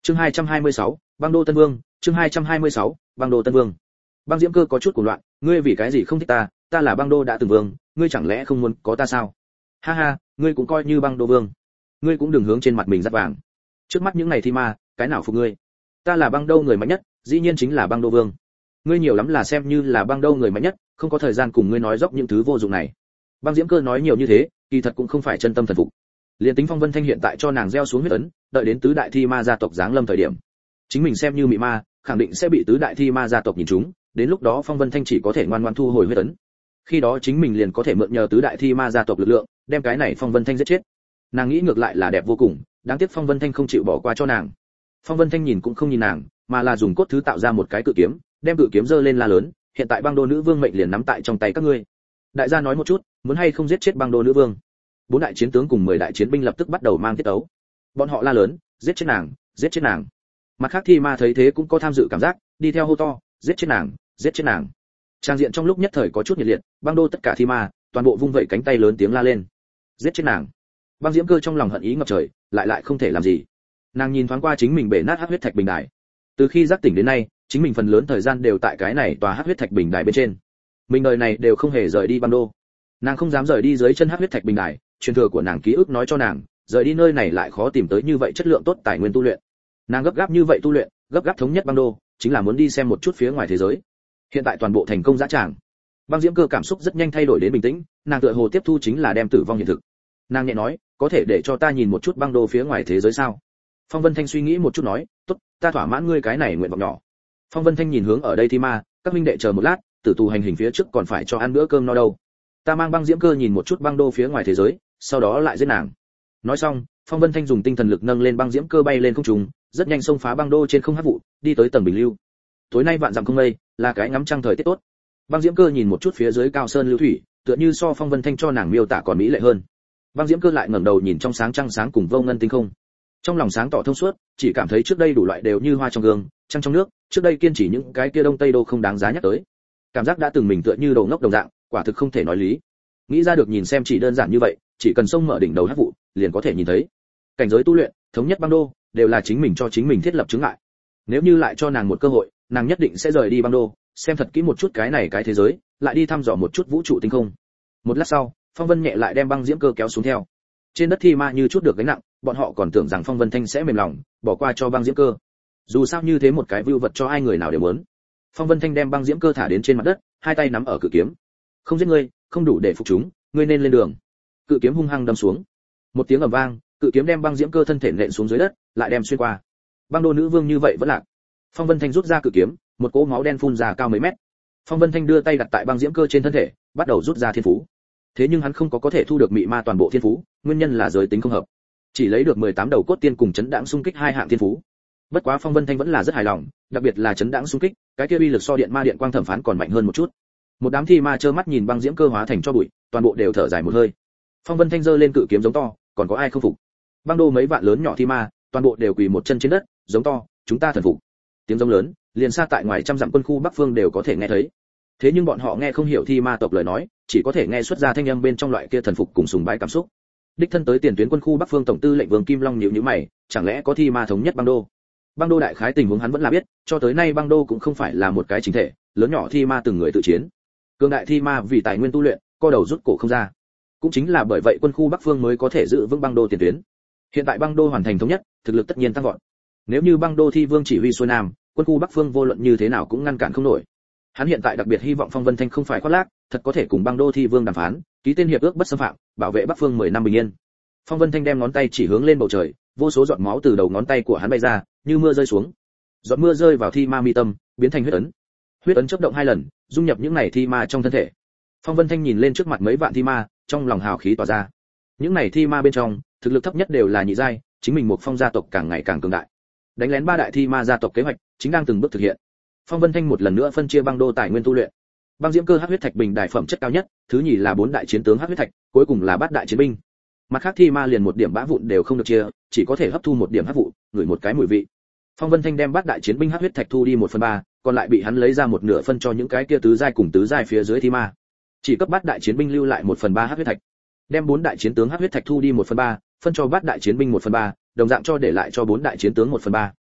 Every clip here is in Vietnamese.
Chương 226, Băng Đô Tân Vương, chương 226, Băng Đô Tân Vương. Băng Diễm Cơ có chút cuồng loạn, ngươi vì cái gì không thích ta, ta là Băng Đô đã từng vương, ngươi chẳng lẽ không muốn có ta sao? Ha ha, ngươi cũng coi như Băng Đô vương. Ngươi cũng đừng hướng trên mặt mình dắt vàng. Trước mắt những này thi ma, cái nào phục ngươi? Ta là Băng Đô người mạnh nhất, dĩ nhiên chính là Băng Đô vương. Ngươi nhiều lắm là xem như là Băng Đô người mạnh nhất, không có thời gian cùng ngươi nói dốc những thứ vô dụng này. Băng Diễm Cơ nói nhiều như thế, kỳ thật cũng không phải chân tâm thần phục. Liên tính Phong Vân Thanh hiện tại cho nàng gieo xuống huyết ấn, đợi đến tứ đại thi ma gia tộc giáng lâm thời điểm, chính mình xem như mị ma, khẳng định sẽ bị tứ đại thi ma gia tộc nhìn trúng, đến lúc đó Phong Vân Thanh chỉ có thể ngoan ngoãn thu hồi huyết ấn. Khi đó chính mình liền có thể mượn nhờ tứ đại thi ma gia tộc lực lượng, đem cái này Phong Vân Thanh giết chết. Nàng nghĩ ngược lại là đẹp vô cùng, đáng tiếc Phong Vân Thanh không chịu bỏ qua cho nàng. Phong Vân Thanh nhìn cũng không nhìn nàng, mà là dùng cốt thứ tạo ra một cái cự kiếm, đem cự kiếm giơ lên la lớn, hiện tại Băng Đô nữ vương mệnh liền nắm tại trong tay các ngươi. Đại gia nói một chút, muốn hay không giết chết Băng Đô nữ vương? Bốn đại chiến tướng cùng 10 đại chiến binh lập tức bắt đầu mang tiết ấu. Bọn họ la lớn, giết chết nàng, giết chết nàng. Mặt khác thi ma thấy thế cũng có tham dự cảm giác, đi theo hô to, giết chết nàng, giết chết nàng. Trang diện trong lúc nhất thời có chút nhiệt liệt, Băng Đô tất cả thi ma, toàn bộ vung vẩy cánh tay lớn tiếng la lên, giết chết nàng. Băng Diễm Cơ trong lòng hận ý ngập trời, lại không thể làm gì. Nàng nhìn thoáng qua chính mình bể nát hắc huyết thạch bình đài. Từ khi giác tỉnh đến nay, chính mình phần lớn thời gian đều tại cái này tòa hắc huyết thạch bình đài bên trên. Mình đời này đều không hề rời đi Băng Đô. Nàng không dám rời đi dưới chân hắc huyết thạch bình đài, truyền thừa của nàng ký ức nói cho nàng, rời đi nơi này lại khó tìm tới như vậy chất lượng tốt tài nguyên tu luyện. Nàng gấp gáp như vậy tu luyện, gấp gáp thống nhất Băng Đô, chính là muốn đi xem một chút phía ngoài thế giới. Hiện tại toàn bộ thành công dã tràng. Băng Diễm Cơ cảm xúc rất nhanh thay đổi đến bình tĩnh, nàng tựa hồ tiếp thu chính là đem tử vong hiện thực. Nàng nhẹ nói, có thể để cho ta nhìn một chút Băng Đô phía ngoài thế giới sao? Phong Vân Thanh suy nghĩ một chút nói, tốt, ta thỏa mãn ngươi cái này nguyện vọng nhỏ. Phong Vân Thanh nhìn hướng ở đây thi ma, các huynh đệ chờ một lát, tử tù hành hình phía trước còn phải cho ăn bữa cơm no đâu. Ta mang Băng Diễm Cơ nhìn một chút Băng Đô phía ngoài thế giới, sau đó lại giết nàng. Nói xong, Phong Vân Thanh dùng tinh thần lực nâng lên Băng Diễm Cơ bay lên không trung, rất nhanh xông phá Băng Đô trên không hắc vụ, đi tới tầng bình lưu. Tối nay vạn dặm không mây, là cái ngắm trăng thời tiết tốt. Băng Diễm Cơ nhìn một chút phía dưới cao sơn lưu thủy, tựa như so Phong Vân Thanh cho nàng miêu tả còn mỹ lệ hơn. Băng Diễm Cơ lại ngẩng đầu nhìn trong sáng trăng sáng cùng vô ngân tinh không. Trong lòng sáng tỏ thông suốt, chỉ cảm thấy trước đây đủ loại đều như hoa trong gương, trăng trong nước, trước đây kiên trì những cái kia đông tây đô không đáng giá nhắc tới. Cảm giác đã từng mình tựa như đầu ngốc đồng dạng, quả thực không thể nói lý. Nghĩ ra được nhìn xem chỉ đơn giản như vậy, chỉ cần xông mở đỉnh đầu hắc vụ, liền có thể nhìn thấy. Cảnh giới tu luyện, thống nhất Băng Đô, đều là chính mình cho chính mình thiết lập chứng ngại. Nếu như lại cho nàng một cơ hội, nàng nhất định sẽ rời đi Băng Đô, xem thật kỹ một chút cái này cái thế giới, lại đi thăm dò một chút vũ trụ tinh không. Một lát sau, Phong Vân nhẹ lại đem Băng Diễm Cơ kéo xuống theo. Trên đất thi ma như chút được gánh nặng, bọn họ còn tưởng rằng Phong Vân Thanh sẽ mềm lòng, bỏ qua cho Băng Diễm Cơ. Dù sao như thế một cái vưu vật cho ai người nào đều muốn. Phong Vân Thanh đem Băng Diễm Cơ thả đến trên mặt đất, hai tay nắm ở cự kiếm. Không giết ngươi, không đủ để phục chúng, ngươi nên lên đường. Cự kiếm hung hăng đâm xuống. Một tiếng ầm vang, cự kiếm đem Băng Diễm Cơ thân thể nện xuống dưới đất, lại đem xuyên qua. Băng Đô nữ vương như vậy vẫn lạc. Phong Vân Thanh rút ra cự kiếm, một cỗ máu đen phun ra cao mấy mét. Phong Vân Thanh đưa tay đặt tại Băng Diễm Cơ trên thân thể, bắt đầu rút ra thiên phú. Thế nhưng hắn không có thể thu được mị ma toàn bộ thiên phú, nguyên nhân là giới tính không hợp. Chỉ lấy được 18 đầu cốt tiên cùng chấn đãng xung kích hai hạng thiên phú. Bất quá Phong Vân Thanh vẫn là rất hài lòng, đặc biệt là chấn đãng xung kích, cái kia uy lực so điện ma điện quang thẩm phán còn mạnh hơn một chút. Một đám thi ma trơ mắt nhìn Băng Diễm Cơ hóa thành cho bụi, toàn bộ đều thở dài một hơi. Phong Vân Thanh giơ lên cự kiếm giống to, còn có ai không phục? Băng Đô mấy vạn lớn nhỏ thi ma, toàn bộ đều quỳ một chân trên đất, giống to, chúng ta thần phục. Tiếng giống lớn, liền xa tại ngoài trăm dặm quân khu Bắc Phương đều có thể nghe thấy. Thế nhưng bọn họ nghe không hiểu thi ma tộc lời nói, chỉ có thể nghe xuất ra thanh âm bên trong loại kia thần phục cùng sùng bái cảm xúc. Đích thân tới tiền tuyến quân khu Bắc Phương tổng tư lệnh Vương Kim Long nhíu nhíu mày, chẳng lẽ có thi ma thống nhất Băng Đô? Băng Đô đại khái tình huống hắn vẫn là biết, cho tới nay Băng Đô cũng không phải là một cái chính thể, lớn nhỏ thi ma từng người tự chiến. Cường đại thi ma vì tài nguyên tu luyện, co đầu rút cổ không ra. Cũng chính là bởi vậy quân khu Bắc Phương mới có thể giữ vững Băng Đô tiền tuyến. Hiện tại Băng Đô hoàn thành thống nhất, thực lực tất nhiên tăng vọt. Nếu như Băng Đô thi vương chỉ huy xuôi nam, quân khu Bắc Phương vô luận như thế nào cũng ngăn cản không nổi. Hắn hiện tại đặc biệt hy vọng Phong Vân Thanh không phải khoác lác, thật có thể cùng Băng Đô thi vương đàm phán, ký tên hiệp ước bất xâm phạm, bảo vệ Bắc Phương 10 năm bình yên. Phong Vân Thanh đem ngón tay chỉ hướng lên bầu trời, vô số giọt máu từ đầu ngón tay của hắn bay ra, như mưa rơi xuống. Giọt mưa rơi vào thi ma mi tâm, biến thành huyết ấn. Huyết ấn chớp động 2 lần, dung nhập những này thi ma trong thân thể. Phong Vân Thanh nhìn lên trước mặt mấy vạn thi ma, trong lòng hào khí tỏa ra. Những này thi ma bên trong, thực lực thấp nhất đều là nhị giai, chính mình một phong gia tộc càng ngày càng cường đại. Đánh lén 3 đại thi ma gia tộc kế hoạch, chính đang từng bước thực hiện. Phong Vân Thanh một lần nữa phân chia Băng Đô tài nguyên tu luyện. Băng Diễm Cơ hắc huyết thạch bình đại phẩm chất cao nhất, thứ nhì là 4 đại chiến tướng hắc huyết thạch, cuối cùng là 8 đại chiến binh. Mặt khác thi ma liền một điểm bã vụn đều không được chia, chỉ có thể hấp thu một điểm hắc vụ, ngửi một cái mùi vị. Phong Vân Thanh đem 8 đại chiến binh hắc huyết thạch thu đi 1/3, còn lại bị hắn lấy ra một nửa phân cho những cái kia tứ giai cùng tứ giai phía dưới thi ma. Chỉ cấp 8 đại chiến binh lưu lại 1/3 hắc huyết thạch. Đem 4 đại chiến tướng hắc huyết thạch thu đi 1/3, phân cho 8 đại chiến binh 1/3, đồng dạng cho để lại cho 4 đại chiến tướng 1/3.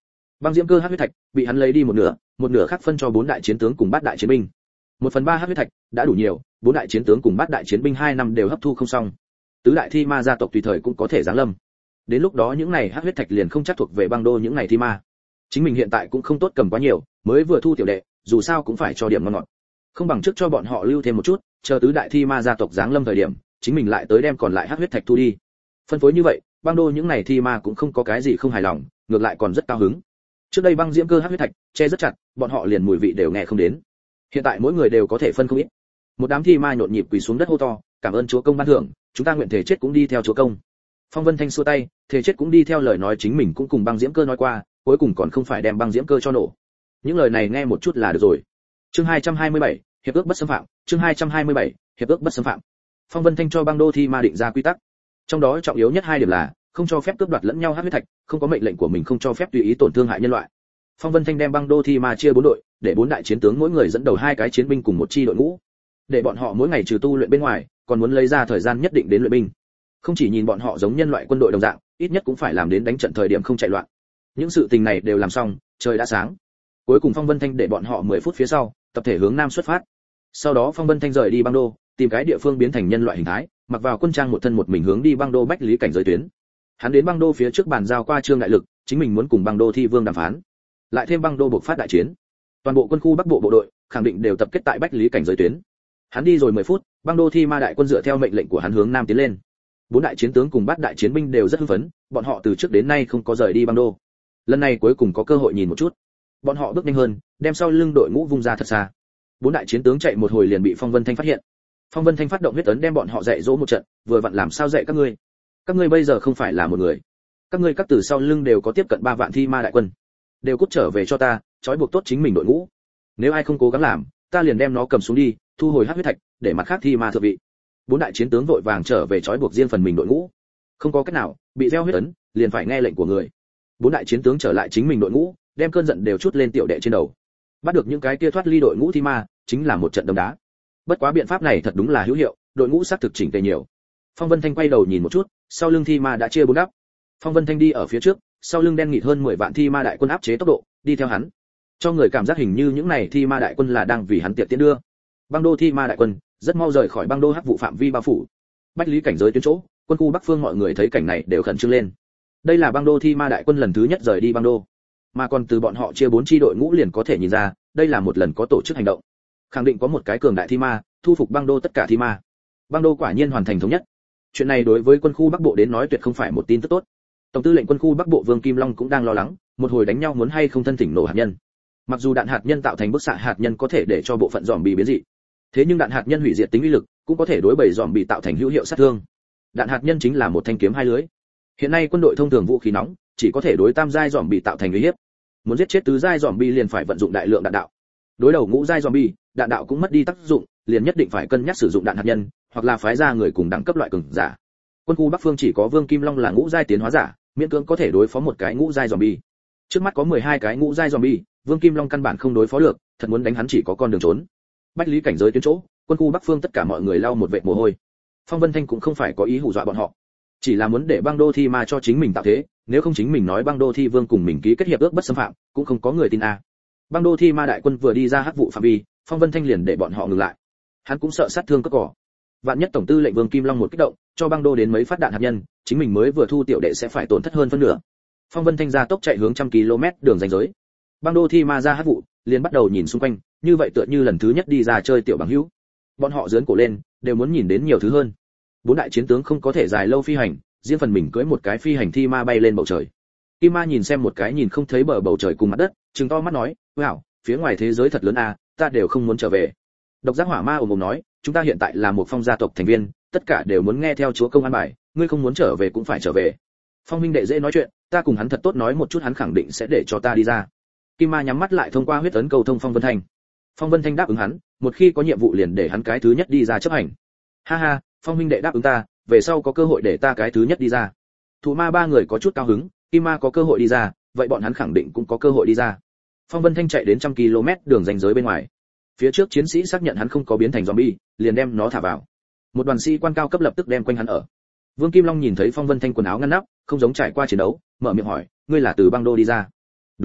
Băng diễm cơ hắc huyết thạch bị hắn lấy đi một nửa khác phân cho 4 đại chiến tướng cùng 8 đại chiến binh. 1/3 hắc huyết thạch đã đủ nhiều, 4 đại chiến tướng cùng 8 đại chiến binh 2 năm đều hấp thu không xong. Tứ đại thi ma gia tộc tùy thời cũng có thể giáng lâm. Đến lúc đó những này hắc huyết thạch liền không chắc thuộc về băng đô những này thi ma. Chính mình hiện tại cũng không tốt cầm quá nhiều, mới vừa thu tiểu đệ, dù sao cũng phải cho điểm ngon ngọt. Không bằng trước cho bọn họ lưu thêm một chút, chờ tứ đại thi ma gia tộc giáng lâm thời điểm, chính mình lại tới đem còn lại hắc huyết thạch thu đi. Phân phối như vậy, băng đô những này thi ma cũng không có cái gì không hài lòng, ngược lại còn rất cao hứng. Trước đây băng diễm cơ hắc huyết thạch che rất chặt, bọn họ liền mùi vị đều nghe không đến. Hiện tại mỗi người đều có thể phân không ít. Một đám thi ma nhộn nhịp quỳ xuống đất hô to, cảm ơn chúa công ban thưởng, chúng ta nguyện thể chết cũng đi theo chúa công. Phong Vân Thanh xua tay, thể chết cũng đi theo lời nói chính mình cũng cùng băng diễm cơ nói qua, cuối cùng còn không phải đem băng diễm cơ cho nổ. Những lời này nghe một chút là được rồi. Chương 227, hiệp ước bất xâm phạm, chương 227, hiệp ước bất xâm phạm. Phong Vân Thanh cho băng đô thi ma định ra quy tắc. Trong đó trọng yếu nhất 2 điểm là không cho phép cướp đoạt lẫn nhau hắc huyết thạch, không có mệnh lệnh của mình không cho phép tùy ý tổn thương hại nhân loại. Phong Vân Thanh đem băng đô thi ma chia 4 đội, để 4 đại chiến tướng mỗi người dẫn đầu 2 cái chiến binh cùng một chi đội ngũ. Để bọn họ mỗi ngày trừ tu luyện bên ngoài, còn muốn lấy ra thời gian nhất định đến luyện binh. Không chỉ nhìn bọn họ giống nhân loại quân đội đồng dạng, ít nhất cũng phải làm đến đánh trận thời điểm không chạy loạn. Những sự tình này đều làm xong, trời đã sáng. Cuối cùng Phong Vân Thanh để bọn họ 10 phút phía sau, tập thể hướng nam xuất phát. Sau đó Phong Vân Thanh rời đi băng đô, tìm cái địa phương biến thành nhân loại hình thái, mặc vào quân trang một thân một mình hướng đi băng đô bách lý cảnh giới tuyến. Hắn đến băng đô phía trước bàn giao qua Trương Đại Lực, chính mình muốn cùng băng đô thi vương đàm phán. Lại thêm băng đô buộc phát đại chiến. Toàn bộ quân khu Bắc Bộ bộ đội khẳng định đều tập kết tại bách lý cảnh giới tuyến. Hắn đi rồi 10 phút, băng đô thi ma đại quân dựa theo mệnh lệnh của hắn hướng nam tiến lên. 4 đại chiến tướng cùng 8 đại chiến binh đều rất hưng phấn, bọn họ từ trước đến nay không có rời đi băng đô. Lần này cuối cùng có cơ hội nhìn một chút. Bọn họ bước nhanh hơn, đem sau lưng đội ngũ vung ra thật xa. 4 đại chiến tướng chạy một hồi liền bị Phong Vân Thanh phát hiện. Phong Vân Thanh phát động huyết ấn đem bọn họ dạy dỗ một trận, vừa vặn làm sao dạy các ngươi. Các ngươi bây giờ không phải là một người. Các ngươi các từ sau lưng đều có tiếp cận 3 vạn thi ma đại quân. Đều cút trở về cho ta, trói buộc tốt chính mình đội ngũ. Nếu ai không cố gắng làm, ta liền đem nó cầm xuống đi, thu hồi hắc huyết thạch, để mặt khác thi ma thượng vị. 4 đại chiến tướng vội vàng trở về trói buộc riêng phần mình đội ngũ. Không có cách nào, bị gieo huyết ấn, liền phải nghe lệnh của người. 4 đại chiến tướng trở lại chính mình đội ngũ, đem cơn giận đều chút lên tiểu đệ trên đầu. Bắt được những cái kia thoát ly đội ngũ thi ma, chính là một trận đấm đá. Bất quá biện pháp này thật đúng là hữu hiệu, đội ngũ xác thực chỉnh tề nhiều. Phong Vân Thanh quay đầu nhìn một chút, sau lưng thi ma đã chia 4 đắp. Phong Vân Thanh đi ở phía trước, sau lưng đen nghịt hơn 10 vạn thi ma đại quân áp chế tốc độ, đi theo hắn. Cho người cảm giác hình như những này thi ma đại quân là đang vì hắn tiện tiến đưa. Băng đô thi ma đại quân rất mau rời khỏi băng đô hắc vụ phạm vi bao phủ. Bách lý cảnh giới tuyến chỗ, quân khu Bắc Phương mọi người thấy cảnh này đều khẩn trương lên. Đây là băng đô thi ma đại quân lần thứ nhất rời đi băng đô, mà còn từ bọn họ chia 4 chi đội ngũ liền có thể nhìn ra, đây là một lần có tổ chức hành động. Khẳng định có một cái cường đại thi ma, thu phục băng đô tất cả thi ma. Băng đô quả nhiên hoàn thành thống nhất. Chuyện này đối với quân khu Bắc Bộ đến nói tuyệt không phải một tin tức tốt. Tổng tư lệnh quân khu Bắc Bộ Vương Kim Long cũng đang lo lắng, một hồi đánh nhau muốn hay không thân thỉnh nổ hạt nhân. Mặc dù đạn hạt nhân tạo thành bức xạ hạt nhân có thể để cho bộ phận zombie biến dị, thế nhưng đạn hạt nhân hủy diệt tính uy lực cũng có thể đối bầy zombie tạo thành hữu hiệu sát thương. Đạn hạt nhân chính là một thanh kiếm hai lưỡi. Hiện nay quân đội thông thường vũ khí nóng chỉ có thể đối tam giai zombie tạo thành uy hiếp. Muốn giết chết tứ giai zombie liền phải vận dụng đại lượng đạn đạo. Đối đầu ngũ giai zombie, đạn đạo cũng mất đi tác dụng, liền nhất định phải cân nhắc sử dụng đạn hạt nhân, hoặc là phái ra người cùng đẳng cấp loại cường giả. Quân khu Bắc Phương chỉ có Vương Kim Long là ngũ giai tiến hóa giả, miễn cưỡng có thể đối phó một cái ngũ giai zombie. Trước mắt có 12 cái ngũ giai zombie, Vương Kim Long căn bản không đối phó được, thật muốn đánh hắn chỉ có con đường trốn. Bách lý cảnh giới tuyến chỗ, quân khu Bắc Phương tất cả mọi người lau một vệt mồ hôi. Phong Vân Thanh cũng không phải có ý hù dọa bọn họ, chỉ là muốn để băng đô thi ma cho chính mình tạo thế, nếu không chính mình nói băng đô thi vương cùng mình ký kết hiệp ước bất xâm phạm, cũng không có người tin a. Băng đô thi ma đại quân vừa đi ra hắc vụ phạm vi, Phong Vân Thanh liền để bọn họ ngừng lại. Hắn cũng sợ sát thương cất cỏ. Vạn nhất tổng tư lệnh Vương Kim Long một kích động, cho băng đô đến mấy phát đạn hạt nhân, chính mình mới vừa thu tiểu đệ sẽ phải tổn thất hơn phân nửa. Phong Vân Thanh ra tốc chạy hướng trăm km đường ranh giới. Băng đô thi ma ra hắc vụ, liền bắt đầu nhìn xung quanh, như vậy tựa như lần thứ nhất đi ra chơi tiểu bằng hữu. Bọn họ giương cổ lên, đều muốn nhìn đến nhiều thứ hơn. 4 đại chiến tướng không có thể dài lâu phi hành, riêng phần mình cưỡi một cái phi hành thi ma bay lên bầu trời. Kim Ma nhìn xem một cái nhìn không thấy bờ bầu trời cùng mặt đất, trừng to mắt nói, "Wow, phía ngoài thế giới thật lớn a, ta đều không muốn trở về." Độc Giác Hỏa Ma ồm ồm nói, "Chúng ta hiện tại là một phong gia tộc thành viên, tất cả đều muốn nghe theo chúa công an bài, ngươi không muốn trở về cũng phải trở về." Phong huynh đệ dễ nói chuyện, ta cùng hắn thật tốt nói một chút hắn khẳng định sẽ để cho ta đi ra. Kim Ma nhắm mắt lại thông qua huyết ấn cầu thông Phong Vân Thanh. Phong Vân Thanh đáp ứng hắn, một khi có nhiệm vụ liền để hắn cái thứ nhất đi ra chấp hành. Ha ha, Phong huynh đệ đáp ứng ta, về sau có cơ hội để ta cái thứ nhất đi ra. Thụ Ma ba người có chút cao hứng, Kim Ma có cơ hội đi ra, vậy bọn hắn khẳng định cũng có cơ hội đi ra. Phong Vân Thanh chạy đến trăm km đường ranh giới bên ngoài. Phía trước chiến sĩ xác nhận hắn không có biến thành zombie, liền đem nó thả vào. Một đoàn sĩ quan cao cấp lập tức đem quanh hắn ở. Vương Kim Long nhìn thấy Phong Vân Thanh quần áo ngăn nắp, không giống trải qua chiến đấu, mở miệng hỏi, ngươi là từ băng đô đi ra? Đúng thế,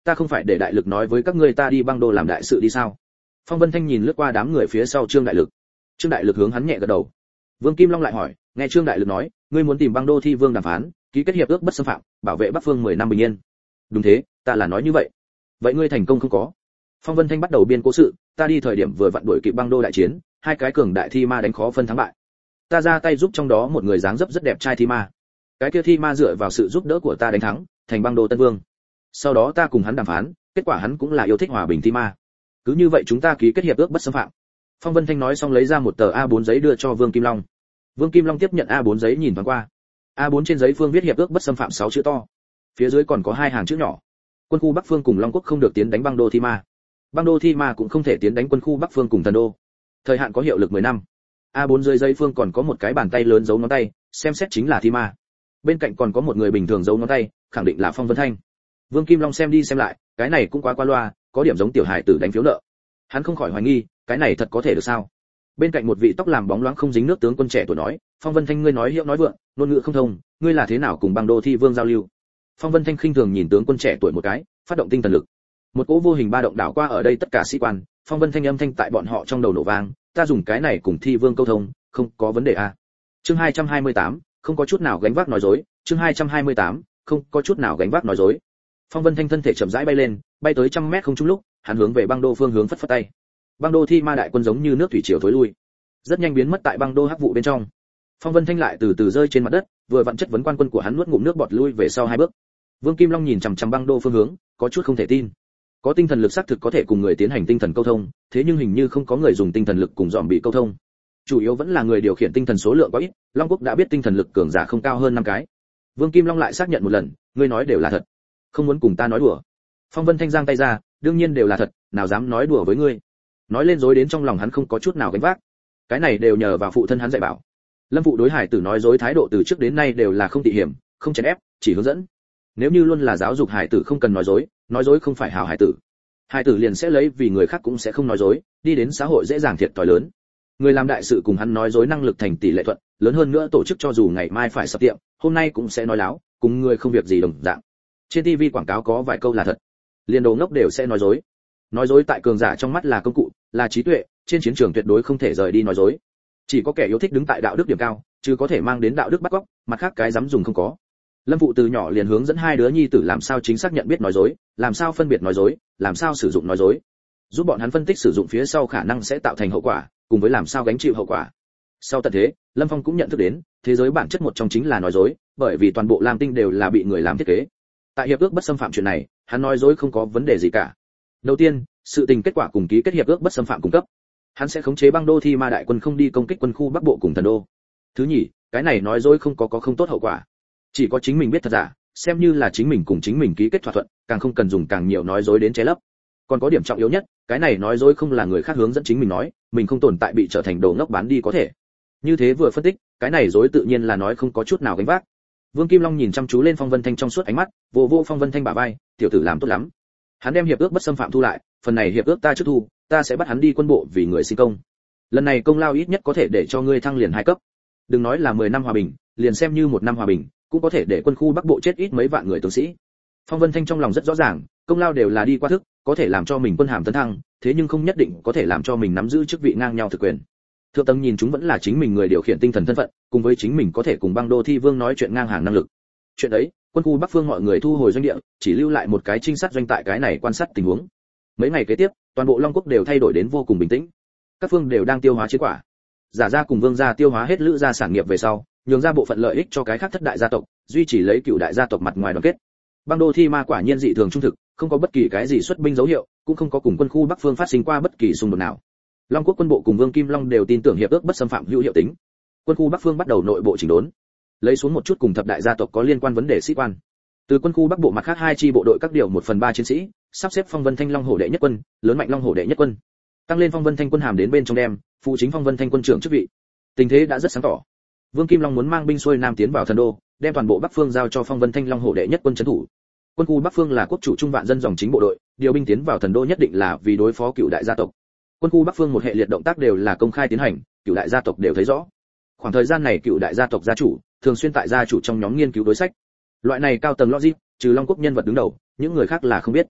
ta không phải để đại lực nói với các ngươi ta đi băng đô làm đại sự đi sao? Phong Vân Thanh nhìn lướt qua đám người phía sau Trương Đại Lực. Trương Đại Lực hướng hắn nhẹ gật đầu. Vương Kim Long lại hỏi, nghe Trương Đại Lực nói, ngươi muốn tìm băng đô thi vương đàm phán, ký kết hiệp ước bất xâm phạm, bảo vệ Bắc Phương 10 năm bình yên. Đúng thế, ta là nói như vậy. Vậy ngươi thành công không có? Phong Vân Thanh bắt đầu biên cố sự, ta đi thời điểm vừa vặn đuổi kịp băng đô đại chiến, hai cái cường đại thi ma đánh khó phân thắng bại. Ta ra tay giúp trong đó một người dáng dấp rất đẹp trai thi ma. Cái kia thi ma dựa vào sự giúp đỡ của ta đánh thắng, thành băng đô tân vương. Sau đó ta cùng hắn đàm phán, kết quả hắn cũng là yêu thích hòa bình thi ma. Cứ như vậy chúng ta ký kết hiệp ước bất xâm phạm. Phong Vân Thanh nói xong lấy ra một tờ A4 giấy đưa cho Vương Kim Long. Vương Kim Long tiếp nhận A4 giấy nhìn thoáng qua. A4 trên giấy phương viết hiệp ước bất xâm phạm 6 chữ to. Phía dưới còn có hai hàng chữ nhỏ. Quân khu Bắc Phương cùng Long Quốc không được tiến đánh băng đô thi ma. Băng đô thi ma cũng không thể tiến đánh quân khu Bắc Phương cùng Thần đô. Thời hạn có hiệu lực 10 năm. A4 dưới giấy phương còn có một cái bàn tay lớn dấu ngón tay, xem xét chính là thi ma. Bên cạnh còn có một người bình thường dấu ngón tay, khẳng định là Phong Vân Thanh. Vương Kim Long xem đi xem lại, cái này cũng quá qua loa, có điểm giống tiểu hài tử đánh phiếu nợ. Hắn không khỏi hoài nghi, cái này thật có thể được sao? Bên cạnh một vị tóc làm bóng loáng không dính nước tướng quân trẻ tuổi nói, Phong Vân Thanh ngươi nói hiệu nói vượng, ngôn ngữ không thông, ngươi là thế nào cùng băng đô thi vương giao lưu? Phong Vân Thanh khinh thường nhìn tướng quân trẻ tuổi một cái, phát động tinh thần lực. Một cỗ vô hình ba động đảo qua ở đây tất cả sĩ quan, Phong Vân Thanh âm thanh tại bọn họ trong đầu nổ vang, ta dùng cái này cùng thi vương câu thông, không có vấn đề à? Chương 228, không có chút nào gánh vác nói dối, chương 228, không có chút nào gánh vác nói dối. Phong Vân Thanh thân thể chậm rãi bay lên, bay tới 100 mét không trung lúc, hắn hướng về băng đô phương hướng phất phất tay. Băng đô thi ma đại quân giống như nước thủy triều thối lui, rất nhanh biến mất tại băng đô hắc vụ bên trong. Phong Vân Thanh lại từ từ rơi trên mặt đất, vừa vặn chất vấn quan quân của hắn nuốt ngụm nước bọt lui về sau 2 bước. Vương Kim Long nhìn chằm chằm băng đô phương hướng, có chút không thể tin. Có tinh thần lực xác thực có thể cùng người tiến hành tinh thần câu thông, thế nhưng hình như không có người dùng tinh thần lực cùng dòm bị câu thông. Chủ yếu vẫn là người điều khiển tinh thần số lượng quá ít, Long Quốc đã biết tinh thần lực cường giả không cao hơn 5 cái. Vương Kim Long lại xác nhận một lần, ngươi nói đều là thật, không muốn cùng ta nói đùa. Phong Vân Thanh giang tay ra, đương nhiên đều là thật, nào dám nói đùa với ngươi. Nói lên dối đến trong lòng hắn không có chút nào gánh vác. Cái này đều nhờ vào phụ thân hắn dạy bảo. Lâm Phụ đối hải tử nói dối thái độ từ trước đến nay đều là không tị hiểm, không chèn ép, chỉ hướng dẫn. Nếu như luôn là giáo dục hải tử không cần nói dối không phải hảo hải tử. Hải tử liền sẽ lấy vì người khác cũng sẽ không nói dối, đi đến xã hội dễ dàng thiệt thòi lớn. Người làm đại sự cùng hắn nói dối năng lực thành tỷ lệ thuận, lớn hơn nữa tổ chức cho dù ngày mai phải sập tiệm, hôm nay cũng sẽ nói láo, cùng người không việc gì đồng dạng. Trên TV quảng cáo có vài câu là thật, liền đồ ngốc đều sẽ nói dối. Nói dối tại cường giả trong mắt là công cụ, là trí tuệ, trên chiến trường tuyệt đối không thể rời đi nói dối. Chỉ có kẻ yêu thích đứng tại đạo đức điểm cao, chứ có thể mang đến đạo đức bắt cóc, mặt khác cái dám dùng không có. Lâm Phụ từ nhỏ liền hướng dẫn hai đứa nhi tử làm sao chính xác nhận biết nói dối, làm sao phân biệt nói dối, làm sao sử dụng nói dối, giúp bọn hắn phân tích sử dụng phía sau khả năng sẽ tạo thành hậu quả, cùng với làm sao gánh chịu hậu quả. Sau tận thế, Lâm Phong cũng nhận thức đến, thế giới bản chất một trong chính là nói dối, bởi vì toàn bộ Lam Tinh đều là bị người làm thiết kế. Tại hiệp ước bất xâm phạm chuyện này, hắn nói dối không có vấn đề gì cả. Đầu tiên, sự tình kết quả cùng ký kết hiệp ước bất xâm phạm cung cấp. Hắn sẽ khống chế băng đô thi ma đại quân không đi công kích quân khu Bắc Bộ cùng Thần đô. Thứ nhì, cái này nói dối không có không tốt hậu quả. Chỉ có chính mình biết thật giả, xem như là chính mình cùng chính mình ký kết thỏa thuận, càng không cần dùng càng nhiều nói dối đến che lấp. Còn có điểm trọng yếu nhất, cái này nói dối không là người khác hướng dẫn chính mình nói, mình không tồn tại bị trở thành đồ ngốc bán đi có thể. Như thế vừa phân tích, cái này dối tự nhiên là nói không có chút nào gánh vác. Vương Kim Long nhìn chăm chú lên Phong Vân Thanh trong suốt ánh mắt, vô Phong Vân Thanh bả vai, tiểu tử làm tốt lắm. Hắn đem hiệp ước bất xâm phạm thu lại, phần này hiệp ước ta trước thu, ta sẽ bắt hắn đi quân bộ vì người sinh công. Lần này công lao ít nhất có thể để cho ngươi thăng liền 2 cấp. Đừng nói là 10 năm hòa bình, liền xem như 1 năm hòa bình, cũng có thể để quân khu Bắc Bộ chết ít mấy vạn người tướng sĩ. Phong Vân Thanh trong lòng rất rõ ràng, công lao đều là đi qua thức, có thể làm cho mình quân hàm tấn thăng, thế nhưng không nhất định có thể làm cho mình nắm giữ chức vị ngang nhau thực quyền. Thượng tầng nhìn chúng vẫn là chính mình người điều khiển tinh thần thân phận, cùng với chính mình có thể cùng băng đô thi vương nói chuyện ngang hàng năng lực. Chuyện đấy, quân khu Bắc Phương mọi người thu hồi doanh địa, chỉ lưu lại một cái trinh sát doanh tại cái này quan sát tình huống. Mấy ngày kế tiếp, toàn bộ Long Quốc đều thay đổi đến vô cùng bình tĩnh. Các phương đều đang tiêu hóa chiến quả. Giả gia cùng Vương gia tiêu hóa hết lữ gia sản nghiệp về sau, nhường ra bộ phận lợi ích cho cái khác thất đại gia tộc, duy trì lấy cựu đại gia tộc mặt ngoài đoàn kết. Băng đô thi ma quả nhiên dị thường trung thực, không có bất kỳ cái gì xuất binh dấu hiệu, cũng không có cùng quân khu Bắc Phương phát sinh qua bất kỳ xung đột nào. Long Quốc quân bộ cùng Vương Kim Long đều tin tưởng hiệp ước bất xâm phạm hữu hiệu tính. Quân khu Bắc Phương bắt đầu nội bộ chỉnh đốn, lấy xuống một chút cùng thập đại gia tộc có liên quan vấn đề sĩ quan. Từ quân khu Bắc Bộ mặt khác 2 chi bộ đội các điều 1/3 chiến sĩ, sắp xếp Phong Vân Thanh Long Hổ đệ nhất quân, lớn mạnh Long Hổ đệ nhất quân. Tăng lên Phong Vân Thanh quân hàm đến bên trong đem, phụ chính Phong Vân Thanh quân trưởng chức vị. Tình thế đã rất sáng tỏ. Vương Kim Long muốn mang binh xuôi nam tiến vào Thần đô, đem toàn bộ Bắc Phương giao cho Phong Vân Thanh Long Hổ đệ nhất quân trấn thủ. Quân khu Bắc Phương là quốc chủ trung vạn dân dòng chính bộ đội, điều binh tiến vào Thần đô nhất định là vì đối phó cựu đại gia tộc. Quân khu Bắc Phương một hệ liệt động tác đều là công khai tiến hành, cựu đại gia tộc đều thấy rõ. Khoảng thời gian này cựu đại gia tộc gia chủ thường xuyên tại gia chủ trong nhóm nghiên cứu đối sách. Loại này cao tầng logic, trừ Long Quốc nhân vật đứng đầu, những người khác là không biết.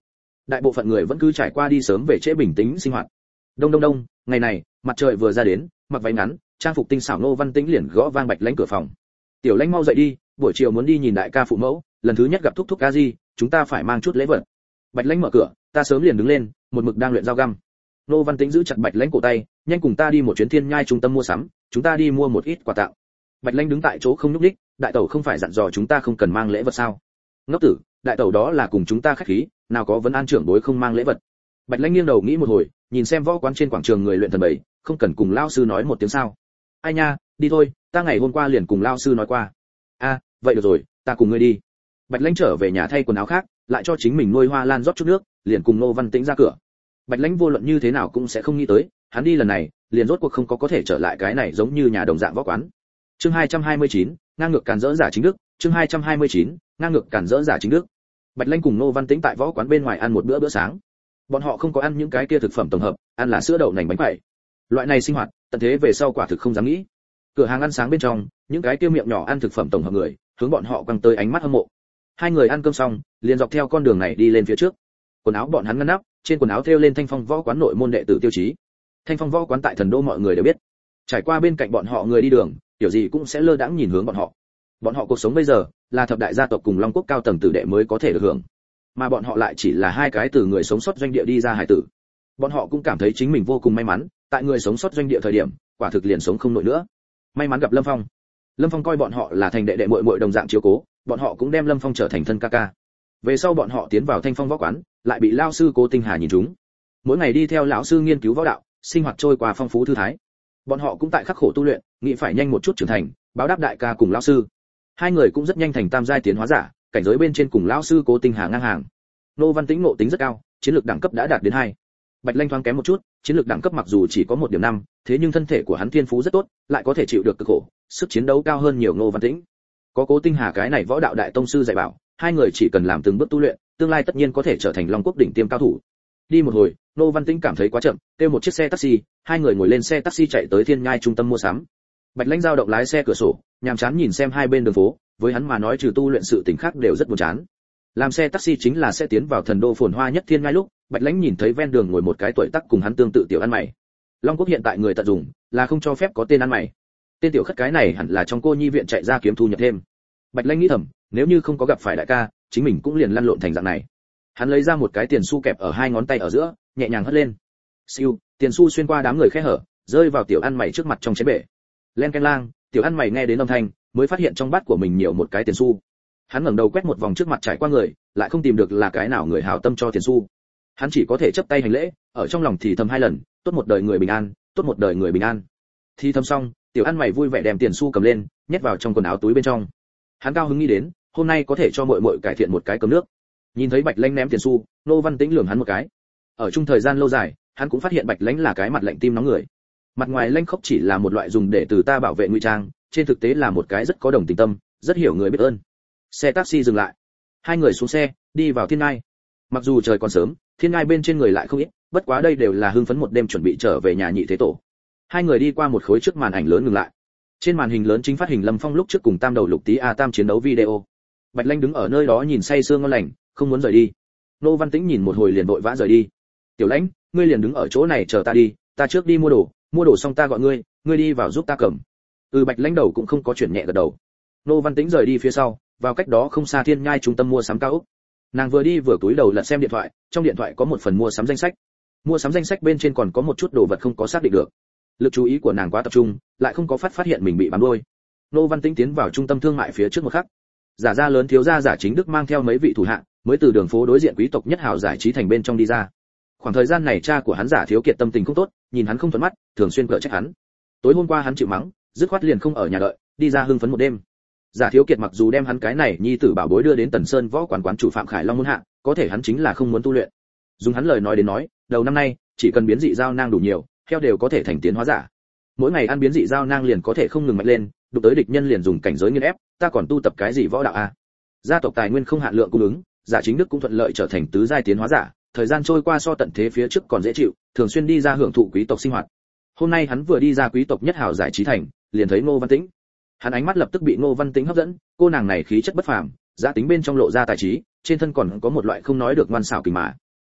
đại bộ phận người vẫn cứ trải qua đi sớm về trễ bình tĩnh sinh hoạt. Đông đông đông, ngày này, mặt trời vừa ra đến, mặc váy ngắn, trang phục tinh xảo Ngô Văn Tĩnh liền gõ vang Bạch Lãnh cửa phòng. Tiểu Lãnh mau dậy đi, buổi chiều muốn đi nhìn đại ca phụ mẫu, lần thứ nhất gặp thúc thúc ca gì, chúng ta phải mang chút lễ vật. Bạch Lãnh mở cửa, ta sớm liền đứng lên, một mực đang luyện dao găm. Ngô Văn Tĩnh giữ chặt Bạch Lãnh cổ tay, nhanh cùng ta đi một chuyến Thiên Nhai trung tâm mua sắm, chúng ta đi mua một ít quà tặng. Bạch Lãnh đứng tại chỗ không nhúc nhích, đại tẩu không phải dặn dò chúng ta không cần mang lễ vật sao? Ngốc tử, đại tẩu đó là cùng chúng ta khách khí, nào có vấn an trưởng bối không mang lễ vật. Bạch Lãnh nghiêng đầu nghĩ một hồi, nhìn xem võ quán trên quảng trường người luyện thần bầy, không cần cùng lão sư nói một tiếng sao? Ai nha, đi thôi, ta ngày hôm qua liền cùng lão sư nói qua. A, vậy được rồi, ta cùng ngươi đi. Bạch Lãnh trở về nhà thay quần áo khác, lại cho chính mình nuôi hoa lan rót chút nước, liền cùng Ngô Văn Tĩnh ra cửa. Bạch Lãnh vô luận như thế nào cũng sẽ không nghĩ tới, hắn đi lần này, liền rốt cuộc không có thể trở lại cái này giống như nhà đồng dạng võ quán. Chương 229, ngang ngược càn rỡ giả chính đức, chương 229, ngang ngược càn rỡ giả chính đức. Bạch Lãnh cùng Ngô Văn Tĩnh tại võ quán bên ngoài ăn một bữa sáng. Bọn họ không có ăn những cái kia thực phẩm tổng hợp, ăn là sữa đậu nành bánh quẩy. Loại này sinh hoạt, tận thế về sau quả thực không dám nghĩ. Cửa hàng ăn sáng bên trong, những cái kia miệng nhỏ ăn thực phẩm tổng hợp người, hướng bọn họ quăng tới ánh mắt hâm mộ. Hai người ăn cơm xong, liền dọc theo con đường này đi lên phía trước. Quần áo bọn hắn ngăn nắp, trên quần áo thêu lên Thanh Phong võ quán nội môn đệ tử tiêu chí. Thanh Phong võ quán tại Thần Đô mọi người đều biết. Trải qua bên cạnh bọn họ người đi đường, kiểu gì cũng sẽ lơ đãng nhìn hướng bọn họ. Bọn họ cuộc sống bây giờ là thập đại gia tộc cùng Long Quốc cao tầng tử đệ mới có thể được hưởng, mà bọn họ lại chỉ là hai cái từ người sống sót doanh địa đi ra hải tử. Bọn họ cũng cảm thấy chính mình vô cùng may mắn, tại người sống sót doanh địa thời điểm, quả thực liền sống không nổi nữa. May mắn gặp Lâm Phong. Lâm Phong coi bọn họ là thành đệ đệ muội muội đồng dạng chiếu cố, bọn họ cũng đem Lâm Phong trở thành thân ca ca. Về sau bọn họ tiến vào Thanh Phong võ quán, lại bị lão sư Cố Tinh Hà nhìn trúng. Mỗi ngày đi theo lão sư nghiên cứu võ đạo, sinh hoạt trôi qua phong phú thư thái. Bọn họ cũng tại khắc khổ tu luyện, nghĩ phải nhanh một chút trưởng thành, báo đáp đại ca cùng lão sư. Hai người cũng rất nhanh thành tam giai tiến hóa giả, cảnh giới bên trên cùng lão sư Cố Tinh Hà ngang hàng. Ngô Văn Tĩnh ngộ tính rất cao, chiến lược đẳng cấp đã đạt đến 2. Bạch Lãnh thoáng kém một chút, chiến lược đẳng cấp mặc dù chỉ có 1.5, thế nhưng thân thể của hắn thiên phú rất tốt, lại có thể chịu được cực khổ, sức chiến đấu cao hơn nhiều Ngô Văn Tĩnh. Có Cố Tinh Hà cái này võ đạo đại tông sư dạy bảo, hai người chỉ cần làm từng bước tu luyện, tương lai tất nhiên có thể trở thành Long Quốc đỉnh tiêm cao thủ. Đi một hồi, Ngô Văn Tĩnh cảm thấy quá chậm, kêu một chiếc xe taxi, hai người ngồi lên xe taxi chạy tới Thiên Nhai trung tâm mua sắm. Bạch Lãnh dao động lái xe cửa sổ, nhàm chán nhìn xem hai bên đường phố, với hắn mà nói trừ tu luyện sự tình khác đều rất buồn chán. Làm xe taxi chính là sẽ tiến vào Thần Đô phồn hoa nhất Thiên Nhai lúc, Bạch Lãnh nhìn thấy ven đường ngồi một cái tuổi tác cùng hắn tương tự tiểu ăn mày. Long Quốc hiện tại người tận dụng là không cho phép có tên ăn mày. Tên tiểu khất cái này hẳn là trong cô nhi viện chạy ra kiếm thu nhập thêm. Bạch Lãnh nghĩ thầm, nếu như không có gặp phải đại ca, chính mình cũng liền lăn lộn thành dạng này. Hắn lấy ra một cái tiền xu kẹp ở hai ngón tay ở giữa, nhẹ nhàng hất lên. Siêu, tiền xu xuyên qua đám người khe hở, rơi vào tiểu ăn mày trước mặt trong chén bể. Len canh lang, tiểu ăn mày nghe đến âm thanh, mới phát hiện trong bát của mình nhiều một cái tiền xu. Hắn ngẩng đầu quét một vòng trước mặt trải qua người, lại không tìm được là cái nào người hảo tâm cho tiền xu. Hắn chỉ có thể chắp tay hành lễ, ở trong lòng thì thầm hai lần, tốt một đời người bình an, tốt một đời người bình an. Thì thầm xong, tiểu ăn mày vui vẻ đem tiền xu cầm lên, nhét vào trong quần áo túi bên trong. Hắn cao hứng nghĩ đến, hôm nay có thể cho muội muội cải thiện một cái cơm nước. Nhìn thấy Bạch Lãnh ném tiền xu, Ngô Văn Tĩnh lườm hắn một cái. Ở chung thời gian lâu dài, hắn cũng phát hiện Bạch Lãnh là cái mặt lạnh tim nóng người. Mặt ngoài lanh khốc chỉ là một loại dùng để từ ta bảo vệ ngụy trang, trên thực tế là một cái rất có đồng tình tâm, rất hiểu người biết ơn. Xe taxi dừng lại, hai người xuống xe, đi vào Thiên Ngai. Mặc dù trời còn sớm, Thiên Ngai bên trên người lại không ít, bất quá đây đều là hưng phấn một đêm chuẩn bị trở về nhà nhị thế tổ. Hai người đi qua một khối trước màn ảnh lớn ngừng lại. Trên màn hình lớn chính phát hình Lâm Phong lúc trước cùng Tam đầu Lục Tý A Tam chiến đấu video. Bạch Lãnh đứng ở nơi đó nhìn say sưa ngon lành, không muốn rời đi. Ngô Văn Tĩnh nhìn một hồi liền vội vã rời đi. Tiểu Lãnh, ngươi liền đứng ở chỗ này chờ ta đi, ta trước đi mua đồ xong ta gọi ngươi, ngươi đi vào giúp ta cầm. Bạch Lãnh đầu cũng không có chuyển nhẹ gật đầu. Ngô Văn Tĩnh rời đi phía sau, vào cách đó không xa Thiên Nhai trung tâm mua sắm cao ốc. Nàng vừa đi vừa cúi đầu lật xem điện thoại, trong điện thoại có một phần mua sắm danh sách. Mua sắm danh sách bên trên còn có một chút đồ vật không có xác định được. Lực chú ý của nàng quá tập trung, lại không có phát hiện mình bị bám đuôi. Ngô Văn Tĩnh tiến vào trung tâm thương mại phía trước một khắc. Giả gia lớn thiếu gia Giả Chính Đức mang theo mấy vị thủ hạ, mới từ đường phố đối diện quý tộc nhất hào giải trí thành bên trong đi ra. Khoảng thời gian này cha của hắn Giả Thiếu Kiệt tâm tình không tốt, nhìn hắn không thuận mắt, thường xuyên cở trách hắn. Tối hôm qua hắn chịu mắng, dứt khoát liền không ở nhà đợi, đi ra hưng phấn một đêm. Giả Thiếu Kiệt mặc dù đem hắn cái này nhi tử bảo bối đưa đến Tần Sơn võ quán quán chủ Phạm Khải Long muốn hạ, có thể hắn chính là không muốn tu luyện. Dùng hắn lời nói đến nói, đầu năm nay, chỉ cần biến dị giao nang đủ nhiều, heo đều có thể thành tiến hóa giả. Mỗi ngày ăn biến dị giao nang liền có thể không ngừng mạnh lên, đụng tới địch nhân liền dùng cảnh giới nghiền ép, ta còn tu tập cái gì võ đạo a? Gia tộc tài nguyên không hạn lượng cung ứng, Giả Chính Đức cũng thuận lợi trở thành tứ giai tiến hóa giả, thời gian trôi qua so tận thế phía trước còn dễ chịu, thường xuyên đi ra hưởng thụ quý tộc sinh hoạt. Hôm nay hắn vừa đi ra quý tộc nhất hào giải trí thành, liền thấy Ngô Văn Tĩnh. Hắn ánh mắt lập tức bị Ngô Văn Tĩnh hấp dẫn, cô nàng này khí chất bất phàm, giá tính bên trong lộ ra tài trí, trên thân còn có một loại không nói được ngoan xảo kình mà.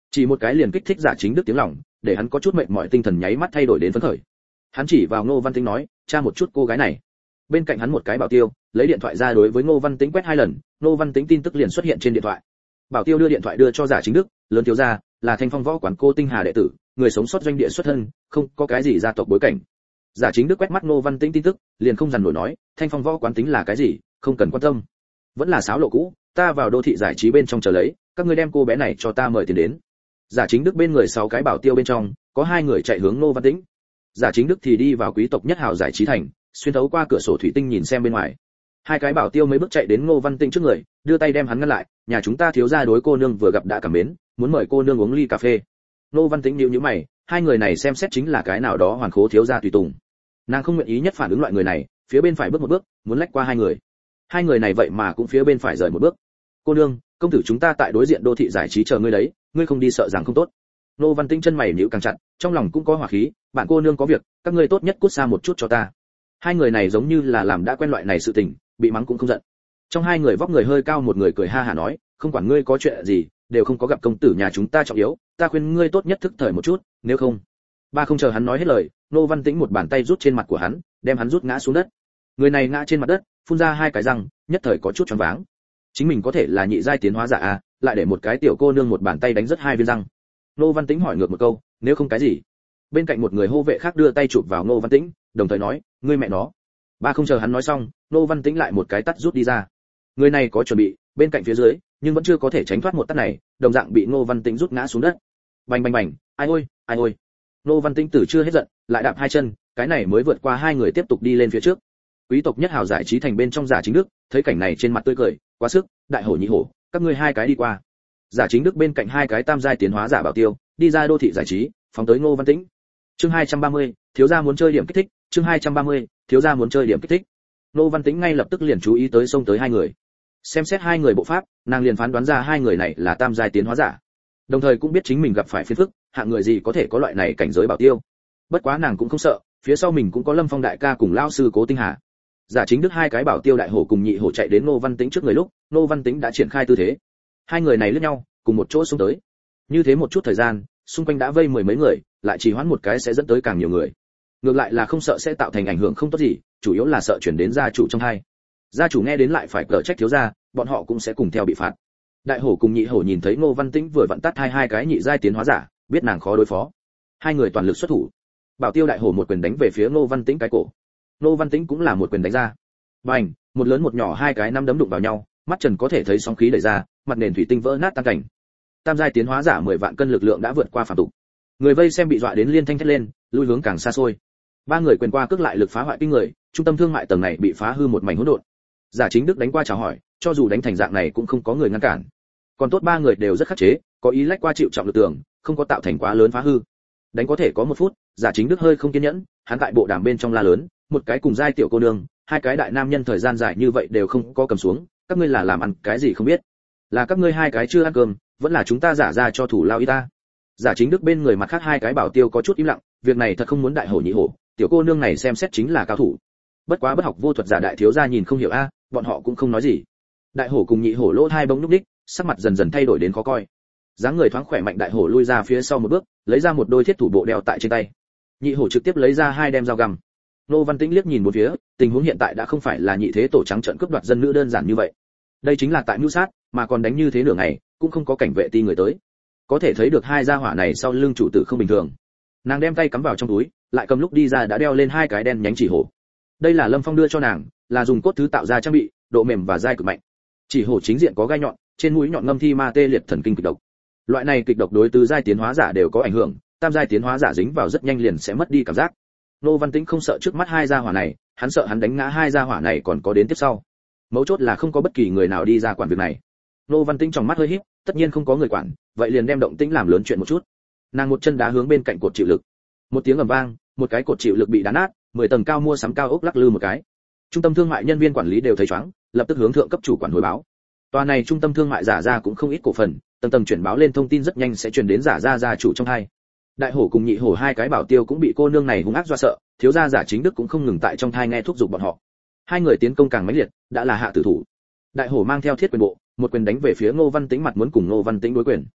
Chỉ một cái liền kích thích Giả Chính Đức tiếng lòng, để hắn có chút mệt mỏi tinh thần nháy mắt thay đổi đến phấn khởi. Hắn chỉ vào Ngô Văn Tĩnh nói, tra một chút cô gái này. Bên cạnh hắn một cái bảo tiêu, lấy điện thoại ra đối với Ngô Văn Tĩnh quét 2 lần, Ngô Văn Tĩnh tin tức liền xuất hiện trên điện thoại. Bảo tiêu đưa điện thoại đưa cho Giả Chính Đức, lớn thiếu gia, là Thanh Phong võ quán cô Tinh Hà đệ tử, người sống sót doanh địa xuất thân, không có cái gì gia tộc bối cảnh. Giả Chính Đức quét mắt Ngô Văn Tĩnh tin tức, liền không dằn nổi nói, Thanh Phong võ quán tính là cái gì, không cần quan tâm. Vẫn là sáo lộ cũ, ta vào đô thị giải trí bên trong chờ lấy, các ngươi đem cô bé này cho ta mời tiền đến. Giả Chính Đức bên người 6 cái bảo tiêu bên trong, có 2 người chạy hướng Ngô Văn Tĩnh. Giả Chính Đức thì đi vào quý tộc nhất hào giải trí thành, xuyên thấu qua cửa sổ thủy tinh nhìn xem bên ngoài. 2 cái bảo tiêu mấy bước chạy đến Ngô Văn Tĩnh trước người, đưa tay đem hắn ngăn lại, nhà chúng ta thiếu gia đối cô nương vừa gặp đã cảm mến, muốn mời cô nương uống ly cà phê. Ngô Văn Tĩnh nhíu nhíu mày, 2 người này xem xét chính là cái nào đó hoàn khố thiếu gia tùy tùng. Nàng không nguyện ý nhất phản ứng loại người này, phía bên phải bước một bước, muốn lách qua 2 người. 2 người này vậy mà cũng phía bên phải rời một bước. Cô nương, công tử chúng ta tại đối diện đô thị giải trí chờ ngươi đấy, ngươi không đi sợ rằng không tốt. Ngô Văn Tĩnh chân mày nhíu càng chặt, trong lòng cũng có hỏa khí, bạn cô nương có việc, các ngươi tốt nhất cút xa một chút cho ta. 2 người này giống như là làm đã quen loại này sự tình, bị mắng cũng không giận. Trong 2 người vóc người hơi cao một người cười ha hả nói, không quản ngươi có chuyện gì, đều không có gặp công tử nhà chúng ta trọng yếu, ta khuyên ngươi tốt nhất thức thời một chút, nếu không. Ba không chờ hắn nói hết lời, Ngô Văn Tĩnh một bàn tay rút trên mặt của hắn, đem hắn rút ngã xuống đất. Người này ngã trên mặt đất, phun ra 2 cái răng, nhất thời có chút choáng váng. Chính mình có thể là nhị giai tiến hóa giả à, lại để một cái tiểu cô nương một bàn tay đánh rất 2 viên răng. Ngô Văn Tĩnh hỏi ngược một câu, nếu không cái gì? Bên cạnh một người hô vệ khác đưa tay chụp vào Ngô Văn Tĩnh, đồng thời nói, ngươi mẹ nó. Ba không chờ hắn nói xong, Ngô Văn Tĩnh lại một cái tát rút đi ra. Người này có chuẩn bị, bên cạnh phía dưới, nhưng vẫn chưa có thể tránh thoát một tát này, đồng dạng bị Ngô Văn Tĩnh rút ngã xuống đất. Bành bành bành, ai ôi, ai ôi. Ngô Văn Tĩnh tử chưa hết giận, lại đạp 2 chân, cái này mới vượt qua 2 người tiếp tục đi lên phía trước. Quý tộc nhất hào giải trí thành bên trong Giả Chính Đức, thấy cảnh này trên mặt tươi cười, quá sức, đại hổ nhị hổ, các ngươi 2 cái đi qua. Giả Chính Đức bên cạnh 2 cái tam giai tiến hóa giả bảo tiêu, đi ra đô thị giải trí, phóng tới Ngô Văn Tĩnh. Chương 230, thiếu gia muốn chơi điểm kích thích, chương 230, thiếu gia muốn chơi điểm kích thích. Ngô Văn Tĩnh ngay lập tức liền chú ý tới xông tới 2 người. Xem xét 2 người bộ pháp, nàng liền phán đoán ra 2 người này là tam giai tiến hóa giả. Đồng thời cũng biết chính mình gặp phải phiền phức, hạng người gì có thể có loại này cảnh giới bảo tiêu. Bất quá nàng cũng không sợ, phía sau mình cũng có Lâm Phong đại ca cùng lão sư Cố Tinh Hà. Giả Chính Đức 2 cái bảo tiêu đại hổ cùng nhị hổ chạy đến Ngô Văn Tĩnh trước người lúc, Ngô Văn Tĩnh đã triển khai tư thế. 2 người này lướt nhau, cùng một chỗ xông tới. Như thế một chút thời gian, xung quanh đã vây mười mấy người, lại chỉ hoãn một cái sẽ dẫn tới càng nhiều người. Ngược lại là không sợ sẽ tạo thành ảnh hưởng không tốt gì, chủ yếu là sợ chuyển đến gia chủ trong hai. Gia chủ nghe đến lại phải cở trách thiếu gia, bọn họ cũng sẽ cùng theo bị phạt. Đại hổ cùng nhị hổ nhìn thấy Ngô Văn Tĩnh vừa vặn tát 2 cái nhị giai tiến hóa giả, biết nàng khó đối phó. 2 người toàn lực xuất thủ. Bảo tiêu đại hổ một quyền đánh về phía Ngô Văn Tĩnh cái cổ. Ngô Văn Tĩnh cũng là một quyền đánh ra. Bành, một lớn một nhỏ 2 cái năm đấm đụng vào nhau, mắt Trần có thể thấy sóng khí đẩy ra, mặt nền thủy tinh vỡ nát tan cảnh. Tam giai tiến hóa giả 10 vạn cân lực lượng đã vượt qua phàm tục. Người vây xem bị dọa đến liên thanh thét lên, lui hướng càng xa xôi. 3 người quyền qua cước lại lực phá hoại kinh người, trung tâm thương mại tầng này bị phá hư một mảnh hỗn độn. Giả Chính Đức đánh qua chào hỏi, cho dù đánh thành dạng này cũng không có người ngăn cản. Còn tốt 3 người đều rất khắc chế, có ý lách qua chịu trọng lực tường, không có tạo thành quá lớn phá hư. Đánh có thể có 1 phút, Giả Chính Đức hơi không kiên nhẫn, hắn tại bộ đàm bên trong la lớn, một cái cùng giai tiểu cô nương, 2 cái đại nam nhân thời gian dài như vậy đều không có cầm xuống, các ngươi là làm ăn cái gì không biết? Là các ngươi 2 cái chưa ăn cơm, vẫn là chúng ta giả ra cho thủ lao y ta. Giả Chính Đức bên người mặt khác 2 cái bảo tiêu có chút im lặng, việc này thật không muốn đại hổ nhị hổ, tiểu cô nương này xem xét chính là cao thủ. Bất quá bất học vô thuật giả đại thiếu gia nhìn không hiểu a, bọn họ cũng không nói gì. Đại hổ cùng nhị hổ lỗ hai bỗng nhúc nhích, sắc mặt dần dần thay đổi đến khó coi. Dáng người thoáng khỏe mạnh đại hổ lui ra phía sau một bước, lấy ra một đôi thiết thủ bộ đeo tại trên tay. Nhị hổ trực tiếp lấy ra 2 đem dao găm. Nô Văn Tĩnh liếc nhìn một phía, tình huống hiện tại đã không phải là nhị thế tổ trắng trợn cướp đoạt dân nữ đơn giản như vậy. Đây chính là tại mưu sát, mà còn đánh như thế nửa ngày, cũng không có cảnh vệ ti người tới. Có thể thấy được 2 gia hỏa này sau lưng chủ tử không bình thường. Nàng đem tay cắm vào trong túi, lại cầm lúc đi ra đã đeo lên 2 cái đen nhánh chỉ hổ. Đây là Lâm Phong đưa cho nàng, là dùng cốt thứ tạo ra trang bị, độ mềm và dai cực mạnh. Chỉ hổ chính diện có gai nhọn, trên mũi nhọn ngâm thi ma tê liệt thần kinh kịch độc. Loại này kịch độc đối tứ giai tiến hóa giả đều có ảnh hưởng, tam giai tiến hóa giả dính vào rất nhanh liền sẽ mất đi cảm giác. Nô Văn Tĩnh không sợ trước mắt 2 gia hỏa này, hắn sợ hắn đánh ngã 2 gia hỏa này còn có đến tiếp sau. Mấu chốt là không có bất kỳ người nào đi ra quản việc này. Nô Văn Tĩnh trong mắt hơi híp, tất nhiên không có người quản, vậy liền đem động tĩnh làm lớn chuyện một chút. Nàng một chân đá hướng bên cạnh cột chịu lực. Một tiếng ầm vang, một cái cột chịu lực bị đá nát, 10 tầng cao mua sắm cao ốc lắc lư một cái. Trung tâm thương mại nhân viên quản lý đều thấy choáng, lập tức hướng thượng cấp chủ quản hồi báo. Tòa này trung tâm thương mại giả ra cũng không ít cổ phần, tầng tầng chuyển báo lên thông tin rất nhanh sẽ truyền đến giả ra gia chủ trong hai. Đại hổ cùng nhị hổ 2 cái bảo tiêu cũng bị cô nương này hung ác dọa sợ, thiếu gia Giả Chính Đức cũng không ngừng tại trong thai nghe thúc giục bọn họ. 2 người tiến công càng mãnh liệt, đã là hạ tử thủ. Đại hổ mang theo thiết quyền bộ, một quyền đánh về phía Ngô Văn Tĩnh mặt muốn cùng Ngô Văn Tĩnh đối quyền.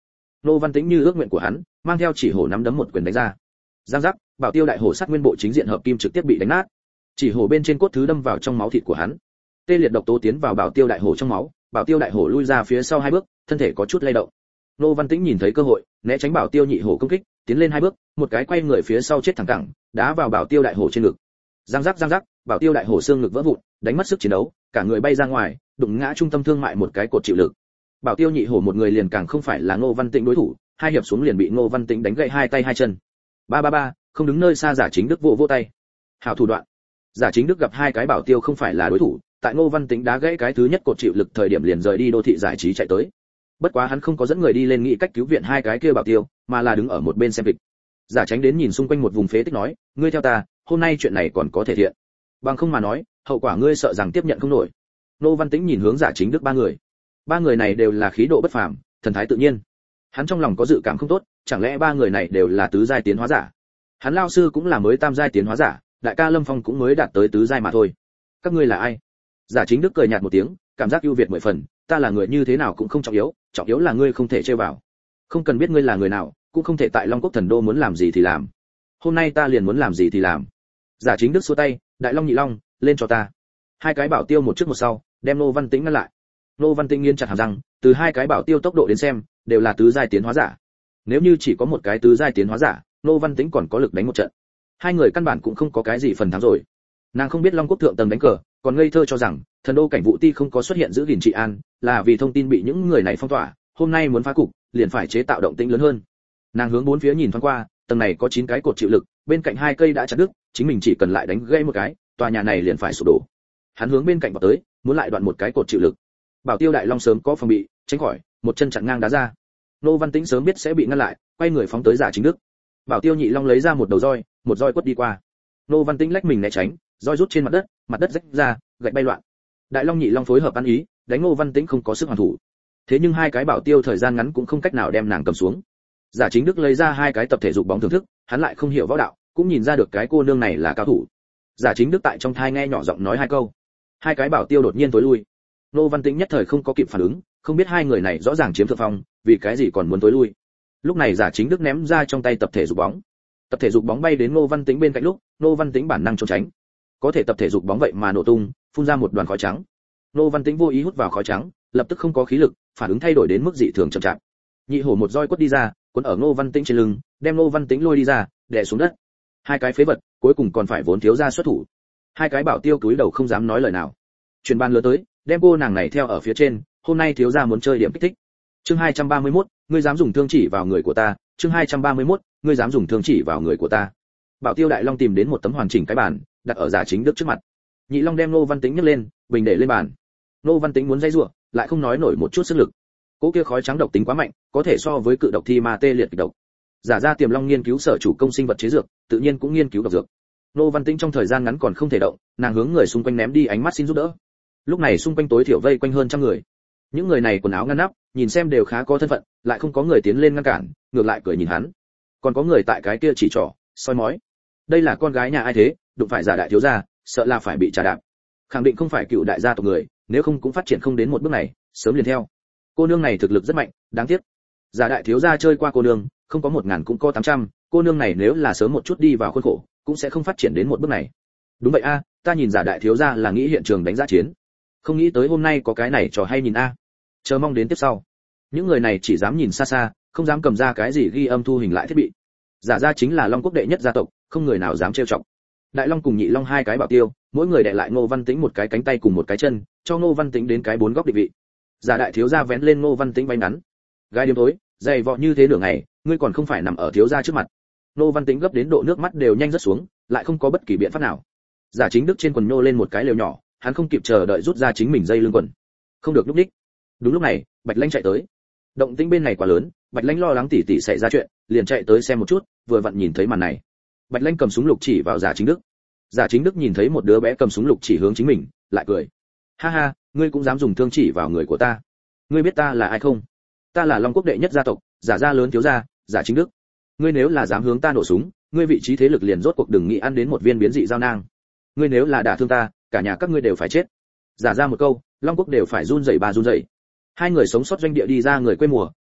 Nô Văn Tĩnh như ước nguyện của hắn, mang theo chỉ hổ nắm đấm một quyền đánh ra. Giang giác, Bảo Tiêu đại hổ sát nguyên bộ chính diện hợp kim trực tiếp bị đánh nát. Chỉ hổ bên trên cốt thứ đâm vào trong máu thịt của hắn. Tê liệt độc tố tiến vào Bảo Tiêu đại hổ trong máu, Bảo Tiêu đại hổ lui ra phía sau 2 bước, thân thể có chút lay động. Nô Văn Tĩnh nhìn thấy cơ hội, né tránh Bảo Tiêu nhị hổ công kích, tiến lên 2 bước, một cái quay người phía sau chết thẳng cẳng, đá vào Bảo Tiêu đại hổ trên ngực. Giang giác, Bảo Tiêu đại hổ xương ngực vỡ vụn, đánh mất sức chiến đấu, cả người bay ra ngoài, đụng ngã trung tâm thương mại một cái cột chịu lực. Bảo Tiêu nhị hổ một người liền càng không phải là Ngô Văn Tĩnh đối thủ, 2 hiệp xuống liền bị Ngô Văn Tĩnh đánh gãy 2 tay 2 chân. Ba, không đứng nơi xa Giả Chính Đức vỗ tay. Hảo thủ đoạn. Giả Chính Đức gặp 2 cái Bảo Tiêu không phải là đối thủ, tại Ngô Văn Tĩnh đá gãy cái thứ nhất cột chịu lực thời điểm liền rời đi đô thị giải trí chạy tới. Bất quá hắn không có dẫn người đi lên nghĩ cách cứu viện 2 cái kia Bảo Tiêu, mà là đứng ở một bên xem kịch. Giả Tránh đến nhìn xung quanh một vùng phế tích nói, ngươi theo ta, hôm nay chuyện này còn có thể thiện. Bằng không mà nói, hậu quả ngươi sợ rằng tiếp nhận không nổi. Ngô Văn Tĩnh nhìn hướng Giả Chính Đức 3 người. 3 người này đều là khí độ bất phàm, thần thái tự nhiên. Hắn trong lòng có dự cảm không tốt, chẳng lẽ 3 người này đều là tứ giai tiến hóa giả? Hắn lão sư cũng là mới tam giai tiến hóa giả, đại ca Lâm Phong cũng mới đạt tới tứ giai mà thôi. Các ngươi là ai? Giả Chính Đức cười nhạt một tiếng, cảm giác ưu việt 10 phần, ta là người như thế nào cũng không trọng yếu là ngươi không thể chơi vào. Không cần biết ngươi là người nào, cũng không thể tại Long Quốc Thần Đô muốn làm gì thì làm. Hôm nay ta liền muốn làm gì thì làm. Giả Chính Đức xua tay, Đại Long Nhị Long, lên cho ta. 2 cái Bảo Tiêu một trước một sau, đem Ngô Văn Tĩnh ngăn lại. Ngô Văn Tĩnh nghiến chặt hàm răng, từ 2 cái Bảo Tiêu tốc độ đến xem, đều là tứ giai tiến hóa giả. Nếu như chỉ có một cái tứ giai tiến hóa giả, Ngô Văn Tĩnh còn có lực đánh một trận. 2 người căn bản cũng không có cái gì phần thắng rồi. Nàng không biết Long Quốc thượng tầng đánh cờ, còn ngây thơ cho rằng Thần Đô cảnh vụ ti không có xuất hiện giữ gìn trị an, là vì thông tin bị những người này phong tỏa, hôm nay muốn phá cục, liền phải chế tạo động tĩnh lớn hơn. Nàng hướng 4 phía nhìn thoáng qua, tầng này có 9 cái cột chịu lực, bên cạnh 2 cây đã chặt đứt, chính mình chỉ cần lại đánh gãy một cái, tòa nhà này liền phải sụp đổ. Hắn hướng bên cạnh vào tới, muốn lại đoạn một cái cột chịu lực. Bảo Tiêu Đại Long sớm có phòng bị, tránh khỏi, một chân chặn ngang đá ra. Ngô Văn Tĩnh sớm biết sẽ bị ngăn lại, quay người phóng tới Giả Chính Đức. Bảo Tiêu Nhị Long lấy ra một đầu roi, một roi quất đi qua. Ngô Văn Tĩnh lách mình né tránh, roi rút trên mặt đất rách ra, gạch bay loạn. Đại Long Nhị Long phối hợp ăn ý, đánh Ngô Văn Tĩnh không có sức hoàn thủ. Thế nhưng 2 cái Bảo Tiêu thời gian ngắn cũng không cách nào đem nàng cầm xuống. Giả Chính Đức lấy ra 2 cái tập thể dục bóng thưởng thức, hắn lại không hiểu võ đạo, cũng nhìn ra được cái cô nương này là cao thủ. Giả Chính Đức tại trong thai nghe nhỏ giọng nói 2 câu. 2 cái Bảo Tiêu đột nhiên tối lui. Ngô Văn Tĩnh nhất thời không có kịp phản ứng, không biết 2 người này rõ ràng chiếm thượng phong, vì cái gì còn muốn tối lui. Lúc này Giả Chính Đức ném ra trong tay tập thể dục bóng. Tập thể dục bóng bay đến Ngô Văn Tĩnh bên cạnh lúc, Ngô Văn Tĩnh bản năng trốn tránh. Có thể tập thể dục bóng vậy mà nổ tung, phun ra một đoàn khói trắng. Ngô Văn Tĩnh vô ý hút vào khói trắng, lập tức không có khí lực, phản ứng thay đổi đến mức dị thường chậm chạp. Nhị hổ một roi quất đi ra, cuốn ở Ngô Văn Tĩnh trên lưng, đem Ngô Văn Tĩnh lôi đi ra, đè xuống đất. 2 cái phế vật, cuối cùng còn phải vốn thiếu gia xuất thủ. 2 cái Bảo Tiêu cúi đầu không dám nói lời nào. Truyền ban lớn tới, đem cô nàng này theo ở phía trên, hôm nay thiếu gia muốn chơi điểm kích thích. Chương 231, ngươi dám dùng thương chỉ vào người của ta. Chương 231, ngươi dám dùng thương chỉ vào người của ta. Bảo Tiêu Đại Long tìm đến một tấm hoàn chỉnh cái bàn, đặt ở Giả Chính Đức trước mặt. Nhị Long đem Ngô Văn Tĩnh nhấc lên, bình để lên bàn. Ngô Văn Tĩnh muốn dây rủa, lại không nói nổi một chút sức lực. Cỗ kia khói trắng độc tính quá mạnh, có thể so với cự độc thi ma tê liệt kịch độc. Giả ra Tiềm Long nghiên cứu sở chủ công sinh vật chế dược, tự nhiên cũng nghiên cứu độc dược. Ngô Văn Tĩnh trong thời gian ngắn còn không thể động, nàng hướng người xung quanh ném đi ánh mắt xin giúp đỡ. Lúc này xung quanh tối thiểu vây quanh hơn trăm người. Những người này quần áo ngăn nắp, nhìn xem đều khá có thân phận, lại không có người tiến lên ngăn cản, ngược lại cười nhìn hắn. Còn có người tại cái kia chỉ trỏ, soi mói. Đây là con gái nhà ai thế, đụng phải Giả đại thiếu gia, sợ là phải bị trà đạp. Khẳng định không phải cựu đại gia tộc người, nếu không cũng phát triển không đến một bước này, sớm liền theo. Cô nương này thực lực rất mạnh, đáng tiếc. Giả đại thiếu gia chơi qua cô nương, không có 1000 cũng có 800, cô nương này nếu là sớm một chút đi vào khuôn khổ, cũng sẽ không phát triển đến một bước này. Đúng vậy a, ta nhìn Giả đại thiếu gia là nghĩ hiện trường đánh giá chiến. Không nghĩ tới hôm nay có cái này trò hay nhìn a. Chờ mong đến tiếp sau. Những người này chỉ dám nhìn xa xa, không dám cầm ra cái gì ghi âm thu hình lại thiết bị. Giả gia chính là Long Quốc đệ nhất gia tộc, không người nào dám trêu chọc. Đại Long cùng Nhị Long 2 cái Bảo Tiêu, mỗi người đè lại Ngô Văn Tĩnh một cái cánh tay cùng một cái chân, cho Ngô Văn Tĩnh đến cái 4 góc định vị. Giả đại thiếu gia vén lên Ngô Văn Tĩnh bay ngắn. Gai đêm tối, dày vọ như thế nửa ngày, ngươi còn không phải nằm ở thiếu gia trước mặt. Ngô Văn Tĩnh gấp đến độ nước mắt đều nhanh rớt xuống, lại không có bất kỳ biện pháp nào. Giả Chính Đức trên quần nhô lên một cái lều nhỏ, hắn không kịp chờ đợi rút ra chính mình dây lưng quần. Không được lúc đích. Đúng lúc này, Bạch Lãnh chạy tới. Động tĩnh bên này quá lớn, Bạch Lãnh lo lắng tỷ tỷ xảy ra chuyện, liền chạy tới xem một chút, vừa vặn nhìn thấy màn này. Bạch Lãnh cầm súng lục chỉ vào Giả Chính Đức. Giả Chính Đức nhìn thấy một đứa bé cầm súng lục chỉ hướng chính mình, lại cười. Ha ha, ngươi cũng dám dùng thương chỉ vào người của ta. Ngươi biết ta là ai không? Ta là Long Quốc đệ nhất gia tộc, Giả gia lớn thiếu gia, Giả Chính Đức. Ngươi nếu là dám hướng ta nổ súng, ngươi vị trí thế lực liền rốt cuộc đừng nghĩ ăn đến một viên biến dị dao nang. Ngươi nếu là đả thương ta, cả nhà các ngươi đều phải chết. Giả ra một câu, Long Quốc đều phải run rẩy bà run rẩy. 2 người sống sót doanh địa đi ra người quê mùa,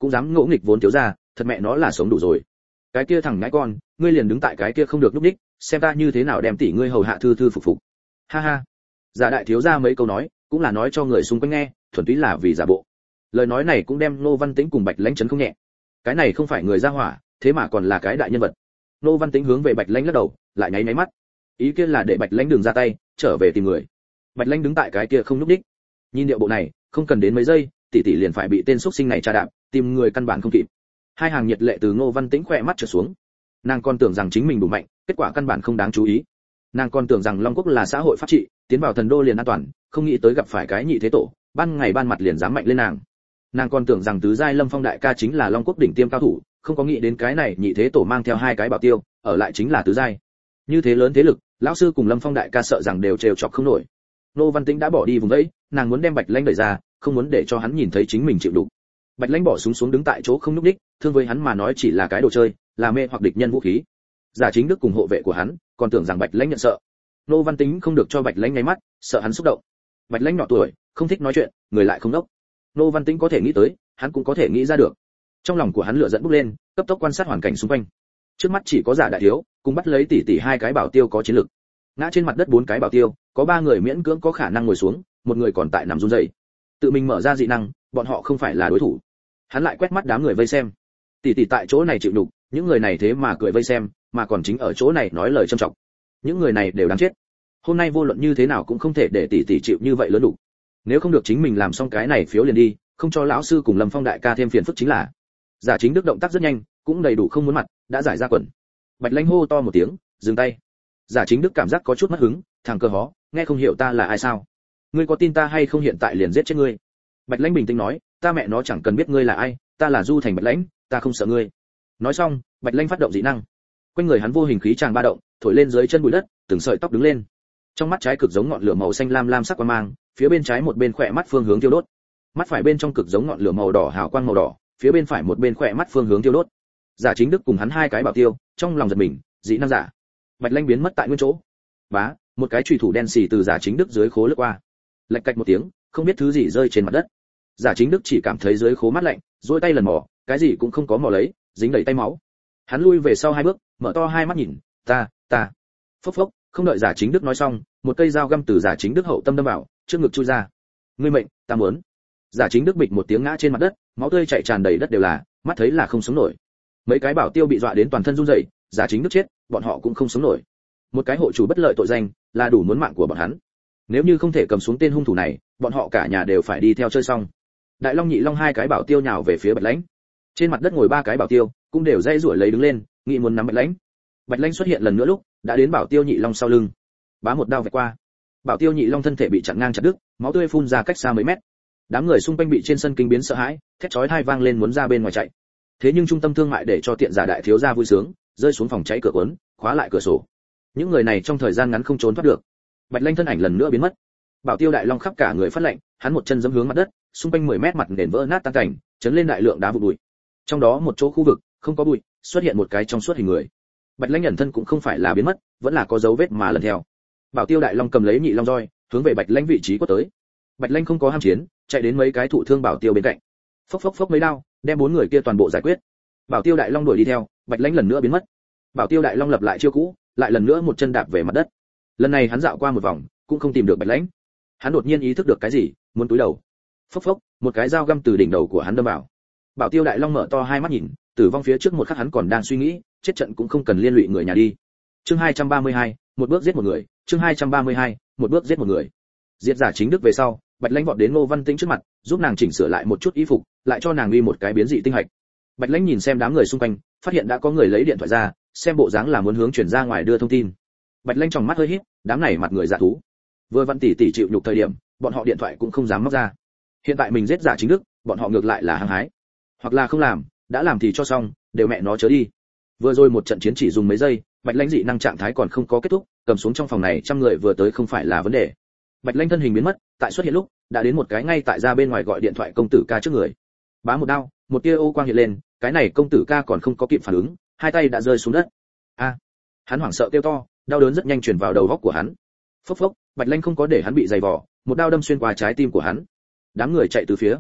cũng dám ngỗ nghịch vốn thiếu gia, thật mẹ nó là sống đủ rồi. Cái kia thằng ngãi con, ngươi liền đứng tại cái kia không được lúc đích, xem ta như thế nào đem tỷ ngươi hầu hạ thư thư phục phục. Ha ha. Giả đại thiếu gia mấy câu nói, cũng là nói cho người xung quanh nghe, thuần túy là vì giả bộ. Lời nói này cũng đem Ngô Văn Tĩnh cùng Bạch Lãnh chấn không nhẹ. Cái này không phải người ra hỏa, thế mà còn là cái đại nhân vật. Ngô Văn Tĩnh hướng về Bạch Lãnh lắc đầu, lại nháy mắt. Ý kia là để Bạch Lãnh đừng ra tay, trở về tìm người. Bạch Lãnh đứng tại cái kia không lúc đích. Nhìn điệu bộ này, không cần đến mấy giây, tỷ tỷ liền phải bị tên xuất sinh này tra đạp, tìm người căn bản không kịp. Hai hàng nhiệt lệ từ Ngô Văn Tĩnh khỏe mắt trượt xuống. Nàng còn tưởng rằng chính mình đủ mạnh, kết quả căn bản không đáng chú ý. Nàng còn tưởng rằng Long Quốc là xã hội pháp trị, tiến vào thần đô liền an toàn, không nghĩ tới gặp phải cái nhị thế tổ, ban ngày ban mặt liền dám mạnh lên nàng. Nàng còn tưởng rằng tứ giai Lâm Phong đại ca chính là Long Quốc đỉnh tiêm cao thủ, không có nghĩ đến cái này nhị thế tổ mang theo hai cái bảo tiêu, ở lại chính là tứ giai. Như thế lớn thế lực, lão sư cùng Lâm Phong đại ca sợ rằng đều trêu chọc không nổi. Nô Văn Tĩnh đã bỏ đi vùng đấy, nàng muốn đem Bạch Lãnh đẩy ra, không muốn để cho hắn nhìn thấy chính mình chịu đủ. Bạch Lãnh bỏ súng xuống đứng tại chỗ không nhúc nhích, thương với hắn mà nói chỉ là cái đồ chơi, là mê hoặc địch nhân vũ khí. Giả Chính Đức cùng hộ vệ của hắn, còn tưởng rằng Bạch Lãnh nhận sợ. Nô Văn Tĩnh không được cho Bạch Lãnh nháy mắt, sợ hắn xúc động. Bạch Lãnh nhỏ tuổi, không thích nói chuyện, người lại không đốc. Nô Văn Tĩnh có thể nghĩ tới, hắn cũng có thể nghĩ ra được. Trong lòng của hắn lửa giận bốc lên, cấp tốc quan sát hoàn cảnh xung quanh. Trước mắt chỉ có Giả đại thiếu, cùng bắt lấy tỷ hai cái bảo tiêu có chiến lực. Ngã trên mặt đất bốn cái bảo tiêu, có ba người miễn cưỡng có khả năng ngồi xuống, một người còn tại nằm run rẩy. Tự mình mở ra dị năng, bọn họ không phải là đối thủ. Hắn lại quét mắt đám người vây xem. Tỷ tại chỗ này chịu nhục, những người này thế mà cười vây xem, mà còn chính ở chỗ này nói lời trâm trọng. Những người này đều đáng chết. Hôm nay vô luận như thế nào cũng không thể để tỷ chịu như vậy lớn đủ. Nếu không được chính mình làm xong cái này phiếu liền đi, không cho lão sư cùng Lâm Phong đại ca thêm phiền phức chính là. Giả Chính Đức động tác rất nhanh, cũng đầy đủ không muốn mặt, đã giải ra quần. Bạch Lãnh hô to một tiếng, dừng tay. Giả Chính Đức cảm giác có chút mất hứng, thằng cơ hó, nghe không hiểu ta là ai sao? Ngươi có tin ta hay không hiện tại liền giết chết ngươi? Bạch Lãnh bình tĩnh nói, ta mẹ nó chẳng cần biết ngươi là ai, ta là Du Thành Bạch Lãnh, ta không sợ ngươi. Nói xong, Bạch Lãnh phát động dị năng. Quanh người hắn vô hình khí tràng ba động, thổi lên dưới chân bụi đất, từng sợi tóc đứng lên. Trong mắt trái cực giống ngọn lửa màu xanh lam lam sắc quang mang, phía bên trái một bên khỏe mắt phương hướng tiêu đốt. Mắt phải bên trong cực giống ngọn lửa màu đỏ hào quang màu đỏ, phía bên phải một bên khỏe mắt phương hướng tiêu đốt. Giả Chính Đức cùng hắn hai cái bảo tiêu, trong lòng giật mình, dị năng giả. Bạch Lãnh biến mất tại nguyên chỗ. Bá, một cái chùy thủ đen xì từ Giả Chính Đức dưới khố lướt qua. Lạch cạch một tiếng, không biết thứ gì rơi trên mặt đất. Giả Chính Đức chỉ cảm thấy dưới khố mát lạnh, duỗi tay lần mò, cái gì cũng không có mò lấy, dính đầy tay máu. Hắn lui về sau hai bước, mở to hai mắt nhìn, ta. Phốc phốc, không đợi Giả Chính Đức nói xong, một cây dao găm từ Giả Chính Đức hậu tâm đâm vào, trước ngực chui ra. Ngươi mệnh, ta muốn. Giả Chính Đức bịch một tiếng ngã trên mặt đất, máu tươi chảy tràn đầy đất đều là, mắt thấy là không sống nổi. Mấy cái bảo tiêu bị dọa đến toàn thân run rẩy, Giả Chính Đức chết, bọn họ cũng không sống nổi. Một cái hộ chủ bất lợi tội danh, là đủ muốn mạng của bọn hắn. Nếu như không thể cầm xuống tên hung thủ này, bọn họ cả nhà đều phải đi theo chơi xong. Đại Long Nhị Long hai cái bảo tiêu nhào về phía Bạch Lãnh. Trên mặt đất ngồi ba cái bảo tiêu, cũng đều dây rủi lấy đứng lên, nghĩ muốn nắm Bạch Lãnh. Bạch Lãnh xuất hiện lần nữa lúc, đã đến bảo tiêu Nhị Long sau lưng. Bá một đao vạch qua. Bảo tiêu Nhị Long thân thể bị chặn ngang chặt đứt, máu tươi phun ra cách xa mấy mét. Đám người xung quanh bị trên sân kinh biến sợ hãi, thét chói tai vang lên muốn ra bên ngoài chạy. Thế nhưng trung tâm thương mại để cho tiện Giả đại thiếu gia vui sướng, rơi xuống phòng cháy cửa cuốn, khóa lại cửa sổ. Những người này trong thời gian ngắn không trốn thoát được. Bạch Lãnh thân ảnh lần nữa biến mất. Bảo tiêu Đại Long khắp cả người phát lạnh, hắn một chân giẫm hướng mặt đất, xung quanh 10 mét mặt nền vỡ nát tan cảnh, chấn lên đại lượng đá vụn bụi. Trong đó một chỗ khu vực không có bụi, xuất hiện một cái trong suốt hình người. Bạch Lãnh ẩn thân cũng không phải là biến mất, vẫn là có dấu vết mà lần theo. Bảo tiêu Đại Long cầm lấy Nhị Long roi, hướng về Bạch Lãnh vị trí quất tới. Bạch Lãnh không có ham chiến, chạy đến mấy cái thụ thương bảo tiêu bên cạnh. Phốc phốc phốc mấy đao, đem bốn người kia toàn bộ giải quyết. Bảo tiêu Đại Long đuổi đi theo, Bạch Lãnh lần nữa biến mất. Bảo tiêu Đại Long lập lại chiêu cũ, lại lần nữa một chân đạp về mặt đất. Lần này hắn dạo qua một vòng, cũng không tìm được Bạch Lãnh. Hắn đột nhiên ý thức được cái gì, muốn túi đầu. Phốc phốc, một cái dao găm từ đỉnh đầu của hắn đâm vào. Bảo tiêu Đại Long mở to hai mắt nhìn, tử vong phía trước một khắc hắn còn đang suy nghĩ, chết trận cũng không cần liên lụy người nhà đi. Chương 232, một bước giết một người, chương 232, một bước giết một người. Diệt Giả Chính Đức về sau, Bạch Lãnh vọt đến Ngô Văn Tĩnh trước mặt, giúp nàng chỉnh sửa lại một chút y phục, lại cho nàng uy một cái biến dị tinh hạch. Bạch Lãnh nhìn xem đám người xung quanh, phát hiện đã có người lấy điện thoại ra, xem bộ dáng là muốn hướng chuyển ra ngoài đưa thông tin. Bạch Lãnh trong mắt hơi híp, đám này mặt người dạ thú. Vừa Văn tỷ chịu nhục thời điểm, bọn họ điện thoại cũng không dám móc ra. Hiện tại mình giết Giả Chính Đức, bọn họ ngược lại là hăng hái. Hoặc là không làm, đã làm thì cho xong, đều mẹ nó chớ đi. Vừa rồi một trận chiến chỉ dùng mấy giây, Bạch Lãnh dị năng trạng thái còn không có kết thúc, cầm xuống trong phòng này trăm người vừa tới không phải là vấn đề. Bạch Lãnh thân hình biến mất, tại xuất hiện lúc, đã đến một cái ngay tại ra bên ngoài gọi điện thoại công tử ca trước người. Bá một đao, một tia ô quang hiện lên, cái này công tử ca còn không có kịp phản ứng, hai tay đã rơi xuống đất. A! Hắn hoảng sợ kêu to, đau đớn rất nhanh truyền vào đầu óc của hắn. Phốc phốc, Bạch Lãnh không có để hắn bị dày vò, một đao đâm xuyên qua trái tim của hắn. Đám người chạy từ phía.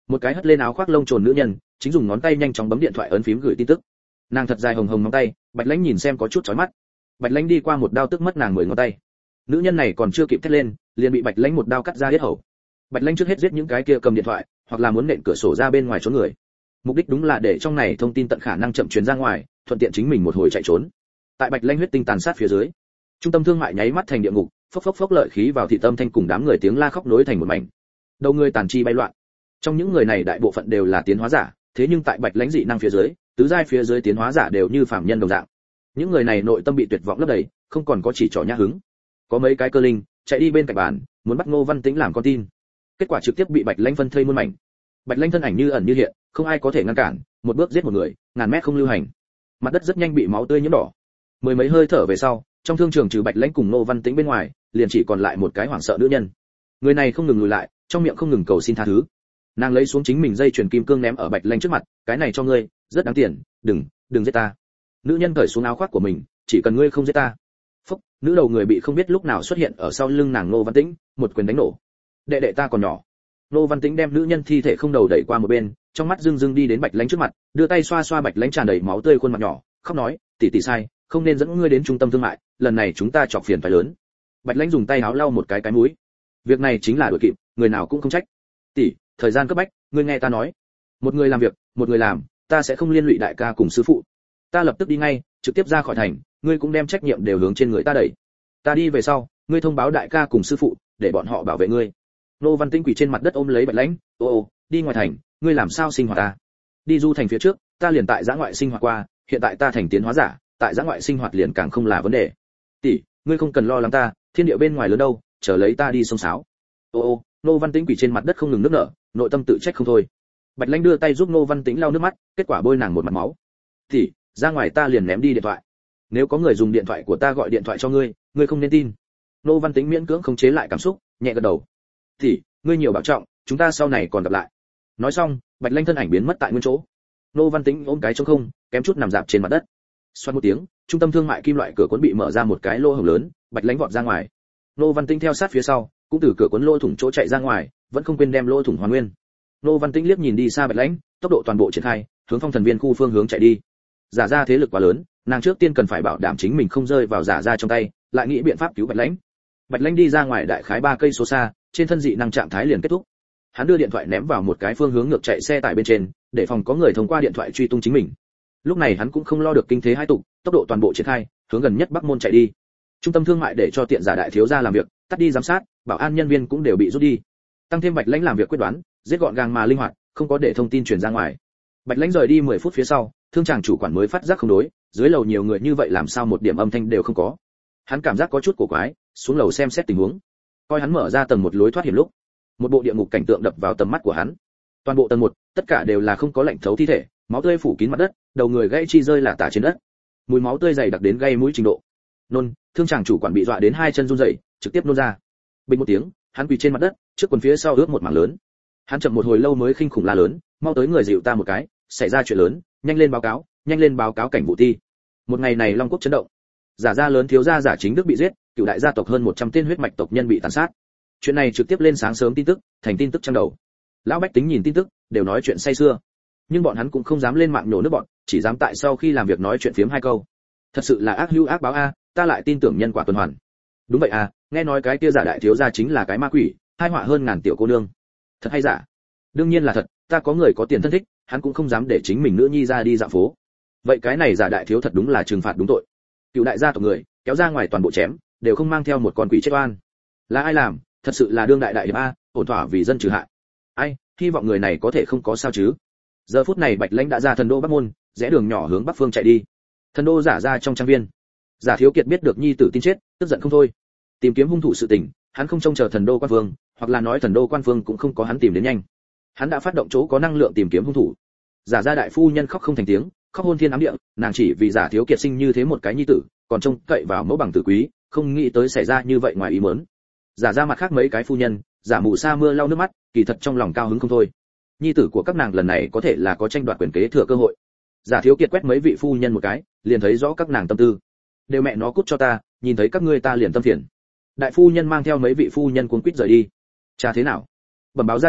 Một cái hất lên áo khoác lông trồn nữ nhân chính dùng ngón tay nhanh chóng bấm điện thoại ấn phím gửi tin tức. Nàng thật dài hồng hồng ngón tay, Bạch Lãnh nhìn xem có chút chói mắt. Bạch Lãnh đi qua một đao tức mất nàng 10 ngón tay. Nữ nhân này còn chưa kịp thét lên, liền bị Bạch Lãnh một đao cắt ra yết hầu. Bạch Lãnh trước hết giết những cái kia cầm điện thoại, hoặc là muốn nện cửa sổ ra bên ngoài trốn người. Mục đích đúng là để trong này thông tin tận khả năng chậm truyền ra ngoài, thuận tiện chính mình một hồi chạy trốn. Tại Bạch Lãnh huyết tinh tàn sát phía dưới, trung tâm thương mại nháy mắt thành địa ngục, phốc phốc phốc lợi khí vào thị tâm thanh cùng đám người tiếng la khóc nối thành một mảnh. Đầu người tàn chi bay loạn. Trong những người này đại bộ phận đều là tiến hóa giả, thế nhưng tại Bạch Lãnh dị năng phía dưới, tứ giai phía dưới tiến hóa giả đều như phàm nhân đồng dạng. Những người này nội tâm bị tuyệt vọng lấp đầy, không còn có chỉ trỏ nhã hứng. Có mấy cái cơ linh chạy đi bên cạnh bàn, muốn bắt Ngô Văn Tĩnh làm con tin. Kết quả trực tiếp bị Bạch Lãnh phân thây muôn mảnh. Bạch Lãnh thân ảnh như ẩn như hiện, không ai có thể ngăn cản, một bước giết một người, ngàn mét không lưu hành. Mặt đất rất nhanh bị máu tươi nhuộm đỏ. Mười mấy hơi thở về sau, trong thương trường trừ Bạch Lãnh cùng Ngô Văn Tĩnh bên ngoài, liền chỉ còn lại một cái hoảng sợ nữ nhân. Người này không ngừng lùi lại, trong miệng không ngừng cầu xin tha thứ. Nàng lấy xuống chính mình dây chuyền kim cương ném ở Bạch Lãnh trước mặt, cái này cho ngươi, rất đáng tiền, đừng giết ta. Nữ nhân cởi xuống áo khoác của mình, chỉ cần ngươi không giết ta. Phúc, nữ đầu người bị không biết lúc nào xuất hiện ở sau lưng nàng Ngô Văn Tĩnh, một quyền đánh nổ. Đệ đệ ta còn nhỏ. Ngô Văn Tĩnh đem nữ nhân thi thể không đầu đẩy qua một bên, trong mắt rưng rưng đi đến Bạch Lãnh trước mặt, đưa tay xoa xoa Bạch Lãnh tràn đầy máu tươi khuôn mặt nhỏ, khóc nói, tỷ tỷ sai, không nên dẫn ngươi đến trung tâm thương mại, lần này chúng ta chọc phiền phải lớn. Bạch Lãnh dùng tay áo lau một cái mũi. Việc này chính là đuổi kịp, người nào cũng không trách. Tỷ, thời gian cấp bách, ngươi nghe ta nói. Một người làm việc, một người làm, ta sẽ không liên lụy đại ca cùng sư phụ. Ta lập tức đi ngay, trực tiếp ra khỏi thành, ngươi cũng đem trách nhiệm đều hướng trên người ta đẩy. Ta đi về sau, ngươi thông báo đại ca cùng sư phụ, để bọn họ bảo vệ ngươi. Nô Văn Tĩnh quỳ trên mặt đất ôm lấy Bạch Lãnh, ô, đi ngoài thành, ngươi làm sao sinh hoạt ta? Đi du thành phía trước, ta liền tại giã ngoại sinh hoạt qua, hiện tại ta thành tiến hóa giả, tại giã ngoại sinh hoạt liền càng không là vấn đề. Tỷ, ngươi không cần lo lắng ta, thiên địa bên ngoài lớn đâu, chờ lấy ta đi sông sáo. Ô, Nô Văn Tĩnh quỳ trên mặt đất không ngừng nức nở, nội tâm tự trách không thôi. Bạch Lãnh đưa tay giúp Nô Văn Tĩnh lau nước mắt, kết quả bôi nàng một mặt máu. Tỷ, ra ngoài ta liền ném đi điện thoại. Nếu có người dùng điện thoại của ta gọi điện thoại cho ngươi, ngươi không nên tin. Nô Văn Tĩnh miễn cưỡng khống chế lại cảm xúc, nhẹ gật đầu. Tỷ, ngươi nhiều bảo trọng, chúng ta sau này còn gặp lại. Nói xong, Bạch Lãnh thân ảnh biến mất tại nguyên chỗ. Nô Văn Tĩnh ôm cái trống không, kém chút nằm dạp trên mặt đất. Xoát một tiếng, trung tâm thương mại kim loại cửa cuốn bị mở ra một cái lỗ hổng lớn, Bạch Lãnh vọt ra ngoài. Nô Văn Tĩnh theo sát phía sau, cũng từ cửa cuốn lỗ thủng chỗ chạy ra ngoài, vẫn không quên đem lỗ thủng hoàn nguyên. Nô Văn Tĩnh liếc nhìn đi xa Bạch Lãnh, tốc độ toàn bộ triển khai, hướng Phong Thần Viên khu phương hướng chạy đi. Giả ra thế lực quá lớn, nàng trước tiên cần phải bảo đảm chính mình không rơi vào giả ra trong tay, lại nghĩ biện pháp cứu Bạch Lãnh. Bạch Lãnh đi ra ngoài đại khái 3 cây số xa, trên thân dị năng trạng thái liền kết thúc. Hắn đưa điện thoại ném vào một cái phương hướng ngược chạy xe tải bên trên, để phòng có người thông qua điện thoại truy tung chính mình. Lúc này hắn cũng không lo được kinh thế hai tục, tốc độ toàn bộ triển khai, hướng gần nhất Bắc Môn chạy đi. Trung tâm thương mại để cho tiện giả đại thiếu gia làm việc, tắt đi giám sát, bảo an nhân viên cũng đều bị rút đi. Tăng thêm Bạch Lãnh làm việc quyết đoán, giết gọn gàng mà linh hoạt, không có để thông tin truyền ra ngoài. Bạch Lãnh rời đi 10 phút phía sau, thương tràng chủ quản mới phát giác không đối, dưới lầu nhiều người như vậy làm sao một điểm âm thanh đều không có. Hắn cảm giác có chút cổ quái, xuống lầu xem xét tình huống. Coi hắn mở ra tầng 1 lối thoát hiểm lúc, một bộ địa ngục cảnh tượng đập vào tầm mắt của hắn. Toàn bộ tầng 1, tất cả đều là không có lạnh thấu thi thể, máu tươi phủ kín mặt đất, đầu người gãy chi rơi lả tả trên đất. Mùi máu tươi dày đặc đến gây mũi trình độ. Nôn, thương tràng chủ quản bị dọa đến hai chân run rẩy, trực tiếp nôn ra. Bình một tiếng, hắn quỳ trên mặt đất, trước quần phía sau ướt một mảng lớn. Hắn chậm một hồi lâu mới kinh khủng la lớn, mau tới người dịu ta một cái, xảy ra chuyện lớn, nhanh lên báo cáo cảnh vụ ti. Một ngày này Long Quốc chấn động. Giả gia lớn thiếu gia giả chính Đức bị giết, cựu đại gia tộc hơn 100 tên huyết mạch tộc nhân bị tàn sát. Chuyện này trực tiếp lên sáng sớm tin tức, thành tin tức trong đầu. Lão bách tính nhìn tin tức, đều nói chuyện say xưa. Nhưng bọn hắn cũng không dám lên mạng nhổ nước bọn, chỉ dám tại sau khi làm việc nói chuyện phiếm hai câu. Thật sự là ác hữu ác báo a, ta lại tin tưởng nhân quả tuần hoàn. Đúng vậy à, nghe nói cái kia giả đại thiếu gia chính là cái ma quỷ, hai họa hơn ngàn tiểu cô nương. Thật hay giả? Đương nhiên là thật, ta có người có tiền thân thích, hắn cũng không dám để chính mình nữ nhi ra đi dạo phố. Vậy cái này giả đại thiếu thật đúng là trừng phạt đúng tội. Cựu đại gia tộc người, kéo ra ngoài toàn bộ chém, đều không mang theo một con quỷ chết oan. Là ai làm? Thật sự là đương đại đại hiệp a, ổn thỏa vì dân trừ hại. Ai, hy vọng người này có thể không có sao chứ. Giờ phút này Bạch Lãnh đã ra thần đô Bắc Môn, rẽ đường nhỏ hướng bắc phương chạy đi. Thần đô giả ra trong trang viên. Giả Thiếu Kiệt biết được nhi tử tin chết, tức giận không thôi. Tìm kiếm hung thủ sự tình, hắn không trông chờ thần đô quan vương, hoặc là nói thần đô quan vương cũng không có hắn tìm đến nhanh. Hắn đã phát động chỗ có năng lượng tìm kiếm hung thủ. Giả gia đại phu nhân khóc không thành tiếng, khóc hôn thiên ám địa, nàng chỉ vì Giả Thiếu Kiệt sinh như thế một cái nhi tử, còn trông cậy vào mẫu bằng tử quý, không nghĩ tới xảy ra như vậy ngoài ý muốn. Giả ra mặt khác mấy cái phu nhân, Giả Mù Sa Mưa lau nước mắt, kỳ thật trong lòng cao hứng không thôi. Nhi tử của các nàng lần này có thể là có tranh đoạt quyền kế thừa cơ hội. Giả Thiếu Kiệt quét mấy vị phu nhân một cái, liền thấy rõ các nàng tâm tư. Đều mẹ nó cút cho ta, nhìn thấy các ngươi ta liền tâm phiền. Đại phu nhân mang theo mấy vị phu nhân cuống quýt rời đi. Cha thế nào? Bẩm báo gia chủ,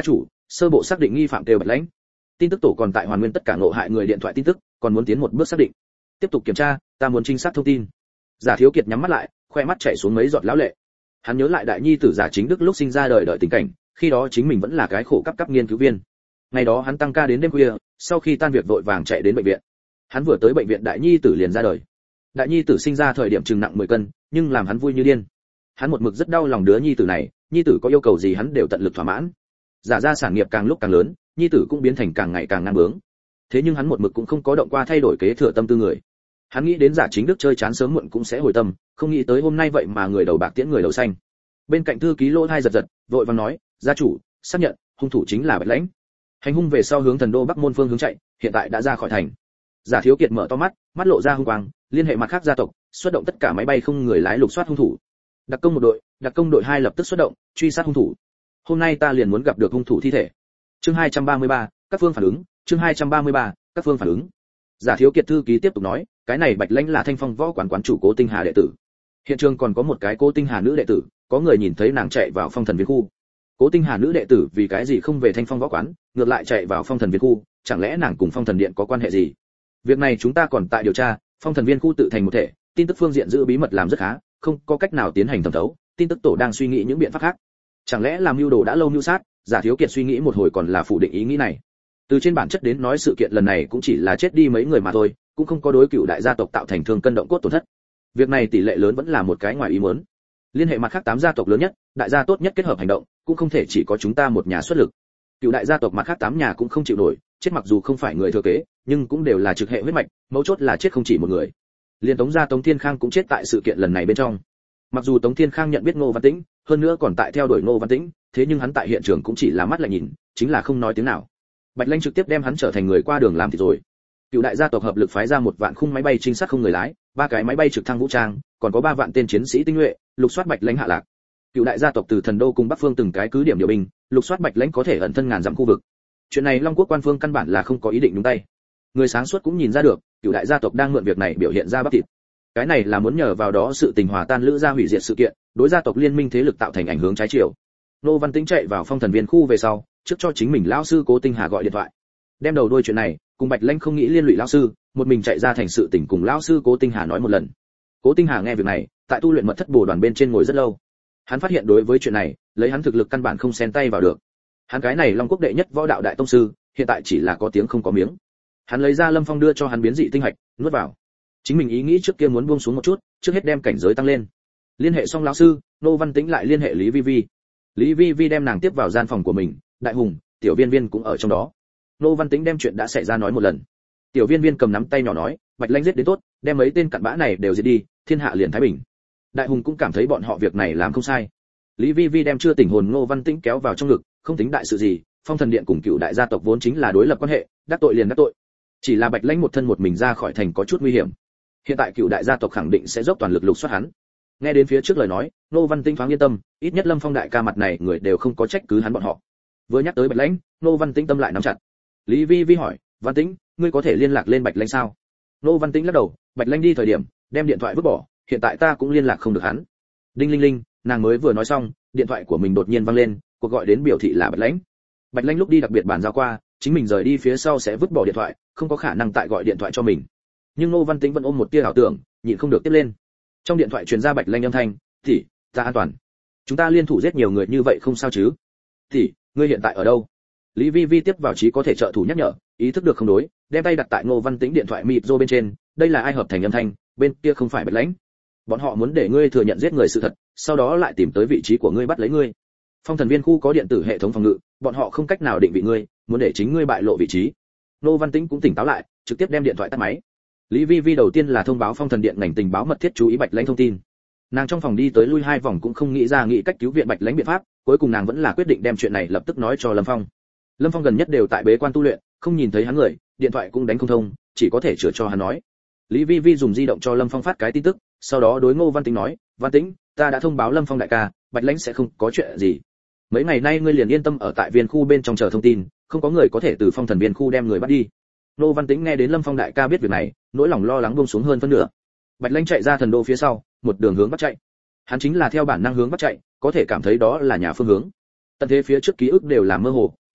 Sơ bộ xác định nghi phạm đều Bạch Lãnh. Tin tức tổ còn tại hoàn nguyên tất cả ngộ hại người điện thoại tin tức, còn muốn tiến một bước xác định. Tiếp tục kiểm tra, ta muốn trinh sát thông tin. Giả Thiếu Kiệt nhắm mắt lại, khoe mắt chảy xuống mấy giọt lão lệ. Hắn nhớ lại đại nhi tử Giả Chính Đức lúc sinh ra đời đợi tình cảnh, khi đó chính mình vẫn là cái khổ cấp nghiên cứu viên. Ngày đó hắn tăng ca đến đêm khuya, sau khi tan việc vội vàng chạy đến bệnh viện. Hắn vừa tới bệnh viện đại nhi tử liền ra đời. Đại nhi tử sinh ra thời điểm chừng nặng 10 cân, nhưng làm hắn vui như điên. Hắn một mực rất đau lòng đứa nhi tử này, nhi tử có yêu cầu gì hắn đều tận lực thỏa mãn. Giả ra sản nghiệp càng lúc càng lớn, nhi tử cũng biến thành càng ngày càng ngang bướng. Thế nhưng hắn một mực cũng không có động qua thay đổi kế thừa tâm tư người. Hắn nghĩ đến Giả Chính Đức chơi chán sớm muộn cũng sẽ hồi tâm, không nghĩ tới hôm nay vậy mà người đầu bạc tiễn người đầu xanh. Bên cạnh thư ký lỗ hai giật giật, vội vàng nói, gia chủ, xác nhận, hung thủ chính là Bạch Lãnh. Hành hung về sau hướng thần đô Bắc Môn phương hướng chạy, hiện tại đã ra khỏi thành. Giả Thiếu Kiệt mở to mắt, mắt lộ ra hung quang, liên hệ mặt khác gia tộc, xuất động tất cả máy bay không người lái lục soát hung thủ. Đặc công một đội, đặc công đội 2 lập tức xuất động, truy sát hung thủ. Hôm nay ta liền muốn gặp được hung thủ thi thể. Chương 233, các phương phản ứng, chương 233, các phương phản ứng. Giả Thiếu Kiệt thư ký tiếp tục nói, cái này Bạch Lãnh là Thanh Phong võ quán quán chủ Cố Tinh Hà đệ tử. Hiện trường còn có một cái Cố Tinh Hà nữ đệ tử, có người nhìn thấy nàng chạy vào Phong Thần Viên khu. Cố Tinh Hà nữ đệ tử vì cái gì không về Thanh Phong võ quán, ngược lại chạy vào Phong Thần Viên khu, chẳng lẽ nàng cùng Phong Thần điện có quan hệ gì? Việc này chúng ta còn tại điều tra, Phong Thần Viên khu tự thành một thể, tin tức phương diện giữ bí mật làm rất khá, không có cách nào tiến hành thẩm thấu, tin tức tổ đang suy nghĩ những biện pháp khác. Chẳng lẽ làm mưu đồ đã lâu mưu sát? Giả Thiếu Kiệt suy nghĩ một hồi còn là phủ định ý nghĩ này. Từ trên bản chất đến nói sự kiện lần này cũng chỉ là chết đi mấy người mà thôi, cũng không có đối cựu đại gia tộc tạo thành thương cân động cốt tổn thất. Việc này tỷ lệ lớn vẫn là một cái ngoài ý muốn. Liên hệ mặt khác 8 gia tộc lớn nhất, đại gia tốt nhất kết hợp hành động, cũng không thể chỉ có chúng ta một nhà xuất lực. Cựu đại gia tộc mặt khác 8 nhà cũng không chịu nổi, chết mặc dù không phải người thừa kế, nhưng cũng đều là trực hệ huyết mạch, mấu chốt là chết không chỉ một người. Liên Tống gia Tống Thiên Khang cũng chết tại sự kiện lần này bên trong. Mặc dù Tống Thiên Khang nhận biết Ngô Văn Tĩnh, hơn nữa còn tại theo đuổi Ngô Văn Tĩnh, thế nhưng hắn tại hiện trường cũng chỉ là mắt lại nhìn, chính là không nói tiếng nào. Bạch Lãnh trực tiếp đem hắn trở thành người qua đường làm thì rồi. Cựu đại gia tộc hợp lực phái ra 1 vạn khung máy bay trinh sát không người lái, 3 cái máy bay trực thăng vũ trang, còn có 3 vạn tên chiến sĩ tinh nhuệ, lục soát Bạch Lãnh hạ lạc. Cựu đại gia tộc từ thần đô cùng Bắc Phương từng cái cứ điểm điều binh, lục soát Bạch Lãnh có thể ẩn thân ngàn dặm khu vực. Chuyện này Long Quốc quan phương căn bản là không có ý định nhúng tay. Người sáng suốt cũng nhìn ra được, cựu đại gia tộc đang mượn việc này biểu hiện ra bắp thịt. Cái này là muốn nhờ vào đó sự tình hòa tan lữ gia hủy diệt sự kiện, đối gia tộc liên minh thế lực tạo thành ảnh hưởng trái chiều. Nô Văn Tĩnh chạy vào Phong Thần Viên khu về sau, trước cho chính mình lão sư Cố Tinh Hà gọi điện thoại. Đem đầu đuôi chuyện này, cùng Bạch Lãnh không nghĩ liên lụy lão sư, một mình chạy ra thành sự tình cùng lão sư Cố Tinh Hà nói một lần. Cố Tinh Hà nghe việc này, tại tu luyện mật thất bổ đoàn bên trên ngồi rất lâu. Hắn phát hiện đối với chuyện này, lấy hắn thực lực căn bản không xen tay vào được. Hắn cái này Long Quốc đệ nhất võ đạo đại tông sư, hiện tại chỉ là có tiếng không có miếng. Hắn lấy ra Lâm Phong đưa cho hắn biến dị tinh hạch, nuốt vào. Chính mình ý nghĩ trước kia muốn buông xuống một chút, trước hết đem cảnh giới tăng lên. Liên hệ xong lão sư, Nô Văn Tĩnh lại liên hệ Lý Vi Vi. Lý Vi Vi đem nàng tiếp vào gian phòng của mình, Đại Hùng, Tiểu Viên Viên cũng ở trong đó. Nô Văn Tĩnh đem chuyện đã xảy ra nói một lần. Tiểu Viên Viên cầm nắm tay nhỏ nói, Bạch Lãnh giết đến tốt, đem mấy tên cặn bã này đều giết đi, thiên hạ liền thái bình. Đại Hùng cũng cảm thấy bọn họ việc này làm không sai. Lý Vi Vi đem chưa tỉnh hồn Nô Văn Tĩnh kéo vào trong ngực, không tính đại sự gì, Phong Thần điện cùng cựu đại gia tộc vốn chính là đối lập quan hệ, đắc tội liền đắc tội. Chỉ là Bạch Lãnh một thân một mình ra khỏi thành có chút nguy hiểm. Hiện tại cựu đại gia tộc khẳng định sẽ dốc toàn lực lục soát hắn. Nghe đến phía trước lời nói, Nô Văn Tĩnh thoáng yên tâm, ít nhất Lâm Phong đại ca mặt này người đều không có trách cứ hắn bọn họ. Vừa nhắc tới Bạch Lãnh, Nô Văn Tĩnh tâm lại nắm chặt. Lý Vi Vi hỏi, Văn Tĩnh, ngươi có thể liên lạc lên Bạch Lãnh sao? Nô Văn Tĩnh lắc đầu, Bạch Lãnh đi thời điểm, đem điện thoại vứt bỏ, hiện tại ta cũng liên lạc không được hắn. Đinh linh linh, nàng mới vừa nói xong, điện thoại của mình đột nhiên vang lên, cuộc gọi đến biểu thị là Bạch Lãnh. Bạch Lãnh lúc đi đặc biệt bàn giao qua, chính mình rời đi phía sau sẽ vứt bỏ điện thoại, không có khả năng tại gọi điện thoại cho mình. Nhưng Nô Văn Tĩnh vẫn ôm một tia ảo tưởng, nhịn không được tiếp lên. Trong điện thoại truyền ra Bạch Lãnh âm thanh, "Tỷ, ta an toàn. Chúng ta liên thủ giết nhiều người như vậy không sao chứ? Tỷ, ngươi hiện tại ở đâu?" Lý Vi Vi tiếp vào trí có thể trợ thủ nhắc nhở, ý thức được không đối, đem tay đặt tại Ngô Văn Tĩnh điện thoại mịt rô bên trên, đây là ai hợp thành âm thanh, bên kia không phải Bạch Lãnh. Bọn họ muốn để ngươi thừa nhận giết người sự thật, sau đó lại tìm tới vị trí của ngươi bắt lấy ngươi. Phong Thần Viên khu có điện tử hệ thống phòng ngự, bọn họ không cách nào định vị ngươi, muốn để chính ngươi bại lộ vị trí. Ngô Văn Tĩnh cũng tỉnh táo lại, trực tiếp đem điện thoại tắt máy. Lý Vi Vi đầu tiên là thông báo Phong Thần điện ngành tình báo mật thiết chú ý Bạch Lãnh thông tin. Nàng trong phòng đi tới lui 2 vòng cũng không nghĩ ra cách cứu viện Bạch Lãnh biện pháp, cuối cùng nàng vẫn là quyết định đem chuyện này lập tức nói cho Lâm Phong. Lâm Phong gần nhất đều tại bế quan tu luyện, không nhìn thấy hắn người, điện thoại cũng đánh không thông, chỉ có thể chữa cho hắn nói. Lý Vi Vi dùng di động cho Lâm Phong phát cái tin tức, sau đó đối Ngô Văn Tĩnh nói, "Văn Tĩnh, ta đã thông báo Lâm Phong đại ca, Bạch Lãnh sẽ không có chuyện gì. Mấy ngày nay ngươi liền yên tâm ở tại viên khu bên trong chờ thông tin, không có người có thể từ Phong Thần viên khu đem người bắt đi." Ngô Văn Tĩnh nghe đến Lâm Phong đại ca biết việc này, nỗi lòng lo lắng buông xuống hơn phân nửa. Bạch Lãnh chạy ra thần đô phía sau, một đường hướng bắc chạy. Hắn chính là theo bản năng hướng bắc chạy, có thể cảm thấy đó là nhà phương hướng. Tận thế phía trước ký ức đều là mơ hồ,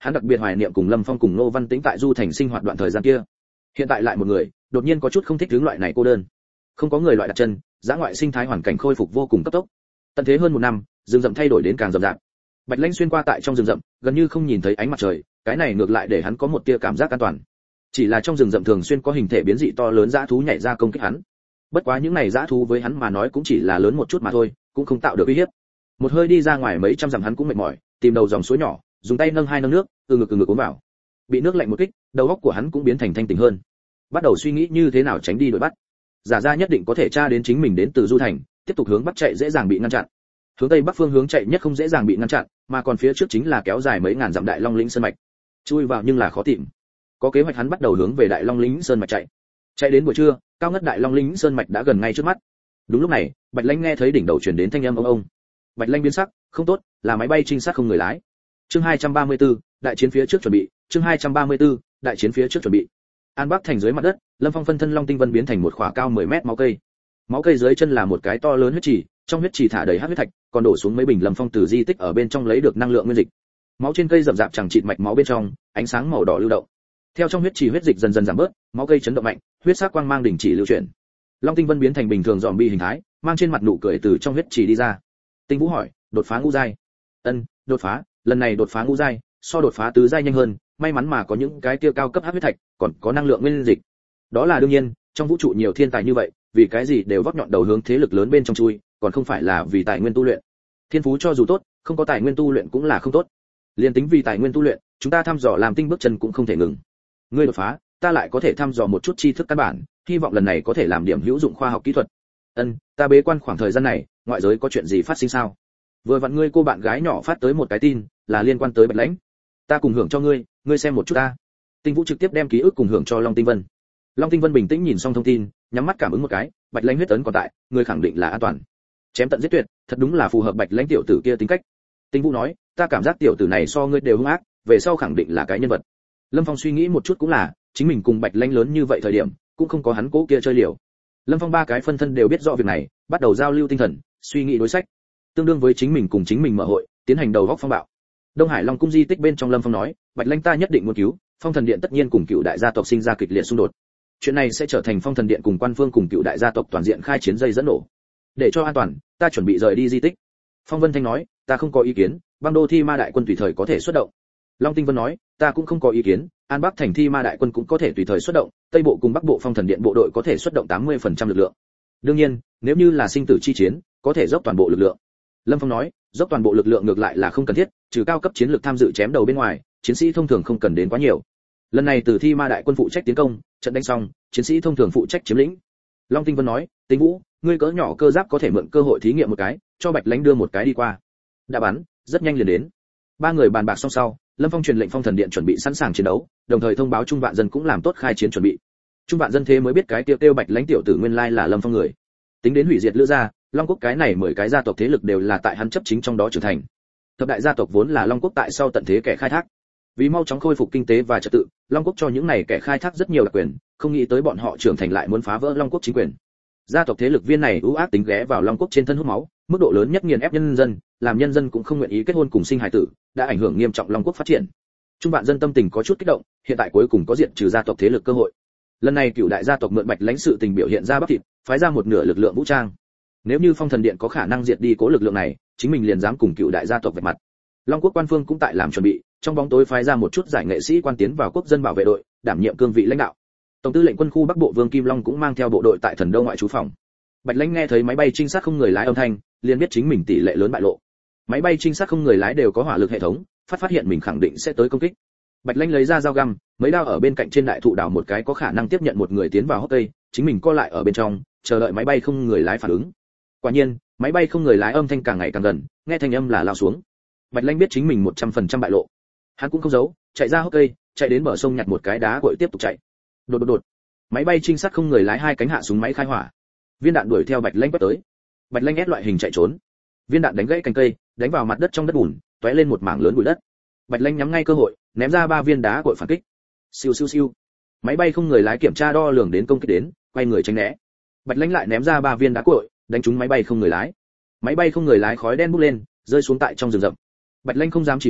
hắn đặc biệt hoài niệm cùng Lâm Phong cùng Ngô Văn Tĩnh tại Du Thành sinh hoạt đoạn thời gian kia. Hiện tại lại một người, đột nhiên có chút không thích hướng loại này cô đơn. Không có người loại đặt chân, dã ngoại sinh thái hoàn cảnh khôi phục vô cùng cấp tốc. Tận thế hơn một năm, rừng rậm thay đổi đến càng rậm rạp. Bạch Lãnh xuyên qua tại trong rừng rậm, gần như không nhìn thấy ánh mặt trời, cái này ngược lại để hắn có một tia cảm giác an toàn. Chỉ là trong rừng rậm thường xuyên có hình thể biến dị to lớn dã thú nhảy ra công kích hắn. Bất quá những này dã thú với hắn mà nói cũng chỉ là lớn một chút mà thôi, cũng không tạo được uy hiếp. Một hơi đi ra ngoài mấy trăm dặm hắn cũng mệt mỏi, tìm đầu dòng suối nhỏ, dùng tay nâng nước, từ ngực uống vào. Bị nước lạnh một kích, đầu óc của hắn cũng biến thành thanh tỉnh hơn. Bắt đầu suy nghĩ như thế nào tránh đi đuổi bắt. Giả ra nhất định có thể tra đến chính mình đến từ Du Thành, tiếp tục hướng bắc chạy dễ dàng bị ngăn chặn. Hướng tây bắc phương hướng chạy nhất không dễ dàng bị ngăn chặn, mà còn phía trước chính là kéo dài mấy ngàn dặm Đại Long lĩnh sơn mạch. Chui vào nhưng là khó tìm. Có kế hoạch hắn bắt đầu hướng về Đại Long lĩnh sơn mạch chạy. Chạy đến buổi trưa, cao ngất Đại Long lĩnh sơn mạch đã gần ngay trước mắt. Đúng lúc này, Bạch Lãnh nghe thấy đỉnh đầu truyền đến thanh âm ông. Bạch Lãnh biến sắc, không tốt, là máy bay trinh sát không người lái. Chương 234, đại chiến phía trước chuẩn bị, chương 234, đại chiến phía trước chuẩn bị. An Bắc thành dưới mặt đất, Lâm Phong phân thân Long Tinh Vân biến thành một khỏa cao 10 mét máu cây. Máu cây dưới chân là một cái to lớn huyết trì, trong huyết trì thả đầy hắc huyết thạch, còn đổ xuống mấy bình Lâm Phong từ di tích ở bên trong lấy được năng lượng nguyên dịch. Máu trên cây rậm rạp chẳng chịt mạch máu bên trong, ánh sáng màu đỏ lưu động. Theo trong huyết trì huyết dịch dần dần giảm bớt, máu cây chấn động mạnh, huyết sắc quang mang đình chỉ lưu chuyển. Long Tinh Vân biến thành bình thường zombie hình thái, mang trên mặt nụ cười từ trong huyết trì đi ra. Tinh Vũ hỏi, đột phá ngũ giai? Ân, đột phá, lần này đột phá ngũ giai, so đột phá tứ giai nhanh hơn, may mắn mà có những cái kia cao cấp hắc huyết thạch, còn có năng lượng nguyên dịch. Đó là đương nhiên, trong vũ trụ nhiều thiên tài như vậy, vì cái gì đều vót nhọn đầu hướng thế lực lớn bên trong chui, còn không phải là vì tài nguyên tu luyện. Thiên phú cho dù tốt, không có tài nguyên tu luyện cũng là không tốt. Liên tính vì tài nguyên tu luyện, chúng ta thăm dò làm tinh bước chân cũng không thể ngừng. Ngươi đột phá, ta lại có thể thăm dò một chút tri thức căn bản, hy vọng lần này có thể làm điểm hữu dụng khoa học kỹ thuật. Ân, ta bế quan khoảng thời gian này, ngoại giới có chuyện gì phát sinh sao? Vừa vặn ngươi cô bạn gái nhỏ phát tới một cái tin, là liên quan tới Bạch Lãnh. Ta cùng hưởng cho ngươi, ngươi xem một chút ta. Tinh Vũ trực tiếp đem ký ức cùng hưởng cho Long Tinh Vân. Long Tinh Vân bình tĩnh nhìn xong thông tin, nhắm mắt cảm ứng một cái, Bạch Lãnh huyết ấn còn tại, người khẳng định là an toàn. Chém tận giết tuyệt, thật đúng là phù hợp Bạch Lãnh tiểu tử kia tính cách. Tinh Vũ nói, ta cảm giác tiểu tử này so ngươi đều hung ác, về sau khẳng định là cái nhân vật. Lâm Phong suy nghĩ một chút cũng là, chính mình cùng Bạch Lãnh lớn như vậy thời điểm, cũng không có hắn cố kia chơi liều. Lâm Phong ba cái phân thân đều biết rõ việc này, bắt đầu giao lưu tinh thần, suy nghĩ đối sách. Tương đương với chính mình cùng chính mình mở hội, tiến hành đầu góc phong bạo. Đông Hải Long cung di tích bên trong Lâm Phong nói, Bạch Lãnh ta nhất định muốn cứu, Phong Thần Điện tất nhiên cùng Cựu đại gia tộc sinh ra kịch liệt xung đột. Chuyện này sẽ trở thành Phong Thần Điện cùng Quan Phương cùng Cựu đại gia tộc toàn diện khai chiến dây dẫn nổ. Để cho an toàn, ta chuẩn bị rời đi di tích. Phong Vân Thanh nói, ta không có ý kiến, băng đô thi ma đại quân tùy thời có thể xuất động. Long Tinh Vân nói, ta cũng không có ý kiến, An Bắc thành thi ma đại quân cũng có thể tùy thời xuất động, Tây bộ cùng Bắc bộ Phong Thần Điện bộ đội có thể xuất động 80% lực lượng. Đương nhiên, nếu như là sinh tử chi chiến, có thể dốc toàn bộ lực lượng. Lâm Phong nói, dốc toàn bộ lực lượng ngược lại là không cần thiết, trừ cao cấp chiến lược tham dự chém đầu bên ngoài, chiến sĩ thông thường không cần đến quá nhiều. Lần này từ thi ma đại quân phụ trách tiến công, trận đánh xong, chiến sĩ thông thường phụ trách chiếm lĩnh. Long Tinh Vân nói, Tinh Vũ, ngươi cỡ nhỏ cơ giáp có thể mượn cơ hội thí nghiệm một cái, cho Bạch Lãnh đưa một cái đi qua. Đã bắn, rất nhanh liền đến. Ba người bàn bạc xong sau, Lâm Phong truyền lệnh Phong Thần Điện chuẩn bị sẵn sàng chiến đấu, đồng thời thông báo Trung Vạn Dân cũng làm tốt khai chiến chuẩn bị. Trung Vạn Dân thế mới biết cái tiêu Bạch Lãnh tiểu tử nguyên lai là Lâm Phong người. Tính đến hủy diệt Lữ gia, Long Quốc cái này 10 cái gia tộc thế lực đều là tại hắn chấp chính trong đó trưởng thành. Thập đại gia tộc vốn là Long Quốc tại sau tận thế kẻ khai thác. Vì mau chóng khôi phục kinh tế và trật tự, Long Quốc cho những này kẻ khai thác rất nhiều đặc quyền, không nghĩ tới bọn họ trưởng thành lại muốn phá vỡ Long Quốc chính quyền. Gia tộc thế lực viên này ưu ác tính ghé vào Long Quốc trên thân hút máu, mức độ lớn nhất nghiền ép nhân dân, làm nhân dân cũng không nguyện ý kết hôn cùng sinh hài tử, đã ảnh hưởng nghiêm trọng Long Quốc phát triển. Trung Vạn Dân tâm tình có chút kích động, hiện tại cuối cùng có diện trừ gia tộc thế lực cơ hội. Lần này Cửu đại gia tộc mượn Bạch Lãnh sự tình biểu hiện ra bắp thịt, phái ra một nửa lực lượng vũ trang. Nếu như Phong Thần Điện có khả năng diệt đi cố lực lượng này, chính mình liền dám cùng Cửu đại gia tộc vạch mặt. Long Quốc quan phương cũng tại làm chuẩn bị, trong bóng tối phái ra một chút giải nghệ sĩ quan tiến vào quốc dân bảo vệ đội, đảm nhiệm cương vị lãnh đạo. Tổng tư lệnh quân khu Bắc Bộ Vương Kim Long cũng mang theo bộ đội tại Thần Đô ngoại trú phòng. Bạch Lãnh nghe thấy máy bay trinh sát không người lái âm thanh, liền biết chính mình tỷ lệ lớn bại lộ. Máy bay trinh sát không người lái đều có hỏa lực hệ thống, phát hiện mình khẳng định sẽ tới công kích. Bạch Lãnh lấy ra dao găm, mấy đao ở bên cạnh trên đại thụ đào một cái có khả năng tiếp nhận một người tiến vào hốc cây, chính mình co lại ở bên trong, chờ đợi máy bay không người lái phản ứng. Quả nhiên, máy bay không người lái âm thanh càng ngày càng gần, nghe thanh âm là lao xuống. Bạch Lãnh biết chính mình 100% bại lộ. Hắn cũng không giấu, chạy ra hốc cây, chạy đến bờ sông nhặt một cái đá cội tiếp tục chạy. Đột. Máy bay trinh sát không người lái hai cánh hạ súng máy khai hỏa. Viên đạn đuổi theo Bạch Lãnh quét tới. Bạch Lãnh ép loại hình chạy trốn. Viên đạn đánh gãy cành cây, đánh vào mặt đất trong đất bùn, tóe lên một mảng lớn bụi đất. Bạch Lãnh nhắm ngay cơ hội, ném ra 3 viên đá cội phản kích. Siêu. Máy bay không người lái kiểm tra đo lường đến công kích đến, quay người tránh né. Bạch Lãnh lại ném ra 3 viên đá cội, đánh trúng máy bay không người lái. Máy bay không người lái khói đen bốc lên, rơi xuống tại trong rừng rậm. Bạch Lãnh không dám trì hoãn,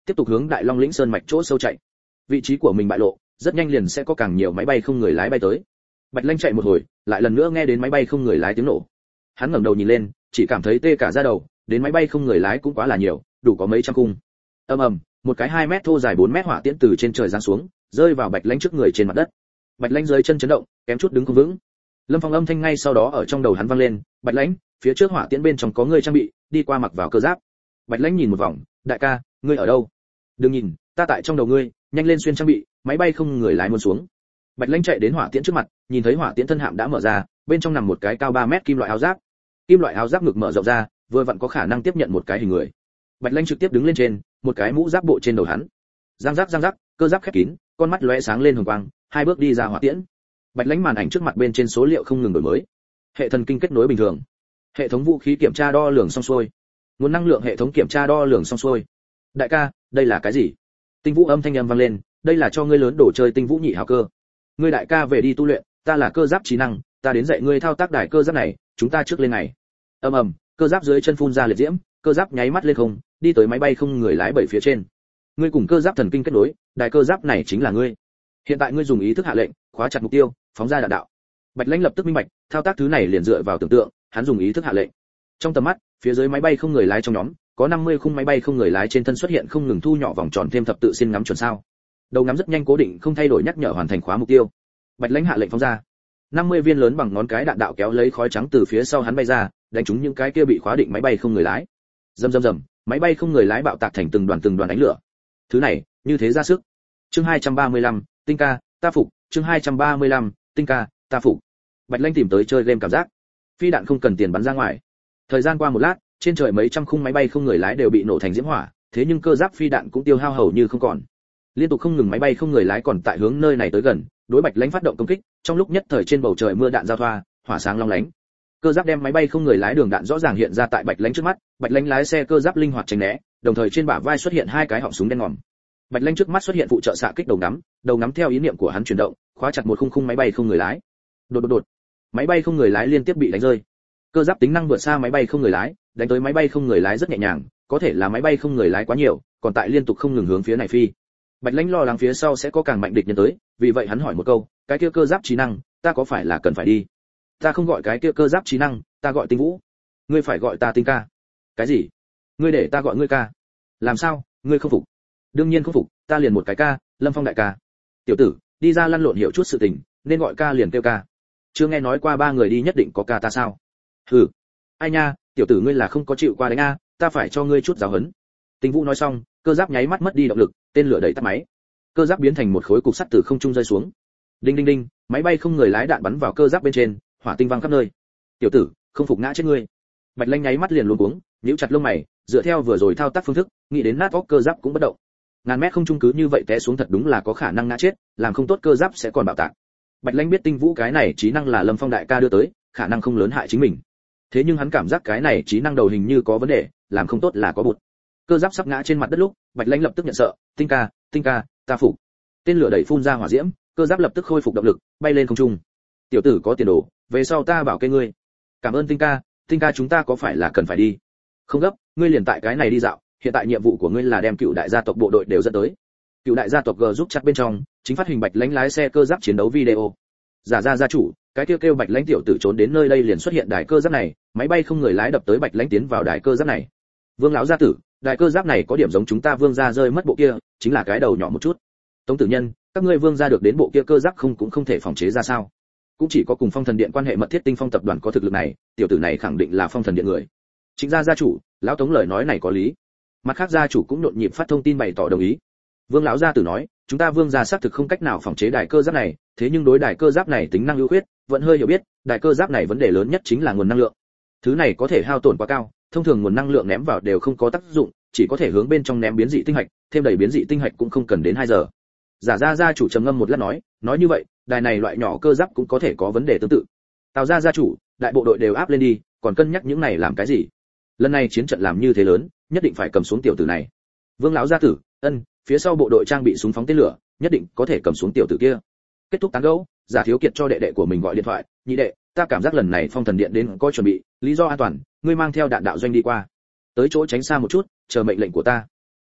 tiếp tục hướng Đại Long lĩnh sơn mạch chỗ sâu chạy. Vị trí của mình bại lộ, rất nhanh liền sẽ có càng nhiều máy bay không người lái bay tới. Bạch Lanh chạy một hồi, lại lần nữa nghe đến máy bay không người lái tiếng nổ. Hắn ngẩng đầu nhìn lên, chỉ cảm thấy tê cả da đầu, đến máy bay không người lái cũng quá là nhiều, đủ có mấy trăm cung. Ầm ầm, một cái 2 mét thô dài 4 mét hỏa tiễn từ trên trời giáng xuống, rơi vào Bạch Lanh trước người trên mặt đất. Bạch Lanh dưới chân chấn động, kém chút đứng không vững. Lâm Phong âm thanh ngay sau đó ở trong đầu hắn vang lên, "Bạch Lanh, phía trước hỏa tiễn bên trong có người trang bị, đi qua mặc vào cơ giáp." Bạch Lanh nhìn một vòng, "Đại ca, ngươi ở đâu?" "Đừng nhìn, ta tại trong đầu ngươi, nhanh lên xuyên trang bị, máy bay không người lái muốn xuống." Bạch Lanh chạy đến hỏa tiễn trước mặt, nhìn thấy hỏa tiễn thân hạm đã mở ra, bên trong nằm một cái cao 3 mét kim loại áo giáp. Kim loại áo giáp ngực mở rộng ra, vừa vặn có khả năng tiếp nhận một cái hình người. Bạch Lanh trực tiếp đứng lên trên, một cái mũ giáp bộ trên đầu hắn. Giang rắc, cơ giáp khép kín, con mắt lóe sáng lên hồng quang, 2 bước đi ra hỏa tiễn. Bạch Lanh màn ảnh trước mặt bên trên số liệu không ngừng đổi mới. Hệ thần kinh kết nối bình thường. Hệ thống vũ khí kiểm tra đo lường xong xuôi. Nguồn năng lượng hệ thống kiểm tra đo lường xong xuôi. Đại ca, đây là cái gì? Tinh Vũ âm thanh vang lên, đây là cho ngươi lớn đồ chơi Tinh Vũ nhị hào cơ. Ngươi đại ca về đi tu luyện, ta là cơ giáp trí năng, ta đến dạy ngươi thao tác đài cơ giáp này, chúng ta trước lên này. Ầm ầm, cơ giáp dưới chân phun ra liệt diễm, cơ giáp nháy mắt lên không, đi tới máy bay không người lái bảy phía trên. Ngươi cùng cơ giáp thần kinh kết nối, đài cơ giáp này chính là ngươi. Hiện tại ngươi dùng ý thức hạ lệnh, khóa chặt mục tiêu, phóng ra đạn đạo. Bạch Lãnh lập tức minh bạch, thao tác thứ này liền dựa vào tưởng tượng, hắn dùng ý thức hạ lệnh. Trong tầm mắt, phía dưới máy bay không người lái trong nhóm, có 50 khung máy bay không người lái trên thân xuất hiện không ngừng thu nhỏ vòng tròn thêm thập tự xin ngắm chuẩn sao. Đầu ngắm rất nhanh cố định không thay đổi nhắc nhở hoàn thành khóa mục tiêu. Bạch Lãnh hạ lệnh phóng ra. 50 viên lớn bằng ngón cái đạn đạo kéo lấy khói trắng từ phía sau hắn bay ra, đánh trúng những cái kia bị khóa định máy bay không người lái. Rầm rầm rầm, máy bay không người lái bạo tạc thành từng đoàn ánh lửa. Thứ này, như thế ra sức. Chương 235, Tinh ca, ta phục, chương 235, Tinh ca, ta phục. Bạch Lãnh tìm tới chơi game cảm giác. Phi đạn không cần tiền bắn ra ngoài. Thời gian qua một lát, trên trời mấy trăm khung máy bay không người lái đều bị nổ thành diễm hỏa, thế nhưng cơ giáp phi đạn cũng tiêu hao hầu như không còn. Liên tục không ngừng máy bay không người lái còn tại hướng nơi này tới gần, đối Bạch Lãnh phát động công kích, trong lúc nhất thời trên bầu trời mưa đạn giao thoa, hỏa sáng long lánh. Cơ giáp đem máy bay không người lái đường đạn rõ ràng hiện ra tại Bạch Lãnh trước mắt, Bạch Lãnh lái xe cơ giáp linh hoạt tránh né, đồng thời trên bả vai xuất hiện 2 cái họng súng đen ngòm. Bạch Lãnh trước mắt xuất hiện phụ trợ xạ kích đầu ngắm theo ý niệm của hắn chuyển động, khóa chặt một khung máy bay không người lái. Đột, máy bay không người lái liên tiếp bị đánh rơi. Cơ giáp tính năng vượt xa máy bay không người lái, đánh tới máy bay không người lái rất nhẹ nhàng, có thể là máy bay không người lái quá nhiều, còn tại liên tục không ngừng hướng phía này phi. Bạch Lãnh lo lắng phía sau sẽ có càng mạnh địch nhân tới, vì vậy hắn hỏi một câu, cái kia cơ giáp trí năng, ta có phải là cần phải đi? Ta không gọi cái kia cơ giáp trí năng, ta gọi Tinh Vũ. Ngươi phải gọi ta Tinh ca. Cái gì? Ngươi để ta gọi ngươi ca? Làm sao? Ngươi không phục? Đương nhiên không phục, ta liền một cái ca, Lâm Phong đại ca. Tiểu tử, đi ra lăn lộn hiểu chút sự tình, nên gọi ca liền kêu ca. Chưa nghe nói qua 3 người đi nhất định có ca ta sao? Hừ. Ai nha, tiểu tử ngươi là không có chịu qua đánh a, ta phải cho ngươi chút giáo huấn. Tinh Vũ nói xong, cơ giáp nháy mắt mất đi động lực, tên lửa đẩy tắt máy. Cơ giáp biến thành một khối cục sắt từ không trung rơi xuống. Đinh đinh đinh, máy bay không người lái đạn bắn vào cơ giáp bên trên, hỏa tinh văng khắp nơi. Tiểu tử, không phục ngã chết ngươi. Bạch Lãnh nháy mắt liền luống cuống, nhíu chặt lông mày, dựa theo vừa rồi thao tác phương thức, nghĩ đến nát óc cơ giáp cũng bất động. Ngàn mét không trung cứ như vậy té xuống thật đúng là có khả năng ngã chết, làm không tốt cơ giáp sẽ còn bạo tạc. Bạch Lãnh biết Tinh Vũ cái này trí năng là Lâm Phong đại ca đưa tới, khả năng không lớn hại chính mình. Thế nhưng hắn cảm giác cái này trí năng đầu hình như có vấn đề, làm không tốt là có bụt. Cơ giáp sắp ngã trên mặt đất lúc, Bạch Lãnh lập tức nhận sợ, Tinh ca, ta phục. Tên lửa đẩy phun ra hỏa diễm, cơ giáp lập tức khôi phục động lực, bay lên không trung. Tiểu tử có tiền đồ, về sau ta bảo kê ngươi. Cảm ơn Tinh ca chúng ta có phải là cần phải đi? Không gấp, ngươi liền tại cái này đi dạo, hiện tại nhiệm vụ của ngươi là đem cựu đại gia tộc bộ đội đều dẫn tới. Cựu đại gia tộc G giúp chat bên trong, chính phát hình Bạch Lãnh lái xe cơ giáp chiến đấu video. Giả ra gia chủ, cái kêu Bạch Lãnh tiểu tử trốn đến nơi đây liền xuất hiện đài cơ giáp này, máy bay không người lái đập tới Bạch Lãnh tiến vào đài cơ giáp này. Vương lão gia tử, đài cơ giáp này có điểm giống chúng ta Vương gia rơi mất bộ kia, chính là cái đầu nhỏ một chút. Tống tử nhân, các ngươi Vương gia được đến bộ kia cơ giáp cũng không thể phòng chế ra sao? Cũng chỉ có cùng Phong Thần Điện quan hệ mật thiết Tinh Phong tập đoàn có thực lực này, tiểu tử này khẳng định là Phong Thần Điện người. Chính gia gia chủ, lão Tống lời nói này có lý. Mặt khác gia chủ cũng nhộn nhịp phát thông tin bày tỏ đồng ý. Vương lão gia tử nói, chúng ta Vương gia xác thực không cách nào phòng chế đài cơ giáp này, thế nhưng đối đài cơ giáp này tính năng ưu khuyết, vẫn hơi hiểu biết, đài cơ giáp này vấn đề lớn nhất chính là nguồn năng lượng. Thứ này có thể hao tổn quá cao, thông thường nguồn năng lượng ném vào đều không có tác dụng, chỉ có thể hướng bên trong ném biến dị tinh hạch, thêm đầy biến dị tinh hạch cũng không cần đến 2 giờ. Giả ra gia chủ trầm ngâm một lát nói như vậy, đài này loại nhỏ cơ giáp cũng có thể có vấn đề tương tự. Tào gia gia chủ, đại bộ đội đều áp lên đi, còn cân nhắc những này làm cái gì? Lần này chiến trận làm như thế lớn, nhất định phải cầm xuống tiểu tử này. Vương lão gia tử, phía sau bộ đội trang bị súng phóng tên lửa, nhất định có thể cầm xuống tiểu tử kia. Kết thúc tán gẫu, Giả Thiếu Kiệt cho đệ đệ của mình gọi điện thoại, nhị đệ, ta cảm giác lần này Phong Thần Điện đến có chuẩn bị, lý do an toàn, ngươi mang theo đạn đạo doanh đi qua, tới chỗ tránh xa một chút, chờ mệnh lệnh của ta.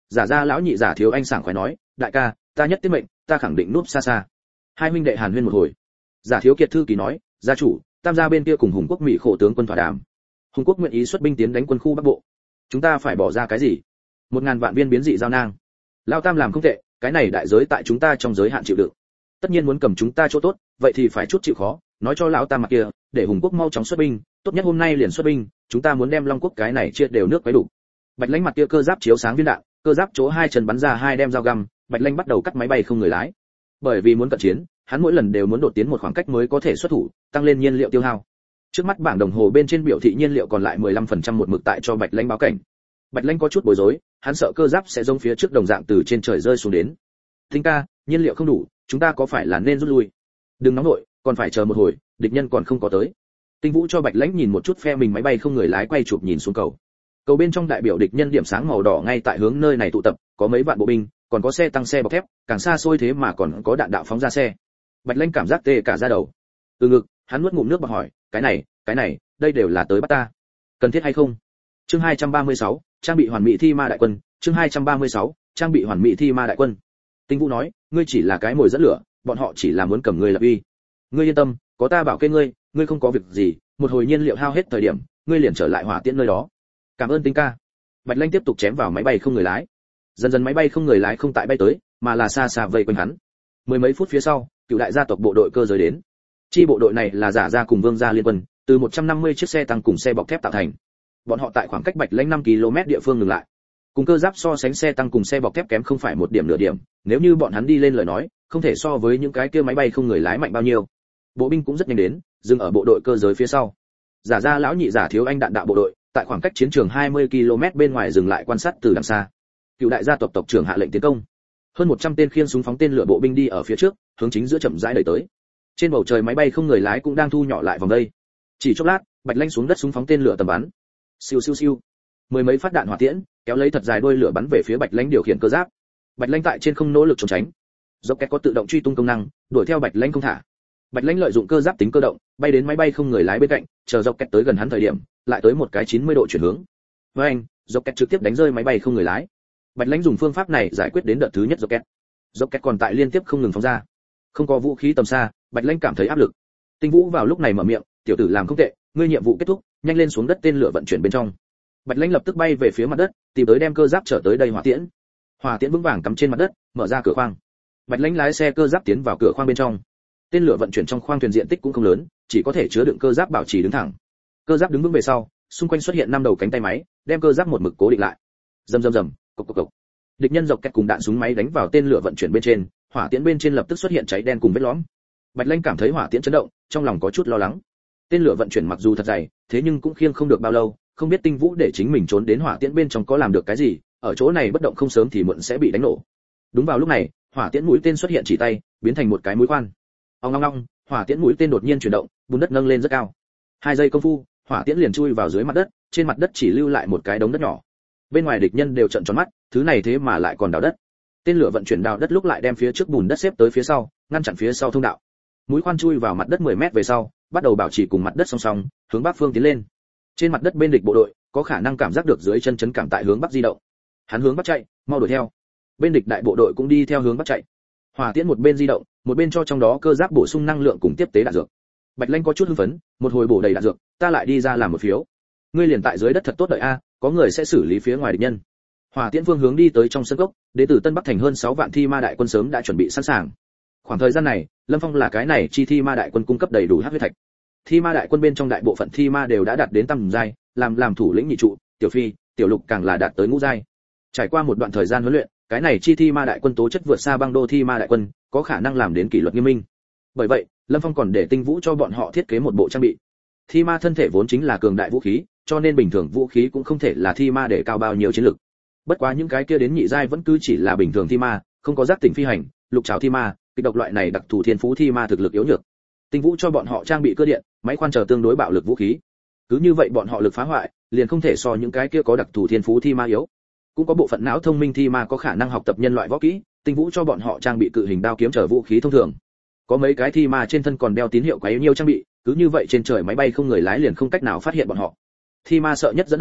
Giả ra lão nhị Giả Thiếu Anh sảng khoái nói, đại ca, ta nhất tiết mệnh, ta khẳng định núp xa xa. Hai huynh đệ hàn huyên một hồi. Giả Thiếu Kiệt thư ký nói, gia chủ, tam gia bên kia cùng Hùng Quốc Mỹ khổ tướng quân thỏa đàm. Hùng Quốc nguyện ý xuất binh tiến đánh quân khu Bắc Bộ. Chúng ta phải bỏ ra cái gì? 1000 vạn viên biến dị giao nang. Lao Tam làm không tệ, cái này đại giới tại chúng ta trong giới hạn chịu đựng. Tất nhiên muốn cầm chúng ta chỗ tốt, vậy thì phải chút chịu khó, nói cho lão Tam mặt kia, để Hùng Quốc mau chóng xuất binh, tốt nhất hôm nay liền xuất binh, chúng ta muốn đem Long Quốc cái này chia đều nước quấy đủ. Bạch Lãnh mặt kia cơ giáp chiếu sáng viên đạn, cơ giáp chỗ hai chân bắn ra hai đem dao găm, Bạch Lãnh bắt đầu cắt máy bay không người lái. Bởi vì muốn cận chiến, hắn mỗi lần đều muốn đột tiến một khoảng cách mới có thể xuất thủ, tăng lên nhiên liệu tiêu hao. Trước mắt bảng đồng hồ bên trên biểu thị nhiên liệu còn lại 15% một mực tại cho Bạch Lãnh báo cảnh. Bạch Lãnh có chút bối rối, hắn sợ cơ giáp sẽ giống phía trước đồng dạng từ trên trời rơi xuống đến. Thinh ca, nhiên liệu không đủ, chúng ta có phải là nên rút lui? Đừng nóng nội, còn phải chờ một hồi, địch nhân còn không có tới. Tinh Vũ cho Bạch Lãnh nhìn một chút phe mình máy bay không người lái quay chụp nhìn xuống cầu. Cầu bên trong đại biểu địch nhân điểm sáng màu đỏ ngay tại hướng nơi này tụ tập, có mấy vạn bộ binh, còn có xe tăng xe bọc thép, càng xa xôi thế mà còn có đạn đạo phóng ra xe. Bạch Lãnh cảm giác tê cả da đầu. Từ ngực, hắn nuốt ngụm nước bọt hỏi, cái này, đây đều là tới bắt ta. Cần thiết hay không? Chương 236, trang bị hoàn mỹ thi ma đại quân, chương 236, trang bị hoàn mỹ thi ma đại quân. Tinh Vũ nói, ngươi chỉ là cái mồi dẫn lửa, bọn họ chỉ là muốn cầm ngươi lập uy. Ngươi yên tâm, có ta bảo kê ngươi, ngươi không có việc gì, một hồi nhiên liệu hao hết thời điểm, ngươi liền trở lại hỏa tiễn nơi đó. Cảm ơn Tinh ca. Bạch Lãnh tiếp tục chém vào máy bay không người lái. Dần dần máy bay không người lái không tại bay tới, mà là xa xa vây quanh hắn. Mười mấy phút phía sau, cựu đại gia tộc bộ đội cơ giới đến. Chi bộ đội này là Giả gia cùng Vương gia liên quân, từ 150 chiếc xe tăng cùng xe bọc thép tạo thành. Bọn họ tại khoảng cách Bạch Lãnh 5 km địa phương ngừng lại. Cùng cơ giáp so sánh xe tăng cùng xe bọc thép kém không phải một điểm nửa điểm, nếu như bọn hắn đi lên lời nói, không thể so với những cái kia máy bay không người lái mạnh bao nhiêu. Bộ binh cũng rất nhanh đến, dừng ở bộ đội cơ giới phía sau. Giả gia lão nhị Giả Thiếu Anh đạn đạo bộ đội, tại khoảng cách chiến trường 20 km bên ngoài dừng lại quan sát từ đằng xa. Cựu đại gia tộc tộc trưởng hạ lệnh tiến công. Hơn 100 tên khiên súng phóng tên lửa bộ binh đi ở phía trước, hướng chính giữa chậm rãi đẩy tới. Trên bầu trời máy bay không người lái cũng đang thu nhỏ lại vòng đây. Chỉ chốc lát, Bạch Lãnh xuống đất súng phóng tên lửa tầm bắn. Siêu siêu siêu. Mười mấy phát đạn hỏa tiễn, kéo lấy thật dài đuôi lửa bắn về phía Bạch Lãnh điều khiển cơ giáp. Bạch Lãnh tại trên không nỗ lực trốn tránh. Rocket có tự động truy tung công năng, đuổi theo Bạch Lãnh không thả. Bạch Lãnh lợi dụng cơ giáp tính cơ động, bay đến máy bay không người lái bên cạnh, chờ Rocket tới gần hắn thời điểm, lại tới một cái 90 độ chuyển hướng. Với anh, Rocket trực tiếp đánh rơi máy bay không người lái. Bạch Lãnh dùng phương pháp này giải quyết đến đợt thứ nhất Rocket. Rocket còn tại liên tiếp không ngừng phóng ra. Không có vũ khí tầm xa, Bạch Lãnh cảm thấy áp lực. Tinh Vũ vào lúc này mở miệng, tiểu tử làm không tệ, ngươi nhiệm vụ kết thúc, nhanh lên xuống đất tên lửa vận chuyển bên trong. Bạch Lãnh lập tức bay về phía mặt đất, tìm tới đem cơ giáp trở tới đây hỏa tiễn. Hỏa tiễn vững vàng cắm trên mặt đất, mở ra cửa khoang. Bạch Lãnh lái xe cơ giáp tiến vào cửa khoang bên trong. Tên lửa vận chuyển trong khoang thuyền diện tích cũng không lớn, chỉ có thể chứa đựng cơ giáp bảo trì đứng thẳng. Cơ giáp đứng vững về sau, xung quanh xuất hiện 5 đầu cánh tay máy, đem cơ giáp một mực cố định lại. Rầm rầm rầm, cộc cộc cộc. Địch nhân dọc kẹt cùng đạn súng máy đánh vào tên lửa vận chuyển bên trên, hỏa tiễn bên trên lập tức xuất hiện cháy đen cùng vết lõm. Bạch Lãnh cảm thấy hỏa tiễn chấn động, trong lòng có chút lo lắng. Tên lửa vận chuyển mặc dù thật dày, thế nhưng cũng khiêng không được bao lâu, không biết Tinh Vũ để chính mình trốn đến hỏa tiễn bên trong có làm được cái gì, ở chỗ này bất động không sớm thì muộn sẽ bị đánh nổ. Đúng vào lúc này, hỏa tiễn mũi tên xuất hiện chỉ tay, biến thành một cái mũi khoan. Ong ong ong, hỏa tiễn mũi tên đột nhiên chuyển động, bùn đất nâng lên rất cao. 2 giây công phu, hỏa tiễn liền chui vào dưới mặt đất, trên mặt đất chỉ lưu lại một cái đống đất nhỏ. Bên ngoài địch nhân đều trợn tròn mắt, thứ này thế mà lại còn đào đất. Tên lửa vận chuyển đào đất lúc lại đem phía trước bùn đất xếp tới phía sau, ngăn chặn phía sau thông đạo. Mũi khoan chui vào mặt đất 10 mét về sau, bắt đầu bảo trì cùng mặt đất song song, hướng bắc phương tiến lên. Trên mặt đất bên địch bộ đội có khả năng cảm giác được dưới chân chấn cảm tại hướng bắc di động. Hắn hướng bắc chạy, mau đuổi theo. Bên địch đại bộ đội cũng đi theo hướng bắc chạy. Hỏa tiễn một bên di động, một bên cho trong đó cơ giáp bổ sung năng lượng cùng tiếp tế đạn dược. Bạch Lãnh có chút hưng phấn, một hồi bổ đầy đạn dược, ta lại đi ra làm một phiếu. Ngươi liền tại dưới đất thật tốt đợi a, có người sẽ xử lý phía ngoài địch nhân. Hỏa tiễn phương hướng đi tới trong sân cốc, đệ tử Tân Bắc thành hơn 6 vạn thi ma đại quân sớm đã chuẩn bị sẵn sàng. Khoảng thời gian này, Lâm Phong là cái này chi thi ma đại quân cung cấp đầy đủ hắc huyết thạch. Thi ma đại quân bên trong đại bộ phận thi ma đều đã đạt đến tam giai, làm thủ lĩnh nhị trụ, Tiểu Phi, Tiểu Lục càng là đạt tới ngũ giai. Trải qua một đoạn thời gian huấn luyện, cái này chi thi ma đại quân tố chất vượt xa băng đô thi ma đại quân, có khả năng làm đến kỷ luật nghiêm minh. Bởi vậy, Lâm Phong còn để Tinh Vũ cho bọn họ thiết kế một bộ trang bị. Thi ma thân thể vốn chính là cường đại vũ khí, cho nên bình thường vũ khí cũng không thể là thi ma để cao bao nhiêu chiến lực. Bất quá những cái kia đến nhị giai vẫn cứ chỉ là bình thường thi ma, không có giác tỉnh phi hành, lục trảo thi ma, kịch độc loại này đặc thù thiên phú thi ma thực lực yếu nhược. Tinh Vũ cho bọn họ trang bị cơ điện, máy khoan chờ tương đối bạo lực vũ khí. Cứ như vậy bọn họ lực phá hoại liền không thể so những cái kia có đặc thù thiên phú thi ma yếu. Cũng có bộ phận não thông minh thi ma có khả năng học tập nhân loại võ kỹ, Tinh Vũ cho bọn họ trang bị cự hình đao kiếm chờ vũ khí thông thường. Có mấy cái thi ma trên thân còn đeo tín hiệu quá nhiều trang bị, cứ như vậy trên trời máy bay không người lái liền không cách nào phát hiện bọn họ. Thi ma sợ nhất dẫn đầu,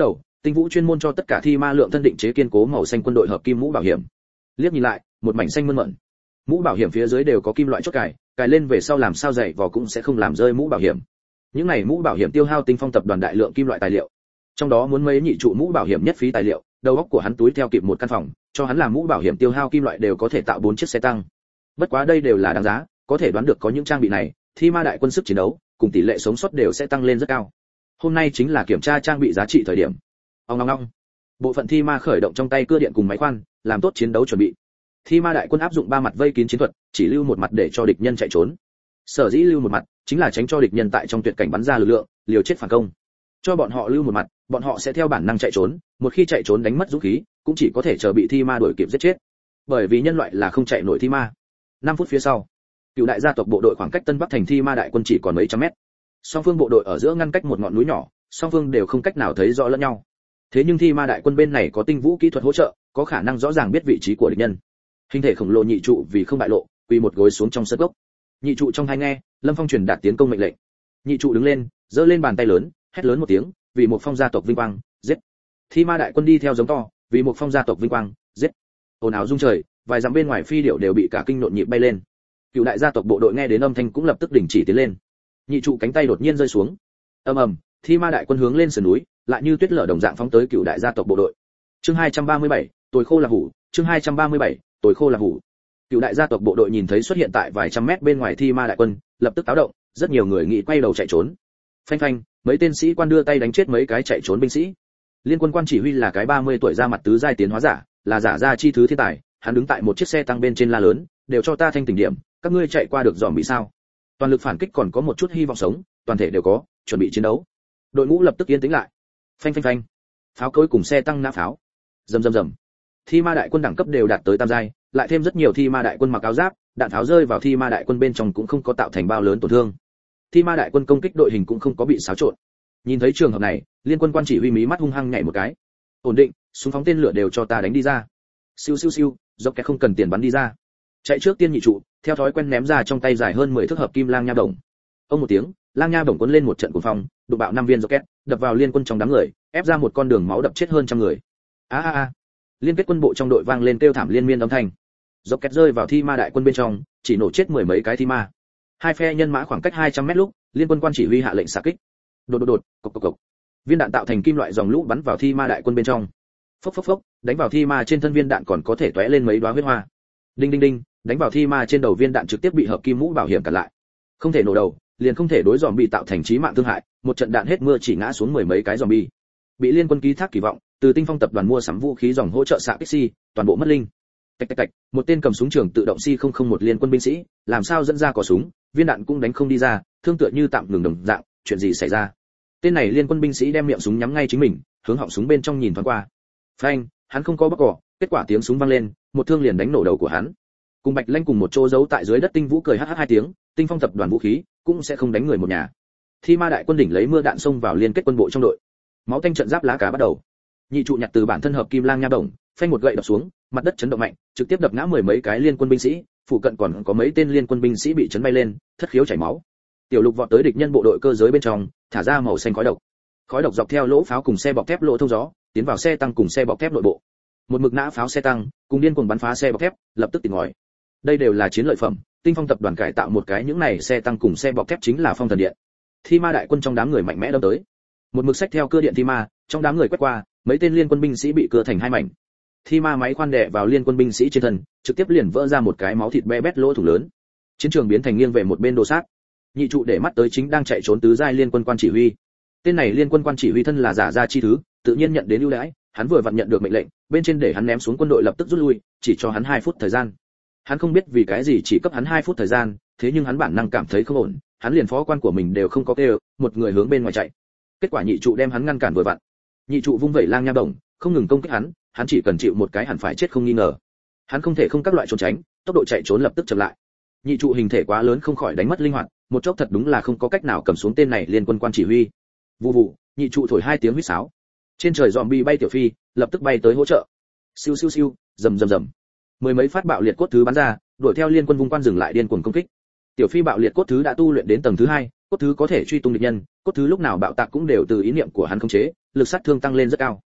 Tinh Vũ chuyên môn cho tất cả thi ma lượng thân định chế kiên cố màu xanh quân đội hợp kim mũ bảo hiểm. Liếc nhìn lại, một mảnh xanh mơn mởn. Mũ bảo hiểm phía dưới đều có kim loại chốt cài lên về sau làm sao dày vò cũng sẽ không làm rơi mũ bảo hiểm. Những này mũ bảo hiểm tiêu hao Tinh Phong tập đoàn đại lượng kim loại tài liệu. Trong đó muốn mấy nhị trụ mũ bảo hiểm nhất phí tài liệu, đầu óc của hắn túi theo kịp một căn phòng, cho hắn làm mũ bảo hiểm tiêu hao kim loại đều có thể tạo 4 chiếc xe tăng. Bất quá đây đều là đáng giá, có thể đoán được có những trang bị này, thi ma đại quân sức chiến đấu cùng tỷ lệ sống sót đều sẽ tăng lên rất cao. Hôm nay chính là kiểm tra trang bị giá trị thời điểm. Ong ong ong. Bộ phận thi ma khởi động trong tay cưa điện cùng máy khoan, làm tốt chiến đấu chuẩn bị. Thi ma đại quân áp dụng 3 mặt vây kín chiến thuật, chỉ lưu một mặt để cho địch nhân chạy trốn. Sở dĩ lưu một mặt, chính là tránh cho địch nhân tại trong tuyệt cảnh bắn ra lực lượng, liều chết phản công. Cho bọn họ lưu một mặt, bọn họ sẽ theo bản năng chạy trốn, một khi chạy trốn đánh mất dũng khí, cũng chỉ có thể chờ bị thi ma đuổi kịp giết chết. Bởi vì nhân loại là không chạy nổi thi ma. 5 phút phía sau, Cựu đại gia tộc bộ đội khoảng cách Tân Bắc thành thi ma đại quân chỉ còn mấy trăm mét. Song phương bộ đội ở giữa ngăn cách một ngọn núi nhỏ, song phương đều không cách nào thấy rõ lẫn nhau. Thế nhưng thi ma đại quân bên này có tinh vũ kỹ thuật hỗ trợ, có khả năng rõ ràng biết vị trí của địch nhân. Hình thể khổng lồ nhị trụ vì không bại lộ, quỳ một gối xuống trong sân gốc. Nhị trụ trong tai nghe, Lâm Phong truyền đạt tiến công mệnh lệnh. Nhị trụ đứng lên, giơ lên bàn tay lớn, hét lớn một tiếng, vì một phong gia tộc vinh quang, giết. Thi ma đại quân đi theo giống to, vì một phong gia tộc vinh quang, giết. Ồn ào rung trời, vài dặm bên ngoài phi điệu đều bị cả kinh nhộn nhịp bay lên. Cựu đại gia tộc bộ đội nghe đến âm thanh cũng lập tức đình chỉ tiến lên. Nhị trụ cánh tay đột nhiên rơi xuống. Ầm ầm, thi ma đại quân hướng lên sườn núi, lại như tuyết lở đồng dạng phóng tới Cựu đại gia tộc bộ đội. Chương 237, tuổi khô là hủ, chương 237, tuổi khô là hủ. Cựu đại gia tộc bộ đội nhìn thấy xuất hiện tại vài trăm mét bên ngoài thi ma đại quân, lập tức táo động, rất nhiều người nghĩ quay đầu chạy trốn. Phanh phanh, mấy tên sĩ quan đưa tay đánh chết mấy cái chạy trốn binh sĩ. Liên quân quan chỉ huy là cái 30 tuổi ra mặt tứ giai tiến hóa giả, là giả gia chi thứ thiên tài, hắn đứng tại một chiếc xe tăng bên trên la lớn, đều cho ta thanh tỉnh điểm, các ngươi chạy qua được dòm bị sao? Toàn lực phản kích còn có một chút hy vọng sống, toàn thể đều có, chuẩn bị chiến đấu. Đội ngũ lập tức yên tĩnh lại. Phanh phanh phanh. Pháo cối cùng xe tăng nã pháo. Rầm rầm rầm. Thi ma đại quân đẳng cấp đều đạt tới tam giai, lại thêm rất nhiều thi ma đại quân mặc áo giáp, đạn pháo rơi vào thi ma đại quân bên trong cũng không có tạo thành bao lớn tổn thương. Thi ma đại quân công kích đội hình cũng không có bị xáo trộn. Nhìn thấy trường hợp này, liên quân quan chỉ huy mí mắt hung hăng nhảy một cái. Ổn định, súng phóng tên lửa đều cho ta đánh đi ra. Siêu siêu siêu, dọc kẹt không cần tiền bắn đi ra. Chạy trước tiên nhị trụ, theo thói quen ném ra trong tay dài hơn 10 thước hợp kim lang nha bổng. Ông một tiếng, lang nha bổng cuốn lên một trận cuồng phong, đụng bạo 5 viên rocket, đập vào liên quân trong đám người, ép ra một con đường máu đập chết hơn trăm người. A a a. Liên kết quân bộ trong đội vang lên kêu thảm liên miên âm thanh. Rocket rơi vào thi ma đại quân bên trong, chỉ nổ chết 10 mấy cái thi ma. Hai phe nhân mã khoảng cách 200 mét lúc, liên quân quan chỉ huy hạ lệnh xạ kích. Đột đột đột, cộc cộc cộc. Viên đạn tạo thành kim loại dòng lũ bắn vào thi ma đại quân bên trong. Phốc phốc phốc, đánh vào thi ma trên thân viên đạn còn có thể tóe lên mấy đóa huyết hoa. Đinh đinh đinh, đánh vào thi ma trên đầu viên đạn trực tiếp bị hợp kim mũ bảo hiểm cản lại. Không thể nổ đầu, liền không thể đối dòm bị tạo thành chí mạng thương hại, một trận đạn hết mưa chỉ ngã xuống 10 mấy cái dòm bi. Bị liên quân ký thác kỳ vọng, từ Tinh Phong tập đoàn mua sắm vũ khí dòng hỗ trợ xạ kích si, toàn bộ mất linh. Tạch tạch tạch, một tên cầm súng trường tự động si 001 liên quân binh sĩ, làm sao dẫn ra có súng, viên đạn cũng đánh không đi ra, thương tựa như tạm ngừng đồng dạng, chuyện gì xảy ra? Tên này liên quân binh sĩ đem miệng súng nhắm ngay chính mình, hướng họng súng bên trong nhìn thoáng qua. Phanh, hắn không có bóc cỏ, kết quả tiếng súng vang lên, một thương liền đánh nổ đầu của hắn. Cùng Bạch Lanh cùng một chỗ giấu tại dưới đất Tinh Vũ cười hắc hắc 2 tiếng, Tinh Phong tập đoàn vũ khí cũng sẽ không đánh người một nhà. Thi ma đại quân đỉnh lấy mưa đạn xông vào liên kết quân bộ trong đội. Máu tanh trận giáp lá cả bắt đầu. Nhị trụ nhặt từ bản thân hợp kim lang nha đồng, phanh một gậy đập xuống, mặt đất chấn động mạnh, trực tiếp đập ngã 10 mấy cái liên quân binh sĩ, phụ cận còn có mấy tên liên quân binh sĩ bị chấn bay lên, thất khiếu chảy máu. Tiểu Lục vọt tới địch nhân bộ đội cơ giới bên trong, thả ra màu xanh khói độc. Khói độc dọc theo lỗ pháo cùng xe bọc thép lỗ thông gió, tiến vào xe tăng cùng xe bọc thép nội bộ. Một mực nã pháo xe tăng, cùng điên cuồng bắn phá xe bọc thép, lập tức tỉnh ngòi. Đây đều là chiến lợi phẩm, Tinh Phong tập đoàn cải tạo một cái những này xe tăng cùng xe bọc thép chính là phong thần điện. Thi ma đại quân trong đám người mạnh mẽ đâm tới. Một mực xách theo cưa điện thi ma, trong đám người quét qua, mấy tên liên quân binh sĩ bị cưa thành hai mảnh. Thi ma máy khoan đè vào liên quân binh sĩ trên thân, trực tiếp liền vỡ ra một cái máu thịt be bét lỗ thủng lớn. Chiến trường biến thành nghiêng về một bên đồ sát. Nhị trụ để mắt tới chính đang chạy trốn tứ giai liên quân quan chỉ huy. Tên này liên quân quan chỉ huy thân là giả gia chi thứ, tự nhiên nhận đến ưu đãi, hắn vừa vặn nhận được mệnh lệnh, bên trên để hắn ném xuống quân đội lập tức rút lui, chỉ cho hắn 2 phút thời gian. Hắn không biết vì cái gì chỉ cấp hắn 2 phút thời gian, thế nhưng hắn bản năng cảm thấy không ổn, hắn liền phó quan của mình đều không có kêu, một người hướng bên ngoài chạy. Kết quả nhị trụ đem hắn ngăn cản vừa vặn. Nhị trụ vung vẩy lang nha bổng, không ngừng công kích hắn chỉ cần chịu một cái hẳn phải chết không nghi ngờ. Hắn không thể không các loại trốn tránh, tốc độ chạy trốn lập tức chậm lại. Nhị trụ hình thể quá lớn không khỏi đánh mất linh hoạt, một chốc thật đúng là không có cách nào cầm xuống tên này liên quân quan chỉ huy. Vù vù, nhị trụ thổi 2 tiếng huýt sáo. Trên trời zombie bay tiểu phi, lập tức bay tới hỗ trợ. Siêu siêu siêu, rầm rầm rầm. 10 mấy phát bạo liệt cốt thứ bắn ra, đuổi theo liên quân vung quan dừng lại điên cuồng công kích. Tiểu phi bạo liệt cốt thứ đã tu luyện đến tầng thứ 2, cốt thứ có thể truy tung địch nhân, cốt thứ lúc nào bạo tạc cũng đều từ ý niệm của hắn khống chế, lực sát thương tăng lên rất cao.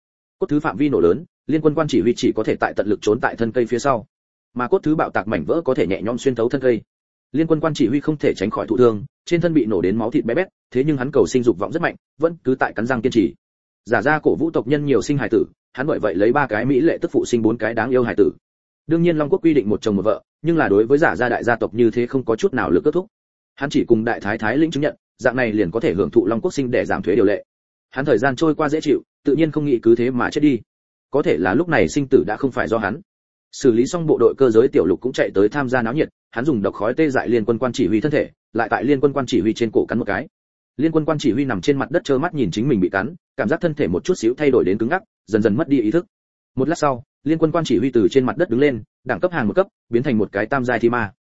cốt thứ phạm vi nổ lớn, liên quân quan chỉ huy chỉ có thể tại tận lực trốn tại thân cây phía sau, mà cốt thứ bạo tạc mảnh vỡ có thể nhẹ nhõm xuyên thấu thân cây. Liên quân quan chỉ huy không thể tránh khỏi thụ thương, trên thân bị nổ đến máu thịt bé bét, thế nhưng hắn cầu sinh dục vọng rất mạnh, vẫn cứ tại cắn răng kiên trì. Giả ra cổ vũ tộc nhân nhiều sinh hài tử, hắn bởi vậy lấy 3 cái mỹ lệ tức phụ sinh 4 cái đáng yêu hài tử. Đương nhiên Long quốc quy định một chồng một vợ, nhưng là đối với giả ra đại gia tộc như thế không có chút nào lực kết thúc. Hắn chỉ cùng đại thái thái lĩnh chứng nhận, dạng này liền có thể hưởng thụ Long quốc sinh để giảm thuế điều lệ. Hắn thời gian trôi qua dễ chịu, tự nhiên không nghĩ cứ thế mà chết đi. Có thể là lúc này sinh tử đã không phải do hắn. Xử lý xong bộ đội cơ giới tiểu lục cũng chạy tới tham gia náo nhiệt, hắn dùng độc khói tê dại liên quân quan chỉ huy thân thể, lại tại liên quân quan chỉ huy trên cổ cắn một cái. Liên quân quan chỉ huy nằm trên mặt đất trơ mắt nhìn chính mình bị cắn, cảm giác thân thể một chút xíu thay đổi đến cứng ngắc, dần dần mất đi ý thức. Một lát sau, liên quân quan chỉ huy từ trên mặt đất đứng lên, đẳng cấp hàng một cấp, biến thành một cái tam giai thi ma.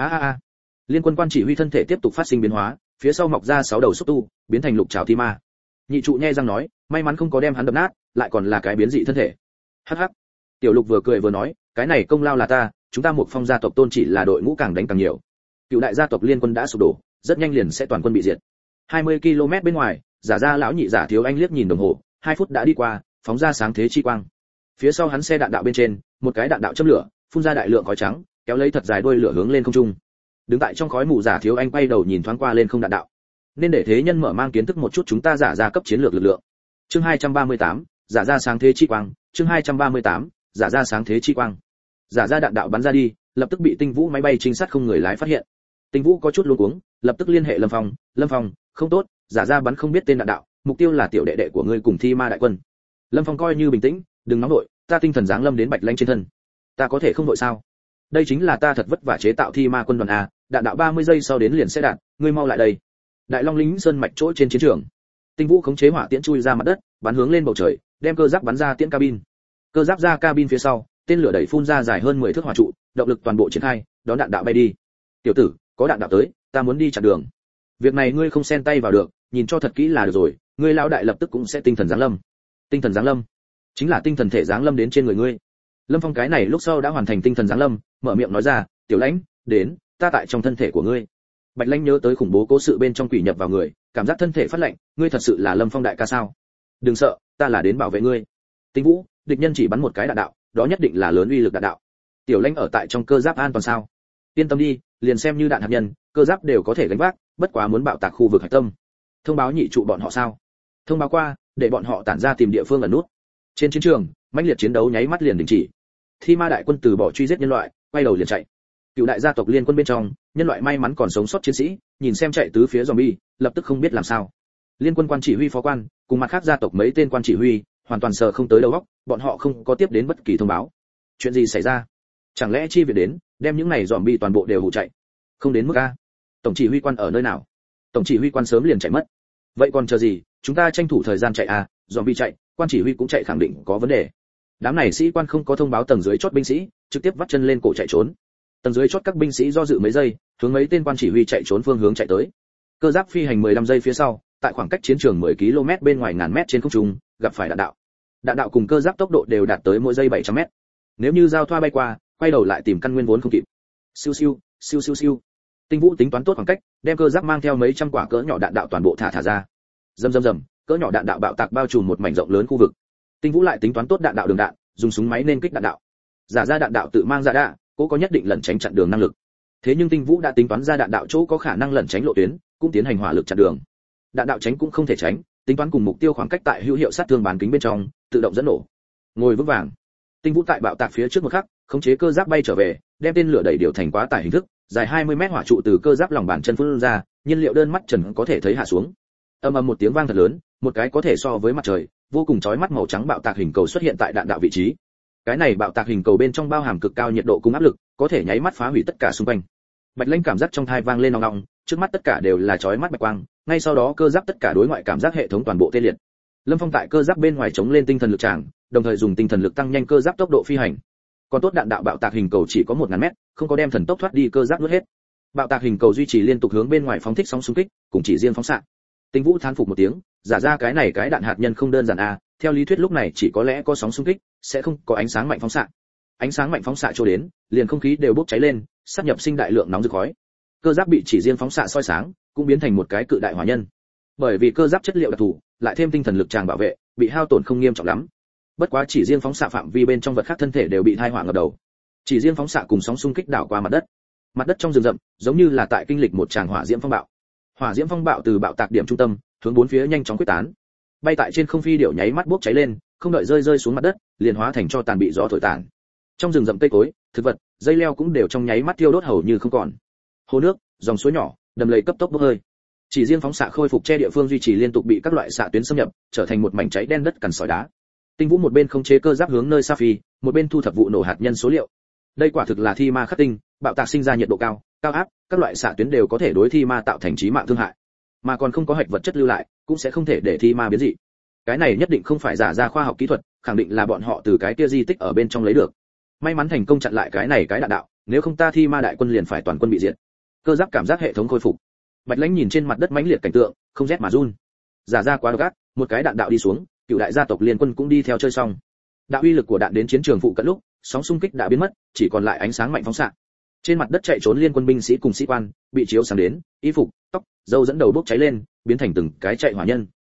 Liên quân quan chỉ huy thân thể tiếp tục phát sinh biến hóa, phía sau mọc ra 6 đầu xúc tu, biến thành lục trảo thi ma. Nhị trụ nhe răng nói, may mắn không có đem hắn đập nát, lại còn là cái biến dị thân thể. Hắc hắc. Tiểu Lục vừa cười vừa nói, cái này công lao là ta, chúng ta một phong gia tộc tôn chỉ là đội ngũ càng đánh càng nhiều. Cựu đại gia tộc liên quân đã sụp đổ, rất nhanh liền sẽ toàn quân bị diệt. 20 km bên ngoài, giả ra lão nhị giả thiếu anh liếc nhìn đồng hồ, 2 phút đã đi qua, phóng ra sáng thế chi quang. Phía sau hắn xe đạn đạo bên trên, một cái đạn đạo châm lửa, phun ra đại lượng khói trắng, kéo lấy thật dài đuôi lửa hướng lên không trung. Đứng tại trong khói mù giả thiếu anh quay đầu nhìn thoáng qua lên không đạn đạo. Nên để thế nhân mở mang kiến thức một chút chúng ta giả ra cấp chiến lược lực lượng. Chương 238, giả ra sáng thế chi quang, chương 238, giả ra sáng thế chi quang. Giả ra đạn đạo bắn ra đi, lập tức bị Tinh Vũ máy bay trinh sát không người lái phát hiện. Tinh Vũ có chút luống cuống, lập tức liên hệ Lâm Phong, "Lâm Phong, không tốt, giả ra bắn không biết tên đạn đạo, mục tiêu là tiểu đệ đệ của ngươi cùng Thi Ma đại quân." Lâm Phong coi như bình tĩnh, "Đừng nóng nội, ta tinh thần giáng lâm đến Bạch Lãnh trên thân. Ta có thể không nội sao? Đây chính là ta thật vất vả chế tạo Thi Ma quân đoàn a, đạn đạo 30 giây sau đến liền sẽ đạn, ngươi mau lại đây." Đại Long lính sơn mạch chỗ trên chiến trường. Tinh Vũ khống chế hỏa tiễn chui ra mặt đất, bắn hướng lên bầu trời, đem cơ giáp bắn ra tiễn cabin. Cơ giáp ra cabin phía sau, tên lửa đẩy phun ra dài hơn 10 thước hỏa trụ, động lực toàn bộ triển khai, đón đạn đạo bay đi. "Tiểu tử, có đạn đạo tới, ta muốn đi chặn đường." "Việc này ngươi không xen tay vào được, nhìn cho thật kỹ là được rồi, ngươi lão đại lập tức cũng sẽ tinh thần giáng lâm." "Tinh thần giáng lâm?" "Chính là tinh thần thể giáng lâm đến trên người ngươi." Lâm Phong cái này lúc sau đã hoàn thành tinh thần giáng lâm, mở miệng nói ra, "Tiểu Lãnh, đến, ta tại trong thân thể của ngươi." Bạch Lãnh nhớ tới khủng bố cố sự bên trong quỷ nhập vào người, cảm giác thân thể phát lạnh, "Ngươi thật sự là Lâm Phong đại ca sao? Đừng sợ, ta là đến bảo vệ ngươi." Tinh Vũ, địch nhân chỉ bắn một cái đạn đạo, đó nhất định là lớn uy lực đạn đạo. Tiểu Lãnh ở tại trong cơ giáp an toàn sao? Yên tâm đi, liền xem như đạn hạt nhân, cơ giáp đều có thể gánh vác, bất quá muốn bạo tạc khu vực hạch tâm. Thông báo nhị trụ bọn họ sao? Thông báo qua, để bọn họ tản ra tìm địa phương ẩn nút. Trên chiến trường, mãnh liệt chiến đấu nháy mắt liền đình chỉ. Thi Ma đại quân từ bỏ truy giết nhân loại, quay đầu liền chạy. Cựu đại gia tộc liên quân bên trong, nhân loại may mắn còn sống sót chiến sĩ, nhìn xem chạy tứ phía zombie, lập tức không biết làm sao. Liên quân quan chỉ huy phó quan, cùng mặt khác gia tộc mấy tên quan chỉ huy, hoàn toàn sờ không tới đầu óc, bọn họ không có tiếp đến bất kỳ thông báo. Chuyện gì xảy ra? Chẳng lẽ chi viện đến, đem những này zombie toàn bộ đều hù chạy? Không đến mức a. Tổng chỉ huy quan ở nơi nào? Tổng chỉ huy quan sớm liền chạy mất. Vậy còn chờ gì, chúng ta tranh thủ thời gian chạy a, zombie chạy, quan chỉ huy cũng chạy khẳng định có vấn đề. Đám này sĩ quan không có thông báo tầng dưới chót binh sĩ, trực tiếp vắt chân lên cổ chạy trốn. Tầng dưới chót các binh sĩ do dự mấy giây, hướng mấy tên quan chỉ huy chạy trốn phương hướng chạy tới. Cơ giáp phi hành 15 giây phía sau, tại khoảng cách chiến trường 10 km bên ngoài ngàn mét trên không trung, gặp phải đạn đạo. Đạn đạo cùng cơ giáp tốc độ đều đạt tới mỗi giây 700 mét. Nếu như giao thoa bay qua, quay đầu lại tìm căn nguyên vốn không kịp. Siêu siêu, siêu siêu siêu. Tinh Vũ tính toán tốt khoảng cách, đem cơ giáp mang theo mấy trăm quả cỡ nhỏ đạn đạo toàn bộ thả ra. Rầm rầm rầm, cỡ nhỏ đạn đạo bạo tạc bao trùm một mảnh rộng lớn khu vực. Tinh Vũ lại tính toán tốt đạn đạo đường đạn, dùng súng máy nên kích đạn đạo. Giả ra đạn đạo tự mang ra đạn, cố có nhất định lẩn tránh chặn đường năng lực. Thế nhưng Tinh Vũ đã tính toán ra đạn đạo chỗ có khả năng lẩn tránh lộ tuyến, cũng tiến hành hỏa lực chặn đường. Đạn đạo tránh cũng không thể tránh, tính toán cùng mục tiêu khoảng cách tại hữu hiệu sát thương bán kính bên trong, tự động dẫn nổ. Ngồi vững vàng. Tinh Vũ tại bạo tạc phía trước một khắc, khống chế cơ giáp bay trở về, đem tên lửa đẩy điều thành quá tải hình thức, dài 20 mét hỏa trụ từ cơ giáp lòng bàn chân phun ra, nhiên liệu đơn mắt trần có thể thấy hạ xuống. Ầm ầm một tiếng vang thật lớn, một cái có thể so với mặt trời, vô cùng chói mắt màu trắng bạo tạc hình cầu xuất hiện tại đạn đạo vị trí. Cái này bạo tạc hình cầu bên trong bao hàm cực cao nhiệt độ cùng áp lực, có thể nháy mắt phá hủy tất cả xung quanh. Bạch Lãnh cảm giác trong tai vang lên ong ong, trước mắt tất cả đều là chói mắt bạch quang, ngay sau đó cơ giáp tất cả đối ngoại cảm giác hệ thống toàn bộ tê liệt. Lâm Phong tại cơ giáp bên ngoài chống lên tinh thần lực tràng, đồng thời dùng tinh thần lực tăng nhanh cơ giáp tốc độ phi hành. Còn tốt đạn đạo bạo tạc hình cầu chỉ có 1000 mét, không có đem thần tốc thoát đi cơ giáp nuốt hết. Bạo tạc hình cầu duy trì liên tục hướng bên ngoài phóng thích sóng xung kích, cùng chỉ riêng phóng xạ. Tinh Vũ thán phục một tiếng, giả ra cái này cái đạn hạt nhân không đơn giản a, theo lý thuyết lúc này chỉ có lẽ có sóng xung kích, sẽ không có ánh sáng mạnh phóng xạ. Ánh sáng mạnh phóng xạ cho đến, liền không khí đều bốc cháy lên, sát nhập sinh đại lượng nóng rực khói. Cơ giáp bị chỉ riêng phóng xạ soi sáng, cũng biến thành một cái cự đại hỏa nhân. Bởi vì cơ giáp chất liệu đặc thù, lại thêm tinh thần lực tràng bảo vệ, bị hao tổn không nghiêm trọng lắm. Bất quá chỉ riêng phóng xạ phạm vi bên trong vật khác thân thể đều bị tai họa ngập đầu. Chỉ riêng phóng xạ cùng sóng xung kích đảo qua mặt đất. Mặt đất trong rừng rậm, giống như là tại kinh lịch một tràng hỏa diễm phong bạo. Hỏa diễm phong bạo từ bạo tạc điểm trung tâm, hướng bốn phía nhanh chóng quyết tán. Bay tại trên không phi điểu nháy mắt bốc cháy lên, không đợi rơi xuống mặt đất, liền hóa thành cho tàn bị gió thổi tàn. Trong rừng rậm cây cối, thực vật, dây leo cũng đều trong nháy mắt thiêu đốt hầu như không còn. Hồ nước, dòng suối nhỏ, đầm lầy cấp tốc bốc hơi. Chỉ riêng phóng xạ khôi phục che địa phương duy trì liên tục bị các loại xạ tuyến xâm nhập, trở thành một mảnh cháy đen đất cằn sỏi đá. Tinh Vũ một bên khống chế cơ giáp hướng nơi xa phi, một bên thu thập vụ nổ hạt nhân số liệu. Đây quả thực là thi ma khắc tinh, bạo tạc sinh ra nhiệt độ cao, cao áp, các loại xạ tuyến đều có thể đối thi ma tạo thành chí mạng thương hại, mà còn không có hạch vật chất lưu lại, cũng sẽ không thể để thi ma biến dị. Cái này nhất định không phải giả ra khoa học kỹ thuật, khẳng định là bọn họ từ cái kia di tích ở bên trong lấy được. May mắn thành công chặn lại cái này cái đạn đạo, nếu không ta thi ma đại quân liền phải toàn quân bị diệt. Cơ giáp cảm giác hệ thống khôi phục. Bạch Lãnh nhìn trên mặt đất mãnh liệt cảnh tượng, không rét mà run. Giả ra quá độc ác, một cái đạn đạo đi xuống, cựu đại gia tộc liên quân cũng đi theo chơi xong. Đạo uy lực của đạn đến chiến trường phụ cận lúc, sóng xung kích đã biến mất, chỉ còn lại ánh sáng mạnh phóng xạ. Trên mặt đất chạy trốn liên quân binh sĩ cùng sĩ quan, bị chiếu sáng đến, y phục, tóc, râu dẫn đầu bốc cháy lên, biến thành từng cái chạy hỏa nhân.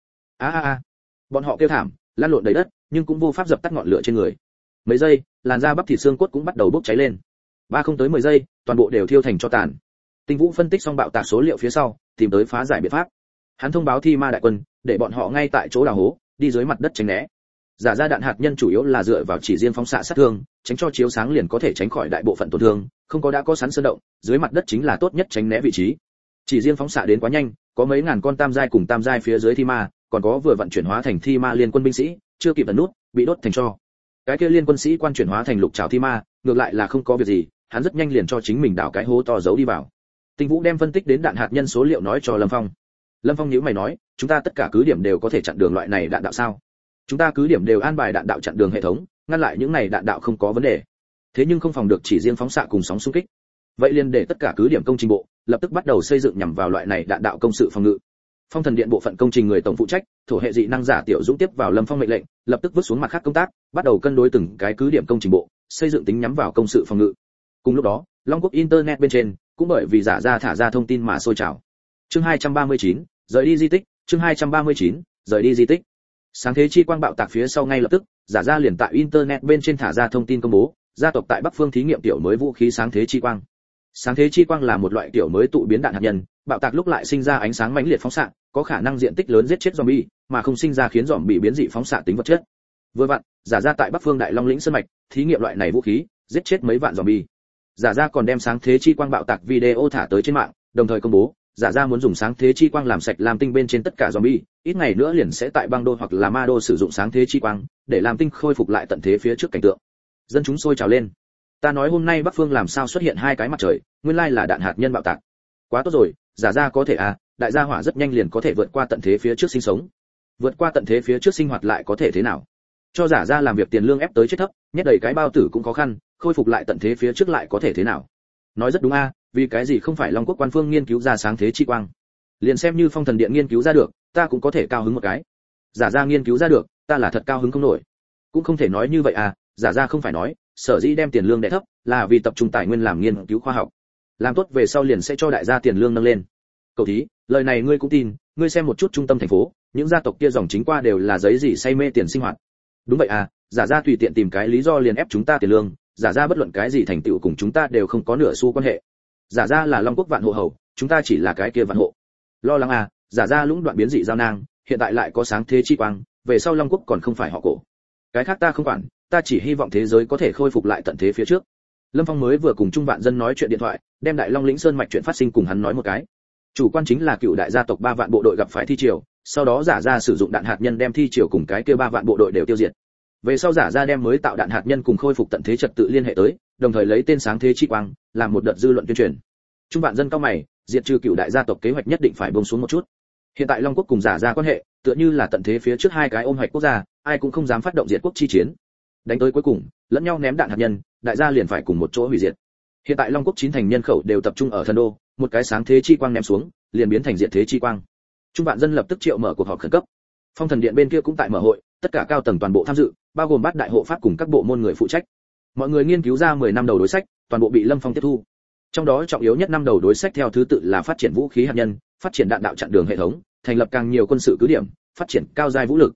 Bọn họ kêu thảm, lăn lộn đầy đất, nhưng cũng vô pháp dập tắt ngọn lửa trên người. Mấy giây, làn da bắp thịt xương cốt cũng bắt đầu bốc cháy lên. Không tới 10 giây, toàn bộ đều thiêu thành tro tàn. Tinh Vũ phân tích xong bạo tạc số liệu phía sau, tìm tới phá giải biện pháp. Hắn thông báo thi ma đại quân, để bọn họ ngay tại chỗ đào hố, đi dưới mặt đất tránh né. Giả ra đạn hạt nhân chủ yếu là dựa vào chỉ riêng phóng xạ sát thương, tránh cho chiếu sáng liền có thể tránh khỏi đại bộ phận tổn thương, không có đã có sẵn sơn động, dưới mặt đất chính là tốt nhất tránh né vị trí. Chỉ riêng phóng xạ đến quá nhanh, có mấy ngàn con tam giai cùng tam giai phía dưới thi ma, còn có vừa vận chuyển hóa thành thi ma liên quân binh sĩ, chưa kịp ẩn nút, bị đốt thành tro. Cái kia liên quân sĩ quan chuyển hóa thành lục trảo thi ma, ngược lại là không có việc gì, hắn rất nhanh liền cho chính mình đào cái hố to giấu đi vào. Tinh Vũ đem phân tích đến đạn hạt nhân số liệu nói cho Lâm Phong. Lâm Phong nhíu mày nói, chúng ta tất cả cứ điểm đều có thể chặn đường loại này đạn đạo sao? Chúng ta cứ điểm đều an bài đạn đạo chặn đường hệ thống, ngăn lại những này đạn đạo không có vấn đề. Thế nhưng không phòng được chỉ riêng phóng xạ cùng sóng xung kích. Vậy liền để tất cả cứ điểm công trình bộ lập tức bắt đầu xây dựng nhằm vào loại này đạn đạo công sự phòng ngự. Phong Thần Điện bộ phận công trình người tổng phụ trách, thổ hệ dị năng giả Tiểu Dũng tiếp vào Lâm Phong mệnh lệnh, lập tức vứt xuống mặt khác công tác, bắt đầu cân đối từng cái cứ điểm công trình bộ, xây dựng tính nhắm vào công sự phòng ngự. Cùng lúc đó, Long Quốc internet bên trên cũng bởi vì giả ra thả ra thông tin mà sôi trào. Chương 239, rời đi di tích, chương 239, rời đi di tích. Sáng thế chi quang bạo tạc phía sau ngay lập tức, giả ra liền tại internet bên trên thả ra thông tin công bố, gia tộc tại Bắc Phương thí nghiệm tiểu mới vũ khí sáng thế chi quang. Sáng thế chi quang là một loại tiểu mới tụ biến đạn hạt nhân, bạo tạc lúc lại sinh ra ánh sáng mãnh liệt phóng xạ, có khả năng diện tích lớn giết chết zombie, mà không sinh ra khiến zombie biến dị phóng xạ tính vật chất. Vừa vặn, giả ra tại Bắc Phương Đại Long lĩnh sơn mạch, thí nghiệm loại này vũ khí, giết chết mấy vạn zombie. Giả ra còn đem sáng thế chi quang bạo tạc video thả tới trên mạng, đồng thời công bố, giả ra muốn dùng sáng thế chi quang làm sạch Lam Tinh bên trên tất cả zombie, ít ngày nữa liền sẽ tại băng đô hoặc là ma đô sử dụng sáng thế chi quang, để Lam Tinh khôi phục lại tận thế phía trước cảnh tượng. Dân chúng sôi trào lên. Ta nói hôm nay Bắc Phương làm sao xuất hiện hai cái mặt trời, nguyên lai là đạn hạt nhân bạo tạc. Quá tốt rồi, giả ra có thể đại gia hỏa rất nhanh liền có thể vượt qua tận thế phía trước sinh sống. Vượt qua tận thế phía trước sinh hoạt lại có thể thế nào? Cho giả ra làm việc tiền lương ép tới chết thấp, nhét đầy cái bao tử cũng khó khăn, khôi phục lại tận thế phía trước lại có thể thế nào? Nói rất đúng vì cái gì không phải Long Quốc quan phương nghiên cứu ra sáng thế chi quang? Liền xem như Phong Thần Điện nghiên cứu ra được, ta cũng có thể cao hứng một cái. Giả ra nghiên cứu ra được, ta là thật cao hứng không nổi. Cũng không thể nói như vậy giả ra không phải nói, sở dĩ đem tiền lương đè thấp, là vì tập trung tài nguyên làm nghiên cứu khoa học. Làm tốt về sau liền sẽ cho đại gia tiền lương nâng lên. Cậu thí, lời này ngươi cũng tin, ngươi xem một chút trung tâm thành phố, những gia tộc kia dòng chính qua đều là giấy gì say mê tiền sinh hoạt. Đúng vậy giả ra tùy tiện tìm cái lý do liền ép chúng ta tiền lương, giả ra bất luận cái gì thành tựu cùng chúng ta đều không có nửa xu quan hệ. Giả ra là Long Quốc vạn hộ hầu, chúng ta chỉ là cái kia vạn hộ. Lo lắng giả ra lũng đoạn biến dị giao nang, hiện tại lại có sáng thế chi quang, về sau Long Quốc còn không phải họ cổ. Cái khác ta không quản, ta chỉ hy vọng thế giới có thể khôi phục lại tận thế phía trước. Lâm Phong mới vừa cùng Trung Vạn Dân nói chuyện điện thoại, đem Đại Long lĩnh sơn mạch chuyện phát sinh cùng hắn nói một cái. Chủ quan chính là cựu đại gia tộc 3 vạn bộ đội gặp phải thi triều, sau đó giả ra sử dụng đạn hạt nhân đem thi triều cùng cái kia 3 vạn bộ đội đều tiêu diệt. Về sau giả ra đem mới tạo đạn hạt nhân cùng khôi phục tận thế trật tự liên hệ tới, đồng thời lấy tên sáng thế chi quang, làm một đợt dư luận tuyên truyền. Trung Vạn Dân cao mày, diệt trừ cựu đại gia tộc kế hoạch nhất định phải buông xuống một chút. Hiện tại Long Quốc cùng giả ra quan hệ, tựa như là tận thế phía trước hai cái ôm hoạch quốc gia, ai cũng không dám phát động diệt quốc chi chiến. Đánh tới cuối cùng, lẫn nhau ném đạn hạt nhân, đại gia liền phải cùng một chỗ hủy diệt. Hiện tại Long Quốc 9 thành nhân khẩu đều tập trung ở Thần Đô, một cái sáng thế chi quang ném xuống, liền biến thành diệt thế chi quang. Trung Vạn Dân lập tức triệu mở cuộc họp khẩn cấp. Phong Thần Điện bên kia cũng tại mở hội, tất cả cao tầng toàn bộ tham dự, bao gồm bát đại hộ pháp cùng các bộ môn người phụ trách. Mọi người nghiên cứu ra 10 năm đầu đối sách, toàn bộ bị Lâm Phong tiếp thu. Trong đó trọng yếu nhất năm đầu đối sách theo thứ tự là phát triển vũ khí hạt nhân, phát triển đạn đạo chặn đường hệ thống, thành lập càng nhiều quân sự cứ điểm, phát triển cao giai vũ lực.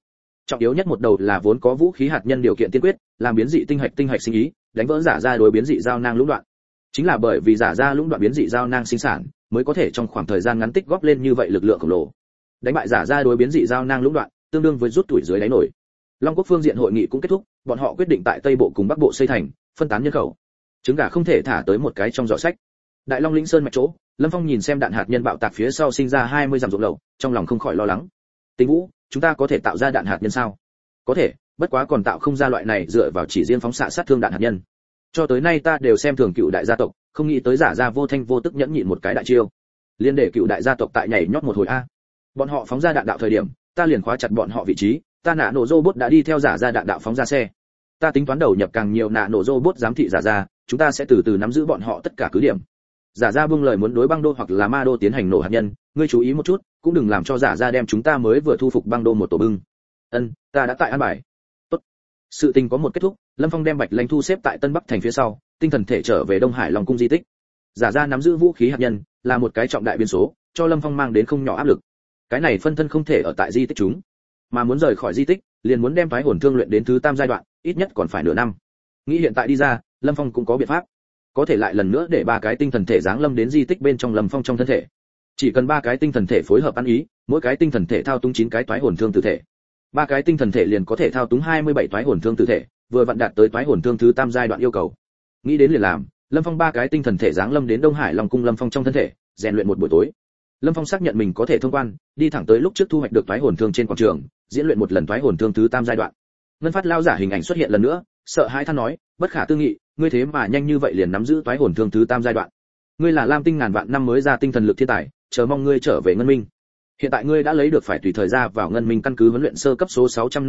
Trọng yếu nhất một đầu là vốn có vũ khí hạt nhân điều kiện tiên quyết, làm biến dị tinh hạch sinh ý, đánh vỡ giả ra đối biến dị giao nang lũng đoạn. Chính là bởi vì giả ra lũng đoạn biến dị giao nang sinh sản, mới có thể trong khoảng thời gian ngắn tích góp lên như vậy lực lượng khổng lồ. Đánh bại giả ra đối biến dị giao nang lũng đoạn, tương đương với rút tuổi dưới đáy nổi. Long Quốc phương diện hội nghị cũng kết thúc, bọn họ quyết định tại Tây Bộ cùng Bắc Bộ xây thành, phân tán nhân khẩu. Trứng gà không thể thả tới một cái trong giỏ sách. Đại Long lĩnh sơn mạch chỗ, Lâm Phong nhìn xem đạn hạt nhân bạo tạc phía sau sinh ra 20 dặm rộng lầu, trong lòng không khỏi lo lắng. Tinh Vũ, chúng ta có thể tạo ra đạn hạt nhân sao? Có thể, bất quá còn tạo không ra loại này dựa vào chỉ riêng phóng xạ sát thương đạn hạt nhân. Cho tới nay ta đều xem thường Cựu đại gia tộc, không nghĩ tới giả ra vô thanh vô tức nhẫn nhịn một cái đại chiêu. Liên để Cựu đại gia tộc tại nhảy nhót một hồi a. Bọn họ phóng ra đạn đạo thời điểm, ta liền khóa chặt bọn họ vị trí, ta nạ nổ robot đã đi theo giả ra đạn đạo phóng ra xe. Ta tính toán đầu nhập càng nhiều nạ nổ robot giám thị giả ra, chúng ta sẽ từ từ nắm giữ bọn họ tất cả cứ điểm. Giả ra buông lời muốn đối băng đô hoặc là ma đô tiến hành nổ hạt nhân, ngươi chú ý một chút, cũng đừng làm cho giả ra đem chúng ta mới vừa thu phục băng đô một tổ bưng. Ta đã tại an bài. Tốt. Sự tình có một kết thúc, Lâm Phong đem Bạch Lãnh thu xếp tại Tân Bắc thành phía sau, tinh thần thể trở về Đông Hải Long cung di tích. Giả ra nắm giữ vũ khí hạt nhân, là một cái trọng đại biến số, cho Lâm Phong mang đến không nhỏ áp lực. Cái này phân thân không thể ở tại di tích chúng, mà muốn rời khỏi di tích, liền muốn đem phái hồn thương luyện đến thứ tam giai đoạn, ít nhất còn phải nửa năm. Nghĩ hiện tại đi ra, Lâm Phong cũng có biện pháp, có thể lại lần nữa để 3 cái tinh thần thể giáng lâm đến di tích bên trong Lâm Phong trong thân thể. Chỉ cần 3 cái tinh thần thể phối hợp ăn ý, mỗi cái tinh thần thể thao túng 9 cái toái hồn thương tử thể. 3 cái tinh thần thể liền có thể thao túng 27 toái hồn thương tử thể, vừa vặn đạt tới toái hồn thương thứ tam giai đoạn yêu cầu. Nghĩ đến liền làm, Lâm Phong 3 cái tinh thần thể giáng lâm đến Đông Hải Long cung Lâm Phong trong thân thể, rèn luyện một buổi tối. Lâm Phong xác nhận mình có thể thông quan, đi thẳng tới lúc trước thu hoạch được toái hồn thương trên quảng trường, diễn luyện một lần toái hồn thương thứ tam giai đoạn. Ngân Phát lao giả hình ảnh xuất hiện lần nữa, sợ hãi than nói, bất khả tư nghị, ngươi thế mà nhanh như vậy liền nắm giữ toái hồn thương thứ tam giai đoạn. Ngươi là Lam Tinh ngàn vạn năm mới ra tinh thần lực thiên tài, chờ mong ngươi trở về Ngân Minh. Hiện tại ngươi đã lấy được phải tùy thời ra vào Ngân Minh căn cứ huấn luyện sơ cấp số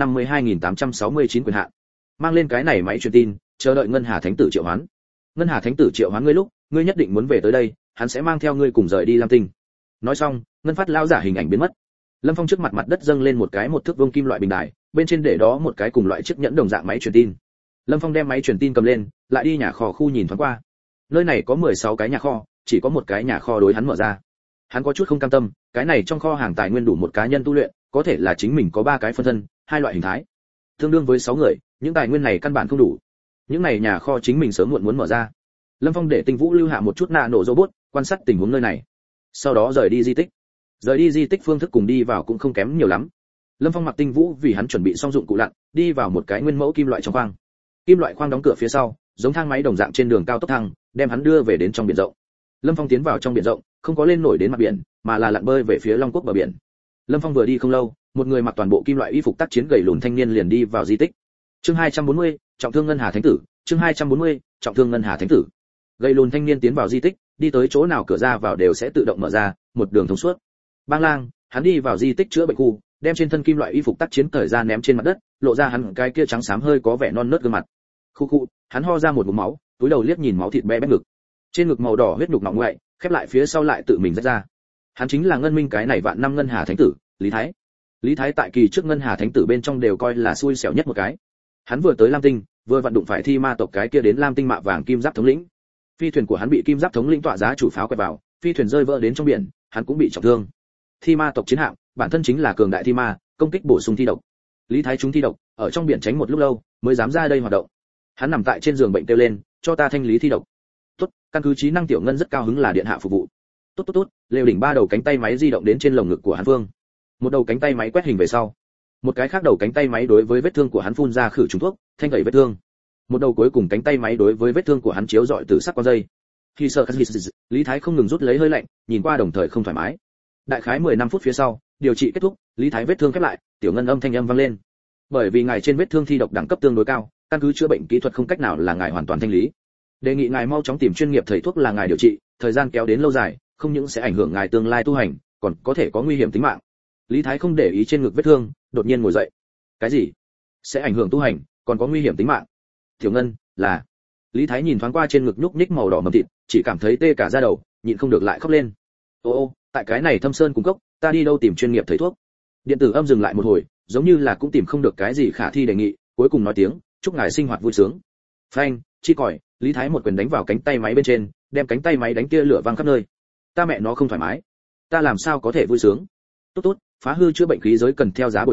652869 quyền hạn. Mang lên cái này máy truyền tin, chờ đợi Ngân Hà Thánh tử triệu hoán. Ngân Hà Thánh tử triệu hoán ngươi lúc, ngươi nhất định muốn về tới đây, hắn sẽ mang theo ngươi cùng rời đi Lam Tinh. Nói xong, Ngân Phát lao giả hình ảnh biến mất. Lâm Phong trước mặt mặt đất dâng lên một cái 1 thước vuông kim loại bình đài, bên trên để đó một cái cùng loại chiếc nhẫn đồng dạng máy truyền tin. Lâm Phong đem máy truyền tin cầm lên, lại đi nhà kho khu nhìn thoáng qua. Nơi này có 16 cái nhà kho, chỉ có một cái nhà kho đối hắn mở ra. Hắn có chút không cam tâm, cái này trong kho hàng tài nguyên đủ một cá nhân tu luyện, có thể là chính mình có 3 cái phân thân, 2 loại hình thái, tương đương với 6 người, những tài nguyên này căn bản không đủ. Những này nhà kho chính mình sớm muộn muốn mở ra. Lâm Phong để Tinh Vũ lưu hạ một chút nạ nổ robot, quan sát tình huống nơi này. Sau đó rời đi di tích. Rời đi di tích phương thức cùng đi vào cũng không kém nhiều lắm. Lâm Phong mặc Tinh Vũ vì hắn chuẩn bị xong dụng cụ lặn, đi vào một cái nguyên mẫu kim loại trong khoang. Kim loại khoang đóng cửa phía sau, giống thang máy đồng dạng trên đường cao tốc thang, đem hắn đưa về đến trong biển rộng. Lâm Phong tiến vào trong biển rộng, không có lên nổi đến mặt biển, mà là lặn bơi về phía Long Quốc bờ biển. Lâm Phong vừa đi không lâu, một người mặc toàn bộ kim loại y phục tác chiến gầy lùn thanh niên liền đi vào di tích. Chương 240, trọng thương Ngân Hà Thánh tử, chương 240, trọng thương Ngân Hà Thánh tử. Gầy lùn thanh niên tiến vào di tích, đi tới chỗ nào cửa ra vào đều sẽ tự động mở ra, một đường thông suốt. Bang lang, hắn đi vào di tích chữa bệnh khu, đem trên thân kim loại y phục tác chiến cởi ra ném trên mặt đất, lộ ra hắn cái kia trắng xám hơi có vẻ non nớt gương mặt. Khu, hắn ho ra một ngụm máu, túi đầu liếc nhìn máu thịt be bét ngực. Trên ngực màu đỏ huyết nhục nọng ngoại, khép lại phía sau lại tự mình rách ra. Hắn chính là Ngân Minh cái này vạn năm Ngân Hà Thánh tử, Lý Thái. Lý Thái tại kỳ trước Ngân Hà Thánh tử bên trong đều coi là xui xẻo nhất một cái. Hắn vừa tới Lam Tinh, vừa vận đụng phải thi ma tộc cái kia đến Lam Tinh mạ vàng kim giáp thống lĩnh. Phi thuyền của hắn bị kim giáp thống lĩnh tọa giá chủ pháo quẹt vào, phi thuyền rơi vỡ đến trong biển, hắn cũng bị trọng thương. Thi ma tộc chiến hạm, bản thân chính là cường đại thi ma, công kích bổ sung thi độc. Lý Thái trúng thi độc, ở trong biển tránh một lúc lâu, mới dám ra đây hoạt động. Hắn nằm tại trên giường bệnh kêu lên, cho ta thanh lý thi độc. Tốt, căn cứ trí năng tiểu ngân rất cao hứng là điện hạ phục vụ. Tốt, lều đỉnh 3 đầu cánh tay máy di động đến trên lồng ngực của hắn Vương. Một đầu cánh tay máy quét hình về sau, một cái khác đầu cánh tay máy đối với vết thương của hắn phun ra khử trùng thuốc, thanh tẩy vết thương. Một đầu cuối cùng cánh tay máy đối với vết thương của hắn chiếu rọi từ sắc con dây. Khi sợ Lý Thái không ngừng rút lấy hơi lạnh, nhìn qua đồng thời không thoải mái. Đại khái 15 phút phía sau, điều trị kết thúc, Lý Thái vết thương khép lại, tiểu ngân âm thanh âm vang lên. Bởi vì ngài trên vết thương thi độc đẳng cấp tương đối cao, căn cứ chữa bệnh kỹ thuật không cách nào là ngài hoàn toàn thanh lý. Đề nghị ngài mau chóng tìm chuyên nghiệp thầy thuốc là ngài điều trị, thời gian kéo đến lâu dài, không những sẽ ảnh hưởng ngài tương lai tu hành, còn có thể có nguy hiểm tính mạng. Lý Thái không để ý trên ngực vết thương, đột nhiên ngồi dậy. Cái gì? Sẽ ảnh hưởng tu hành, còn có nguy hiểm tính mạng? Tiểu Ngân, là. Lý Thái nhìn thoáng qua trên ngực nhúc nhích màu đỏ mầm thịt, chỉ cảm thấy tê cả da đầu, nhịn không được lại khóc lên. Ô, tại cái này Thâm Sơn cung cốc, ta đi đâu tìm chuyên nghiệp thầy thuốc? Điện tử âm dừng lại một hồi, giống như là cũng tìm không được cái gì khả thi đề nghị, cuối cùng nói tiếng, chúc ngài sinh hoạt vui sướng. Phanh, chi còi, Lý Thái một quyền đánh vào cánh tay máy bên trên, đem cánh tay máy đánh tia lửa vang khắp nơi. Ta mẹ nó không thoải mái, ta làm sao có thể vui sướng? Tốt, phá hư chữa bệnh khí giới cần theo giá bồi thường,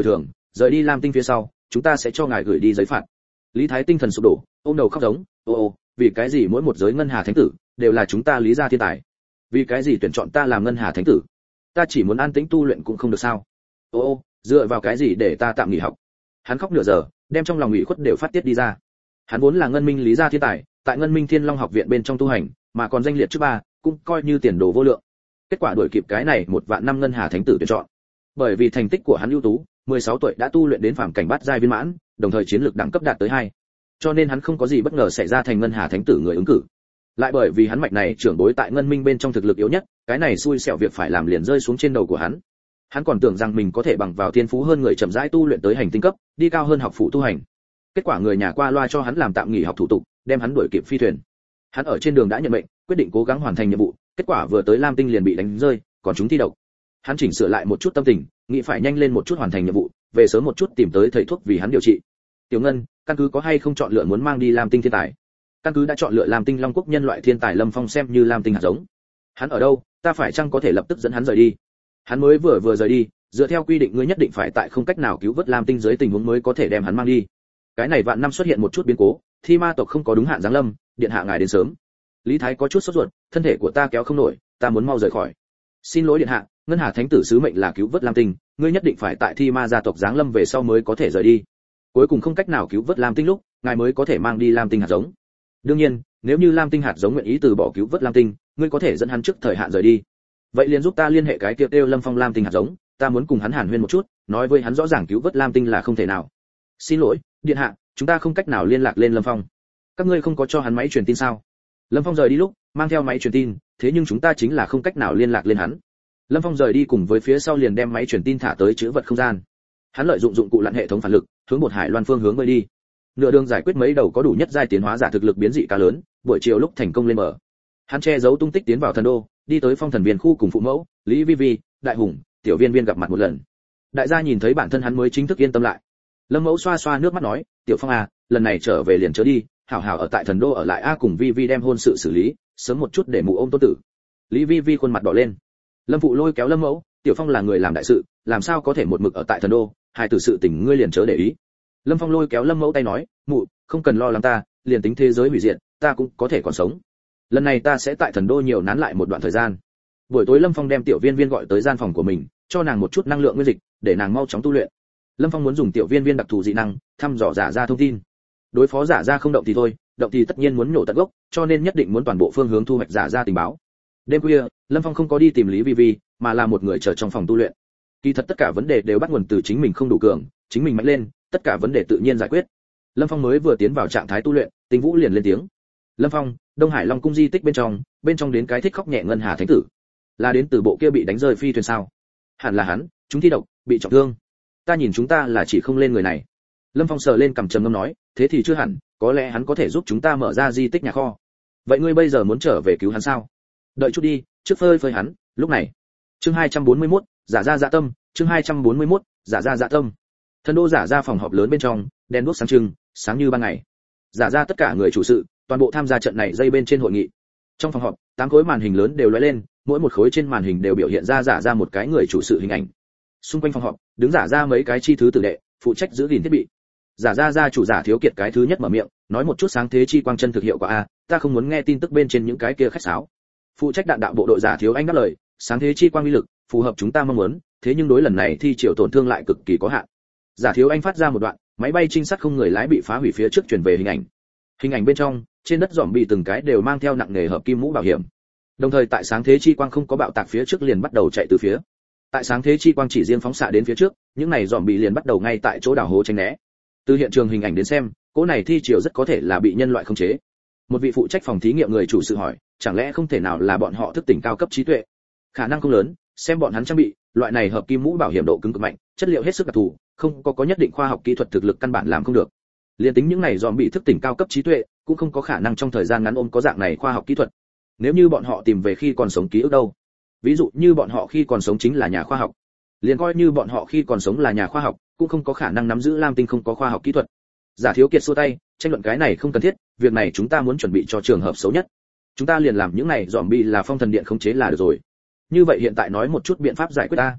rời đi Lam Tinh phía sau, chúng ta sẽ cho ngài gửi đi giấy phạt. Lý Thái tinh thần sụp đổ, ôm đầu khóc giống, ô, vì cái gì mỗi một giới ngân hà thánh tử đều là chúng ta Lý gia thiên tài? Vì cái gì tuyển chọn ta làm ngân hà thánh tử? Ta chỉ muốn an tĩnh tu luyện cũng không được sao? Ô, dựa vào cái gì để ta tạm nghỉ học? Hắn khóc nửa giờ, đem trong lòng ủy khuất đều phát tiết đi ra. Hắn vốn là ngân minh Lý gia thiên tài, tại ngân minh Thiên Long học viện bên trong tu hành, mà còn danh liệt trước ba, cũng coi như tiền đồ vô lượng. Kết quả đuổi kịp cái này một vạn năm ngân hà thánh tử tuyển chọn. Bởi vì thành tích của hắn ưu tú, 16 tuổi đã tu luyện đến phàm cảnh bát giai viên mãn, đồng thời chiến lược đẳng cấp đạt tới 2. Cho nên hắn không có gì bất ngờ xảy ra thành ngân hà thánh tử người ứng cử. Lại bởi vì hắn mạch này trưởng bối tại ngân minh bên trong thực lực yếu nhất, cái này xui xẻo việc phải làm liền rơi xuống trên đầu của hắn. Hắn còn tưởng rằng mình có thể bằng vào thiên phú hơn người chậm rãi tu luyện tới hành tinh cấp, đi cao hơn học phụ tu hành. Kết quả người nhà qua loa cho hắn làm tạm nghỉ học thủ tục, đem hắn đuổi kịp phi thuyền. Hắn ở trên đường đã nhận mệnh, quyết định cố gắng hoàn thành nhiệm vụ, kết quả vừa tới Lam Tinh liền bị đánh rơi, còn chúng thi độc. Hắn chỉnh sửa lại một chút tâm tình, nghĩ phải nhanh lên một chút hoàn thành nhiệm vụ, về sớm một chút tìm tới thầy thuốc vì hắn điều trị. Tiểu Ngân, căn cứ có hay không chọn lựa muốn mang đi Lam Tinh thiên tài? Căn cứ đã chọn lựa Lam Tinh Long Quốc nhân loại thiên tài Lâm Phong xem như Lam Tinh hạt giống. Hắn ở đâu, ta phải chăng có thể lập tức dẫn hắn rời đi? Hắn mới vừa rời đi, dựa theo quy định ngươi nhất định phải tại không cách nào cứu vớt Lam Tinh dưới tình huống mới có thể đem hắn mang đi. Cái này vạn năm xuất hiện một chút biến cố, Thi Ma tộc không có đúng hạn giáng lâm, điện hạ ngài đến sớm. Lý Thái có chút sốt ruột, thân thể của ta kéo không nổi, ta muốn mau rời khỏi. Xin lỗi điện hạ, ngân hà thánh tử sứ mệnh là cứu vớt Lam Tinh, ngươi nhất định phải tại Thi Ma gia tộc giáng lâm về sau mới có thể rời đi. Cuối cùng không cách nào cứu vớt Lam Tinh lúc, ngài mới có thể mang đi Lam Tinh hạt giống. Đương nhiên, nếu như Lam Tinh hạt giống nguyện ý từ bỏ cứu vớt Lam Tinh, ngươi có thể dẫn hắn trước thời hạn rời đi. Vậy liền giúp ta liên hệ cái kia kêu Lâm Phong Lam Tinh hạt giống, ta muốn cùng hắn hàn huyên một chút, nói với hắn rõ ràng cứu vớt Lam Tinh là không thể nào. Xin lỗi, điện hạ, chúng ta không cách nào liên lạc lên Lâm Phong. Các ngươi không có cho hắn máy truyền tin sao? Lâm Phong rời đi lúc mang theo máy truyền tin, thế nhưng chúng ta chính là không cách nào liên lạc lên hắn. Lâm Phong rời đi cùng với phía sau liền đem máy truyền tin thả tới chứa vật không gian. Hắn lợi dụng dụng cụ lặn hệ thống phản lực, hướng một hải loan phương hướng bơi đi. Nửa đường giải quyết mấy đầu có đủ nhất giai tiến hóa giả thực lực biến dị cá lớn, buổi chiều lúc thành công lên bờ. Hắn che giấu tung tích tiến vào thần đô, đi tới Phong Thần Viên khu cùng phụ mẫu, Lý Vi Vi, Đại Hùng, Tiểu Viên Viên gặp mặt một lần. Đại gia nhìn thấy bản thân hắn mới chính thức yên tâm lại. Lâm Mẫu xoa xoa nước mắt nói, Tiểu Phong à, lần này trở về liền chớ đi, hảo hảo ở tại thần đô ở lại a, cùng Vi Vi đem hôn sự xử lý, sớm một chút để mụ ôm tôn tử. Lý Vi Vi khuôn mặt đỏ lên. Lâm phụ lôi kéo Lâm Mẫu, Tiểu Phong là người làm đại sự, làm sao có thể một mực ở tại thần đô, hai tử sự tình ngươi liền chớ để ý. Lâm Phong lôi kéo Lâm Mẫu tay nói, mụ, không cần lo lắng ta, liền tính thế giới hủy diệt, ta cũng có thể còn sống. Lần này ta sẽ tại thần đô nhiều nán lại một đoạn thời gian. Buổi tối Lâm Phong đem Tiểu Viên Viên gọi tới gian phòng của mình, cho nàng một chút năng lượng nguyên dịch, để nàng mau chóng tu luyện. Lâm Phong muốn dùng Tiểu Viên Viên đặc thù dị năng, thăm dò giả ra thông tin. Đối phó giả ra không động thì thôi, động thì tất nhiên muốn nhổ tận gốc, cho nên nhất định muốn toàn bộ phương hướng thu hoạch giả ra tình báo. Đêm khuya, Lâm Phong không có đi tìm Lý Vi Vi, mà là một người chờ trong phòng tu luyện. Kỳ thật tất cả vấn đề đều bắt nguồn từ chính mình không đủ cường, chính mình mạnh lên, tất cả vấn đề tự nhiên giải quyết. Lâm Phong mới vừa tiến vào trạng thái tu luyện, Tinh Vũ liền lên tiếng. Lâm Phong, Đông Hải Long cung di tích bên trong đến cái thích khóc nhẹ ngân hà thánh tử, là đến từ bộ kia bị đánh rơi phi thuyền sao? Hẳn là hắn, chúng thi độc, bị trọng thương. Ta nhìn chúng ta là chỉ không lên người này. Lâm Phong sờ lên cằm trầm ngâm nói, thế thì chưa hẳn, có lẽ hắn có thể giúp chúng ta mở ra di tích nhà kho. Vậy ngươi bây giờ muốn trở về cứu hắn sao? Đợi chút đi, trước phơi phơi hắn, lúc này. Chương 241, giả ra dạ tâm, chương 241, giả ra dạ tâm. Thần đô giả ra phòng họp lớn bên trong, đèn đuốc sáng trưng, sáng như ban ngày. Giả ra tất cả người chủ sự, toàn bộ tham gia trận này dây bên trên hội nghị. Trong phòng họp, 8 khối màn hình lớn đều lóe lên, mỗi một khối trên màn hình đều biểu hiện ra giả ra một cái người chủ sự hình ảnh. Xung quanh phòng họp, đứng giả ra mấy cái chi thứ tử đệ, phụ trách giữ gìn thiết bị. Giả ra gia chủ Giả Thiếu Kiệt cái thứ nhất mở miệng, nói một chút sáng thế chi quang chân thực hiệu quả a, ta không muốn nghe tin tức bên trên những cái kia khách sáo. Phụ trách đạn đạo bộ đội Giả Thiếu Anh đáp lời, sáng thế chi quang uy lực phù hợp chúng ta mong muốn, thế nhưng đối lần này thi triều tổn thương lại cực kỳ có hạn. Giả Thiếu Anh phát ra một đoạn, máy bay trinh sát không người lái bị phá hủy phía trước truyền về hình ảnh. Hình ảnh bên trong, trên đất dòm bị từng cái đều mang theo nặng nghề hợp kim mũ bảo hiểm. Đồng thời tại sáng thế chi quang không có bạo tạc phía trước liền bắt đầu chạy từ phía. Tại sáng thế chi quang chỉ riêng phóng xạ đến phía trước, những này dòm bị liền bắt đầu ngay tại chỗ đào hố tránh né. Từ hiện trường hình ảnh đến xem, cỗ này thi triều rất có thể là bị nhân loại khống chế. Một vị phụ trách phòng thí nghiệm người chủ sự hỏi, chẳng lẽ không thể nào là bọn họ thức tỉnh cao cấp trí tuệ? Khả năng không lớn, xem bọn hắn trang bị, loại này hợp kim mũ bảo hiểm độ cứng cực mạnh, chất liệu hết sức đặc thù, không có nhất định khoa học kỹ thuật thực lực căn bản làm không được. Liên tính những này dòm bị thức tỉnh cao cấp trí tuệ, cũng không có khả năng trong thời gian ngắn ôm có dạng này khoa học kỹ thuật. Nếu như bọn họ tìm về khi còn sống ký ức đâu? Ví dụ như bọn họ khi còn sống chính là nhà khoa học, liền coi như bọn họ khi còn sống là nhà khoa học, cũng không có khả năng nắm giữ Lam Tinh không có khoa học kỹ thuật. Giả Thiếu Kiệt xua tay, tranh luận cái này không cần thiết, việc này chúng ta muốn chuẩn bị cho trường hợp xấu nhất. Chúng ta liền làm những này zombie là phong thần điện khống chế là được rồi. Như vậy hiện tại nói một chút biện pháp giải quyết ta.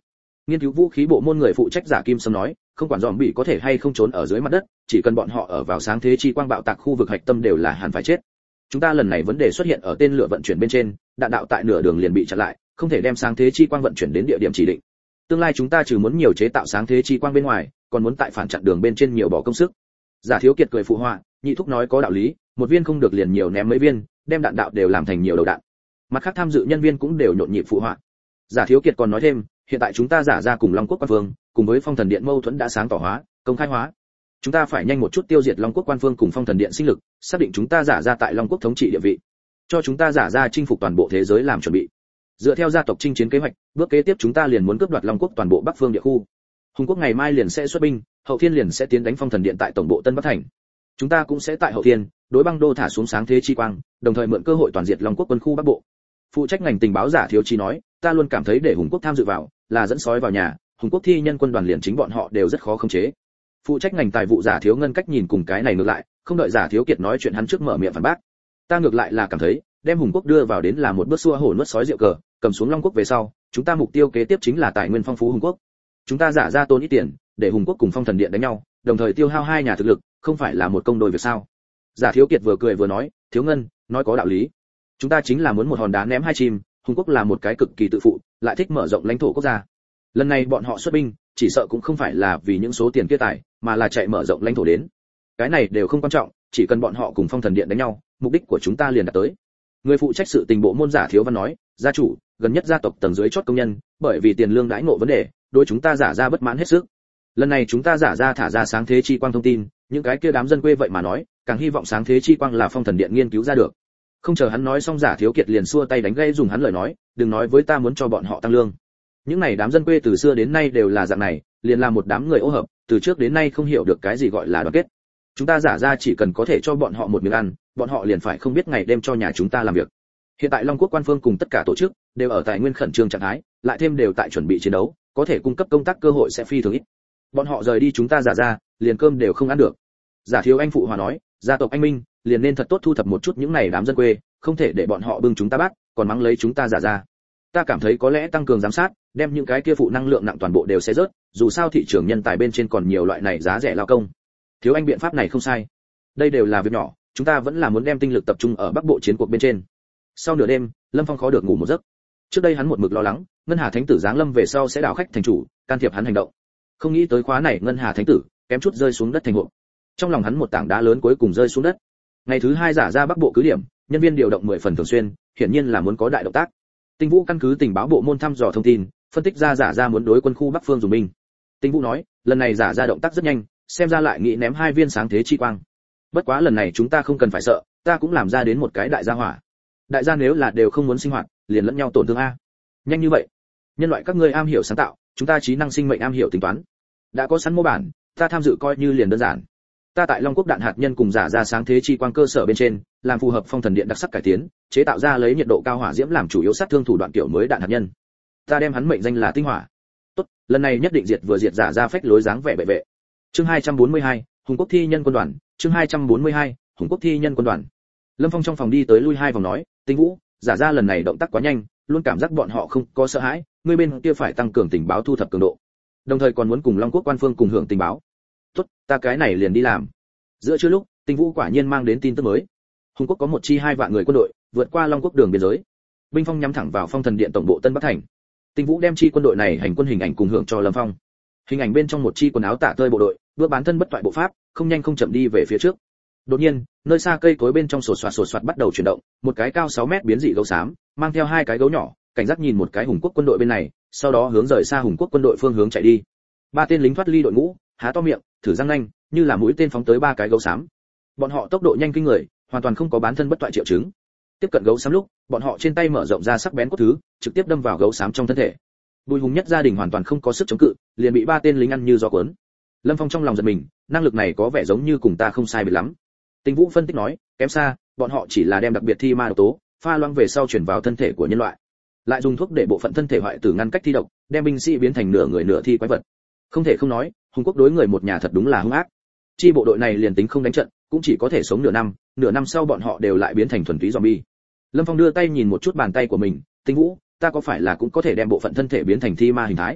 Nghiên cứu vũ khí bộ môn người phụ trách Giả Kim Sâm nói, không quản zombie có thể hay không trốn ở dưới mặt đất, chỉ cần bọn họ ở vào sáng thế chi quang bạo tạc khu vực hạch tâm đều là hẳn phải chết. Chúng ta lần này vấn đề xuất hiện ở tên lửa vận chuyển bên trên, đạn đạo tại nửa đường liền bị chặn lại, không thể đem sáng thế chi quang vận chuyển đến địa điểm chỉ định. Tương lai chúng ta trừ muốn nhiều chế tạo sáng thế chi quang bên ngoài, còn muốn tại phản chặn đường bên trên nhiều bỏ công sức. Giả Thiếu Kiệt cười phụ họa, Nhị thúc nói có đạo lý, một viên không được liền nhiều ném mấy viên, đem đạn đạo đều làm thành nhiều đầu đạn. Mặt khác tham dự nhân viên cũng đều nhộn nhịp phụ họa. Giả Thiếu Kiệt còn nói thêm, hiện tại chúng ta giả ra cùng Long Quốc quan phương, cùng với Phong Thần Điện mâu thuẫn đã sáng tỏ hóa, công khai hóa. Chúng ta phải nhanh một chút tiêu diệt Long Quốc quan phương cùng Phong Thần Điện sinh lực, xác định chúng ta giả ra tại Long Quốc thống trị địa vị, cho chúng ta giả ra chinh phục toàn bộ thế giới làm chuẩn bị. Dựa theo gia tộc chinh chiến kế hoạch, bước kế tiếp chúng ta liền muốn cướp đoạt Long Quốc toàn bộ Bắc phương địa khu. Hùng Quốc ngày mai liền sẽ xuất binh, Hậu Thiên liền sẽ tiến đánh Phong Thần Điện tại tổng bộ Tân Bắc thành. Chúng ta cũng sẽ tại Hậu Thiên đối băng đô thả xuống sáng thế chi quang, đồng thời mượn cơ hội toàn diệt Long Quốc quân khu Bắc bộ. Phụ trách ngành tình báo Giả Thiếu Chí nói, ta luôn cảm thấy để Hùng Quốc tham dự vào là dẫn sói vào nhà, Hùng Quốc thi nhân quân đoàn liền chính bọn họ đều rất khó khống chế. Phụ trách ngành tài vụ Giả Thiếu Ngân cách nhìn cùng cái này ngược lại, không đợi Giả Thiếu Kiệt nói chuyện hắn trước mở miệng phản bác. Ta ngược lại là cảm thấy, đem Hùng Quốc đưa vào đến là một bước xua hổ nuốt sói rượu cờ, cầm xuống Long Quốc về sau, chúng ta mục tiêu kế tiếp chính là tài nguyên phong phú Hùng Quốc. Chúng ta giả ra tốn ít tiền, để Hùng Quốc cùng Phong Thần Điện đánh nhau, đồng thời tiêu hao hai nhà thực lực, không phải là một công đôi việc sao? Giả Thiếu Kiệt vừa cười vừa nói, Thiếu Ngân, nói có đạo lý. Chúng ta chính là muốn một hòn đá ném hai chim, Hùng Quốc là một cái cực kỳ tự phụ, lại thích mở rộng lãnh thổ quốc gia. Lần này bọn họ xuất binh, chỉ sợ cũng không phải là vì những số tiền kia tài, mà là chạy mở rộng lãnh thổ đến. Cái này đều không quan trọng, chỉ cần bọn họ cùng Phong Thần Điện đánh nhau, mục đích của chúng ta liền đạt tới. Người phụ trách sự tình bộ môn Giả Thiếu Văn nói, gia chủ, gần nhất gia tộc tầng dưới chót công nhân, bởi vì tiền lương đãi ngộ vấn đề, đối chúng ta giả ra bất mãn hết sức. Lần này chúng ta giả ra thả ra sáng thế chi quang thông tin, những cái kia đám dân quê vậy mà nói, càng hy vọng sáng thế chi quang là Phong Thần Điện nghiên cứu ra được. Không chờ hắn nói xong Giả Thiếu Kiệt liền xua tay đánh gãy dùng hắn lời nói, đừng nói với ta muốn cho bọn họ tăng lương. Những này đám dân quê từ xưa đến nay đều là dạng này, liền là một đám người ô hợp, từ trước đến nay không hiểu được cái gì gọi là đoàn kết. Chúng ta giả ra chỉ cần có thể cho bọn họ một miếng ăn, bọn họ liền phải không biết ngày đêm cho nhà chúng ta làm việc. Hiện tại Long Quốc quan phương cùng tất cả tổ chức đều ở tài nguyên khẩn trương trạng thái, lại thêm đều tại chuẩn bị chiến đấu, có thể cung cấp công tác cơ hội sẽ phi thường ít. Bọn họ rời đi chúng ta giả ra, liền cơm đều không ăn được. Giả Thiếu Anh phụ hòa nói, gia tộc anh minh liền nên thật tốt thu thập một chút những này đám dân quê, không thể để bọn họ bưng chúng ta bát, còn mắng lấy chúng ta giả ra. Ta cảm thấy có lẽ tăng cường giám sát, đem những cái kia phụ năng lượng nặng toàn bộ đều sẽ rớt, dù sao thị trường nhân tài bên trên còn nhiều loại này giá rẻ lao công. Thiếu Anh biện pháp này không sai. Đây đều là việc nhỏ, chúng ta vẫn là muốn đem tinh lực tập trung ở Bắc Bộ chiến cuộc bên trên. Sau nửa đêm, Lâm Phong khó được ngủ một giấc. Trước đây hắn một mực lo lắng, Ngân Hà Thánh tử giáng lâm về sau sẽ đảo khách thành chủ, can thiệp hắn hành động. Không nghĩ tới khóa này Ngân Hà Thánh tử kém chút rơi xuống đất thành hộp. Trong lòng hắn một tảng đá lớn cuối cùng rơi xuống đất. Ngày thứ hai giả ra Bắc Bộ cứ điểm, nhân viên điều động 10 phần thường xuyên, hiển nhiên là muốn có đại động tác. Tinh Vũ căn cứ tình báo bộ môn thăm dò thông tin, phân tích ra giả ra muốn đối quân khu Bắc phương dùng binh. Tinh Vũ nói, lần này giả ra động tác rất nhanh, xem ra lại nghĩ ném 2 viên sáng thế chi quang. Bất quá lần này chúng ta không cần phải sợ, ta cũng làm ra đến một cái đại gia hỏa. Đại gia nếu là đều không muốn sinh hoạt, liền lẫn nhau tổn thương a. Nhanh như vậy? Nhân loại các ngươi am hiểu sáng tạo, chúng ta trí năng sinh mệnh am hiểu tính toán. Đã có sẵn mô bản, ta tham dự coi như liền đơn giản. Ta tại Long Quốc đạn hạt nhân cùng giả ra sáng thế chi quang cơ sở bên trên, làm phù hợp Phong Thần Điện đặc sắc cải tiến, chế tạo ra lấy nhiệt độ cao hỏa diễm làm chủ yếu sát thương thủ đoạn kiểu mới đạn hạt nhân. Ta đem hắn mệnh danh là tinh hỏa. Tốt, lần này nhất định diệt vừa diệt giả ra phách lối dáng vẻ bệ vệ. Chương 242, Hùng Quốc thi nhân quân đoàn, chương 242, Hùng Quốc thi nhân quân đoàn. Lâm Phong trong phòng đi tới lui 2 vòng nói, Tinh Vũ, giả ra lần này động tác quá nhanh, luôn cảm giác bọn họ không có sợ hãi, ngươi bên kia phải tăng cường tình báo thu thập cường độ. Đồng thời còn muốn cùng Long Quốc quan phương cùng hưởng tình báo. Tốt, ta cái này liền đi làm. Giữa trưa lúc, Tinh Vũ quả nhiên mang đến tin tức mới. Hùng Quốc có một chi 2 vạn người quân đội, vượt qua Long Quốc đường biên giới. Binh phong nhắm thẳng vào Phong Thần Điện tổng bộ Tân Bắc thành. Tinh Vũ đem chi quân đội này hành quân hình ảnh cùng hưởng cho Lâm Phong. Hình ảnh bên trong một chi quần áo tả tơi bộ đội, bước bán thân bất toại bộ pháp, không nhanh không chậm đi về phía trước. Đột nhiên, nơi xa cây cối bên trong sột soạt bắt đầu chuyển động, một cái cao 6 mét biến dị gấu xám, mang theo 2 cái gấu nhỏ, cảnh giác nhìn một cái Hùng Quốc quân đội bên này, sau đó hướng rời xa Hùng Quốc quân đội phương hướng chạy đi. 3 tên lính thoát ly đội ngũ, há to miệng, thử răng nanh, như là mũi tên phóng tới 3 cái gấu xám. Bọn họ tốc độ nhanh kinh người, hoàn toàn không có bán thân bất toại triệu chứng. Tiếp cận gấu xám lúc, bọn họ trên tay mở rộng ra sắc bén cốt thứ, trực tiếp đâm vào gấu xám trong thân thể. Bùi Hùng Nhất gia đình hoàn toàn không có sức chống cự, liền bị 3 tên lính ăn như gió cuốn. Lâm Phong trong lòng giật mình, năng lực này có vẻ giống như cùng ta không sai biệt lắm. Tinh Vũ phân tích nói, kém xa, bọn họ chỉ là đem đặc biệt thi ma độc tố pha loãng về sau chuyển vào thân thể của nhân loại, lại dùng thuốc để bộ phận thân thể hoại tử ngăn cách thi độc, đem binh sĩ biến thành nửa người nửa thi quái vật. Không thể không nói, Hùng Quốc đối người một nhà thật đúng là hung ác. Chi bộ đội này liền tính không đánh trận, cũng chỉ có thể sống nửa năm sau bọn họ đều lại biến thành thuần túy zombie. Lâm Phong đưa tay nhìn một chút bàn tay của mình, Tinh Vũ, ta có phải là cũng có thể đem bộ phận thân thể biến thành thi ma hình thái?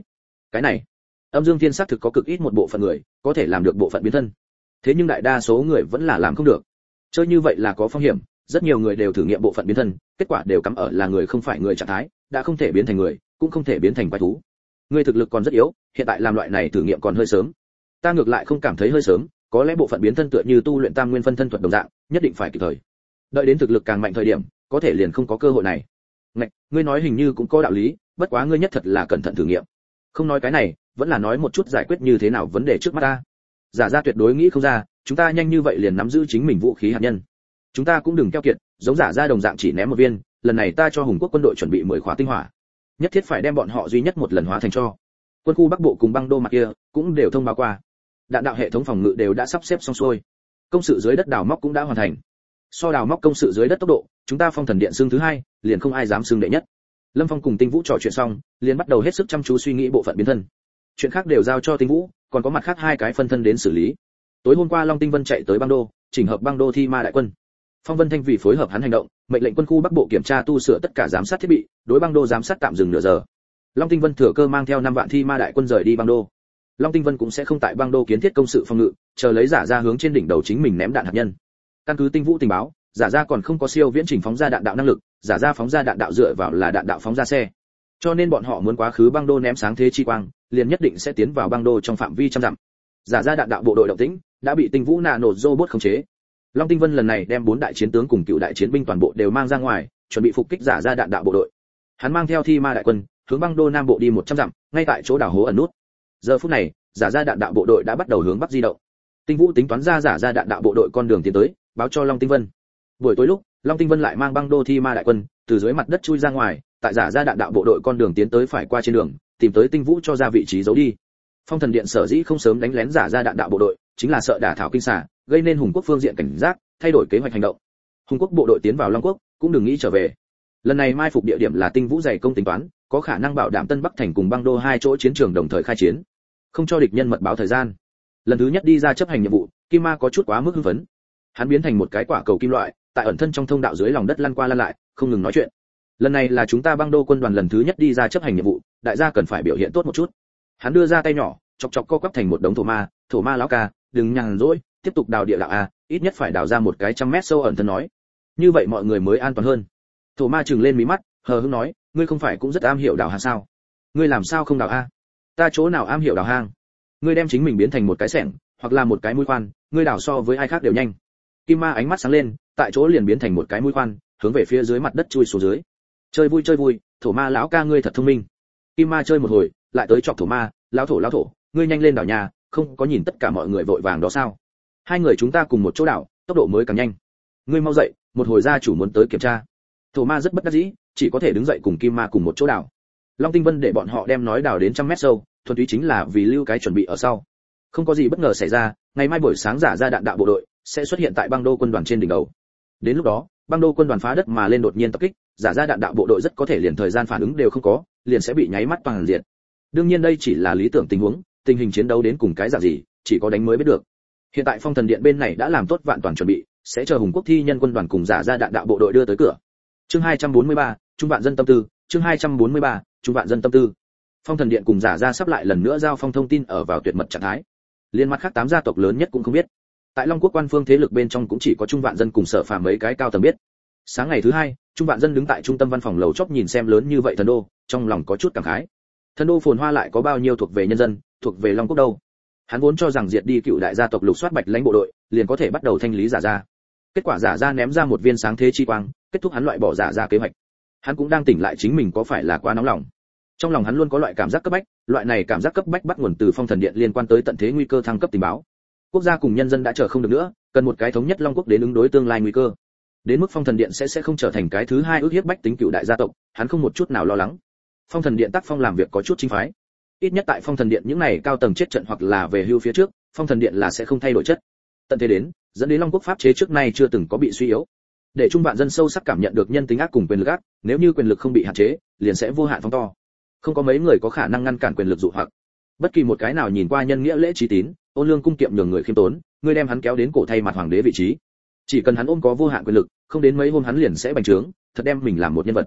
Cái này, âm dương thiên xác thực có cực ít một bộ phận người có thể làm được bộ phận biến thân, thế nhưng đại đa số người vẫn là làm không được. Chơi như vậy là có phong hiểm, rất nhiều người đều thử nghiệm bộ phận biến thân, kết quả đều cắm ở là người không phải người trạng thái, đã không thể biến thành người, cũng không thể biến thành quái thú. Người thực lực còn rất yếu, hiện tại làm loại này thử nghiệm còn hơi sớm. Ta ngược lại không cảm thấy hơi sớm, có lẽ bộ phận biến thân tựa như tu luyện tam nguyên phân thân thuật đồng dạng, nhất định phải kịp thời. Đợi đến thực lực càng mạnh thời điểm, có thể liền không có cơ hội này. Ngạch, ngươi nói hình như cũng có đạo lý, bất quá ngươi nhất thật là cẩn thận thử nghiệm. Không nói cái này, vẫn là nói một chút giải quyết như thế nào vấn đề trước mắt ta. Giả ra tuyệt đối nghĩ không ra, chúng ta nhanh như vậy liền nắm giữ chính mình vũ khí hạt nhân. Chúng ta cũng đừng keo kiệt, giống giả ra đồng dạng chỉ ném một viên, lần này ta cho Hùng Quốc quân đội chuẩn bị 10 khóa tinh hỏa. Nhất thiết phải đem bọn họ duy nhất một lần hóa thành cho. Quân khu Bắc Bộ cùng băng đô mặt kia cũng đều thông báo qua. Đạn đạo hệ thống phòng ngự đều đã sắp xếp xong xuôi. Công sự dưới đất đào móc cũng đã hoàn thành. So đào móc công sự dưới đất tốc độ, chúng ta Phong Thần Điện xương thứ hai, liền không ai dám xương đệ nhất. Lâm Phong cùng Tinh Vũ trò chuyện xong, liền bắt đầu hết sức chăm chú suy nghĩ bộ phận biến thân. Chuyện khác đều giao cho Tinh Vũ, còn có mặt khác hai cái phân thân đến xử lý. Tối hôm qua Long Tinh Vân chạy tới băng đô, chỉnh hợp băng đô thi ma đại quân. Phong Vân Thanh vì phối hợp hắn hành động, mệnh lệnh quân khu Bắc Bộ kiểm tra tu sửa tất cả giám sát thiết bị, đối băng đô giám sát tạm dừng nửa giờ. Long Tinh Vân thừa cơ mang theo 5 vạn thi ma đại quân rời đi băng đô. Long Tinh Vân cũng sẽ không tại băng đô kiến thiết công sự phòng ngự, chờ lấy giả ra hướng trên đỉnh đầu chính mình ném đạn hạt nhân. Căn cứ Tinh Vũ tình báo, giả ra còn không có siêu viễn trình phóng ra đạn đạo năng lực, giả ra phóng ra đạn đạo dựa vào là đạn đạo phóng ra xe. Cho nên bọn họ muốn quá khứ băng đô ném sáng thế chi quang, liền nhất định sẽ tiến vào băng đô trong phạm vi trăm dặm. Giả ra đạn đạo bộ đội động tĩnh đã bị Tinh Vũ nano robot khống chế. Long Tinh Vân lần này đem 4 đại chiến tướng cùng cựu đại chiến binh toàn bộ đều mang ra ngoài, chuẩn bị phục kích giả ra đạn đạo bộ đội. Hắn mang theo thi ma đại quân, hướng băng đô nam bộ đi 100 dặm, ngay tại chỗ đào hố ẩn nút. Giờ phút này, giả ra đạn đạo bộ đội đã bắt đầu hướng bắc di động. Tinh Vũ tính toán ra giả ra đạn đạo bộ đội con đường tiến tới, báo cho Long Tinh Vân. Buổi tối lúc, Long Tinh Vân lại mang băng đô thi ma đại quân từ dưới mặt đất chui ra ngoài, tại giả ra đạn đạo bộ đội con đường tiến tới phải qua trên đường, tìm tới Tinh Vũ cho ra vị trí giấu đi. Phong Thần Điện sở dĩ không sớm đánh lén giả ra đạn đạo bộ đội, chính là sợ đả thảo kinh xà, gây nên Hùng Quốc phương diện cảnh giác, thay đổi kế hoạch hành động. Hùng Quốc bộ đội tiến vào Long Quốc, cũng đừng nghĩ trở về. Lần này mai phục địa điểm là Tinh Vũ dày công tính toán, có khả năng bảo đảm Tân Bắc thành cùng băng đô hai chỗ chiến trường đồng thời khai chiến, không cho địch nhân mật báo thời gian. Lần thứ nhất đi ra chấp hành nhiệm vụ, Kim Ma có chút quá mức hưng phấn. Hắn biến thành một cái quả cầu kim loại, tại ẩn thân trong thông đạo dưới lòng đất lăn qua lăn lại, không ngừng nói chuyện. Lần này là chúng ta băng đô quân đoàn lần thứ nhất đi ra chấp hành nhiệm vụ, đại gia cần phải biểu hiện tốt một chút. Hắn đưa ra tay nhỏ, chọc chọc co quắp thành một đống thổ ma lão ca, đừng nhàn rỗi, tiếp tục đào địa đạo a, ít nhất phải đào ra một cái 100 mét sâu ẩn thân nói. Như vậy mọi người mới an toàn hơn. Thổ ma trừng lên mí mắt, hờ hững nói, ngươi không phải cũng rất am hiểu đào hang sao? Ngươi làm sao không đào a? Ta chỗ nào am hiểu đào hang? Ngươi đem chính mình biến thành một cái xẻng, hoặc là một cái mũi khoan, ngươi đào so với ai khác đều nhanh. Kim Ma ánh mắt sáng lên, tại chỗ liền biến thành một cái mũi khoan, hướng về phía dưới mặt đất chui xuống dưới. Chơi vui, thổ ma lão ca ngươi thật thông minh. Kim Ma chơi một hồi, lại tới chọc thổ ma, lão thổ, ngươi nhanh lên đào nhà, không có nhìn tất cả mọi người vội vàng đó sao? Hai người chúng ta cùng một chỗ đào, tốc độ mới càng nhanh. Ngươi mau dậy, một hồi gia chủ muốn tới kiểm tra. Thổ ma rất bất đắc dĩ, chỉ có thể đứng dậy cùng Kim Ma cùng một chỗ đào. Long Tinh Vân để bọn họ đem nói đào đến 100 mét sâu, thuần túy chính là vì lưu cái chuẩn bị ở sau. Không có gì bất ngờ xảy ra, ngày mai buổi sáng giả ra đạn đạo bộ đội sẽ xuất hiện tại băng đô quân đoàn trên đỉnh đầu. Đến lúc đó, băng đô quân đoàn phá đất mà lên đột nhiên tập kích, giả ra đạn đạo bộ đội rất có thể liền thời gian phản ứng đều không có, liền sẽ bị nháy mắt toàn diện. Đương nhiên đây chỉ là lý tưởng tình huống, tình hình chiến đấu đến cùng cái dạng gì, chỉ có đánh mới biết được. Hiện tại Phong Thần Điện bên này đã làm tốt vạn toàn chuẩn bị, sẽ chờ Hùng Quốc thi nhân quân đoàn cùng giả ra đạn đạo bộ đội đưa tới cửa. Chương 243, Trung vạn dân tâm tư, chương 243, Trung vạn dân tâm tư. Phong Thần Điện cùng giả ra sắp lại lần nữa giao phong thông tin ở vào tuyệt mật trạng thái. Liên mắt khác 8 gia tộc lớn nhất cũng không biết. Tại Long Quốc quan phương thế lực bên trong cũng chỉ có Trung vạn dân cùng Sở Phàm mấy cái cao tầng biết. Sáng ngày thứ hai, Trung vạn dân đứng tại trung tâm văn phòng lầu chóp nhìn xem lớn như vậy thần đô, trong lòng có chút cảm khái. Thần đô phồn hoa lại có bao nhiêu thuộc về nhân dân, thuộc về Long Quốc đâu? Hắn vốn cho rằng diệt đi cựu đại gia tộc lục soát Bạch lãnh bộ đội, liền có thể bắt đầu thanh lý giả ra. Kết quả giả ra ném ra một viên sáng thế chi quang, kết thúc hắn loại bỏ giả ra kế hoạch. Hắn cũng đang tỉnh lại chính mình có phải là quá nóng lòng. Trong lòng hắn luôn có loại cảm giác cấp bách, loại này cảm giác cấp bách bắt nguồn từ Phong Thần Điện liên quan tới tận thế nguy cơ thăng cấp tình báo. Quốc gia cùng nhân dân đã chờ không được nữa, cần một cái thống nhất Long Quốc đến ứng đối tương lai nguy cơ. Đến mức Phong Thần Điện sẽ không trở thành cái thứ hai ước hiếp bách tính cựu đại gia tộc, hắn không một chút nào lo lắng. Phong Thần Điện tác phong làm việc có chút chính phái. Ít nhất tại Phong Thần Điện những này cao tầng chết trận hoặc là về hưu phía trước, Phong Thần Điện là sẽ không thay đổi chất. Tận thế đến, dẫn đến Long Quốc pháp chế trước nay chưa từng có bị suy yếu. Để trung vạn dân sâu sắc cảm nhận được nhân tính ác cùng quyền lực ác, nếu như quyền lực không bị hạn chế, liền sẽ vô hạn phóng to. Không có mấy người có khả năng ngăn cản quyền lực dụ hoặc. Bất kỳ một cái nào nhìn qua nhân nghĩa lễ trí tín, ôn lương cung kiệm nhường người khiêm tốn, người đem hắn kéo đến cổ thay mặt hoàng đế vị trí. Chỉ cần hắn ôm có vô hạn quyền lực, không đến mấy hôm hắn liền sẽ bành trướng, thật đem mình làm một nhân vật.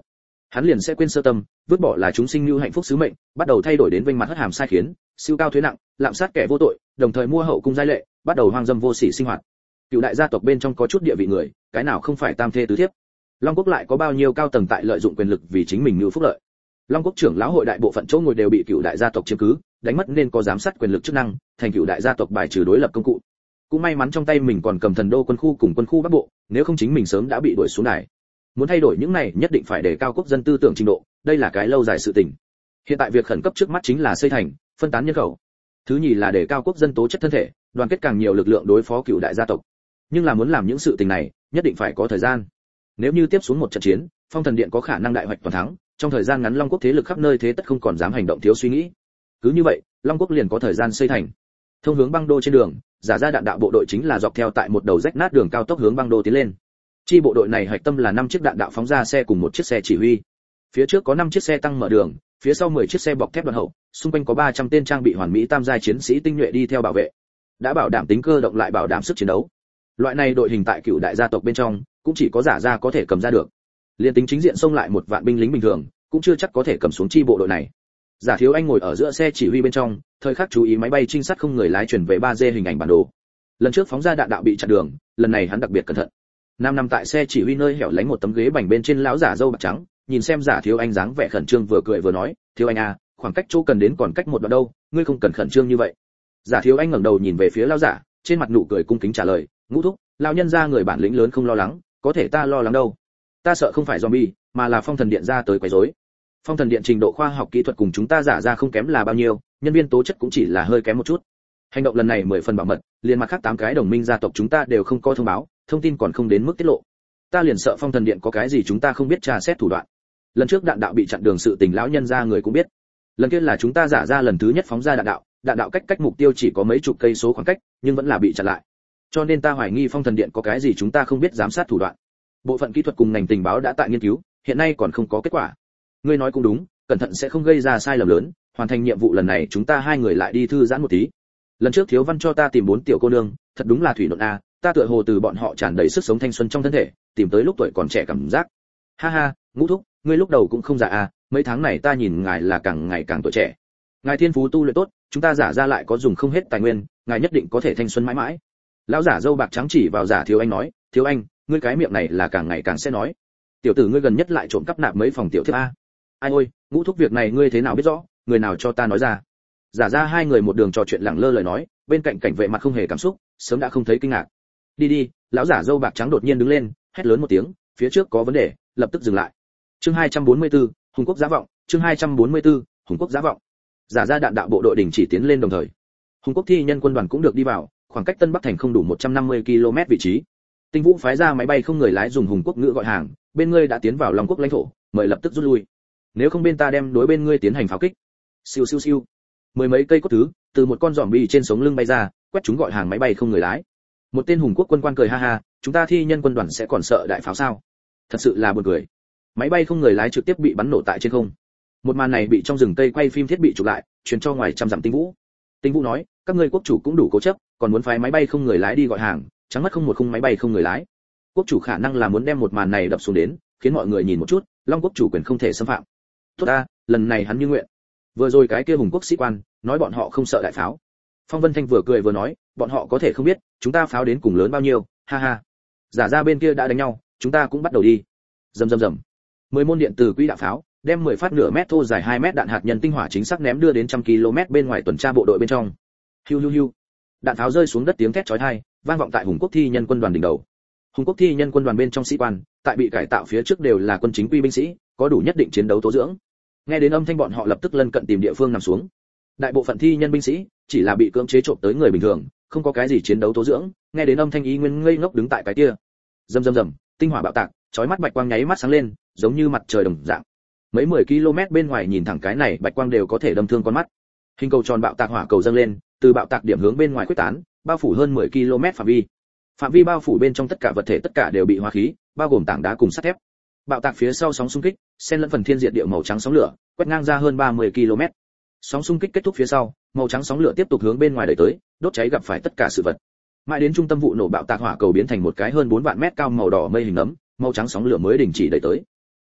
Hắn liền sẽ quên sơ tâm, vứt bỏ là chúng sinh lưu hạnh phúc sứ mệnh, bắt đầu thay đổi đến vênh mặt hất hàm sai khiến, siêu cao thuế nặng, lạm sát kẻ vô tội, đồng thời mua hậu cung giai lệ, bắt đầu hoang dâm vô sỉ sinh hoạt. Cựu đại gia tộc bên trong có chút địa vị người, cái nào không phải tam thê tứ thiếp. Long quốc lại có bao nhiêu cao tầng tại lợi dụng quyền lực vì chính mình nhu phúc lợi. Long quốc trưởng lão hội đại bộ phận chỗ ngồi đều bị cựu đại gia tộc chiếm cứ, đánh mất nên có giám sát quyền lực chức năng, thành cựu đại gia tộc bài trừ đối lập công cụ. Cũng may mắn trong tay mình còn cầm thần đô quân khu cùng quân khu bắc bộ, nếu không chính mình sớm đã bị đuổi xuống đài. Muốn thay đổi những này nhất định phải đề cao quốc dân tư tưởng trình độ, đây là cái lâu dài sự tình. Hiện tại việc khẩn cấp trước mắt chính là xây thành, phân tán nhân khẩu. Thứ nhì là đề cao quốc dân tố chất thân thể, đoàn kết càng nhiều lực lượng đối phó cựu đại gia tộc. Nhưng là muốn làm những sự tình này, nhất định phải có thời gian. Nếu như tiếp xuống một trận chiến, Phong Thần Điện có khả năng đại hoạch toàn thắng, trong thời gian ngắn Long quốc thế lực khắp nơi thế tất không còn dám hành động thiếu suy nghĩ. Cứ như vậy, Long quốc liền có thời gian xây thành. Thông hướng băng đô trên đường, giả ra đạn đạo bộ đội chính là dọc theo tại một đầu rách nát đường cao tốc hướng băng đô tiến lên. Chi bộ đội này hạch tâm là 5 chiếc đạn đạo phóng ra xe cùng một chiếc xe chỉ huy. Phía trước có 5 chiếc xe tăng mở đường, phía sau 10 chiếc xe bọc thép đoàn hậu, xung quanh có 300 tên trang bị hoàn mỹ tam giai chiến sĩ tinh nhuệ đi theo bảo vệ. Đã bảo đảm tính cơ động lại bảo đảm sức chiến đấu. Loại này đội hình tại cựu đại gia tộc bên trong, cũng chỉ có giả ra có thể cầm ra được. Liên tính chính diện xông lại một vạn binh lính bình thường, cũng chưa chắc có thể cầm xuống chi bộ đội này. Giả Thiếu Anh ngồi ở giữa xe chỉ huy bên trong, thời khắc chú ý máy bay trinh sát không người lái chuyển về 3D hình ảnh bản đồ. Lần trước phóng ra đạn đạo bị chặn đường, lần này hắn đặc biệt cẩn thận. Nằm tại xe chỉ huy nơi hẻo lánh một tấm ghế bành bên trên lão giả râu bạc trắng, nhìn xem Giả Thiếu Anh dáng vẻ khẩn trương vừa cười vừa nói, "Thiếu Anh à, khoảng cách chỗ cần đến còn cách một đoạn đâu, ngươi không cần khẩn trương như vậy." Giả Thiếu Anh ngẩng đầu nhìn về phía lão giả, trên mặt nụ cười cung kính trả lời, "Ngũ thúc, lão nhân gia người bản lĩnh lớn không lo lắng, có thể ta lo lắng đâu. Ta sợ không phải zombie, mà là Phong Thần Điện ra tới quấy rối. Phong Thần Điện trình độ khoa học kỹ thuật cùng chúng ta giả ra không kém là bao nhiêu, nhân viên tố chất cũng chỉ là hơi kém một chút. Hành động lần này 10 phần bảo mật, liền mặt khác 8 cái đồng minh gia tộc chúng ta đều không có thông báo, thông tin còn không đến mức tiết lộ. Ta liền sợ Phong Thần Điện có cái gì chúng ta không biết tra xét thủ đoạn. Lần trước đạn đạo bị chặn đường sự tình lão nhân gia người cũng biết. Lần kia là chúng ta giả ra lần thứ nhất phóng ra đạn đạo cách mục tiêu chỉ có mấy chục cây số khoảng cách, nhưng vẫn là bị chặn lại. Cho nên ta hoài nghi Phong Thần Điện có cái gì chúng ta không biết giám sát thủ đoạn. Bộ phận kỹ thuật cùng ngành tình báo đã tại nghiên cứu, hiện nay còn không có kết quả. Ngươi nói cũng đúng, cẩn thận sẽ không gây ra sai lầm lớn, hoàn thành nhiệm vụ lần này chúng ta hai người lại đi thư giãn một tí. Lần trước Thiếu Văn cho ta tìm 4 tiểu cô nương, thật đúng là thủy nộn a, ta tựa hồ từ bọn họ tràn đầy sức sống thanh xuân trong thân thể, tìm tới lúc tuổi còn trẻ cảm giác. Ha ha, Ngũ thúc, ngươi lúc đầu cũng không già a, mấy tháng này ta nhìn ngài là càng ngày càng tuổi trẻ. Ngài thiên phú tu luyện tốt, chúng ta giả ra lại có dùng không hết tài nguyên, ngài nhất định có thể thanh xuân mãi mãi. Lão giả râu bạc trắng chỉ vào Giả Thiếu Anh nói, Thiếu Anh, ngươi cái miệng này là càng ngày càng sẽ nói. Tiểu tử ngươi gần nhất lại trộm cắp nạp mấy phòng tiểu thiếp a. Ai ôi, Ngũ thúc việc này ngươi thế nào biết rõ, người nào cho ta nói ra. Giả ra hai người một đường trò chuyện lẳng lơ lời nói, bên cạnh cảnh vệ mặt không hề cảm xúc, sớm đã không thấy kinh ngạc. Đi đi, lão giả râu bạc trắng đột nhiên đứng lên, hét lớn một tiếng, phía trước có vấn đề, lập tức dừng lại. Chương 244, Hùng quốc giá vọng, chương 244, Hùng quốc giá vọng. Giả ra đạn đạo bộ đội đình chỉ tiến lên đồng thời. Hùng quốc thi nhân quân đoàn cũng được đi vào, khoảng cách Tân Bắc thành không đủ 150 km vị trí. Tinh Vũ phái ra máy bay không người lái dùng Hùng quốc ngữ gọi hàng, bên ngươi đã tiến vào Long quốc lãnh thổ, mời lập tức rút lui. Nếu không bên ta đem đối bên ngươi tiến hành pháo kích. Siêu siêu siêu. Mười mấy cây cốt thứ từ một con zombie trên sống lưng bay ra, quét chúng gọi hàng máy bay không người lái. Một tên Hùng quốc quân quan cười ha ha, chúng ta thi nhân quân đoàn sẽ còn sợ đại pháo sao? Thật sự là buồn cười. Máy bay không người lái trực tiếp bị bắn nổ tại trên không. Một màn này bị trong rừng cây quay phim thiết bị chụp lại, truyền cho ngoài trăm dặm Tinh Vũ. Tinh Vũ nói, các ngươi quốc chủ cũng đủ cố chấp, còn muốn phái máy bay không người lái đi gọi hàng, trắng mất không một khung máy bay không người lái. Quốc chủ khả năng là muốn đem một màn này đập xuống đến, khiến mọi người nhìn một chút, Long quốc chủ quyền không thể xâm phạm. Tốt ta, lần này hắn như nguyện. Vừa rồi cái kia Hùng quốc sĩ quan nói bọn họ không sợ đại pháo. Phong Vân Thanh vừa cười vừa nói, bọn họ có thể không biết, chúng ta pháo đến cùng lớn bao nhiêu, ha ha. Giả ra bên kia đã đánh nhau, chúng ta cũng bắt đầu đi. Rầm rầm rầm. 10 môn điện từ quỹ đạo pháo, đem 10 phát nửa mét thô dài 2 mét đạn hạt nhân tinh hỏa chính xác ném đưa đến trăm km bên ngoài tuần tra bộ đội bên trong. Hiu hiu hiu. Đạn pháo rơi xuống đất tiếng thét chói tai, vang vọng tại Hùng quốc thi nhân quân đoàn đỉnh đầu. Hùng quốc thi nhân quân đoàn bên trong sĩ quan, tại bị cải tạo phía trước đều là quân chính quy binh sĩ, có đủ nhất định chiến đấu tố dưỡng. Nghe đến âm thanh bọn họ lập tức lân cận tìm địa phương nằm xuống. Đại bộ phận thi nhân binh sĩ chỉ là bị cưỡng chế trộm tới người bình thường, không có cái gì chiến đấu tố dưỡng, nghe đến âm thanh ý nguyên ngây ngốc đứng tại cái kia. Rầm rầm rầm, tinh hỏa bạo tạc, chói mắt bạch quang nháy mắt sáng lên, giống như mặt trời đồng dạng. Mấy 10 km bên ngoài nhìn thẳng cái này bạch quang đều có thể đâm thương con mắt. Hình cầu tròn bạo tạc hỏa cầu dâng lên, từ bạo tạc điểm hướng bên ngoài khuếch tán, bao phủ hơn 10 km phạm vi. Phạm vi bao phủ bên trong tất cả vật thể tất cả đều bị hóa khí, bao gồm tảng đá cùng sắt thép. Bạo tạc phía sau sóng xung kích, xen lẫn phần thiên diệt địa màu trắng sóng lửa, quét ngang ra hơn 30 km. Sóng xung kích kết thúc phía sau, màu trắng sóng lửa tiếp tục hướng bên ngoài đẩy tới, đốt cháy gặp phải tất cả sự vật. Mãi đến trung tâm vụ nổ bạo tạc hỏa cầu biến thành một cái hơn 4 vạn mét cao màu đỏ mây hình nấm, màu trắng sóng lửa mới đình chỉ đẩy tới.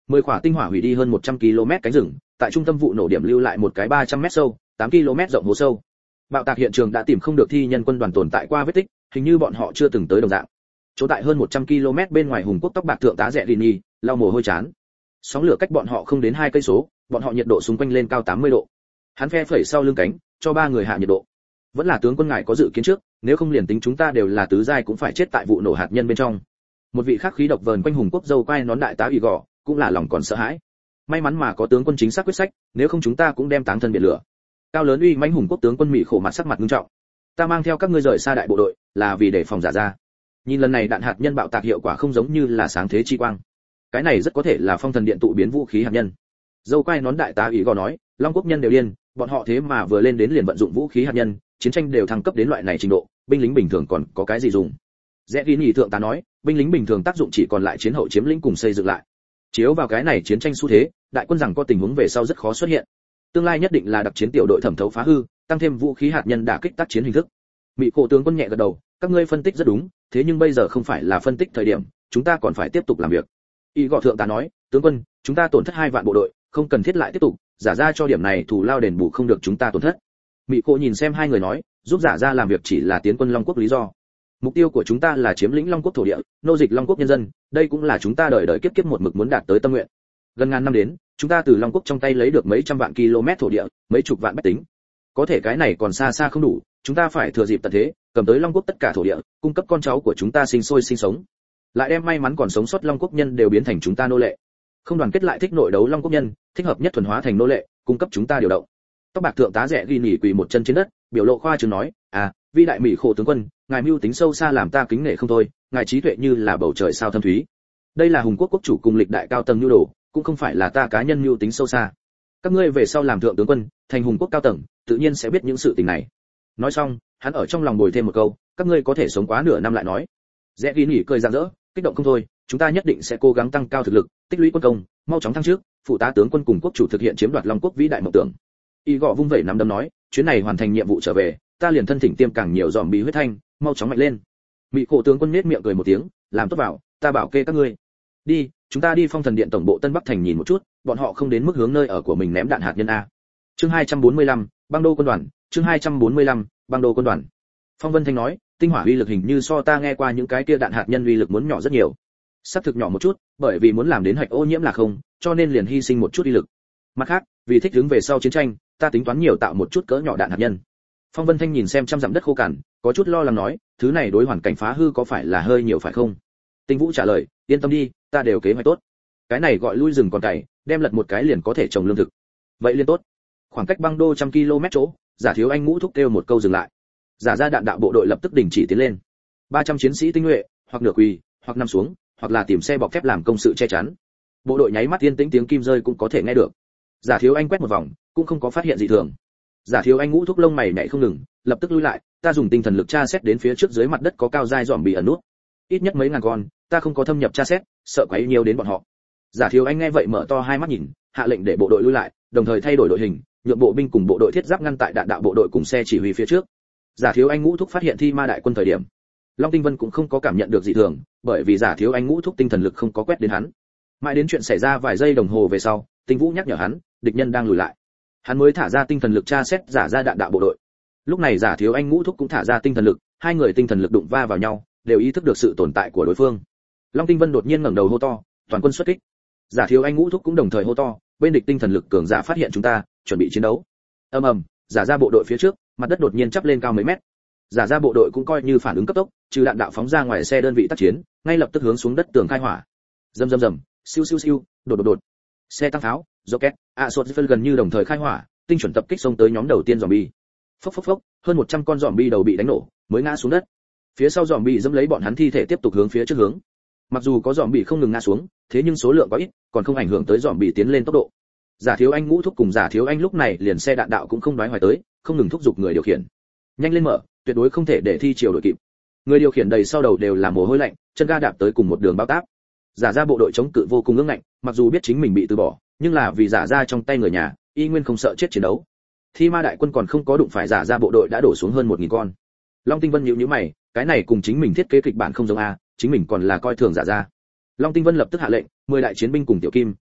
10 quả tinh hỏa hủy đi hơn 100 km cánh rừng, tại trung tâm vụ nổ điểm lưu lại một cái 300 mét sâu, 8 km rộng hố sâu. Bạo tạc hiện trường đã tìm không được thi nhân quân đoàn tồn tại qua vết tích, hình như bọn họ chưa từng tới đồng dạng. Chỗ tại hơn 100 km bên ngoài hùng quốc tóc bạc thượng tá rẻ Rini, lau mồ hôi chán. Sóng lửa cách bọn họ không đến 2 cây số, bọn họ nhiệt độ xung quanh lên cao 80 độ. Hắn phe phẩy sau lưng cánh, cho 3 người hạ nhiệt độ. Vẫn là tướng quân ngài có dự kiến trước, nếu không liền tính chúng ta đều là tứ giai cũng phải chết tại vụ nổ hạt nhân bên trong. Một vị khác khí độc vờn quanh hùng quốc dâu quai nón đại tá ủy gò, cũng là lòng còn sợ hãi. May mắn mà có tướng quân chính xác quyết sách, nếu không chúng ta cũng đem táng thân biển lửa. Cao lớn uy mãnh hùng quốc tướng quân mỹ khổ mặt sắc mặt nghiêm trọng. Ta mang theo các ngươi rời xa đại bộ đội, là vì để phòng giả ra. Nhìn lần này đạn hạt nhân bạo tạc hiệu quả không giống như là sáng thế chi quang. Cái này rất có thể là phong thần điện tụ biến vũ khí hạt nhân. Dâu quai nón đại tá ủy gò nói, Long quốc nhân đều điên, bọn họ thế mà vừa lên đến liền vận dụng vũ khí hạt nhân, chiến tranh đều thăng cấp đến loại này trình độ, binh lính bình thường còn có cái gì dùng? Rẽ ghi nhị thượng tá nói, binh lính bình thường tác dụng chỉ còn lại chiến hậu chiếm lĩnh cùng xây dựng lại. Chiếu vào cái này chiến tranh xu thế, đại quân rằng có tình huống về sau rất khó xuất hiện. Tương lai nhất định là đặc chiến tiểu đội thẩm thấu phá hư, tăng thêm vũ khí hạt nhân đả kích tác chiến hình thức. Mỹ cổ tướng quân nhẹ gật đầu, các ngươi phân tích rất đúng, thế nhưng bây giờ không phải là phân tích thời điểm, chúng ta còn phải tiếp tục làm việc. Y gọ thượng tá nói, tướng quân, chúng ta tổn thất 2 vạn bộ đội, không cần thiết lại tiếp tục, giả ra cho điểm này thủ lao đền bù không được chúng ta tổn thất. Mỹ cổ nhìn xem hai người nói, giúp giả ra làm việc chỉ là tiến quân Long quốc lý do. Mục tiêu của chúng ta là chiếm lĩnh Long quốc thổ địa, nô dịch Long quốc nhân dân, đây cũng là chúng ta đời đời kiếp kiếp một mực muốn đạt tới tâm nguyện. Gần ngàn năm đến, chúng ta từ Long quốc trong tay lấy được mấy trăm vạn km thổ địa, mấy chục vạn bách tính. Có thể cái này còn xa xa không đủ, chúng ta phải thừa dịp tận thế, cầm tới Long quốc tất cả thổ địa, cung cấp con cháu của chúng ta sinh sôi sinh sống. Lại đem may mắn còn sống sót Long quốc nhân đều biến thành chúng ta nô lệ. Không đoàn kết lại thích nội đấu Long quốc nhân, thích hợp nhất thuần hóa thành nô lệ, cung cấp chúng ta điều động. Tóc bạc thượng tá rẻ ghi nhỉ quỳ một chân trên đất, biểu lộ khoa trương nói, vi đại mỹ khổ tướng quân, ngài mưu tính sâu xa làm ta kính nể không thôi, ngài trí tuệ như là bầu trời sao thâm thúy. Đây là hùng quốc quốc chủ cùng lịch đại cao tầng nhu đồ, cũng không phải là ta cá nhân mưu tính sâu xa. Các ngươi về sau làm thượng tướng quân, thành hùng quốc cao tầng, tự nhiên sẽ biết những sự tình này. Nói xong, hắn ở trong lòng bồi thêm một câu, các ngươi có thể sống quá nửa năm lại nói. Rẽ ghi nhỉ cười rạng rỡ, kích động không thôi, chúng ta nhất định sẽ cố gắng tăng cao thực lực, tích lũy quân công, mau chóng thăng trước, phụ tá tướng quân cùng quốc chủ thực hiện chiếm đoạt Long quốc vĩ đại mộng tưởng. Y gọ vung vẩy nắm đấm nói, chuyến này hoàn thành nhiệm vụ trở về, ta liền thân thỉnh tiêm càng nhiều dòm bí huyết thanh, mau chóng mạnh lên. Mỹ cổ tướng quân nết miệng cười một tiếng, làm tốt vào, ta bảo kê các ngươi. Đi, chúng ta đi Phong Thần Điện tổng bộ Tân Bắc thành nhìn một chút, bọn họ không đến mức hướng nơi ở của mình ném đạn hạt nhân a. Chương 245, băng đô quân đoàn, chương 245, băng đô quân đoàn. Phong Vân Thanh nói, tinh hỏa uy lực hình như so ta nghe qua những cái kia đạn hạt nhân uy lực muốn nhỏ rất nhiều. Sắp thực nhỏ một chút, bởi vì muốn làm đến hạch ô nhiễm là không, cho nên liền hy sinh một chút uy lực. Mặt khác, vì thích ứng về sau chiến tranh, ta tính toán nhiều tạo một chút cỡ nhỏ đạn hạt nhân. Phong Vân Thanh nhìn xem trăm dặm đất khô cằn, có chút lo lắng nói, thứ này đối hoàn cảnh phá hư có phải là hơi nhiều phải không? Tinh Vũ trả lời, yên tâm đi, ta đều kế hoạch tốt. Cái này gọi lui rừng còn cày, đem lật một cái liền có thể trồng lương thực. Vậy liên tốt. Khoảng cách băng đô 100 km chỗ, Giả Thiếu Anh ngũ thúc kêu một câu dừng lại. Giả ra đạn đạo bộ đội lập tức đình chỉ tiến lên. 300 chiến sĩ tinh nhuệ, hoặc nửa quỳ, hoặc nằm xuống, hoặc là tìm xe bọc thép làm công sự che chắn. Bộ đội nháy mắt yên tĩnh tiếng kim rơi cũng có thể nghe được. Giả Thiếu Anh quét một vòng, cũng không có phát hiện gì thường. Giả Thiếu Anh ngũ thúc lông mày nhảy không ngừng, lập tức lui lại, ta dùng tinh thần lực tra xét đến phía trước dưới mặt đất có cao giai dòm bị ẩn nút. Ít nhất mấy ngàn con, ta không có thâm nhập tra xét, sợ quấy nhiều đến bọn họ. Giả Thiếu Anh nghe vậy mở to hai mắt nhìn, hạ lệnh để bộ đội lui lại, đồng thời thay đổi đội hình, nhượng bộ binh cùng bộ đội thiết giáp ngăn tại đạn đạo bộ đội cùng xe chỉ huy phía trước. Giả Thiếu Anh ngũ thúc phát hiện thi ma đại quân thời điểm, Long Tinh Vân cũng không có cảm nhận được dị thường, bởi vì Giả Thiếu Anh ngũ thúc tinh thần lực không có quét đến hắn. Mãi đến chuyện xảy ra vài giây đồng hồ về sau, Tinh Vũ nhắc nhở hắn, địch nhân đang lùi lại. Hắn mới thả ra tinh thần lực tra xét giả ra đạn đạo bộ đội. Lúc này Giả Thiếu Anh ngũ thúc cũng thả ra tinh thần lực, hai người tinh thần lực đụng va vào nhau, đều ý thức được sự tồn tại của đối phương. Long Tinh Vân đột nhiên ngẩng đầu hô to, toàn quân xuất kích. Giả Thiếu Anh ngũ thúc cũng đồng thời hô to, bên địch tinh thần lực cường giả phát hiện chúng ta, chuẩn bị chiến đấu. Ầm ầm, giả ra bộ đội phía trước, mặt đất đột nhiên chắp lên cao mấy mét. Giả ra bộ đội cũng coi như phản ứng cấp tốc, trừ đạn đạo phóng ra ngoài xe đơn vị tác chiến, ngay lập tức hướng xuống đất tường khai hỏa. Rầm rầm rầm, siêu siêu siêu, đột đột đột. Xe tăng pháo, rocket, Assault gần như đồng thời khai hỏa, tinh chuẩn tập kích xông tới nhóm đầu tiên zombie. Phốc phốc phốc, hơn 100 con zombie đầu bị đánh nổ, mới ngã xuống đất. Phía sau zombie dẫm lấy bọn hắn thi thể tiếp tục hướng phía trước hướng. Mặc dù có zombie không ngừng ngã xuống, thế nhưng số lượng có ít, còn không ảnh hưởng tới zombie tiến lên tốc độ. Giả Thiếu Anh ngũ thúc cùng Giả Thiếu Anh lúc này liền xe đạn đạo cũng không đoái hoài tới, không ngừng thúc giục người điều khiển. Nhanh lên mở, tuyệt đối không thể để thi chiều đội kịp. Người điều khiển đầy sau đầu đều là mồ hôi lạnh, chân ga đạp tới cùng một đường bao táp. Giả ra bộ đội chống cự vô cùng ương ngạnh, mặc dù biết chính mình bị từ bỏ, nhưng là vì giả ra trong tay người nhà, y nguyên không sợ chết chiến đấu. Thi ma đại quân còn không có đụng phải giả ra bộ đội đã đổ xuống hơn 1000 con. Long Tinh Vân nhíu nhíu mày, cái này cùng chính mình thiết kế kịch bản không giống a, chính mình còn là coi thường giả ra. Long Tinh Vân lập tức hạ lệnh, 10 đại chiến binh cùng Tiểu Kim,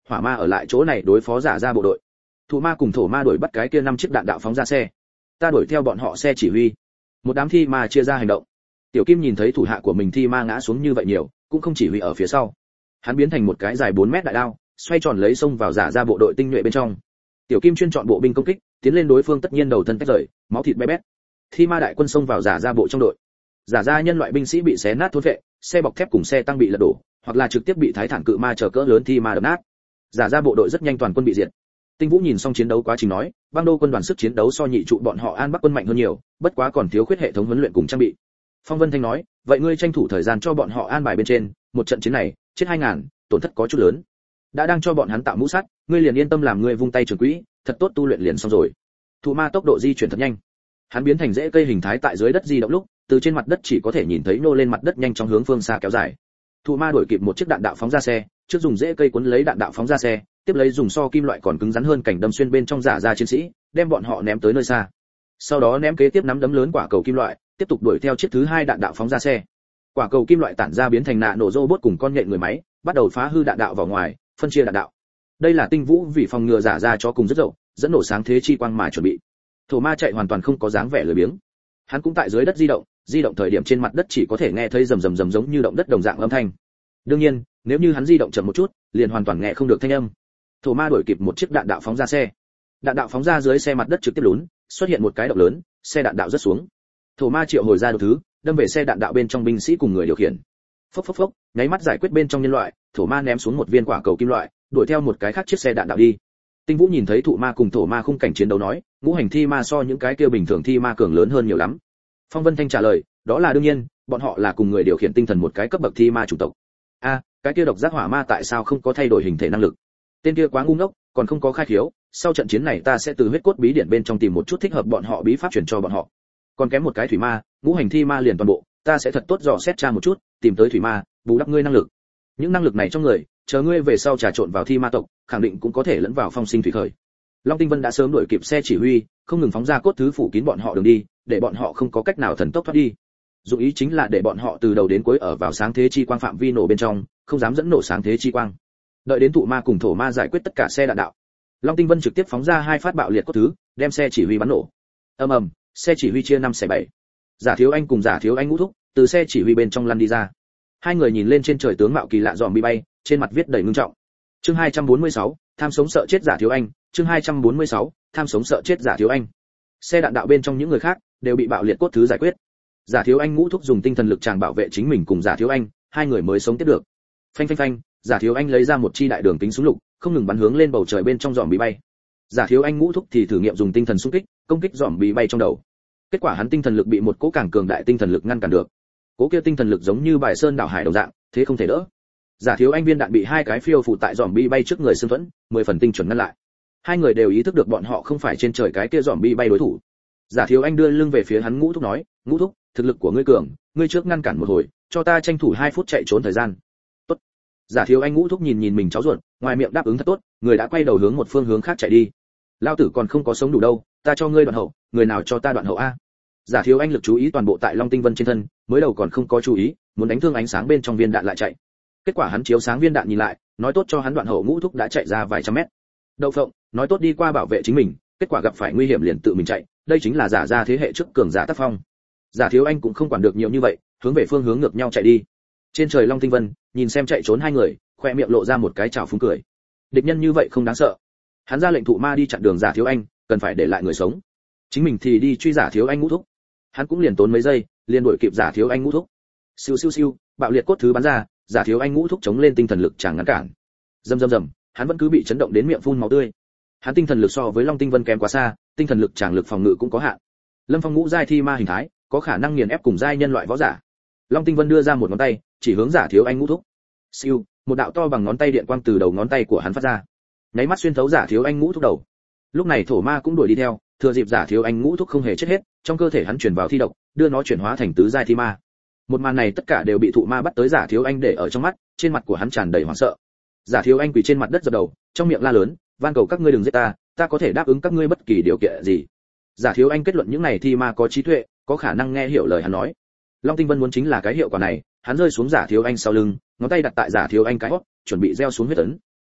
hỏa ma ở lại chỗ này đối phó giả ra bộ đội. Thụ ma cùng thổ ma đuổi bắt cái kia 5 chiếc đạn đạo phóng ra xe, ta đuổi theo bọn họ xe chỉ huy. Một đám thi ma chia ra hành động. Tiểu Kim nhìn thấy thủ hạ của mình thi ma ngã xuống như vậy nhiều, cũng không chỉ huy ở phía sau. Hắn biến thành một cái dài 4 mét đại đao, xoay tròn lấy xông vào giả ra bộ đội tinh nhuệ bên trong. Tiểu Kim chuyên chọn bộ binh công kích, tiến lên đối phương tất nhiên đầu thân tách rời, máu thịt bé bét. Thi ma đại quân xông vào giả ra bộ trong đội. Giả ra nhân loại binh sĩ bị xé nát thốn vệ, xe bọc thép cùng xe tăng bị lật đổ, hoặc là trực tiếp bị thái thản cự ma chờ cỡ lớn thi ma đập nát. Giả ra bộ đội rất nhanh toàn quân bị diệt. Tinh Vũ nhìn xong chiến đấu quá trình nói, băng đô quân đoàn sức chiến đấu so nhị trụ bọn họ An Bắc quân mạnh hơn nhiều, bất quá còn thiếu khuyết hệ thống huấn luyện cùng trang bị. Phong Vân Thanh nói, vậy ngươi tranh thủ thời gian cho bọn họ an bài bên trên, một trận chiến này, chết 2000, tổn thất có chút lớn. Đã đang cho bọn hắn tạo mũ sắt, ngươi liền yên tâm làm ngươi vung tay trường quỹ, thật tốt tu luyện liền xong rồi. Thụ ma tốc độ di chuyển thật nhanh. Hắn biến thành rễ cây hình thái tại dưới đất di động lúc, từ trên mặt đất chỉ có thể nhìn thấy nô lên mặt đất nhanh chóng hướng phương xa kéo dài. Thụ ma đuổi kịp một chiếc đạn đạo phóng ra xe, trước dùng rễ cây cuốn lấy đạn đạo phóng ra xe, tiếp lấy dùng so kim loại còn cứng rắn hơn cảnh đâm xuyên bên trong giả ra chiến sĩ, đem bọn họ ném tới nơi xa. Sau đó ném kế tiếp nắm đấm lớn quả cầu kim loại, tiếp tục đuổi theo chiếc thứ 2 đạn đạo phóng ra xe. Quả cầu kim loại tản ra biến thành nạ nổ robot cùng con nhện người máy, bắt đầu phá hư đạn đạo vào ngoài, phân chia đạn đạo. Đây là Tinh Vũ vì phòng ngừa giả ra cho cùng rất dậu, dẫn nổ sáng thế chi quang mà chuẩn bị. Thổ ma chạy hoàn toàn không có dáng vẻ lười biếng. Hắn cũng tại dưới đất di động thời điểm trên mặt đất chỉ có thể nghe thấy rầm rầm rầm giống như động đất đồng dạng âm thanh. Đương nhiên, nếu như hắn di động chậm một chút, liền hoàn toàn nghe không được thanh âm. Thổ ma đuổi kịp một chiếc đạn đạo phóng ra xe. Đạn đạo phóng ra dưới xe mặt đất trực tiếp lún, xuất hiện một cái động lớn, xe đạn đạo rớt xuống. Thổ ma triệu hồi ra đồ thứ, đâm về xe đạn đạo bên trong binh sĩ cùng người điều khiển. Phốc phốc phốc, nháy mắt giải quyết bên trong nhân loại, thổ ma ném xuống một viên quả cầu kim loại, đuổi theo một cái khác chiếc xe đạn đạo đi. Tinh Vũ nhìn thấy thụ ma cùng thổ ma khung cảnh chiến đấu nói, ngũ hành thi ma so những cái kia bình thường thi ma cường lớn hơn nhiều lắm. Phong Vân Thanh trả lời, đó là đương nhiên, bọn họ là cùng người điều khiển tinh thần một cái cấp bậc thi ma chủng tộc. Cái kia độc giác hỏa ma tại sao không có thay đổi hình thể năng lực? Tên kia quá ngu ngốc, còn không có khai khiếu, sau trận chiến này ta sẽ từ huyết cốt bí điển bên trong tìm một chút thích hợp bọn họ bí pháp truyền cho bọn họ. Còn kém một cái thủy ma, ngũ hành thi ma liền toàn bộ, ta sẽ thật tốt dò xét tra một chút, tìm tới thủy ma, bù đắp ngươi năng lực. Những năng lực này trong người, chờ ngươi về sau trà trộn vào thi ma tộc, khẳng định cũng có thể lẫn vào phong sinh thủy khởi. Long Tinh Vân đã sớm đuổi kịp xe chỉ huy, không ngừng phóng ra cốt thứ phủ kín bọn họ đường đi, để bọn họ không có cách nào thần tốc thoát đi. Dụng ý chính là để bọn họ từ đầu đến cuối ở vào sáng thế chi quang phạm vi nổ bên trong, không dám dẫn nổ sáng thế chi quang. Đợi đến thụ ma cùng thổ ma giải quyết tất cả xe đạn đạo, Long Tinh Vân trực tiếp phóng ra 2 phát bạo liệt cốt thứ, đem xe chỉ huy bắn nổ. Ầm ầm, xe chỉ huy chia 5 xẻ 7. Giả Thiếu Anh cùng Giả Thiếu Anh ngũ thúc từ xe chỉ huy bên trong lăn đi ra. Hai người nhìn lên trên trời tướng mạo kỳ lạ dòm bi bay, trên mặt viết đầy ngưng trọng. Chương 246, tham sống sợ chết Giả Thiếu Anh, chương 246, tham sống sợ chết Giả Thiếu Anh. Xe đạn đạo bên trong những người khác đều bị bạo liệt cốt thứ giải quyết. Giả Thiếu Anh ngũ thúc dùng tinh thần lực tràng bảo vệ chính mình cùng Giả Thiếu Anh, hai người mới sống tiếp được. Phanh phanh phanh, Giả Thiếu Anh lấy ra một chi đại đường kính súng lục, không ngừng bắn hướng lên bầu trời bên trong dòm bi bay. Giả Thiếu Anh ngũ thúc thì thử nghiệm dùng tinh thần xung kích, công kích dòm bi bay trong đầu. Kết quả hắn tinh thần lực bị một cỗ càng cường đại tinh thần lực ngăn cản được. Cỗ kia tinh thần lực giống như bài sơn đảo hải đồng dạng, thế không thể đỡ. Giả Thiếu Anh viên đạn bị 2 cái phiêu phù tại dòm bi bay trước người xương thuẫn, 10 phần tinh chuẩn ngăn lại. Hai người đều ý thức được bọn họ không phải trên trời cái kia dòm bi bay đối thủ. Giả Thiếu Anh đưa lưng về phía hắn ngũ thúc nói, ngũ thúc, thực lực của ngươi cường, ngươi trước ngăn cản một hồi, cho ta tranh thủ 2 phút chạy trốn thời gian. Tốt. Giả Thiếu Anh ngũ thúc nhìn mình cháu ruột, ngoài miệng đáp ứng thật tốt, người đã quay đầu hướng một phương hướng khác chạy đi. Lao tử còn không có sống đủ đâu, ta cho ngươi đoạn hậu, người nào cho ta đoạn hậu a? Giả Thiếu Anh lực chú ý toàn bộ tại Long Tinh Vân trên thân, mới đầu còn không có chú ý, muốn đánh thương ánh sáng bên trong viên đạn lại chạy. Kết quả hắn chiếu sáng viên đạn nhìn lại, nói tốt cho hắn đoạn hậu ngũ thúc đã chạy ra vài trăm mét. Đậu phộng, nói tốt đi qua bảo vệ chính mình, kết quả gặp phải nguy hiểm liền tự mình chạy, đây chính là giả ra thế hệ trước cường giả tác phong. Giả Thiếu Anh cũng không quản được nhiều như vậy, hướng về phương hướng ngược nhau chạy đi. Trên trời Long Tinh Vân nhìn xem chạy trốn hai người, khoe miệng lộ ra một cái trào phúng cười. Địch nhân như vậy không đáng sợ. Hắn ra lệnh thụ ma đi chặn đường Giả Thiếu Anh, cần phải để lại người sống. Chính mình thì đi truy Giả Thiếu Anh ngũ thúc. Hắn cũng liền tốn mấy giây, liền đuổi kịp Giả Thiếu Anh ngũ thúc. Siêu siêu siêu, bạo liệt cốt thứ bắn ra, Giả Thiếu Anh ngũ thúc chống lên tinh thần lực chẳng ngăn cản. Rầm rầm rầm, hắn vẫn cứ bị chấn động đến miệng phun máu tươi. Hắn tinh thần lực so với Long Tinh Vân kém quá xa, tinh thần lực chẳng lực phòng ngự cũng có hạn. Lâm Phong ngũ giai thi ma hình thái, có khả năng nghiền ép cùng giai nhân loại võ giả. Long Tinh Vân đưa ra một ngón tay, chỉ hướng Giả Thiếu Anh ngũ thúc. Siêu, một đạo to bằng ngón tay điện quang từ đầu ngón tay của hắn phát ra, nháy mắt xuyên thấu Giả Thiếu Anh ngũ thúc đầu. Lúc này thổ ma cũng đuổi đi theo, thừa dịp Giả Thiếu Anh ngũ thúc không hề chết hết, trong cơ thể hắn chuyển vào thi độc, đưa nó chuyển hóa thành tứ giai thi ma. Một màn này tất cả đều bị thụ ma bắt tới Giả Thiếu Anh để ở trong mắt, trên mặt của hắn tràn đầy hoảng sợ. Giả Thiếu Anh quỳ trên mặt đất dập đầu, trong miệng la lớn, van cầu các ngươi đừng giết ta, ta có thể đáp ứng các ngươi bất kỳ điều kiện gì. Giả Thiếu Anh kết luận những này thi ma có trí tuệ, có khả năng nghe hiểu lời hắn nói. Long Tinh Vân muốn chính là cái hiệu quả này, hắn rơi xuống Giả Thiếu Anh sau lưng, ngón tay đặt tại Giả Thiếu Anh cái hót, chuẩn bị gieo xuống huyết ấn.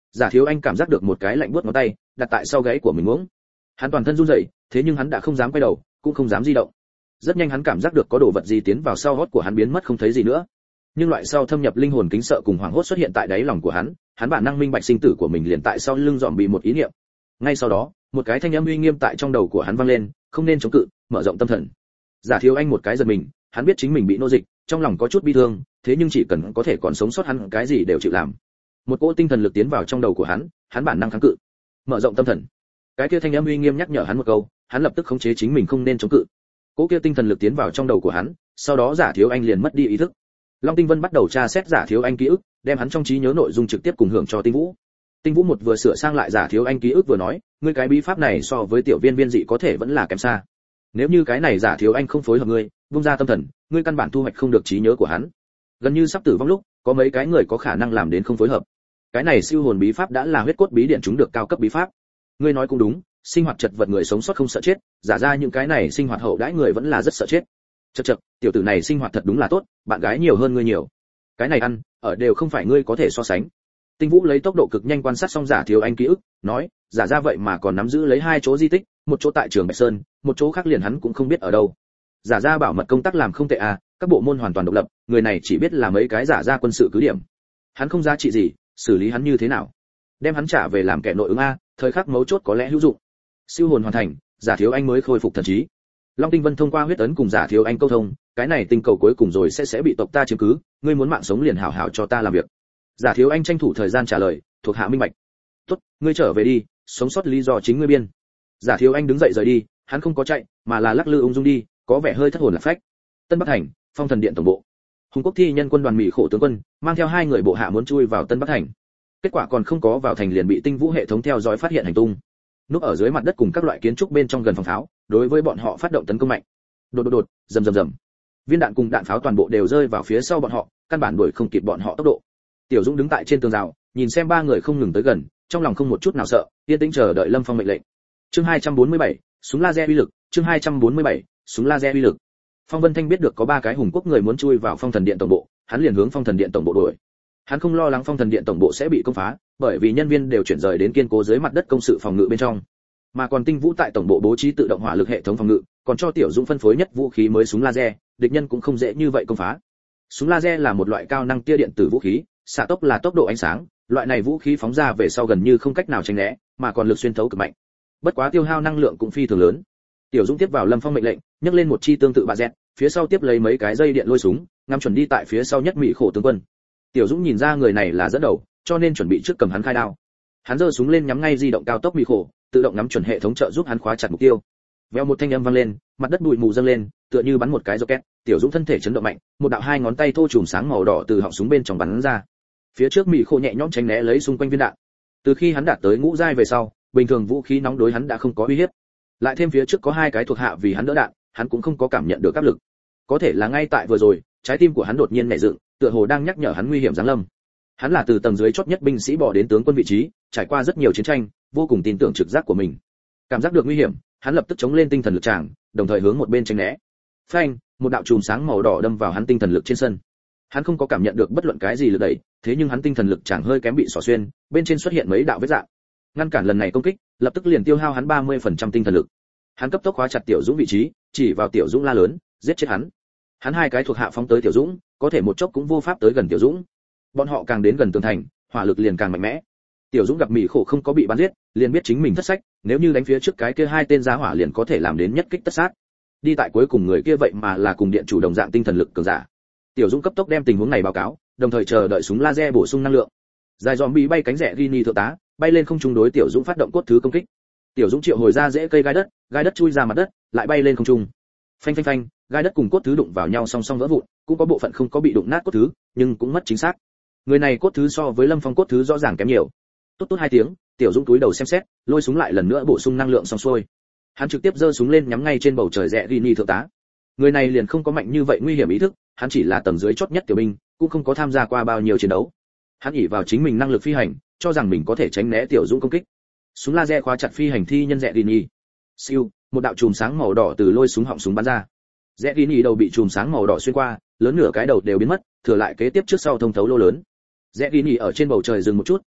Giả Thiếu Anh cảm giác được một cái lạnh buốt ngón tay đặt tại sau gáy của mình uống. Hắn toàn thân run rẩy, thế nhưng hắn đã không dám quay đầu, cũng không dám di động. Rất nhanh hắn cảm giác được có đồ vật gì tiến vào sau hót của hắn biến mất không thấy gì nữa. Nhưng loại sau thâm nhập linh hồn kính sợ cùng hoảng hốt xuất hiện tại đáy lòng của hắn bản năng minh bạch sinh tử của mình liền tại sau lưng dòm bị một ý niệm. Ngay sau đó, một cái thanh âm uy nghiêm tại trong đầu của hắn vang lên, không nên chống cự, mở rộng tâm thần. Giả Thiếu Anh một cái giật mình, hắn biết chính mình bị nô dịch, trong lòng có chút bi thương, thế nhưng chỉ cần có thể còn sống sót hắn cái gì đều chịu làm. Một cỗ tinh thần lực tiến vào trong đầu của hắn bản năng kháng cự. Mở rộng tâm thần. Cái kia thanh âm uy nghiêm nhắc nhở hắn một câu, hắn lập tức khống chế chính mình không nên chống cự. Cỗ kia tinh thần lực tiến vào trong đầu của hắn, sau đó Giả Thiếu Anh liền mất đi ý thức. Long Tinh Vân bắt đầu tra xét Giả Thiếu Anh ký ức, đem hắn trong trí nhớ nội dung trực tiếp cùng hưởng cho Tinh Vũ. Tinh Vũ một vừa sửa sang lại Giả Thiếu Anh ký ức vừa nói, ngươi cái bí pháp này so với tiểu viên viên dị có thể vẫn là kém xa. Nếu như cái này Giả Thiếu Anh không phối hợp ngươi, vung ra tâm thần, ngươi căn bản thu hoạch không được trí nhớ của hắn. Gần như sắp tử vong lúc, có mấy cái người có khả năng làm đến không phối hợp. Cái này siêu hồn bí pháp đã là huyết cốt bí điện chúng được cao cấp bí pháp. Ngươi nói cũng đúng, sinh hoạt chật vật người sống sót không sợ chết, giả ra những cái này sinh hoạt hậu đãi người vẫn là rất sợ chết. Chậc, tiểu tử này sinh hoạt thật đúng là tốt, bạn gái nhiều hơn ngươi nhiều. Cái này ăn, ở đều không phải ngươi có thể so sánh. Tinh Vũ lấy tốc độ cực nhanh quan sát xong Giả Thiếu Anh ký ức, nói, giả ra vậy mà còn nắm giữ lấy 2 chỗ di tích, một chỗ tại Trường Bạch Sơn, một chỗ khác liền hắn cũng không biết ở đâu. Giả ra bảo mật công tác làm không tệ à, các bộ môn hoàn toàn độc lập, người này chỉ biết là mấy cái giả ra quân sự cứ điểm. Hắn không giá trị gì, xử lý hắn như thế nào? Đem hắn trả về làm kẻ nội ứng a, thời khắc mấu chốt có lẽ hữu dụng. Siêu hồn hoàn thành, Giả Thiếu Anh mới khôi phục thần trí. Long Tinh Vân thông qua huyết ấn cùng Giả Thiếu Anh câu thông, cái này tinh cầu cuối cùng rồi sẽ bị tộc ta chiếm cứ, ngươi muốn mạng sống liền hảo hảo cho ta làm việc. Giả Thiếu Anh tranh thủ thời gian trả lời, thuộc hạ minh bạch. Tốt, ngươi trở về đi, sống sót lý do chính ngươi biên. Giả Thiếu Anh đứng dậy rời đi, hắn không có chạy, mà là lắc lư ung dung đi, có vẻ hơi thất hồn lạc phách. Tân Bắc Thành, Phong Thần Điện tổng bộ. Hùng Quốc Thi nhân quân đoàn Mỹ Khổ tướng quân mang theo 2 người bộ hạ muốn chui vào Tân Bắc Thành. Kết quả còn không có vào thành liền bị Tinh Vũ hệ thống theo dõi phát hiện hành tung. Núp ở dưới mặt đất cùng các loại kiến trúc bên trong gần phòng pháo, đối với bọn họ phát động tấn công mạnh. Đột, rầm. Viên đạn cùng đạn pháo toàn bộ đều rơi vào phía sau bọn họ, căn bản đuổi không kịp bọn họ tốc độ. Tiểu Dũng đứng tại trên tường rào, nhìn xem 3 người không ngừng tới gần, trong lòng không một chút nào sợ, yên tĩnh chờ đợi Lâm Phong mệnh lệnh. Chương 247, súng laser uy lực, chương 247, súng laser uy lực. Phong Vân Thanh biết được có 3 cái hùng quốc người muốn chui vào Phong Thần Điện tổng bộ, hắn liền hướng Phong Thần Điện tổng bộ đuổi. Hắn không lo lắng Phong Thần Điện tổng bộ sẽ bị công phá, bởi vì nhân viên đều chuyển rời đến kiên cố dưới mặt đất công sự phòng ngự bên trong. Mà còn Tinh Vũ tại tổng bộ bố trí tự động hỏa lực hệ thống phòng ngự, còn cho Tiểu Dũng phân phối nhất vũ khí mới súng laser, địch nhân cũng không dễ như vậy công phá. Súng laser là một loại cao năng tia điện tử vũ khí, xạ tốc là tốc độ ánh sáng, loại này vũ khí phóng ra về sau gần như không cách nào tránh né, mà còn lực xuyên thấu cực mạnh. Bất quá tiêu hao năng lượng cũng phi thường lớn. Tiểu Dũng tiếp vào Lâm Phong mệnh lệnh, nhấc lên một chi tương tự bạ dẹt, phía sau tiếp lấy mấy cái dây điện lôi súng, ngắm chuẩn đi tại phía sau nhất Mỹ Khổ tướng quân. Tiểu Dũng nhìn ra người này là dẫn đầu, cho nên chuẩn bị trước cầm hắn khai đao. Hắn giơ súng lên nhắm ngay di động cao tốc Mỹ Khổ, tự động ngắm chuẩn hệ thống trợ giúp hắn khóa chặt mục tiêu. Vèo một thanh âm vang lên, mặt đất bụi mù dâng lên, tựa như bắn một cái rocket. Tiểu Dũng thân thể chấn động mạnh, một đạo 2 ngón tay thô chùm sáng màu đỏ từ họng súng bên trong bắn ra. Phía trước Mỹ Khổ nhẹ nhõm tránh né lấy xung quanh viên đạn. Từ khi hắn đạt tới ngũ giai về sau, bình thường vũ khí nóng đối hắn đã không có uy hiếp. Lại thêm phía trước có 2 cái thuộc hạ vì hắn đỡ đạn, hắn cũng không có cảm nhận được áp lực. Có thể là ngay tại vừa rồi, trái tim của hắn đột nhiên nhảy dựng, tựa hồ đang nhắc nhở hắn nguy hiểm giáng lâm. Hắn là từ tầng dưới chót nhất binh sĩ bỏ đến tướng quân vị trí, trải qua rất nhiều chiến tranh, vô cùng tin tưởng trực giác của mình. Cảm giác được nguy hiểm, hắn lập tức chống lên tinh thần lực tràng, đồng thời hướng một bên tránh né. Phanh, một đạo chùm sáng màu đỏ đâm vào hắn tinh thần lực trên sân. Hắn không có cảm nhận được bất luận cái gì lực đẩy, thế nhưng hắn tinh thần lực tràng hơi kém bị xỏ xuyên, bên trên xuất hiện mấy đạo vết rạn. Ngăn cản lần này công kích, lập tức liền tiêu hao hắn 30% tinh thần lực. Hắn cấp tốc khóa chặt Tiểu Dũng vị trí, chỉ vào Tiểu Dũng la lớn, giết chết hắn. Hắn 2 cái thuộc hạ phóng tới Tiểu Dũng, có thể một chốc cũng vô pháp tới gần Tiểu Dũng. Bọn họ càng đến gần tường thành, hỏa lực liền càng mạnh mẽ. Tiểu Dũng gặp Mỹ Khổ không có bị bắn giết, liền biết chính mình thất sách, nếu như đánh phía trước cái kia 2 tên giá hỏa liền có thể làm đến nhất kích tất sát. Đi tại cuối cùng người kia vậy mà là cùng điện chủ đồng dạng tinh thần lực cường giả. Tiểu Dũng cấp tốc đem tình huống này báo cáo, đồng thời chờ đợi súng laser bổ sung năng lượng. Dài zombie bay cánh rẽ Rini thượng tá, bay lên không trung đối Tiểu Dũng phát động cốt thứ công kích. Tiểu Dũng triệu hồi ra rễ cây gai đất chui ra mặt đất, lại bay lên không trung. Phanh, gai đất cùng cốt thứ đụng vào nhau song song vỡ vụn, cũng có bộ phận không có bị đụng nát cốt thứ, nhưng cũng mất chính xác. Người này cốt thứ so với Lâm Phong cốt thứ rõ ràng kém nhiều. Tốt 2 tiếng, Tiểu Dũng túi đầu xem xét, lôi súng lại lần nữa bổ sung năng lượng xong xuôi. Hắn trực tiếp giơ súng lên nhắm ngay trên bầu trời rẽ Rini thượng tá. Người này liền không có mạnh như vậy nguy hiểm ý thức, hắn chỉ là tầng dưới chót nhất tiểu binh, cũng không có tham gia qua bao nhiêu chiến đấu. Hắn ỷ vào chính mình năng lực phi hành, cho rằng mình có thể tránh né Tiểu Dũng công kích. Súng laser khóa chặt phi hành thi nhân rẽ Rini. Siêu, một đạo chùm sáng màu đỏ từ lôi súng họng súng bắn ra. Rẽ Rini đầu bị chùm sáng màu đỏ xuyên qua, lớn nửa cái đầu đều biến mất, thừa lại kế tiếp trước sau thông thấu lô lớn. Rẽ Rini ở trên bầu trời dừng một chút,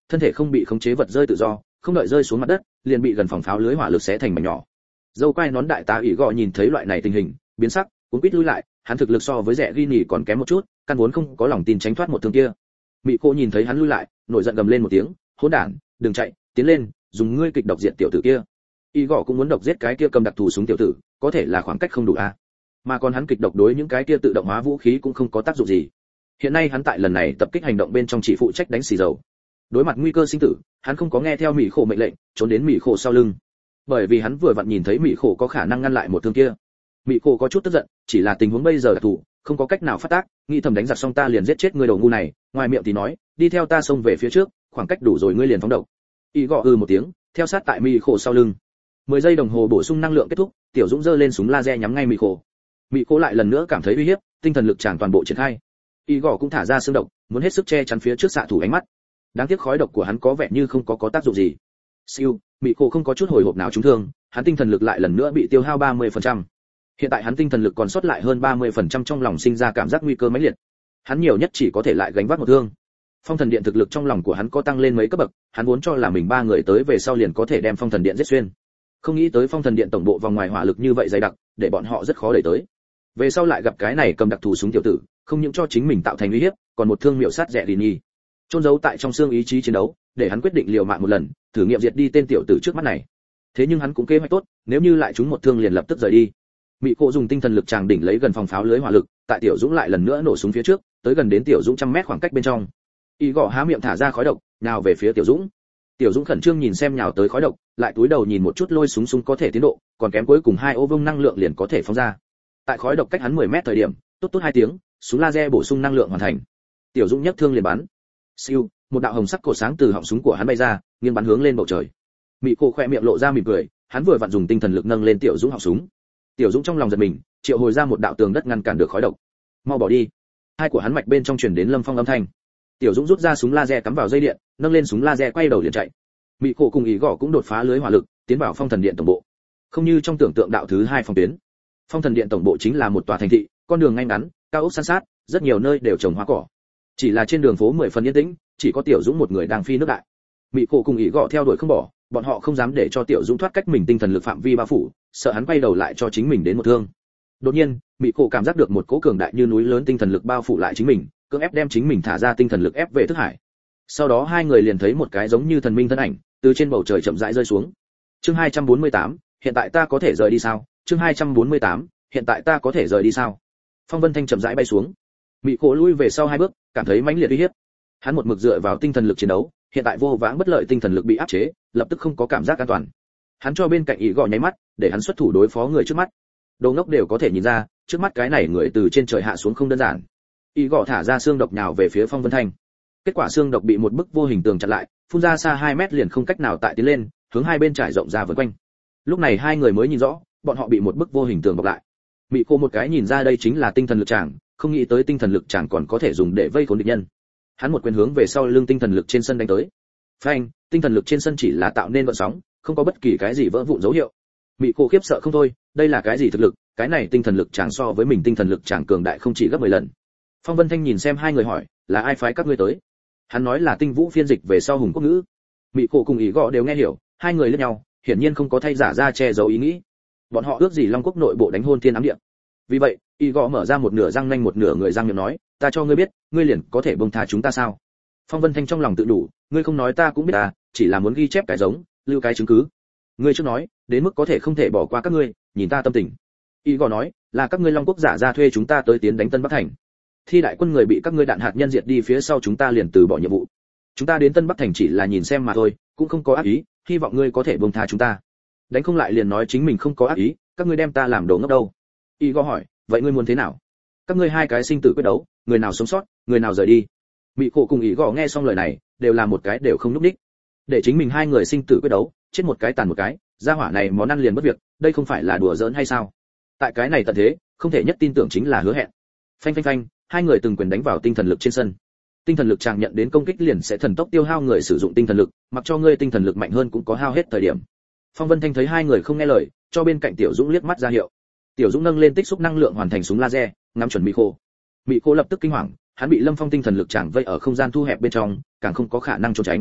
thân thể không bị khống chế vật rơi tự do, không đợi rơi xuống mặt đất, liền bị gần phòng pháo lưới hỏa lực xé thành mảnh nhỏ. Dâu quai nón đại tá ủy gọ nhìn thấy loại này tình hình, biến sắc, cuống quýt lui lại, hắn thực lực so với rẻ ghi nhỉ còn kém một chút, căn vốn không có lòng tin tránh thoát một thương kia. Mị cô nhìn thấy hắn lui lại, nổi giận gầm lên một tiếng, hỗn đản, đừng chạy, tiến lên, dùng ngươi kịch độc diệt tiểu tử kia. Y gọ cũng muốn độc giết cái kia cầm đặc thù súng tiểu tử, có thể là khoảng cách không đủ a. Mà còn hắn kịch độc đối những cái kia tự động hóa vũ khí cũng không có tác dụng gì. Hiện nay hắn tại lần này tập kích hành động bên trong chỉ phụ trách đánh xì dầu. Đối mặt nguy cơ sinh tử, hắn không có nghe theo Mị Khổ mệnh lệnh, trốn đến Mị Khổ sau lưng. Bởi vì hắn vừa vặn nhìn thấy Mị Khổ có khả năng ngăn lại một thương kia. Mị Khổ có chút tức giận, chỉ là tình huống bây giờ đặc thù, không có cách nào phát tác, nghĩ thầm đánh giặc xong ta liền giết chết người đầu ngu này, ngoài miệng thì nói, đi theo ta xông về phía trước, khoảng cách đủ rồi ngươi liền phóng độc. Y gọ một tiếng, theo sát tại Mị Khổ sau lưng. 10 giây đồng hồ bổ sung năng lượng kết thúc, Tiểu Dũng giơ lên súng laser nhắm ngay Mị Khổ. Mị Khổ lại lần nữa cảm thấy uy hiếp, tinh thần lực tràn toàn bộ triển khai. Y gọ cũng thả ra xương độc, muốn hết sức che chắn phía trước xạ thủ ánh mắt. Đáng tiếc khói độc của hắn có vẻ như không có tác dụng gì. Siêu, Mị Khổ không có chút hồi hộp nào trúng thương, hắn tinh thần lực lại lần nữa bị tiêu hao 30%. Hiện tại hắn tinh thần lực còn sót lại hơn 30% trong lòng sinh ra cảm giác nguy cơ mãnh liệt. Hắn nhiều nhất chỉ có thể lại gánh vác một thương. Phong thần điện thực lực trong lòng của hắn có tăng lên mấy cấp bậc, hắn vốn cho là mình 3 người tới về sau liền có thể đem phong thần điện giết xuyên. Không nghĩ tới phong thần điện tổng bộ vòng ngoài hỏa lực như vậy dày đặc, để bọn họ rất khó đẩy tới. Về sau lại gặp cái này cầm đặc thù súng tiểu tử, không những cho chính mình tạo thành uy hiếp, còn một thương miểu sát rẻ lì nhi. Chôn giấu tại trong xương ý chí chiến đấu, để hắn quyết định liều mạng một lần, thử nghiệm diệt đi tên tiểu tử trước mắt này. Thế nhưng hắn cũng kế hoạch tốt, nếu như lại trúng một thương liền lập tức rời đi. Mị Khổ dùng tinh thần lực tràng đỉnh lấy gần phòng pháo lưới hỏa lực, tại Tiểu Dũng lại lần nữa nổ súng phía trước, tới gần đến Tiểu Dũng 100 mét khoảng cách bên trong. Y gọ há miệng thả ra khói độc, nào về phía Tiểu Dũng. Tiểu Dũng khẩn trương nhìn xem nhào tới khói độc, lại túi đầu nhìn một chút lôi súng có thể tiến độ, còn kém cuối cùng 2 ô vuông năng lượng liền có thể phóng ra. Tại khói độc cách hắn 10 mét thời điểm, tốt 2 tiếng, súng laser bổ sung năng lượng hoàn thành. Tiểu Dũng nhấc thương liền bắn. Siêu, một đạo hồng sắc cột sáng từ họng súng của hắn bay ra, nghiêng bắn hướng lên bầu trời. Mị Khổ khẽ miệng lộ ra mỉm cười, hắn vừa vặn dùng tinh thần lực nâng lên Tiểu Dũng họng súng. Tiểu Dũng trong lòng giật mình, triệu hồi ra một đạo tường đất ngăn cản được khói độc. Mau bỏ đi. Hai của hắn mạch bên trong truyền đến Lâm Phong âm thanh. Tiểu Dũng rút ra súng laser cắm vào dây điện, nâng lên súng laser quay đầu liền chạy. Mị Khổ cùng Ý Gõ cũng đột phá lưới hỏa lực, tiến vào phong thần điện tổng bộ. Không như trong tưởng tượng đạo thứ 2 phòng tuyến. Phong thần điện tổng bộ chính là một tòa thành thị, con đường ngay ngắn, cao ốc san sát, rất nhiều nơi đều trồng hoa cỏ. Chỉ là trên đường phố 10 phần yên tĩnh, chỉ có Tiểu Dũng một người đang phi nước đại. Mị Khổ cùng Ý Gõ theo đuổi không bỏ, bọn họ không dám để cho Tiểu Dũng thoát cách mình tinh thần lực phạm vi bao phủ, sợ hắn quay đầu lại cho chính mình đến một thương. Đột nhiên, Mị Khổ cảm giác được một cỗ cường đại như núi lớn tinh thần lực bao phủ lại chính mình, cưỡng ép đem chính mình thả ra tinh thần lực ép về thức hải. Sau đó hai người liền thấy một cái giống như thần minh thân ảnh từ trên bầu trời chậm rãi rơi xuống. Chương 248, hiện tại ta có thể rời đi sao? Chương 248, hiện tại ta có thể rời đi sao? Phong Vân Thanh chậm rãi bay xuống. Mị Khổ lui về sau 2 bước, cảm thấy mãnh liệt uy hiếp. Hắn một mực dựa vào tinh thần lực chiến đấu, hiện tại vô vãng bất lợi tinh thần lực bị áp chế, lập tức không có cảm giác an toàn. Hắn cho bên cạnh Ý Gõ nháy mắt, để hắn xuất thủ đối phó người trước mắt. Đồ ngốc đều có thể nhìn ra, trước mắt cái này người từ trên trời hạ xuống không đơn giản. Ý Gõ thả ra xương độc nhào về phía Phong Vân Thanh. Kết quả xương độc bị một bức vô hình tường chặn lại, phun ra xa 2 mét liền không cách nào tại tiến lên, hướng hai bên trải rộng ra vần quanh. Lúc này hai người mới nhìn rõ, bọn họ bị một bức vô hình tường bọc lại. Mị Khổ một cái nhìn ra đây chính là tinh thần lực tràng, không nghĩ tới tinh thần lực tràng còn có thể dùng để vây khốn địch nhân. Hắn một quyền hướng về sau lưng tinh thần lực trên sân đánh tới. Phanh, tinh thần lực trên sân chỉ là tạo nên gợn sóng, không có bất kỳ cái gì vỡ vụn dấu hiệu. Mị Khổ khiếp sợ không thôi, đây là cái gì thực lực, cái này tinh thần lực tràng so với mình tinh thần lực tràng cường đại không chỉ gấp 10 lần. Phong Vân Thanh nhìn xem hai người hỏi, là ai phái các ngươi tới? Hắn nói là Tinh Vũ phiên dịch về sau Hùng Quốc ngữ. Mị Khổ cùng Ý Gõ đều nghe hiểu, hai người liếc nhau, hiển nhiên không có thay giả ra che giấu ý nghĩ. Bọn họ ước gì Long Quốc nội bộ đánh hôn thiên ám địa. Vì vậy, Ý Gõ mở ra một nửa răng nanh một nửa người răng miệng nói, ta cho ngươi biết, ngươi liền có thể buông tha chúng ta sao? Phong Vân Thanh trong lòng tự đủ, ngươi không nói ta cũng biết à, chỉ là muốn ghi chép cái giống, lưu cái chứng cứ. Ngươi trước nói, đến mức có thể không thể bỏ qua các ngươi, nhìn ta tâm tình. Ý Gõ nói, là các ngươi Long Quốc giả ra thuê chúng ta tới tiến đánh Tân Bắc Thành. Thi đại quân người bị các ngươi đạn hạt nhân diệt đi phía sau chúng ta liền từ bỏ nhiệm vụ. Chúng ta đến Tân Bắc Thành chỉ là nhìn xem mà thôi, cũng không có ác ý, hy vọng ngươi có thể buông tha chúng ta. Đánh không lại liền nói chính mình không có ác ý, các ngươi đem ta làm đồ ngốc đâu? Ý Gõ hỏi, vậy ngươi muốn thế nào? Các ngươi hai cái sinh tử quyết đấu, người nào sống sót, người nào rời đi. Mị Khổ cùng Ý Gõ nghe xong lời này, đều là một cái đều không núp đích. Để chính mình hai người sinh tử quyết đấu, chết một cái tàn một cái, gia hỏa này món ăn liền bất việc, đây không phải là đùa giỡn hay sao? Tại cái này tận thế, không thể nhất tin tưởng chính là hứa hẹn. Phanh phanh phanh, hai người từng quyền đánh vào tinh thần lực trên sân. Tinh thần lực chàng nhận đến công kích liền sẽ thần tốc tiêu hao người sử dụng tinh thần lực, mặc cho ngươi tinh thần lực mạnh hơn cũng có hao hết thời điểm. Phong Vân Thanh thấy hai người không nghe lời, cho bên cạnh Tiểu Dũng liếc mắt ra hiệu. Tiểu Dũng nâng lên tích xúc năng lượng hoàn thành súng laser, ngắm chuẩn Mị Khổ. Mị Khổ lập tức kinh hoàng, hắn bị Lâm Phong tinh thần lực chàng vây ở không gian thu hẹp bên trong, càng không có khả năng trốn tránh.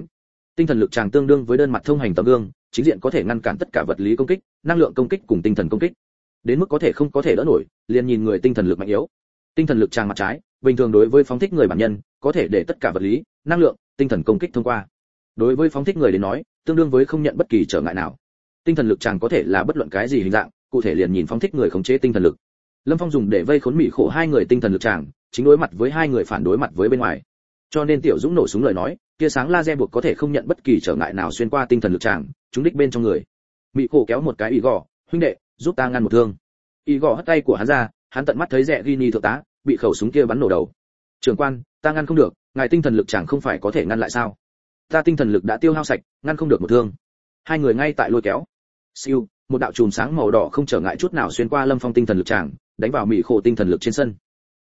Tinh thần lực tràng tương đương với đơn mặt thông hành tấm gương, chính diện có thể ngăn cản tất cả vật lý công kích, năng lượng công kích cùng tinh thần công kích. Đến mức có thể không có thể đỡ nổi, liền nhìn người tinh thần lực mạnh yếu. Tinh thần lực tràng mặt trái, bình thường đối với phóng thích người bản nhân, có thể để tất cả vật lý, năng lượng, tinh thần công kích thông qua. Đối với phóng thích người đến nói, tương đương với không nhận bất kỳ trở ngại nào. Tinh thần lực tràng có thể là bất luận cái gì hình dạng, cụ thể liền nhìn phóng thích người khống chế tinh thần lực. Lâm Phong dùng để vây khốn Mị Khổ hai người tinh thần lực tràng, chính đối mặt với hai người phản đối mặt với bên ngoài. Cho nên Tiểu Dũng nổ súng lời nói, tia sáng laser buộc có thể không nhận bất kỳ trở ngại nào xuyên qua tinh thần lực tràng, trúng đích bên trong người. Mị Khổ kéo một cái ý gò, huynh đệ, giúp ta ngăn một thương. Ý gò hất tay của hắn ra, hắn tận mắt thấy Rẽ Gini thượng tá bị khẩu súng kia bắn nổ đầu. Trưởng quan, ta ngăn không được, ngài tinh thần lực chẳng không phải có thể ngăn lại sao? Ta tinh thần lực đã tiêu hao sạch, ngăn không được một thương. Hai người ngay tại lôi kéo. Siêu, một đạo chùm sáng màu đỏ không trở ngại chút nào xuyên qua Lâm Phong tinh thần lực tràng, đánh vào Mị Khổ tinh thần lực trên sân.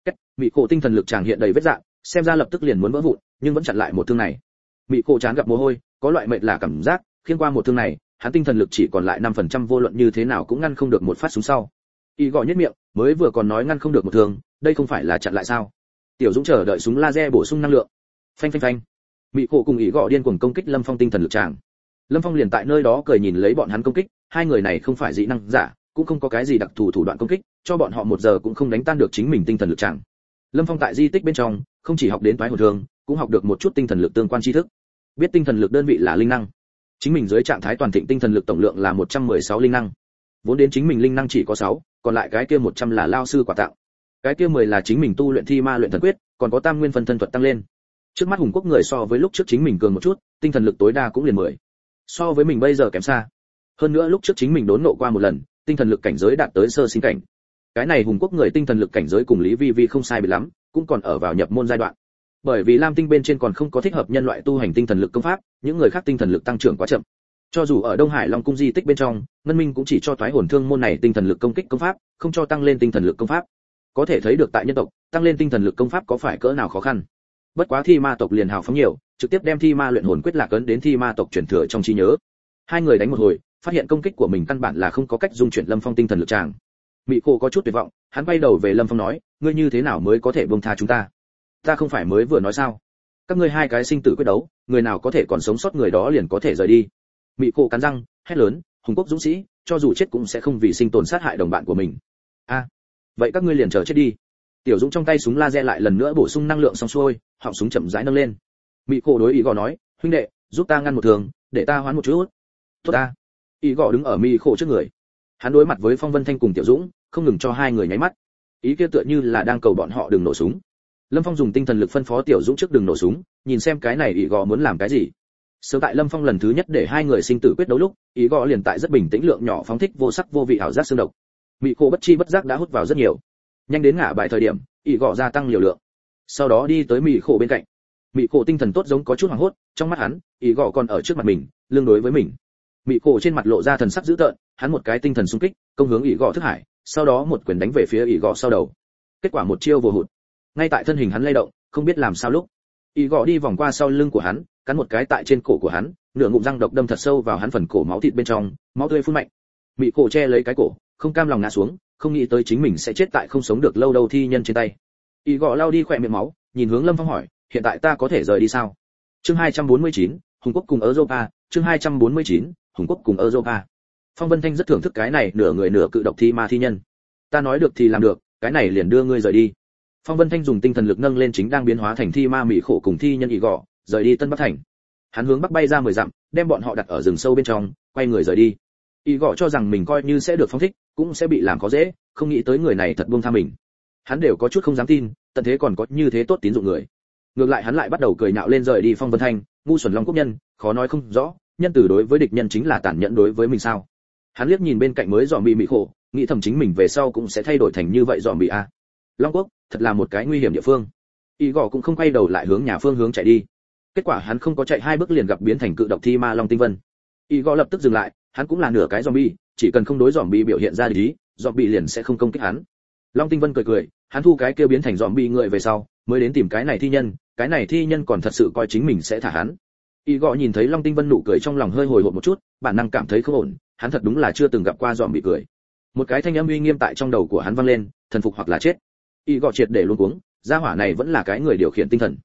Mị Khổ tinh thần lực tràng hiện đầy vết rạn, xem ra lập tức liền muốn vỡ vụn, nhưng vẫn chặn lại một thương này. Mị Khổ chán gặp mồ hôi, có loại mệt lả cảm giác, khiên qua một thương này, hắn tinh thần lực chỉ còn lại 5% vô luận như thế nào cũng ngăn không được một phát súng sau. Y gọi nhất miệng, mới vừa còn nói ngăn không được một thương, đây không phải là chặn lại sao? Tiểu Dũng chờ đợi súng laser bổ sung năng lượng. Phanh phanh phanh. Mị Khổ cùng Y gọi điên cuồng công kích Lâm Phong tinh thần lực tràng. Lâm Phong liền tại nơi đó cười nhìn lấy bọn hắn công kích, hai người này không phải dị năng giả, cũng không có cái gì đặc thù thủ đoạn công kích, cho bọn họ một giờ cũng không đánh tan được chính mình tinh thần lực tràng. Lâm Phong tại di tích bên trong, không chỉ học đến toái hồn thương, cũng học được một chút tinh thần lực tương quan tri thức. Biết tinh thần lực đơn vị là linh năng. Chính mình dưới trạng thái toàn thịnh tinh thần lực tổng lượng là 116 linh năng. Vốn đến chính mình linh năng chỉ có 6, còn lại cái kia 100 là lao sư quà tặng. Cái kia 10 là chính mình tu luyện thi ma luyện thần quyết, còn có tam nguyên phân thân thuật tăng lên. Trước mắt Hùng Quốc người so với lúc trước chính mình cường một chút, tinh thần lực tối đa cũng liền 10. So với mình bây giờ kém xa. Hơn nữa lúc trước chính mình đốn nộ qua một lần, tinh thần lực cảnh giới đạt tới sơ sinh cảnh. Cái này Hùng Quốc người tinh thần lực cảnh giới cùng Lý Vi Vi không sai biệt lắm, cũng còn ở vào nhập môn giai đoạn. Bởi vì Lam Tinh bên trên còn không có thích hợp nhân loại tu hành tinh thần lực công pháp, những người khác tinh thần lực tăng trưởng quá chậm. Cho dù ở Đông Hải Long cung di tích bên trong, Ngân Minh cũng chỉ cho toái hồn thương môn này tinh thần lực công kích công pháp, không cho tăng lên tinh thần lực công pháp. Có thể thấy được tại nhân tộc, tăng lên tinh thần lực công pháp có phải cỡ nào khó khăn. Bất quá thi ma tộc liền hào phóng nhiều, trực tiếp đem thi ma luyện hồn quyết lạc ấn đến thi ma tộc truyền thừa trong trí nhớ. Hai người đánh một hồi, phát hiện công kích của mình căn bản là không có cách dung chuyển Lâm Phong tinh thần lực tràng. Mị Khổ có chút tuyệt vọng, hắn quay đầu về Lâm Phong nói, ngươi như thế nào mới có thể buông tha chúng ta? Ta không phải mới vừa nói sao? Các ngươi hai cái sinh tử quyết đấu, người nào có thể còn sống sót người đó liền có thể rời đi. Mị Khổ cắn răng, hét lớn, Hùng Quốc dũng sĩ, cho dù chết cũng sẽ không vì sinh tồn sát hại đồng bạn của mình. A, vậy các ngươi liền chờ chết đi. Tiểu Dũng trong tay súng laser lại lần nữa bổ sung năng lượng xong xuôi, họng súng chậm rãi nâng lên. Mị Khổ đối Ý Gò nói, huynh đệ, giúp ta ngăn một thường, để ta hoán một chút. Tốt ta. Ý Gò đứng ở Mị Khổ trước người. Hắn đối mặt với Phong Vân Thanh cùng Tiểu Dũng, không ngừng cho hai người nháy mắt. Ý kia tựa như là đang cầu bọn họ đừng nổ súng. Lâm Phong dùng tinh thần lực phân phó Tiểu Dũng trước đừng nổ súng, nhìn xem cái này Ý Gò muốn làm cái gì. Sớm tại Lâm Phong lần thứ nhất để hai người sinh tử quyết đấu lúc, Ý Gò liền tại rất bình tĩnh lượng nhỏ phóng thích vô sắc vô vị ảo giác xương độc. Mị Khổ bất chi bất giác đã hút vào rất nhiều. Nhanh đến ngã bài thời điểm, Ý Gò gia tăng liều lượng. Sau đó đi tới Mị Khổ bên cạnh. Mị Khổ tinh thần tốt giống có chút hoảng hốt, trong mắt hắn, Ý Gò còn ở trước mặt mình, lưng đối với mình. Mị Khổ trên mặt lộ ra thần sắc dữ tợn, hắn một cái tinh thần xung kích, công hướng Ý Gò thức hải, sau đó một quyền đánh về phía Ý Gò sau đầu. Kết quả một chiêu vô hụt. Ngay tại thân hình hắn lay động, không biết làm sao lúc, Ý Gò đi vòng qua sau lưng của hắn, cắn một cái tại trên cổ của hắn, nửa ngụm răng độc đâm thật sâu vào hắn phần cổ máu thịt bên trong, máu tươi phun mạnh. Mị Khổ che lấy cái cổ, không cam lòng ngã xuống, không nghĩ tới chính mình sẽ chết tại không sống được lâu đâu thi nhân trên tay. Ý Gò lao đi khỏe miệng máu, nhìn hướng Lâm Phong hỏi, hiện tại ta có thể rời đi sao? Chương 249, Hùng Quốc cùng Europa, chương 249, Hùng Quốc cùng Europa. Phong Vân Thanh rất thưởng thức cái này nửa người nửa cự độc thi ma thi nhân. Ta nói được thì làm được, cái này liền đưa ngươi rời đi. Phong Vân Thanh dùng tinh thần lực nâng lên chính đang biến hóa thành thi ma Mị Khổ cùng thi nhân Ý Gò, rời đi Tân Bắc thành. Hắn hướng bắc bay ra 10 dặm, đem bọn họ đặt ở rừng sâu bên trong, quay người rời đi. Ý Gò cho rằng mình coi như sẽ được phóng thích, cũng sẽ bị làm khó dễ, không nghĩ tới người này thật buông tha mình. Hắn đều có chút không dám tin, tận thế còn có như thế tốt tín dụng người. Ngược lại hắn lại bắt đầu cười nhạo lên rời đi Phong Vân Thanh, ngu xuẩn Long Quốc nhân, khó nói không rõ, nhân từ đối với địch nhân chính là tàn nhẫn đối với mình sao? Hắn liếc nhìn bên cạnh mới zombie Mị Khổ, nghĩ thầm chính mình về sau cũng sẽ thay đổi thành như vậy zombie a. Long Quốc, thật là một cái nguy hiểm địa phương. Ý Gò cũng không quay đầu lại hướng nhà phương hướng chạy đi. Kết quả hắn không có chạy 2 bước liền gặp biến thành cự độc thi ma Long Tinh Vân. Ý Gò lập tức dừng lại, hắn cũng là nửa cái zombie, chỉ cần không đối zombie biểu hiện ra địch ý, zombie liền sẽ không công kích hắn. Long Tinh Vân cười cười, hắn thu cái kia biến thành zombie người về sau, mới đến tìm cái này thi nhân, cái này thi nhân còn thật sự coi chính mình sẽ thả hắn. Ý Gò nhìn thấy Long Tinh Vân nụ cười trong lòng hơi hồi hộp một chút, bản năng cảm thấy không ổn, hắn thật đúng là chưa từng gặp qua zombie cười. Một cái thanh âm uy nghiêm tại trong đầu của hắn vang lên, thần phục hoặc là chết. Ý Gò triệt để luống cuống, gia hỏa này vẫn là cái người điều khiển tinh thần.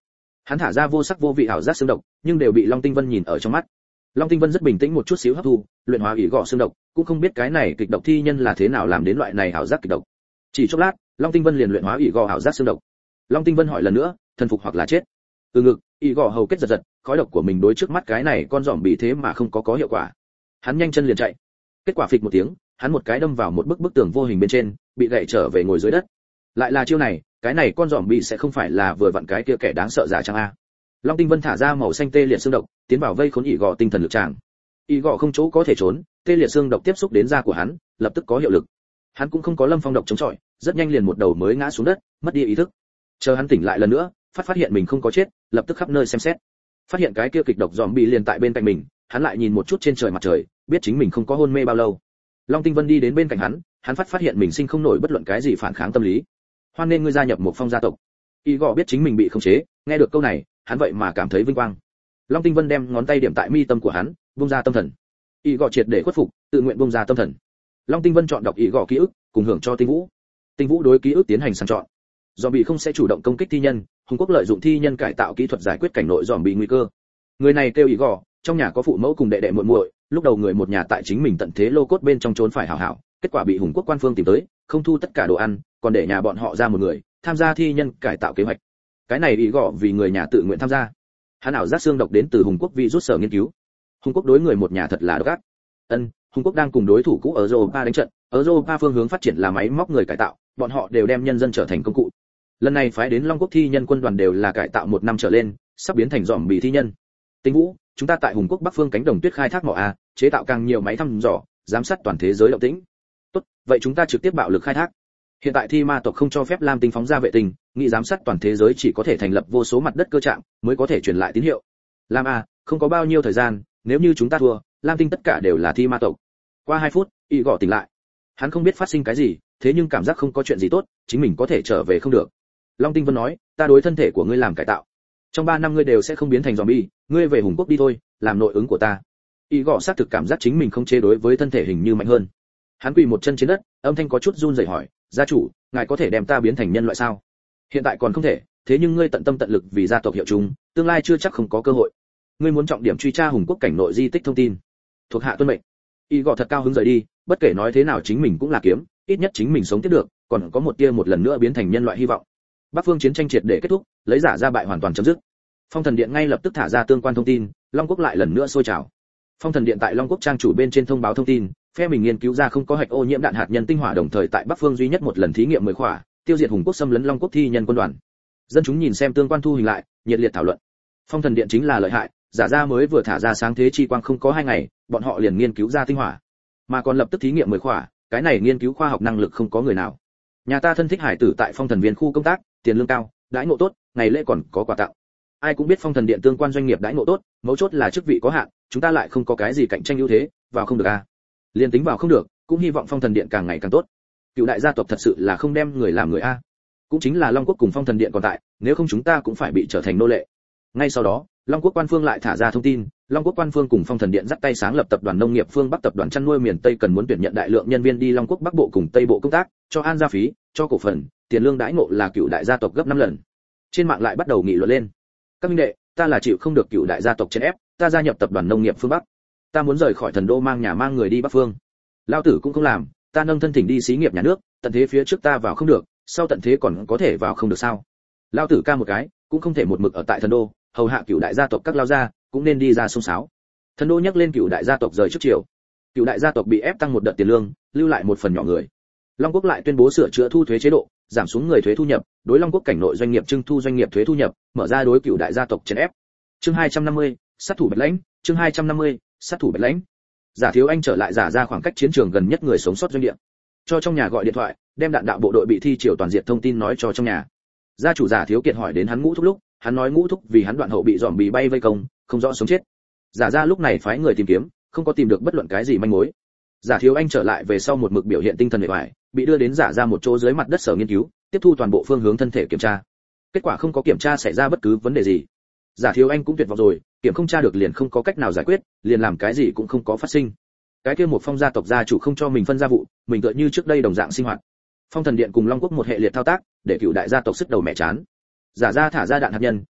Hắn thả ra vô sắc vô vị ảo giác xương độc, nhưng đều bị Long Tinh Vân nhìn ở trong mắt. Long Tinh Vân rất bình tĩnh một chút xíu hấp thu, luyện hóa ỷ gọ xương độc, cũng không biết cái này kịch độc thi nhân là thế nào làm đến loại này ảo giác kịch độc. Chỉ chốc lát, Long Tinh Vân liền luyện hóa ỷ gọ ảo giác xương độc. Long Tinh Vân hỏi lần nữa, thần phục hoặc là chết? Từ ngực, ỷ gọ hầu kết giật giật, khói độc của mình đối trước mắt cái này con giòm bị thế mà không có hiệu quả. Hắn nhanh chân liền chạy. Kết quả phịch một tiếng, hắn một cái đâm vào một bức tường vô hình bên trên, bị gãy trở về ngồi dưới đất. Lại là chiêu này, cái này con giòm bị sẽ không phải là vừa vặn cái kia kẻ đáng sợ giả chăng a? Long Tinh Vân thả ra màu xanh tê liệt xương độc, tiến vào vây khốn ỷ gọ tinh thần lực tràng. Ỷ gọ không chỗ có thể trốn, tê liệt xương độc tiếp xúc đến da của hắn, lập tức có hiệu lực. Hắn cũng không có lâm phong độc chống chọi, rất nhanh liền một đầu mới ngã xuống đất, mất đi ý thức. Chờ hắn tỉnh lại lần nữa, phát hiện mình không có chết, lập tức khắp nơi xem xét. Phát hiện cái kia kịch độc giòm bị liền tại bên cạnh mình, hắn lại nhìn một chút trên trời mặt trời, biết chính mình không có hôn mê bao lâu. Long Tinh Vân đi đến bên cạnh hắn phát hiện mình sinh không nổi bất luận cái gì phản kháng tâm lý. Hoan nên ngươi gia nhập một phong gia tộc. Ỷ gọ biết chính mình bị khống chế, nghe được câu này, hắn vậy mà cảm thấy vinh quang. Long Tinh Vân đem ngón tay điểm tại mi tâm của hắn, buông ra tâm thần. Ỷ gọ triệt để khuất phục, tự nguyện buông ra tâm thần. Long Tinh Vân chọn đọc Ỷ gọ ký ức, cùng hưởng cho Tinh Vũ. Tinh Vũ đối ký ức tiến hành sàng chọn. Zombie không sẽ chủ động công kích thi nhân, Hùng Quốc lợi dụng thi nhân cải tạo kỹ thuật giải quyết cảnh nội zombie nguy cơ. Người này kêu Ỷ gọ, trong nhà có phụ mẫu cùng đệ đệ muội muội, lúc đầu người một nhà tại chính mình tận thế lô cốt bên trong trốn phải hảo hảo, kết quả bị Hùng Quốc quan phương tìm tới, không thu tất cả đồ ăn, còn để nhà bọn họ ra một người tham gia thi nhân cải tạo kế hoạch. Cái này Ỷ gọ vì người nhà tự nguyện tham gia. Hắn ảo giác xương độc đến từ Hùng Quốc virus sở nghiên cứu. Hùng Quốc đối người một nhà thật là độc ác. Hùng Quốc đang cùng đối thủ cũ ở Europa đánh trận, ở Europa phương hướng phát triển là máy móc người cải tạo, bọn họ đều đem nhân dân trở thành công cụ. Lần này phái đến Long Quốc thi nhân quân đoàn đều là cải tạo 1 năm trở lên, sắp biến thành zombie thi nhân. Tinh Vũ, chúng ta tại Hùng Quốc Bắc phương cánh đồng tuyết khai thác mỏ a, chế tạo càng nhiều máy thăm dò, giám sát toàn thế giới động tĩnh. Tốt, vậy chúng ta trực tiếp bạo lực khai thác. Hiện tại thi ma tộc không cho phép Lam Tinh phóng ra vệ tinh, nghị giám sát toàn thế giới chỉ có thể thành lập vô số mặt đất cơ trạng mới có thể truyền lại tín hiệu. Lam a, không có bao nhiêu thời gian, nếu như chúng ta thua, Lam Tinh tất cả đều là thi ma tộc. Qua 2 phút, Ỷ gọ tỉnh lại. Hắn không biết phát sinh cái gì, thế nhưng cảm giác không có chuyện gì tốt, chính mình có thể trở về không được. Long Tinh Vân nói, ta đối thân thể của ngươi làm cải tạo. Trong 3 năm ngươi đều sẽ không biến thành zombie, ngươi về Hùng Quốc đi thôi, làm nội ứng của ta. Ỷ gọ xác thực cảm giác chính mình không chế đối với thân thể hình như mạnh hơn. Hắn quỳ một chân trên đất, âm thanh có chút run rẩy hỏi, gia chủ, ngài có thể đem ta biến thành nhân loại sao? Hiện tại còn không thể, thế nhưng ngươi tận tâm tận lực vì gia tộc hiệu chúng, tương lai chưa chắc không có cơ hội. Ngươi muốn trọng điểm truy tra Hùng Quốc cảnh nội di tích thông tin. Thuộc hạ tuân mệnh. Ỷ gọ thật cao hứng rời đi, bất kể nói thế nào chính mình cũng là kiếm, ít nhất chính mình sống tiếp được, còn có một tia một lần nữa biến thành nhân loại hy vọng. Bắc phương chiến tranh triệt để kết thúc, lấy giả ra bại hoàn toàn chấm dứt. Phong Thần Điện ngay lập tức thả ra tương quan thông tin, Long Quốc lại lần nữa sôi trào. Phong Thần Điện tại Long Quốc trang chủ bên trên thông báo thông tin, phe mình nghiên cứu ra không có hạch ô nhiễm đạn hạt nhân tinh hỏa, đồng thời tại Bắc phương duy nhất một lần thí nghiệm 10 khỏa, tiêu diệt Hùng Quốc xâm lấn Long Quốc thi nhân quân đoàn. Dân chúng nhìn xem tương quan thu hình lại, nhiệt liệt thảo luận. Phong Thần Điện chính là lợi hại, giả ra mới vừa thả ra sáng thế chi quang không có 2 ngày, bọn họ liền nghiên cứu ra tinh hỏa, mà còn lập tức thí nghiệm 10 khỏa, cái này nghiên cứu khoa học năng lực không có người nào. Nhà ta thân thích hải tử tại Phong Thần Viên khu công tác, tiền lương cao, đãi ngộ tốt, ngày lễ còn có quà tặng. Ai cũng biết Phong Thần Điện tương quan doanh nghiệp đãi ngộ tốt, mấu chốt là chức vị có hạn, chúng ta lại không có cái gì cạnh tranh ưu thế, vào không được a. Liên tính vào không được, cũng hy vọng Phong Thần Điện càng ngày càng tốt. Cựu đại gia tộc thật sự là không đem người làm người a. Cũng chính là Long Quốc cùng Phong Thần Điện còn tại, nếu không chúng ta cũng phải bị trở thành nô lệ. Ngay sau đó, Long Quốc quan phương lại thả ra thông tin, Long Quốc quan phương cùng Phong Thần Điện dắt tay sáng lập tập đoàn nông nghiệp phương Bắc, tập đoàn chăn nuôi miền Tây cần muốn tuyển nhận đại lượng nhân viên đi Long Quốc Bắc Bộ cùng Tây Bộ công tác, cho an gia phí, cho cổ phần, tiền lương đãi ngộ là cựu đại gia tộc gấp 5 lần. Trên mạng lại bắt đầu nghị luận lên. Các minh đệ, ta là chịu không được cựu đại gia tộc chèn ép, ta gia nhập tập đoàn nông nghiệp phương Bắc. Ta muốn rời khỏi Thần Đô mang nhà mang người đi Bắc phương. Lao tử cũng không làm, ta nâng thân thỉnh đi xí nghiệp nhà nước, tận thế phía trước ta vào không được, sau tận thế còn có thể vào không được sao? Lao tử ca một cái, cũng không thể một mực ở tại Thần Đô, hầu hạ cựu đại gia tộc các lao gia, cũng nên đi ra xông xáo. Thần Đô nhắc lên cựu đại gia tộc rời trước chiều. Cựu đại gia tộc bị ép tăng một đợt tiền lương, lưu lại một phần nhỏ người. Long Quốc lại tuyên bố sửa chữa thu thuế chế độ, giảm xuống người thuế thu nhập, đối Long Quốc cảnh nội doanh nghiệp trưng thu doanh nghiệp thuế thu nhập, mở ra đối cựu đại gia tộc chèn ép. Chương 250, sát thủ Bạch Lãnh, chương 250, sát thủ Bạch Lãnh. Giả Thiếu Anh trở lại giả ra khoảng cách chiến trường gần nhất người sống sót doanh địa. Cho trong nhà gọi điện thoại, đem đạn đạo bộ đội bị thi triều toàn diện thông tin nói cho trong nhà. Gia chủ Giả Thiếu Kiệt hỏi đến hắn Ngũ Thúc lúc, hắn nói Ngũ Thúc vì hắn đoạn hậu bị zombie bay vây công, không rõ sống chết. Giả ra lúc này phái người tìm kiếm, không có tìm được bất luận cái gì manh mối. Giả Thiếu Anh trở lại về sau một mực biểu hiện tinh thần uể oải, bị đưa đến giả ra một chỗ dưới mặt đất sở nghiên cứu, tiếp thu toàn bộ phương hướng thân thể kiểm tra. Kết quả không có kiểm tra xảy ra bất cứ vấn đề gì. Giả Thiếu Anh cũng tuyệt vọng rồi, kiểm không tra được liền không có cách nào giải quyết, liền làm cái gì cũng không có phát sinh. Cái kia một Phong gia tộc gia chủ không cho mình phân gia vụ, mình tựa như trước đây đồng dạng sinh hoạt. Phong Thần Điện cùng Long Quốc một hệ liệt thao tác, để cựu đại gia tộc sức đầu mẹ chán. Giả ra thả ra đạn hạt nhân,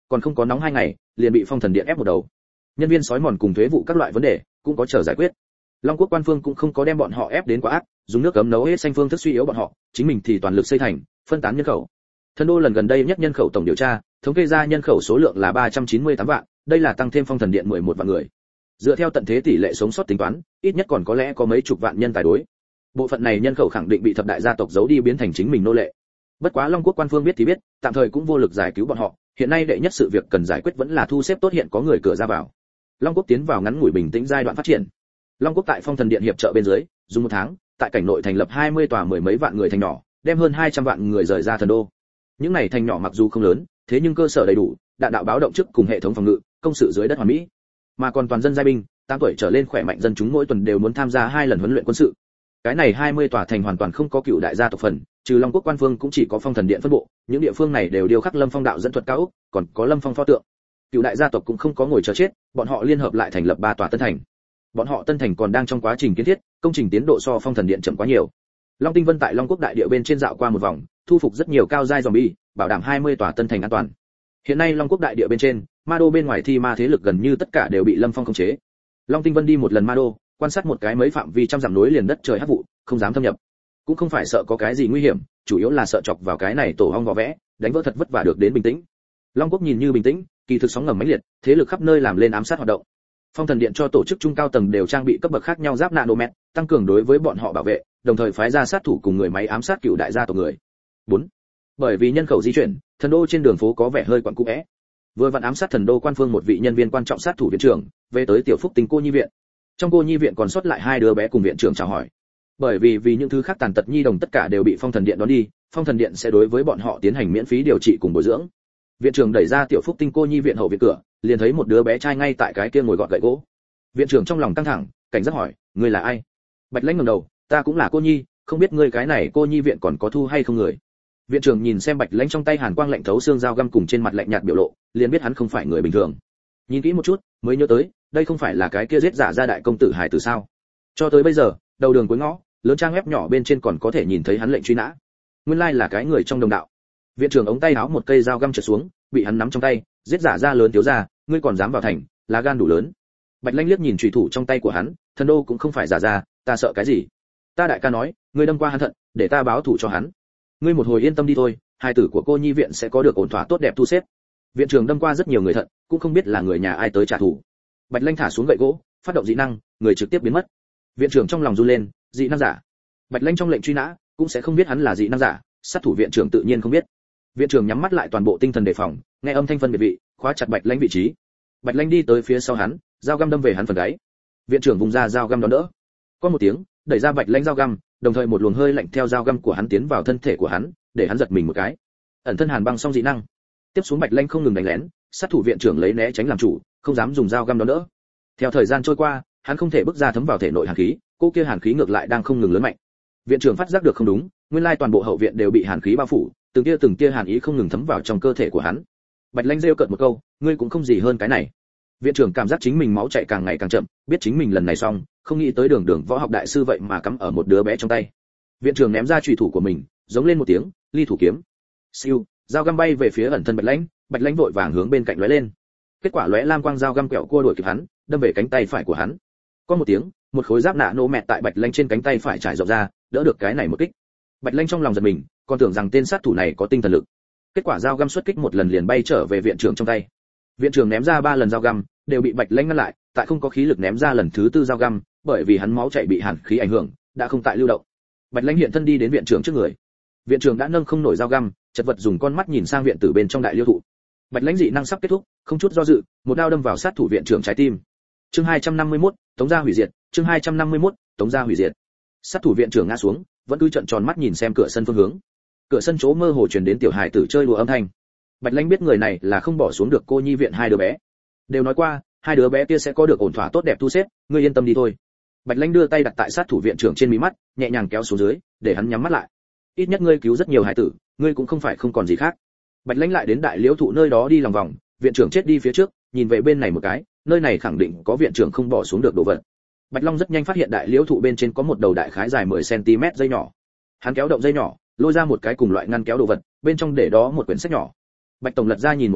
còn không có nóng 2 ngày, liền bị Phong Thần Điện ép một đầu. Nhân viên sói mòn cùng thuế vụ các loại vấn đề cũng có chờ giải quyết. Long Quốc quan phương cũng không có đem bọn họ ép đến quá ác, dùng nước cấm nấu hết xanh phương thức suy yếu bọn họ, chính mình thì toàn lực xây thành, phân tán nhân khẩu. Thần đô lần gần đây nhất nhân khẩu tổng điều tra, thống kê ra nhân khẩu số lượng là 398 vạn, đây là tăng thêm Phong Thần Điện 11 vạn người. Dựa theo tận thế tỷ lệ sống sót tính toán, ít nhất còn có lẽ có mấy chục vạn nhân tài đối. Bộ phận này nhân khẩu khẳng định bị thập đại gia tộc giấu đi biến thành chính mình nô lệ. Bất quá Long Quốc quan phương biết thì biết, tạm thời cũng vô lực giải cứu bọn họ, hiện nay đệ nhất sự việc cần giải quyết vẫn là thu xếp tốt hiện có người cửa ra vào. Long Quốc tiến vào ngắn ngủi bình tĩnh giai đoạn phát triển. Long Quốc tại Phong Thần Điện hiệp trợ bên dưới, dùng 1 tháng, tại cảnh nội thành lập 20 tòa mười mấy vạn người thành nhỏ, đem hơn 200 vạn người rời ra thần đô. Những này thành nhỏ mặc dù không lớn, thế nhưng cơ sở đầy đủ, đạn đạo báo động trước cùng hệ thống phòng ngự, công sự dưới đất hoàn mỹ. Mà còn toàn dân giai binh, 8 tuổi trở lên khỏe mạnh dân chúng mỗi tuần đều muốn tham gia 2 lần huấn luyện quân sự. Cái này 20 tòa thành hoàn toàn không có cựu đại gia tộc phần, trừ Long Quốc quan phương cũng chỉ có Phong Thần Điện phân bộ, những địa phương này đều điêu khắc Lâm Phong đạo dẫn thuật cao ốc, còn có Lâm Phong pho tượng. Cựu đại gia tộc cũng không có ngồi chờ chết, bọn họ liên hợp lại thành lập 3 tòa tân thành. Bọn họ tân thành còn đang trong quá trình kiến thiết, công trình tiến độ so Phong Thần Điện chậm quá nhiều. Long Tinh Vân tại Long Quốc đại địa bên trên dạo qua một vòng, thu phục rất nhiều cao giai zombie, bảo đảm 20 tòa tân thành an toàn. Hiện nay Long Quốc đại địa bên trên, ma đô bên ngoài thi ma thế lực gần như tất cả đều bị Lâm Phong khống chế. Long Tinh Vân đi một lần ma đô, quan sát một cái mấy phạm vi trăm dặm núi liền đất trời hắc vụ, không dám thâm nhập. Cũng không phải sợ có cái gì nguy hiểm, chủ yếu là sợ chọc vào cái này tổ ong vỏ vẽ, đánh vỡ thật vất vả được đến bình tĩnh. Long Quốc nhìn như bình tĩnh, kỳ thực sóng ngầm mãnh liệt, thế lực khắp nơi làm lên ám sát hoạt động. Phong Thần Điện cho tổ chức trung cao tầng đều trang bị cấp bậc khác nhau giáp nanomet, tăng cường đối với bọn họ bảo vệ, đồng thời phái ra sát thủ cùng người máy ám sát cựu đại gia tộc người. 4. Bởi vì nhân khẩu di chuyển, thần đô trên đường phố có vẻ hơi quặn cũ. Vừa vặn ám sát thần đô quan phương một vị nhân viên quan trọng sát thủ viện trưởng, về tới Tiểu Phúc Tinh cô nhi viện. Trong cô nhi viện còn sót lại 2 đứa bé cùng viện trưởng chào hỏi. Bởi vì những thứ khác tàn tật nhi đồng tất cả đều bị Phong Thần Điện đón đi, Phong Thần Điện sẽ đối với bọn họ tiến hành miễn phí điều trị cùng bồi dưỡng. Viện trưởng đẩy ra Tiểu Phúc Tinh cô nhi viện hậu viện cửa, liền thấy một đứa bé trai ngay tại cái kia ngồi gọt gậy gỗ. Viện trưởng trong lòng căng thẳng, cảnh giác hỏi, ngươi là ai? Bạch Lãnh ngẩng đầu, ta cũng là cô nhi, không biết ngươi cái này cô nhi viện còn có thu hay không người. Viện trưởng nhìn xem Bạch Lãnh trong tay hàn quang lạnh thấu xương dao găm cùng trên mặt lạnh nhạt biểu lộ, liền biết hắn không phải người bình thường. Nhìn kỹ một chút, mới nhớ tới, đây không phải là cái kia giết giả gia đại công tử Hải tử sao? Cho tới bây giờ, đầu đường cuối ngõ, lớn trang web nhỏ bên trên còn có thể nhìn thấy hắn lệnh truy nã. Nguyên lai là cái người trong đồng đạo. Viện trưởng ống tay áo một cây dao găm trượt xuống, bị hắn nắm trong tay, giết giả gia lớn thiếu gia, ngươi còn dám vào thành, lá gan đủ lớn. Bạch Lãnh liếc nhìn chủy thủ trong tay của hắn, thần đô cũng không phải giả ra, ta sợ cái gì? Ta đại ca nói, ngươi đâm qua hắn thận, để ta báo thù cho hắn. Ngươi một hồi yên tâm đi thôi, hai tử của cô nhi viện sẽ có được ổn thỏa tốt đẹp thu xếp. Viện trưởng đâm qua rất nhiều người thận, cũng không biết là người nhà ai tới trả thù. Bạch Lãnh thả xuống gậy gỗ, phát động dị năng, người trực tiếp biến mất. Viện trưởng trong lòng run lên, dị năng giả. Bạch Lãnh trong lệnh truy nã, cũng sẽ không biết hắn là dị năng giả, sát thủ viện trưởng tự nhiên không biết. Viện trưởng nhắm mắt lại toàn bộ tinh thần đề phòng, nghe âm thanh phân biệt vị, khóa chặt Bạch Lãnh vị trí. Bạch Lãnh đi tới phía sau hắn, dao găm đâm về hắn phần gáy. Viện trưởng vùng ra dao găm đón đỡ. Có một tiếng, đẩy ra Bạch Lãnh dao găm, đồng thời một luồng hơi lạnh theo dao găm của hắn tiến vào thân thể của hắn, để hắn giật mình một cái. Ẩn thân hàn băng xong dị năng. Tiếp xuống Bạch Lãnh không ngừng đánh lén, sát thủ viện trưởng lấy né tránh làm chủ, không dám dùng dao găm đón đỡ. Theo thời gian trôi qua, hắn không thể bước ra thấm vào thể nội hàn khí, cô kia hàn khí ngược lại đang không ngừng lớn mạnh. Viện trưởng phát giác được không đúng, nguyên lai toàn bộ hậu viện đều bị hàn khí bao phủ, từng tia hàn ý không ngừng thấm vào trong cơ thể của hắn. Bạch Lãnh rêu cợt một câu, ngươi cũng không gì hơn cái này. Viện trưởng cảm giác chính mình máu chảy càng ngày càng chậm, biết chính mình lần này xong, không nghĩ tới đường võ học đại sư vậy mà cắm ở một đứa bé trong tay. Viện trưởng ném ra chùy thủ của mình, giống lên một tiếng, ly thủ kiếm. Siêu, dao găm bay về phía ẩn thân Bạch Lãnh vội vàng hướng bên cạnh lóe lên. Kết quả lóe lam quang dao găm quẹo cua đuổi kịp hắn, đâm về cánh tay phải của hắn. Có một tiếng, một khối giáp nạ nô mẹt tại Bạch Lãnh trên cánh tay phải trải rộng ra, đỡ được cái này một kích. Bạch Lãnh trong lòng giật mình, còn tưởng rằng tên sát thủ này có tinh thần lực. Kết quả dao găm xuất kích một lần liền bay trở về viện trưởng trong tay. Viện trưởng ném ra 3 lần dao găm, đều bị Bạch Lãnh ngăn lại, tại không có khí lực ném ra lần thứ 4 dao găm, bởi vì hắn máu chảy bị hàn khí ảnh hưởng, đã không tại lưu động. Bạch Lãnh hiện thân đi đến viện trưởng trước người. Viện trưởng đã nâng không nổi dao găm, chật vật dùng con mắt nhìn sang viện tử bên trong đại liêu thụ. Bạch Lãnh dị năng sắp kết thúc, không chút do dự, một đao đâm vào sát thủ viện trưởng trái tim. Chương 251, Tống gia hủy diệt, chương 251, Tống gia hủy diệt. Sát thủ viện trưởng ngã xuống, vẫn cứ trợn tròn mắt nhìn xem cửa sân phương hướng. Cửa sân chỗ mơ hồ truyền đến tiểu hài tử chơi đùa âm thanh. Bạch Lãnh biết người này là không bỏ xuống được cô nhi viện 2 đứa bé. Đều nói qua, 2 đứa bé kia sẽ có được ổn thỏa tốt đẹp thu xếp, ngươi yên tâm đi thôi. Bạch Lãnh đưa tay đặt tại sát thủ viện trưởng trên mí mắt, nhẹ nhàng kéo xuống dưới, để hắn nhắm mắt lại. Ít nhất ngươi cứu rất nhiều hài tử, ngươi cũng không phải không còn gì khác. Bạch Lãnh lại đến đại liễu thụ nơi đó đi lòng vòng, viện trưởng chết đi phía trước, nhìn về bên này một cái, nơi này khẳng định có viện trưởng không bỏ xuống được đồ vật. Bạch Long rất nhanh phát hiện đại liễu thụ bên trên có một đầu đại khái dài 10 cm dây nhỏ. Hắn kéo động dây nhỏ, lôi ra một cái cùng loại ngăn kéo đồ vật, bên trong để đó một quyển sách nhỏ. Bạch tổng lật ra nhìn một chút,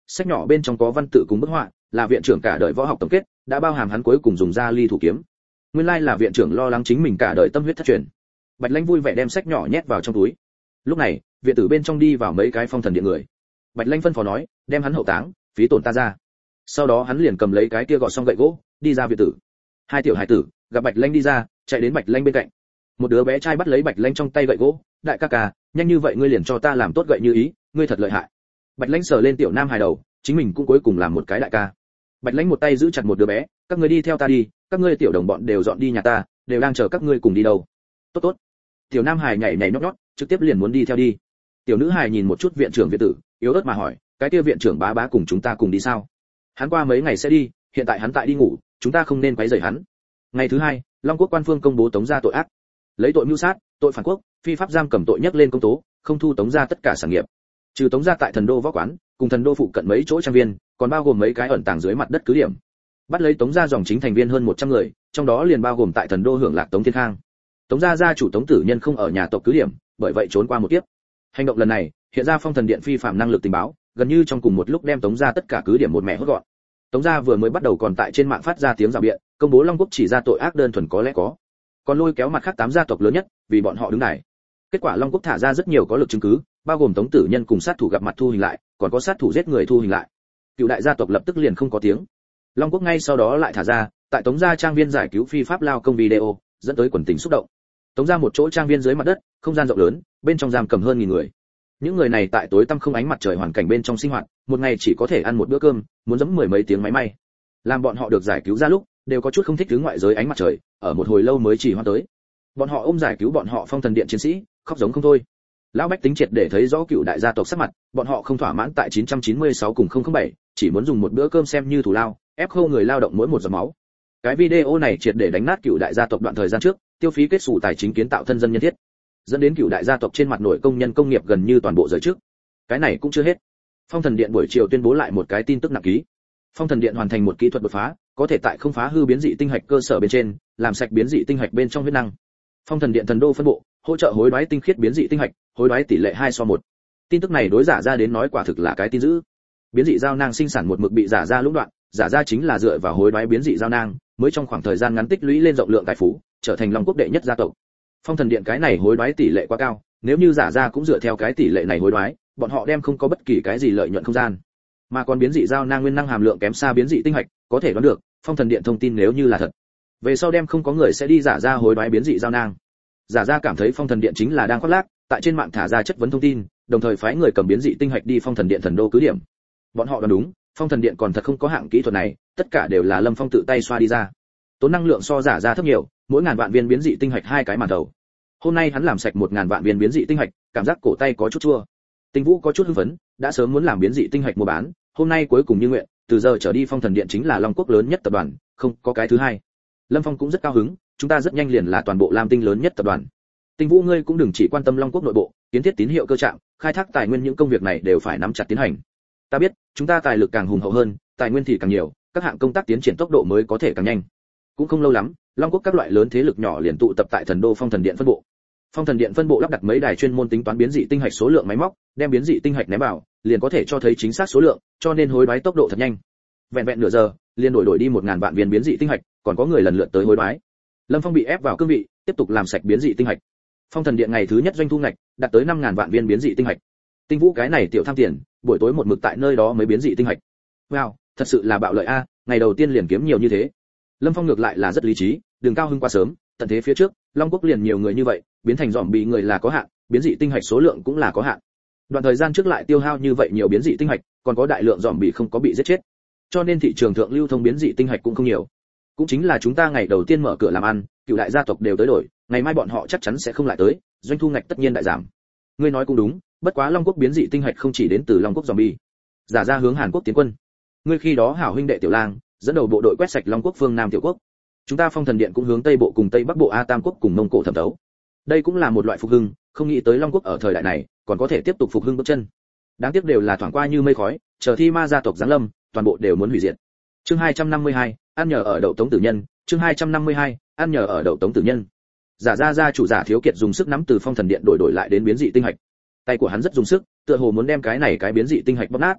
sách nhỏ bên trong có văn tự cùng bức họa, là viện trưởng cả đời võ học tổng kết, đã bao hàm hắn cuối cùng dùng ra ly thủ kiếm. Nguyên lai là viện trưởng lo lắng chính mình cả đời tâm huyết thất truyền. Bạch Lãnh vui vẻ đem sách nhỏ nhét vào trong túi. Lúc này, viện tử bên trong đi vào mấy cái phong thần điện người. Bạch Lãnh phân phó nói, đem hắn hậu táng, phí tổn ta ra. Sau đó hắn liền cầm lấy cái kia gọt xong gậy gỗ, đi ra viện tử. Hai tiểu hải tử gặp Bạch Lãnh đi ra, chạy đến Bạch Lãnh bên cạnh. Một đứa bé trai bắt lấy Bạch Lãnh trong tay gậy gỗ, đại ca ca, nhanh như vậy ngươi liền cho ta làm tốt gậy như ý, ngươi thật lợi hại. Bạch Lãnh sờ lên tiểu nam hài đầu, chính mình cũng cuối cùng làm một cái đại ca. Bạch Lãnh một tay giữ chặt một đứa bé, các ngươi đi theo ta đi, các ngươi tiểu đồng bọn đều dọn đi nhà ta, đều đang chờ các ngươi cùng đi đâu. Tốt tốt. Tiểu nam hài nhảy nhảy nhót nhót, trực tiếp liền muốn đi theo đi. Tiểu nữ hài nhìn một chút viện trưởng viện tử, yếu ớt mà hỏi, cái kia viện trưởng bá bá cùng chúng ta cùng đi sao? Hắn qua mấy ngày sẽ đi, hiện tại hắn tại đi ngủ, chúng ta không nên quấy rầy hắn. Ngày thứ hai, Long Quốc quan phương công bố Tống gia tội ác, lấy tội mưu sát, tội phản quốc, phi pháp giam cầm tội nhắc lên công tố, không thu Tống gia tất cả sản nghiệp. Trừ Tống gia tại Thần Đô võ quán, cùng Thần Đô phụ cận mấy chỗ trang viên, còn bao gồm mấy cái ẩn tàng dưới mặt đất cứ điểm. Bắt lấy Tống gia dòng chính thành viên hơn 100 người, trong đó liền bao gồm tại Thần Đô hưởng lạc Tống Thiên Khang. Tống gia gia chủ Tống Tử Nhân không ở nhà tộc cứ điểm, bởi vậy trốn qua một kiếp. Hành động lần này, hiện ra Phong Thần Điện phi phạm năng lực tình báo, gần như trong cùng một lúc đem Tống gia tất cả cứ điểm một mẹ hốt gọn. Tống gia vừa mới bắt đầu còn tại trên mạng phát ra tiếng rào biện, công bố Long Quốc chỉ ra tội ác đơn thuần có lẽ có, còn lôi kéo mặt khác 8 gia tộc lớn nhất, vì bọn họ đứng đài. Kết quả Long Quốc thả ra rất nhiều có lực chứng cứ, bao gồm Tống Tử Nhân cùng sát thủ gặp mặt thu hình lại, còn có sát thủ giết người thu hình lại. Cựu đại gia tộc lập tức liền không có tiếng. Long Quốc ngay sau đó lại thả ra, tại Tống gia trang viên giải cứu phi pháp lao công video, dẫn tới quần tình xúc động. Tống gia một chỗ trang viên dưới mặt đất, không gian rộng lớn, bên trong giam cầm hơn 1000 người. Những người này tại tối tăm không ánh mặt trời hoàn cảnh bên trong sinh hoạt, một ngày chỉ có thể ăn một bữa cơm, muốn giẫm mười mấy tiếng máy may. Làm bọn họ được giải cứu ra lúc, đều có chút không thích thứ ngoại giới ánh mặt trời, ở một hồi lâu mới chỉ hoan tới. Bọn họ ôm giải cứu bọn họ Phong Thần Điện chiến sĩ, khóc giống không thôi. Lão bách tính triệt để thấy rõ cựu đại gia tộc sắc mặt, bọn họ không thỏa mãn tại 996 cùng 007, chỉ muốn dùng một bữa cơm xem như thù lao, ép khô người lao động mỗi một giọt máu. Cái video này triệt để đánh nát cựu đại gia tộc đoạn thời gian trước, tiêu phí kết sủ tài chính kiến tạo thân dân nhân thiết, dẫn đến cựu đại gia tộc trên mặt nổi công nhân công nghiệp gần như toàn bộ rời trước. Cái này cũng chưa hết. Phong Thần Điện buổi chiều tuyên bố lại một cái tin tức nặng ký. Phong Thần Điện hoàn thành một kỹ thuật đột phá, có thể tại không phá hư biến dị tinh hạch cơ sở bên trên, làm sạch biến dị tinh hạch bên trong huyết năng. Phong Thần Điện Thần Đô phân bộ, hỗ trợ hối đoái tinh khiết biến dị tinh hạch, hối đoái tỷ lệ 2:1. Tin tức này đối giả ra đến nói quả thực là cái tin dữ. Biến dị giao nang sinh sản một mực bị giả ra lũng đoạn, giả ra chính là dựa vào hối đoái biến dị giao nang, mới trong khoảng thời gian ngắn tích lũy lên rộng lượng tài phú, trở thành Long Quốc đệ nhất gia tộc. Phong Thần Điện cái này hối đoái tỷ lệ quá cao, nếu như giả ra cũng dựa theo cái tỷ lệ này hối đoái, bọn họ đem không có bất kỳ cái gì lợi nhuận không gian. Mà còn biến dị giao nang nguyên năng hàm lượng kém xa biến dị tinh hạch, có thể đoán được, Phong Thần Điện thông tin nếu như là thật, về sau đem không có người sẽ đi giả ra hối đoái biến dị giao nang. Giả ra cảm thấy Phong Thần Điện chính là đang khoác lác, tại trên mạng thả ra chất vấn thông tin, đồng thời phái người cầm biến dị tinh hạch đi Phong Thần Điện Thần Đô cứ điểm. Bọn họ đoán đúng, Phong Thần Điện còn thật không có hạng kỹ thuật này, tất cả đều là Lâm Phong tự tay xoa đi ra. Tốn năng lượng so giả ra thấp nhiều, mỗi ngàn vạn viên biến dị tinh hạch 2 cái màn đầu. Hôm nay hắn làm sạch 1000 vạn viên biến dị tinh hạch, cảm giác cổ tay có chút chua. Tinh Vũ có chút hưng phấn, đã sớm muốn làm biến dị tinh hạch mua bán, hôm nay cuối cùng như nguyện, từ giờ trở đi Phong Thần Điện chính là Long Quốc lớn nhất tập đoàn, không có cái thứ hai. Lâm Phong cũng rất cao hứng, chúng ta rất nhanh liền là toàn bộ Lam Tinh lớn nhất tập đoàn. Tinh Vũ ngươi cũng đừng chỉ quan tâm Long Quốc nội bộ, kiến thiết tín hiệu cơ trạm, khai thác tài nguyên những công việc này đều phải nắm chặt tiến hành. Ta biết, chúng ta tài lực càng hùng hậu hơn, tài nguyên thì càng nhiều, các hạng công tác tiến triển tốc độ mới có thể càng nhanh. Cũng không lâu lắm, Long Quốc các loại lớn thế lực nhỏ liền tụ tập tại Thần Đô Phong Thần Điện phân bộ. Phong Thần Điện phân bộ lắp đặt mấy đài chuyên môn tính toán biến dị tinh hạch số lượng máy móc, đem biến dị tinh hạch ném vào, liền có thể cho thấy chính xác số lượng, cho nên hối đoái tốc độ thật nhanh. Vẹn vẹn nửa giờ, liền đổi đi 1000 vạn viên biến dị tinh hạch, còn có người lần lượt tới hối đoái. Lâm Phong bị ép vào cương vị, tiếp tục làm sạch biến dị tinh hạch. Phong Thần Điện ngày thứ nhất doanh thu ngạch đạt tới 5000 vạn viên biến dị tinh hạch. Tinh Vũ cái này tiểu tham tiền, buổi tối một mực tại nơi đó mới biến dị tinh hạch. Wow, thật sự là bạo lợi a, ngày đầu tiên liền kiếm nhiều như thế. Lâm Phong ngược lại là rất lý trí, đừng cao hứng quá sớm, tận thế phía trước, Long Quốc liền nhiều người như vậy, biến thành dòm bị người là có hạn, biến dị tinh hạch số lượng cũng là có hạn. Đoạn thời gian trước lại tiêu hao như vậy nhiều biến dị tinh hạch, còn có đại lượng dòm bị không có bị giết chết. Cho nên thị trường thượng lưu thông biến dị tinh hạch cũng không nhiều. Cũng chính là chúng ta ngày đầu tiên mở cửa làm ăn, cựu đại gia tộc đều tới đổi, ngày mai bọn họ chắc chắn sẽ không lại tới, doanh thu ngạch tất nhiên đại giảm. Ngươi nói cũng đúng, bất quá Long Quốc biến dị tinh hạch không chỉ đến từ Long Quốc zombie. Giả ra hướng Hàn Quốc tiến quân. Ngươi khi đó hảo huynh đệ Tiểu Lang, dẫn đầu bộ đội quét sạch Long Quốc phương Nam Tiểu Quốc. Chúng ta Phong Thần Điện cũng hướng Tây bộ cùng Tây Bắc bộ A Tam Quốc cùng Mông Cổ thẩm thấu. Đây cũng là một loại phục hưng, không nghĩ tới Long Quốc ở thời đại này còn có thể tiếp tục phục hưng bước chân. Đáng tiếc đều là thoảng qua như mây khói, chờ thi ma gia tộc giáng lâm, toàn bộ đều muốn hủy diệt. Chương 252, ăn nhờ ở đậu Tống Tử Nhân, chương 252, ăn nhờ ở đậu Tống Tử Nhân. Giả ra gia chủ Giả Thiếu Kiệt dùng sức nắm từ Phong Thần Điện đổi lại đến biến dị tinh hạch. Tay của hắn rất dùng sức, tựa hồ muốn đem cái này cái biến dị tinh hạch bóp nát.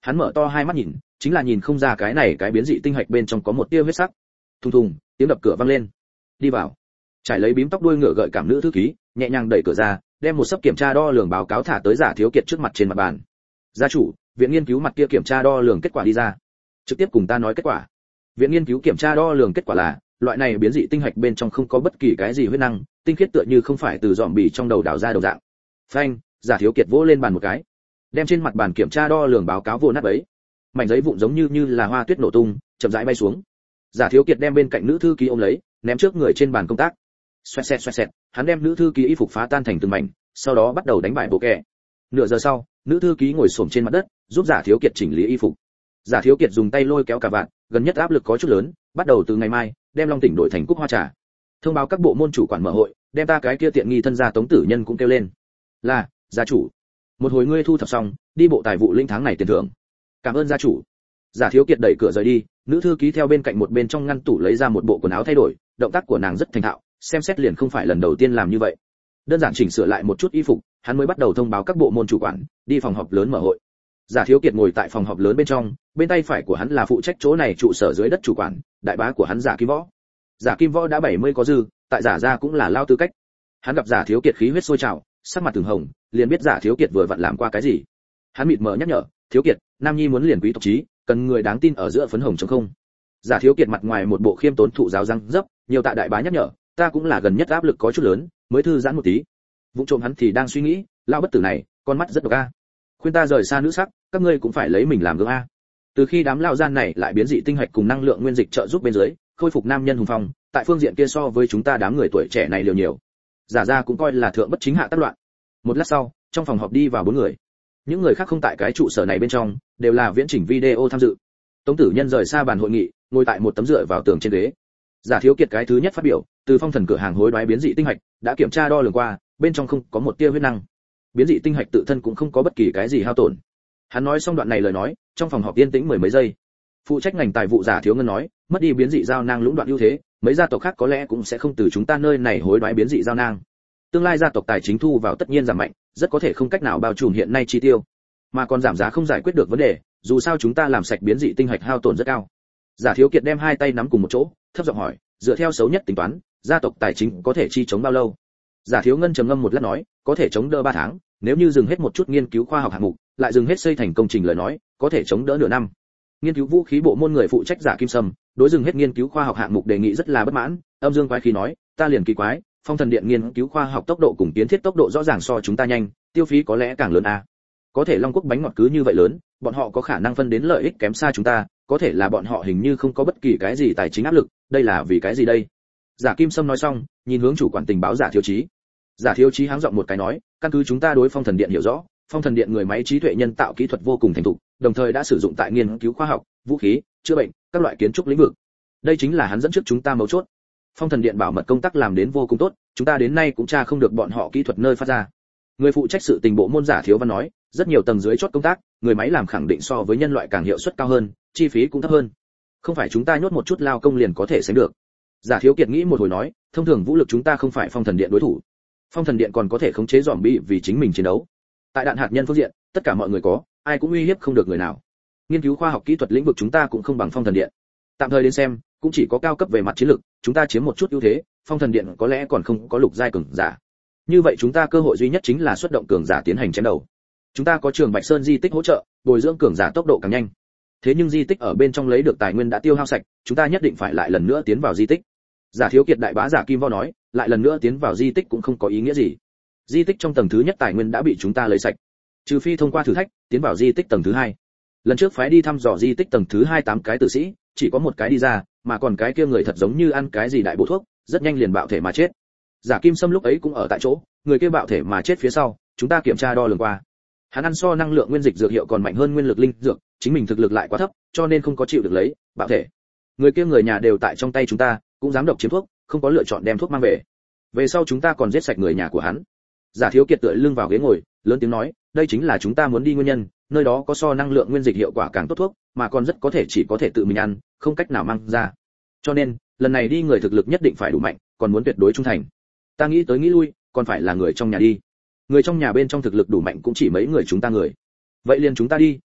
Hắn mở to hai mắt nhìn, chính là nhìn không ra cái này cái biến dị tinh hạch bên trong có một tia huyết sắc. Thùng thùng, tiếng đập cửa vang lên. Đi vào. Trải lấy bím tóc đuôi ngựa gợi cảm nữ thư ký, nhẹ nhàng đẩy cửa ra, đem một sấp kiểm tra đo lường báo cáo thả tới Giả Thiếu Kiệt trước mặt trên mặt bàn. Gia chủ, viện nghiên cứu mặt kia kiểm tra đo lường kết quả đi ra. Trực tiếp cùng ta nói kết quả. Viện nghiên cứu kiểm tra đo lường kết quả là, loại này biến dị tinh hạch bên trong không có bất kỳ cái gì huyết năng, tinh khiết tựa như không phải từ dòm bì trong đầu đào ra đồng dạng. Phanh, Giả Thiếu Kiệt vỗ lên bàn một cái, đem trên mặt bàn kiểm tra đo lường báo cáo vô nát bấy. Mảnh giấy vụn giống như là hoa tuyết nổ tung, chậm rãi bay xuống. Giả Thiếu Kiệt đem bên cạnh nữ thư ký ôm lấy, ném trước người trên bàn công tác. Xoẹt xẹt, hắn đem nữ thư ký y phục phá tan thành từng mảnh, sau đó bắt đầu đánh bại bộ kẻ. Nửa giờ sau, nữ thư ký ngồi xổm trên mặt đất, giúp Giả Thiếu Kiệt chỉnh lý y phục. Giả Thiếu Kiệt dùng tay lôi kéo cà vạt, gần nhất áp lực có chút lớn, bắt đầu từ ngày mai, đem Long Tỉnh đổi thành Cúc Hoa Trà. Thông báo các bộ môn chủ quản mở hội, đem ta cái kia tiện nghi thân gia Tống Tử Nhân cũng kêu lên. Là, gia chủ. Một hồi ngươi thu thập xong, đi bộ tài vụ linh tháng này tiền thưởng. Cảm ơn gia chủ. Giả Thiếu Kiệt đẩy cửa rời đi, nữ thư ký theo bên cạnh một bên trong ngăn tủ lấy ra một bộ quần áo thay đổi, động tác của nàng rất thành thạo, xem xét liền không phải lần đầu tiên làm như vậy. Đơn giản chỉnh sửa lại một chút y phục, hắn mới bắt đầu thông báo các bộ môn chủ quản, đi phòng họp lớn mở hội. Giả Thiếu Kiệt ngồi tại phòng họp lớn bên trong, bên tay phải của hắn là phụ trách chỗ này trụ sở dưới đất chủ quản, đại bá của hắn Giả Kim Võ. Giả Kim Võ đã 70 có dư, tại Giả gia cũng là lao tư cách. Hắn gặp Giả Thiếu Kiệt khí huyết sôi trào, sắc mặt từng hồng, liền biết Giả Thiếu Kiệt vừa vặn làm qua cái gì. Hắn mịt mờ nhắc nhở, "Thiếu Kiệt, Nam Nhi muốn liền quý tộc chí, cần người đáng tin ở giữa phấn hồng trống không." Giả Thiếu Kiệt mặt ngoài một bộ khiêm tốn thụ giáo răng dấp, nhiều tạ đại bá nhắc nhở, ta cũng là gần nhất áp lực có chút lớn, mới thư giãn một tí. Vụng trộm hắn thì đang suy nghĩ, lao bất tử này, con mắt rất độc a. Khuyên ta rời xa nữ sắc, các ngươi cũng phải lấy mình làm gương a. Từ khi đám lão gian này lại biến dị tinh hạch cùng năng lượng nguyên dịch trợ giúp bên dưới, khôi phục nam nhân hùng phong, tại phương diện kia so với chúng ta đám người tuổi trẻ này liều nhiều. Giả ra cũng coi là thượng bất chính hạ tác loạn. Một lát sau, trong phòng họp đi vào 4 người. Những người khác không tại cái trụ sở này bên trong, đều là viễn chỉnh video tham dự. Tống Tử Nhân rời xa bàn hội nghị, ngồi tại một tấm dựa vào tường trên ghế. Giả Thiếu Kiệt cái thứ nhất phát biểu, từ Phong Thần cửa hàng hối đoái biến dị tinh hạch, đã kiểm tra đo lường qua, bên trong không có một tia huyết năng. Biến dị tinh hạch tự thân cũng không có bất kỳ cái gì hao tổn. Hắn nói xong đoạn này lời nói, trong phòng họp yên tĩnh mười mấy giây. Phụ trách ngành tài vụ Giả Thiếu Ngân nói, mất đi biến dị giao nang lũng đoạn ưu thế, mấy gia tộc khác có lẽ cũng sẽ không từ chúng ta nơi này hối đoái biến dị giao nang. Tương lai gia tộc tài chính thu vào tất nhiên giảm mạnh, rất có thể không cách nào bao trùm hiện nay chi tiêu, mà còn giảm giá không giải quyết được vấn đề, dù sao chúng ta làm sạch biến dị tinh hạch hao tổn rất cao. Giả Thiếu Kiệt đem hai tay nắm cùng một chỗ, thấp giọng hỏi, dựa theo xấu nhất tính toán, gia tộc tài chính có thể chi chống bao lâu? Giả Thiếu Ngân trầm ngâm một lát nói, có thể chống đỡ 3 tháng, nếu như dừng hết một chút nghiên cứu khoa học hạng mục, lại dừng hết xây thành công trình lời nói, có thể chống đỡ nửa năm. Nghiên cứu vũ khí bộ môn người phụ trách Giả Kim Sâm, đối dừng hết nghiên cứu khoa học hạng mục đề nghị rất là bất mãn, âm dương quái khí nói, ta liền kỳ quái, Phong Thần Điện nghiên cứu khoa học tốc độ cùng kiến thiết tốc độ rõ ràng so chúng ta nhanh, tiêu phí có lẽ càng lớn a. Có thể Long Quốc bánh ngọt cứ như vậy lớn, bọn họ có khả năng phân đến lợi ích kém xa chúng ta, có thể là bọn họ hình như không có bất kỳ cái gì tài chính áp lực, đây là vì cái gì đây? Giả Kim Sâm nói xong, nhìn hướng chủ quản tình báo Giả Thiếu Chí. Giả Thiếu Chí háng giọng một cái nói, căn cứ chúng ta đối Phong Thần Điện hiểu rõ, Phong Thần Điện người máy trí tuệ nhân tạo kỹ thuật vô cùng thành thục, đồng thời đã sử dụng tại nghiên cứu khoa học, vũ khí, chữa bệnh, các loại kiến trúc lĩnh vực. Đây chính là hắn dẫn trước chúng ta mấu chốt. Phong Thần Điện bảo mật công tác làm đến vô cùng tốt, chúng ta đến nay cũng tra không được bọn họ kỹ thuật nơi phát ra. Người phụ trách sự tình bộ môn Giả Thiếu Văn nói, rất nhiều tầng dưới chốt công tác, người máy làm khẳng định so với nhân loại càng hiệu suất cao hơn, chi phí cũng thấp hơn. Không phải chúng ta nhốt một chút lao công liền có thể sánh được. Giả Thiếu Kiệt nghĩ một hồi nói, thông thường vũ lực chúng ta không phải Phong Thần Điện đối thủ. Phong Thần Điện còn có thể khống chế zombie vì chính mình chiến đấu. Tại đạn hạt nhân phương diện, tất cả mọi người có, ai cũng uy hiếp không được người nào. Nghiên cứu khoa học kỹ thuật lĩnh vực chúng ta cũng không bằng Phong Thần Điện. Tạm thời đến xem, cũng chỉ có cao cấp về mặt chiến lược, chúng ta chiếm một chút ưu thế, Phong Thần Điện có lẽ còn không có lục giai cường giả. Như vậy chúng ta cơ hội duy nhất chính là xuất động cường giả tiến hành chém đầu. Chúng ta có Trường Bạch Sơn di tích hỗ trợ, bồi dưỡng cường giả tốc độ càng nhanh. Thế nhưng di tích ở bên trong lấy được tài nguyên đã tiêu hao sạch, chúng ta nhất định phải lại lần nữa tiến vào di tích. Giả Thiếu Kiệt đại bá Giả Kim Võ nói, lại lần nữa tiến vào di tích cũng không có ý nghĩa gì. Di tích trong tầng thứ nhất tài nguyên đã bị chúng ta lấy sạch, trừ phi thông qua thử thách tiến vào di tích tầng thứ 2. Lần trước phái đi thăm dò di tích tầng thứ 2 8 cái tử sĩ, chỉ có một cái đi ra, mà còn cái kia người thật giống như ăn cái gì đại bổ thuốc, rất nhanh liền bạo thể mà chết. Giả Kim Sâm lúc ấy cũng ở tại chỗ, người kia bạo thể mà chết phía sau, chúng ta kiểm tra đo lường qua. Hắn ăn so năng lượng nguyên dịch dược hiệu còn mạnh hơn nguyên lực linh dược, chính mình thực lực lại quá thấp, cho nên không có chịu được lấy, bạo thể. Người kia người nhà đều tại trong tay chúng ta, cũng dám độc chiếm thuốc, không có lựa chọn đem thuốc mang về. Về sau chúng ta còn giết sạch người nhà của hắn. Giả Thiếu Kiệt tựa lưng vào ghế ngồi, lớn tiếng nói, đây chính là chúng ta muốn đi nguyên nhân, nơi đó có so năng lượng nguyên dịch hiệu quả càng tốt thuốc, mà còn rất có thể chỉ có thể tự mình ăn, không cách nào mang ra. Cho nên, lần này đi người thực lực nhất định phải đủ mạnh, còn muốn tuyệt đối trung thành. Ta nghĩ tới nghĩ lui, còn phải là người trong nhà đi. Người trong nhà bên trong thực lực đủ mạnh cũng chỉ mấy người chúng ta người. Vậy liền chúng ta đi,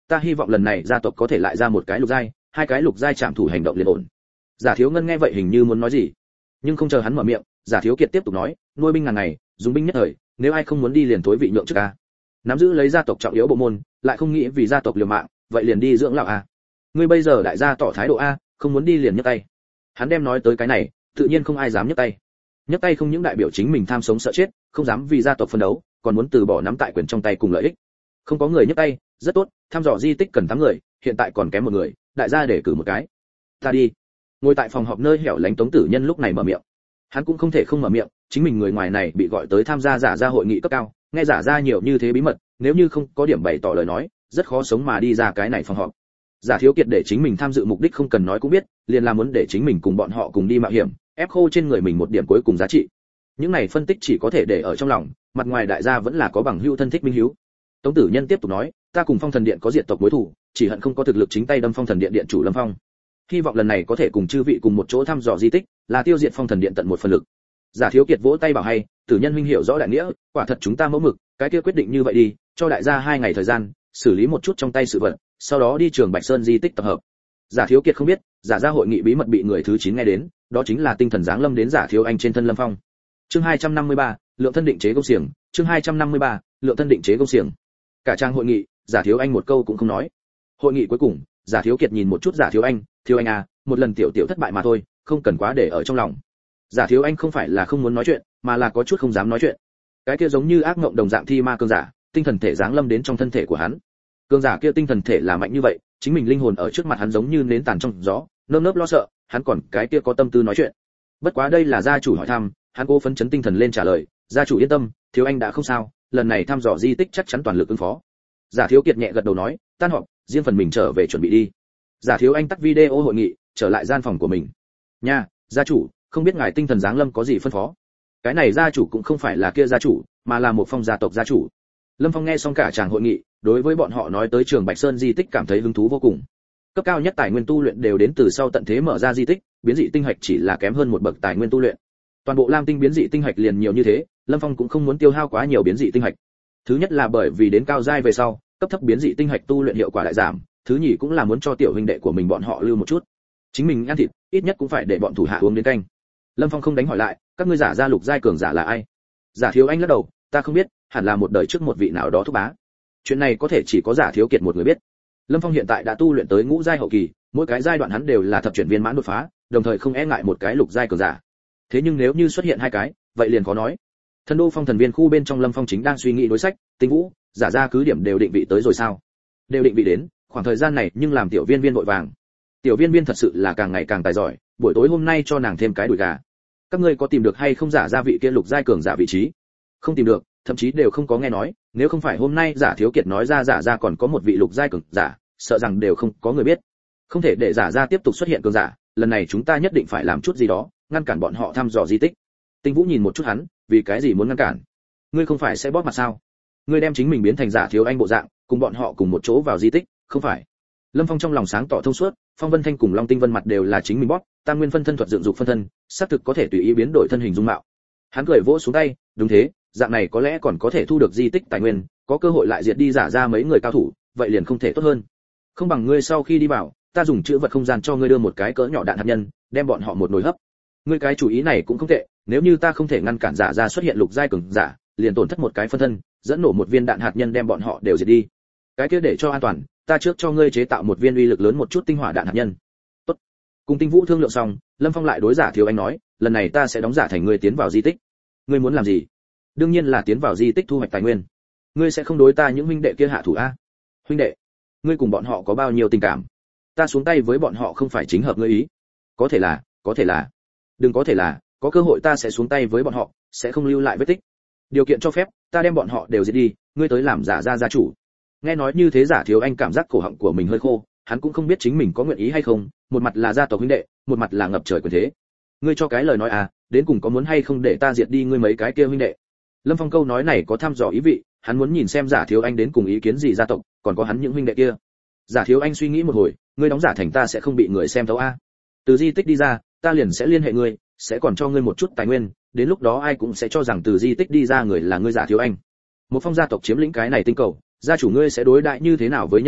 ta hy vọng lần này gia tộc có thể lại ra một cái lục giai, hai cái lục giai trảm thủ hành động liền ổn. Giả Thiếu Ngân nghe vậy hình như muốn nói gì, nhưng không chờ hắn mở miệng, Giả Thiếu Kiệt tiếp tục nói, nuôi binh ngàn ngày, dùng binh nhất thời, nếu ai không muốn đi liền thối vị nhượng chức a. Nắm giữ lấy gia tộc trọng yếu bộ môn, lại không nghĩ vì gia tộc liều mạng, vậy liền đi dưỡng lão a. Ngươi bây giờ đại gia tỏ thái độ a, không muốn đi liền nhấc tay. Hắn đem nói tới cái này, tự nhiên không ai dám nhấc tay. Nhấc tay không những đại biểu chính mình tham sống sợ chết, không dám vì gia tộc phân đấu, còn muốn từ bỏ nắm tại quyền trong tay cùng lợi ích. Không có người nhấc tay, rất tốt, thăm dò di tích cần 8 người, hiện tại còn kém một người, đại gia để cử một cái. Ta đi. Ngồi tại phòng họp nơi hẻo lánh Tống Tử Nhân lúc này mở miệng. Hắn cũng không thể không mở miệng, chính mình người ngoài này bị gọi tới tham gia giả ra hội nghị cấp cao, nghe giả ra nhiều như thế bí mật, nếu như không có điểm bày tỏ lời nói, rất khó sống mà đi ra cái này phòng họp. Giả Thiếu Kiệt để chính mình tham dự mục đích không cần nói cũng biết, liền là muốn để chính mình cùng bọn họ cùng đi mạo hiểm, ép khô trên người mình một điểm cuối cùng giá trị. Những này phân tích chỉ có thể để ở trong lòng, mặt ngoài đại gia vẫn là có bằng hữu thân thích minh hiếu. Tống Tử Nhân tiếp tục nói, ta cùng Phong Thần Điện có diệt tộc mối thù, chỉ hận không có thực lực chính tay đâm Phong Thần Điện điện chủ Lâm Phong. Hy vọng lần này có thể cùng chư vị cùng một chỗ thăm dò di tích, là tiêu diệt Phong Thần Điện tận một phần lực. Giả Thiếu Kiệt vỗ tay bảo hay, Tử Nhân huynh hiểu rõ đại nghĩa, quả thật chúng ta mẫu mực, cái kia quyết định như vậy đi, cho đại gia 2 ngày thời gian, xử lý một chút trong tay sự vật, sau đó đi trường Bạch Sơn di tích tập hợp. Giả Thiếu Kiệt không biết, giả ra hội nghị bí mật bị người thứ 9 nghe đến, đó chính là tinh thần giáng lâm đến Giả Thiếu Anh trên thân Lâm Phong. Chương 253, lượng thân định chế công xiềng, chương 253, lượng thân định chế công xiềng. Cả trang hội nghị, Giả Thiếu Anh một câu cũng không nói. Hội nghị cuối cùng, Giả Thiếu Kiệt nhìn một chút Giả Thiếu anh à, một lần tiểu thất bại mà thôi, không cần quá để ở trong lòng. Giả Thiếu Anh không phải là không muốn nói chuyện, mà là có chút không dám nói chuyện. Cái kia giống như ác mộng đồng dạng thi ma cương giả, tinh thần thể giáng lâm đến trong thân thể của hắn. Cương giả kia tinh thần thể là mạnh như vậy, chính mình linh hồn ở trước mặt hắn giống như nến tàn trong gió, nơm nớp lo sợ, hắn còn cái kia có tâm tư nói chuyện. Bất quá đây là gia chủ hỏi thăm, hắn cố phấn chấn tinh thần lên trả lời, gia chủ yên tâm, Thiếu Anh đã không sao, lần này thăm dò di tích chắc chắn toàn lực ứng phó. Giả Thiếu Kiệt nhẹ gật đầu nói, tan họp, riêng phần mình trở về chuẩn bị đi. Giả Thiếu Anh tắt video hội nghị, trở lại gian phòng của mình. Nha, gia chủ, không biết ngài tinh thần giáng lâm có gì phân phó? Cái này gia chủ cũng không phải là kia gia chủ, mà là một phong gia tộc gia chủ. Lâm Phong nghe xong cả tràng hội nghị, đối với bọn họ nói tới trường Bạch Sơn di tích cảm thấy hứng thú vô cùng. Cấp cao nhất tài nguyên tu luyện đều đến từ sau tận thế mở ra di tích, biến dị tinh hạch chỉ là kém hơn một bậc tài nguyên tu luyện. Toàn bộ Lam tinh biến dị tinh hạch liền nhiều như thế, Lâm Phong cũng không muốn tiêu hao quá nhiều biến dị tinh hạch. Thứ nhất là bởi vì đến cao giai về sau, cấp thấp biến dị tinh hạch tu luyện hiệu quả lại giảm, thứ nhì cũng là muốn cho tiểu huynh đệ của mình bọn họ lưu một chút. Chính mình ăn thịt, ít nhất cũng phải để bọn thủ hạ uống đến canh. Lâm Phong không đánh hỏi lại, các ngươi giả ra lục giai cường giả là ai? Giả Thiếu Anh lắc đầu, ta không biết, hẳn là một đời trước một vị nào đó thúc bá. Chuyện này có thể chỉ có Giả Thiếu Kiệt một người biết. Lâm Phong hiện tại đã tu luyện tới ngũ giai hậu kỳ, mỗi cái giai đoạn hắn đều là thập chuyển viên mãn đột phá, đồng thời không e ngại một cái lục giai cường giả. Thế nhưng nếu như xuất hiện 2 cái, vậy liền khó nói. Thần đô Phong Thần Viên khu bên trong Lâm Phong chính đang suy nghĩ đối sách, Tinh Vũ, giả ra cứ điểm đều định vị tới rồi sao? Đều định vị đến, khoảng thời gian này nhưng làm tiểu viên viên vội vàng. Tiểu viên viên thật sự là càng ngày càng tài giỏi, buổi tối hôm nay cho nàng thêm cái đùi gà. Các ngươi có tìm được hay không giả ra vị kia lục giai cường giả vị trí? Không tìm được, thậm chí đều không có nghe nói, nếu không phải hôm nay Giả Thiếu Kiệt nói ra giả ra còn có một vị lục giai cường giả, sợ rằng đều không có người biết. Không thể để giả ra tiếp tục xuất hiện cường giả, lần này chúng ta nhất định phải làm chút gì đó, ngăn cản bọn họ thăm dò di tích. Tinh Vũ nhìn một chút hắn, vì cái gì muốn ngăn cản? Ngươi không phải sẽ bóp mặt sao? Ngươi đem chính mình biến thành Giả Thiếu Anh bộ dạng, cùng bọn họ cùng một chỗ vào di tích, không phải? Lâm Phong trong lòng sáng tỏ thông suốt, Phong Vân Thanh cùng Long Tinh Vân mặt đều là chính mình bóp, Tam Nguyên phân thân thuật dựng dục phân thân, xác thực có thể tùy ý biến đổi thân hình dung mạo. Hắn cười vỗ xuống tay, đúng thế, dạng này có lẽ còn có thể thu được di tích tài nguyên, có cơ hội lại diệt đi giả ra mấy người cao thủ, vậy liền không thể tốt hơn. Không bằng ngươi sau khi đi vào, ta dùng chữ vật không gian cho ngươi đưa một cái cỡ nhỏ đạn hạt nhân, đem bọn họ một nồi hấp. Ngươi cái chủ ý này cũng không tệ, nếu như ta không thể ngăn cản giả ra xuất hiện lục giai cường giả, liền tổn thất một cái phân thân, dẫn nổ một viên đạn hạt nhân đem bọn họ đều diệt đi. Cái kia để cho an toàn, ta trước cho ngươi chế tạo một viên uy lực lớn một chút tinh hỏa đạn hạt nhân. Tốt. Cùng Tinh Vũ thương lượng xong, Lâm Phong lại đối Giả Thiếu Anh nói, lần này ta sẽ đóng giả thành ngươi tiến vào di tích. Ngươi muốn làm gì? Đương nhiên là tiến vào di tích thu hoạch tài nguyên. Ngươi sẽ không đối ta những huynh đệ kia hạ thủ a? Huynh đệ? Ngươi cùng bọn họ có bao nhiêu tình cảm? Ta xuống tay với bọn họ không phải chính hợp ngươi ý. Có thể là. Đừng có thể là, có cơ hội ta sẽ xuống tay với bọn họ, sẽ không lưu lại vết tích. Điều kiện cho phép, ta đem bọn họ đều giết đi, ngươi tới làm giả ra gia chủ. Nghe nói như thế Giả Thiếu Anh cảm giác cổ họng của mình hơi khô, hắn cũng không biết chính mình có nguyện ý hay không, một mặt là gia tộc huynh đệ, một mặt là ngập trời quyền thế. Ngươi cho cái lời nói à, đến cùng có muốn hay không để ta diệt đi ngươi mấy cái kia huynh đệ? Lâm Phong câu nói này có thăm dò ý vị, hắn muốn nhìn xem Giả Thiếu Anh đến cùng ý kiến gì gia tộc, còn có hắn những huynh đệ kia. Giả Thiếu Anh suy nghĩ một hồi, ngươi đóng giả thành ta sẽ không bị người xem thấu a. Từ di tích đi ra, ta liền sẽ liên hệ ngươi, sẽ còn cho ngươi một chút tài nguyên, đến lúc đó ai cũng sẽ cho rằng từ di tích đi ra người là ngươi Giả Thiếu Anh. Một phong gia tộc chiếm lĩnh cái này tinh cầu, gia chủ ngươi sẽ đối đãi như thế nào với nhân loại,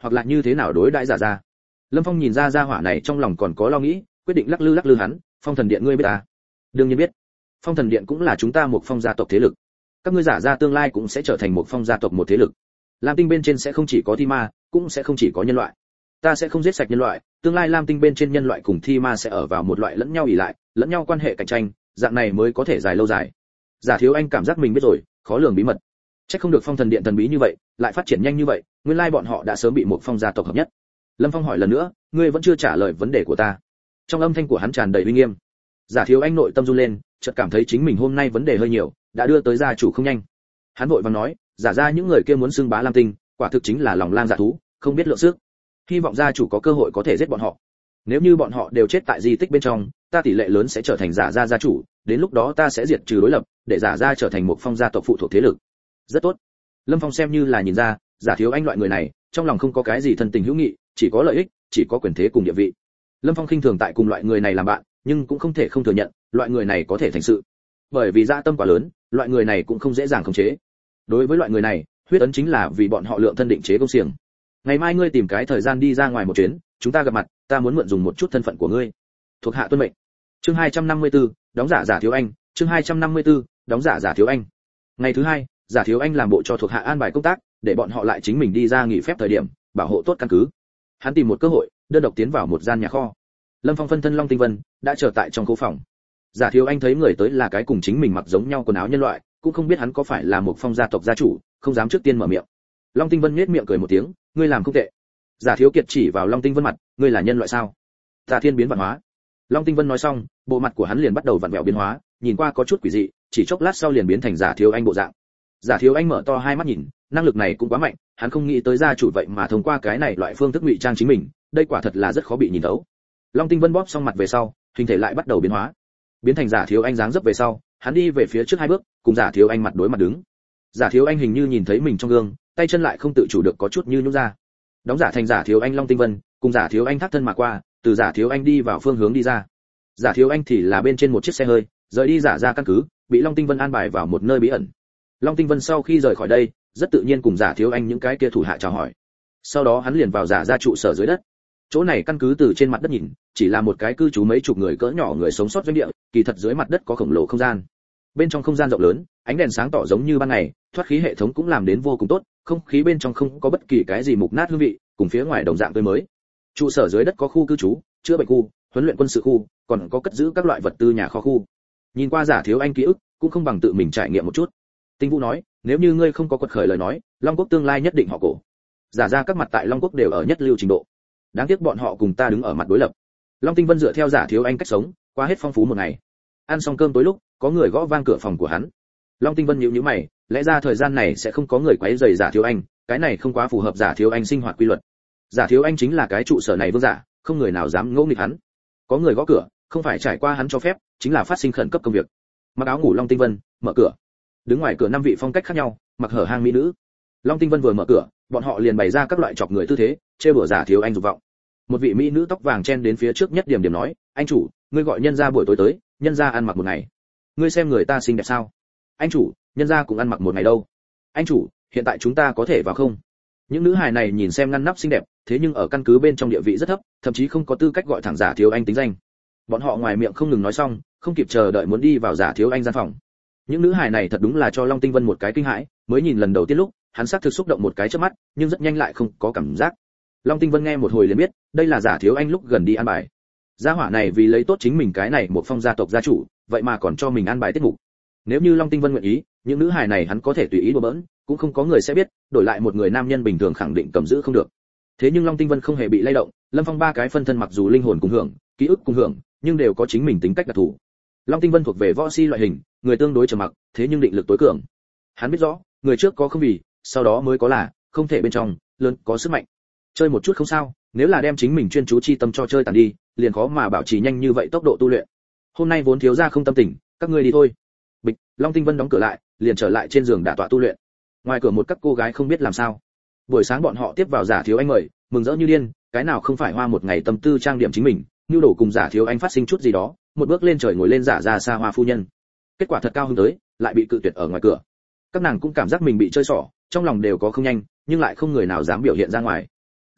hoặc là như thế nào đối đãi giả ra. Lâm Phong nhìn ra gia hỏa này trong lòng còn có lo nghĩ, quyết định lắc lư hắn. Phong Thần Điện ngươi biết ta? Đương nhiên biết. Phong Thần Điện cũng là chúng ta một phong gia tộc thế lực. Các ngươi giả ra tương lai cũng sẽ trở thành một phong gia tộc một thế lực. Lam Tinh bên trên sẽ không chỉ có thi ma, cũng sẽ không chỉ có nhân loại. Ta sẽ không giết sạch nhân loại, tương lai Lam Tinh bên trên nhân loại cùng thi ma sẽ ở vào một loại lẫn nhau ỷ lại, lẫn nhau quan hệ cạnh tranh, dạng này mới có thể dài lâu dài. Giả Thiếu Anh cảm giác mình biết rồi, khó lường bí mật. Chắc không được Phong Thần Điện thần bí như vậy, lại phát triển nhanh như vậy, nguyên lai bọn họ đã sớm bị một phong gia tộc hợp nhất. Lâm Phong hỏi lần nữa, ngươi vẫn chưa trả lời vấn đề của ta. Trong âm thanh của hắn tràn đầy uy nghiêm. Giả Thiếu Anh nội tâm run lên, chợt cảm thấy chính mình hôm nay vấn đề hơi nhiều, đã đưa tới gia chủ không nhanh. Hắn vội vàng nói, giả ra những người kia muốn xưng bá Lam Tinh, quả thực chính là lòng lang dạ thú, không biết lượng sức. Hy vọng gia chủ có cơ hội có thể giết bọn họ. Nếu như bọn họ đều chết tại di tích bên trong, ta tỷ lệ lớn sẽ trở thành giả gia gia chủ, đến lúc đó ta sẽ diệt trừ đối lập, để giả gia trở thành một phong gia tộc phụ thuộc thế lực. Rất tốt. Lâm Phong xem như là nhìn ra, Giả Thiếu Anh loại người này, trong lòng không có cái gì thân tình hữu nghị, chỉ có lợi ích, chỉ có quyền thế cùng địa vị. Lâm Phong khinh thường tại cùng loại người này làm bạn, nhưng cũng không thể không thừa nhận, loại người này có thể thành sự. Bởi vì dã tâm quá lớn, loại người này cũng không dễ dàng khống chế. Đối với loại người này, huyết ấn chính là vì bọn họ lượng thân định chế công xiềng. Ngày mai ngươi tìm cái thời gian đi ra ngoài một chuyến, chúng ta gặp mặt, ta muốn mượn dùng một chút thân phận của ngươi. Thuộc hạ tuân mệnh. Chương 254, đóng giả Giả Thiếu Anh, chương 254, đóng giả Giả Thiếu Anh. Ngày thứ hai, Giả Thiếu Anh làm bộ cho thuộc hạ an bài công tác, để bọn họ lại chính mình đi ra nghỉ phép thời điểm, bảo hộ tốt căn cứ. Hắn tìm một cơ hội, đơn độc tiến vào một gian nhà kho. Lâm Phong phân thân Long Tinh Vân đã chờ tại trong khu phòng. Giả Thiếu Anh thấy người tới là cái cùng chính mình mặc giống nhau quần áo nhân loại, cũng không biết hắn có phải là một phong gia tộc gia chủ, không dám trước tiên mở miệng. Long Tinh Vân nhếch miệng cười một tiếng, ngươi làm không tệ. Giả Thiếu Kiệt chỉ vào Long Tinh Vân mặt, ngươi là nhân loại sao? Ta thiên biến vạn hóa. Long Tinh Vân nói xong, bộ mặt của hắn liền bắt đầu vặn vẹo biến hóa, nhìn qua có chút quỷ dị, chỉ chốc lát sau liền biến thành Giả Thiếu Anh bộ dạng. Giả Thiếu Anh mở to hai mắt nhìn, năng lực này cũng quá mạnh, hắn không nghĩ tới gia chủ vậy mà thông qua cái này loại phương thức ngụy trang chính mình, đây quả thật là rất khó bị nhìn thấu. Long Tinh Vân bóp xong mặt về sau, hình thể lại bắt đầu biến hóa, biến thành Giả Thiếu Anh dáng dấp về sau, hắn đi về phía trước hai bước, cùng Giả Thiếu Anh mặt đối mặt đứng. Giả Thiếu Anh hình như nhìn thấy mình trong gương, tay chân lại không tự chủ được có chút như nhũn ra. Đóng giả thành Giả Thiếu Anh Long Tinh Vân, cùng Giả Thiếu Anh thắt thân mà qua, từ Giả Thiếu Anh đi vào phương hướng đi ra. Giả Thiếu Anh thì là bên trên một chiếc xe hơi, rời đi giả ra căn cứ, bị Long Tinh Vân an bài vào một nơi bí ẩn. Long Tinh Vân sau khi rời khỏi đây, rất tự nhiên cùng Giả Thiếu Anh những cái kia thủ hạ chào hỏi. Sau đó hắn liền vào giả ra trụ sở dưới đất. Chỗ này căn cứ từ trên mặt đất nhìn, chỉ là một cái cư trú mấy chục người cỡ nhỏ người sống sót doanh địa, kỳ thật dưới mặt đất có khổng lồ không gian. Bên trong không gian rộng lớn, ánh đèn sáng tỏ giống như ban ngày, thoát khí hệ thống cũng làm đến vô cùng tốt, không khí bên trong không có bất kỳ cái gì mục nát hương vị, cùng phía ngoài đồng dạng tươi mới. Trụ sở dưới đất có khu cư trú, chữa bệnh khu, huấn luyện quân sự khu, còn có cất giữ các loại vật tư nhà kho khu. Nhìn qua Giả Thiếu Anh ký ức, cũng không bằng tự mình trải nghiệm một chút. Tinh Vũ nói, nếu như ngươi không có quật khởi lời nói, Long Quốc tương lai nhất định họ cổ. Giả ra các mặt tại Long Quốc đều ở nhất lưu trình độ. Đáng tiếc bọn họ cùng ta đứng ở mặt đối lập. Long Tinh Vân dựa theo Giả Thiếu Anh cách sống, qua hết phong phú một ngày. Ăn xong cơm tối lúc, có người gõ vang cửa phòng của hắn. Long Tinh Vân nhíu nhíu mày, lẽ ra thời gian này sẽ không có người quấy rầy Giả Thiếu Anh, cái này không quá phù hợp Giả Thiếu Anh sinh hoạt quy luật. Giả Thiếu Anh chính là cái trụ sở này vương giả, không người nào dám ngỗ nghịch hắn. Có người gõ cửa, không phải trải qua hắn cho phép, chính là phát sinh khẩn cấp công việc. Mặc áo ngủ Long Tinh Vân mở cửa. Đứng ngoài cửa năm vị phong cách khác nhau, mặc hở hang mỹ nữ. Long Tinh Vân vừa mở cửa, bọn họ liền bày ra các loại chọc người tư thế, trêu đùa Giả Thiếu Anh dục vọng. Một vị mỹ nữ tóc vàng chen đến phía trước nhất điểm điểm nói, anh chủ, ngươi gọi nhân gia buổi tối tới, nhân gia ăn mặc một ngày. Ngươi xem người ta xinh đẹp sao? Anh chủ, nhân gia cũng ăn mặc một ngày đâu. Anh chủ, hiện tại chúng ta có thể vào không? Những nữ hài này nhìn xem ngăn nắp xinh đẹp, thế nhưng ở căn cứ bên trong địa vị rất thấp, thậm chí không có tư cách gọi thẳng Giả Thiếu Anh tính danh. Bọn họ ngoài miệng không ngừng nói xong, không kịp chờ đợi muốn đi vào Giả Thiếu Anh gian phòng. Những nữ hài này thật đúng là cho Long Tinh Vân một cái kinh hãi, mới nhìn lần đầu tiên lúc, hắn xác thực xúc động một cái trước mắt, nhưng rất nhanh lại không có cảm giác. Long Tinh Vân nghe một hồi liền biết, đây là Giả Thiếu Anh lúc gần đi an bài. Gia hỏa này vì lấy tốt chính mình cái này một phong gia tộc gia chủ, vậy mà còn cho mình an bài tiết mục. Nếu như Long Tinh Vân nguyện ý, những nữ hài này hắn có thể tùy ý đùa bỡn, cũng không có người sẽ biết, đổi lại một người nam nhân bình thường khẳng định cầm giữ không được. Thế nhưng Long Tinh Vân không hề bị lay động, Lâm Phong ba cái phân thân mặc dù linh hồn cùng hưởng, ký ức cùng hưởng, nhưng đều có chính mình tính cách đặc thù. Long Tinh Vân thuộc về võ si loại hình, người tương đối trầm mặc, thế nhưng định lực tối cường. Hắn biết rõ, người trước có không vì, sau đó mới có là, không thể bên trong, lớn có sức mạnh. Chơi một chút không sao, nếu là đem chính mình chuyên chú chi tâm cho chơi tàn đi, liền khó mà bảo trì nhanh như vậy tốc độ tu luyện. Hôm nay vốn thiếu gia không tâm tình, các ngươi đi thôi. Bịch, Long Tinh Vân đóng cửa lại, liền trở lại trên giường đả tọa tu luyện. Ngoài cửa một các cô gái không biết làm sao. Buổi sáng bọn họ tiếp vào Giả Thiếu Anh mời, mừng rỡ như điên, cái nào không phải hoa một ngày tâm tư trang điểm chính mình, nhu đổ cùng Giả Thiếu Anh phát sinh chút gì đó, một bước lên trời ngồi lên giả ra xa hoa phu nhân. Kết quả thật cao hứng tới, lại bị cự tuyệt ở ngoài cửa. Các nàng cũng cảm giác mình bị chơi xỏ, trong lòng đều có không nhanh, nhưng lại không người nào dám biểu hiện ra ngoài.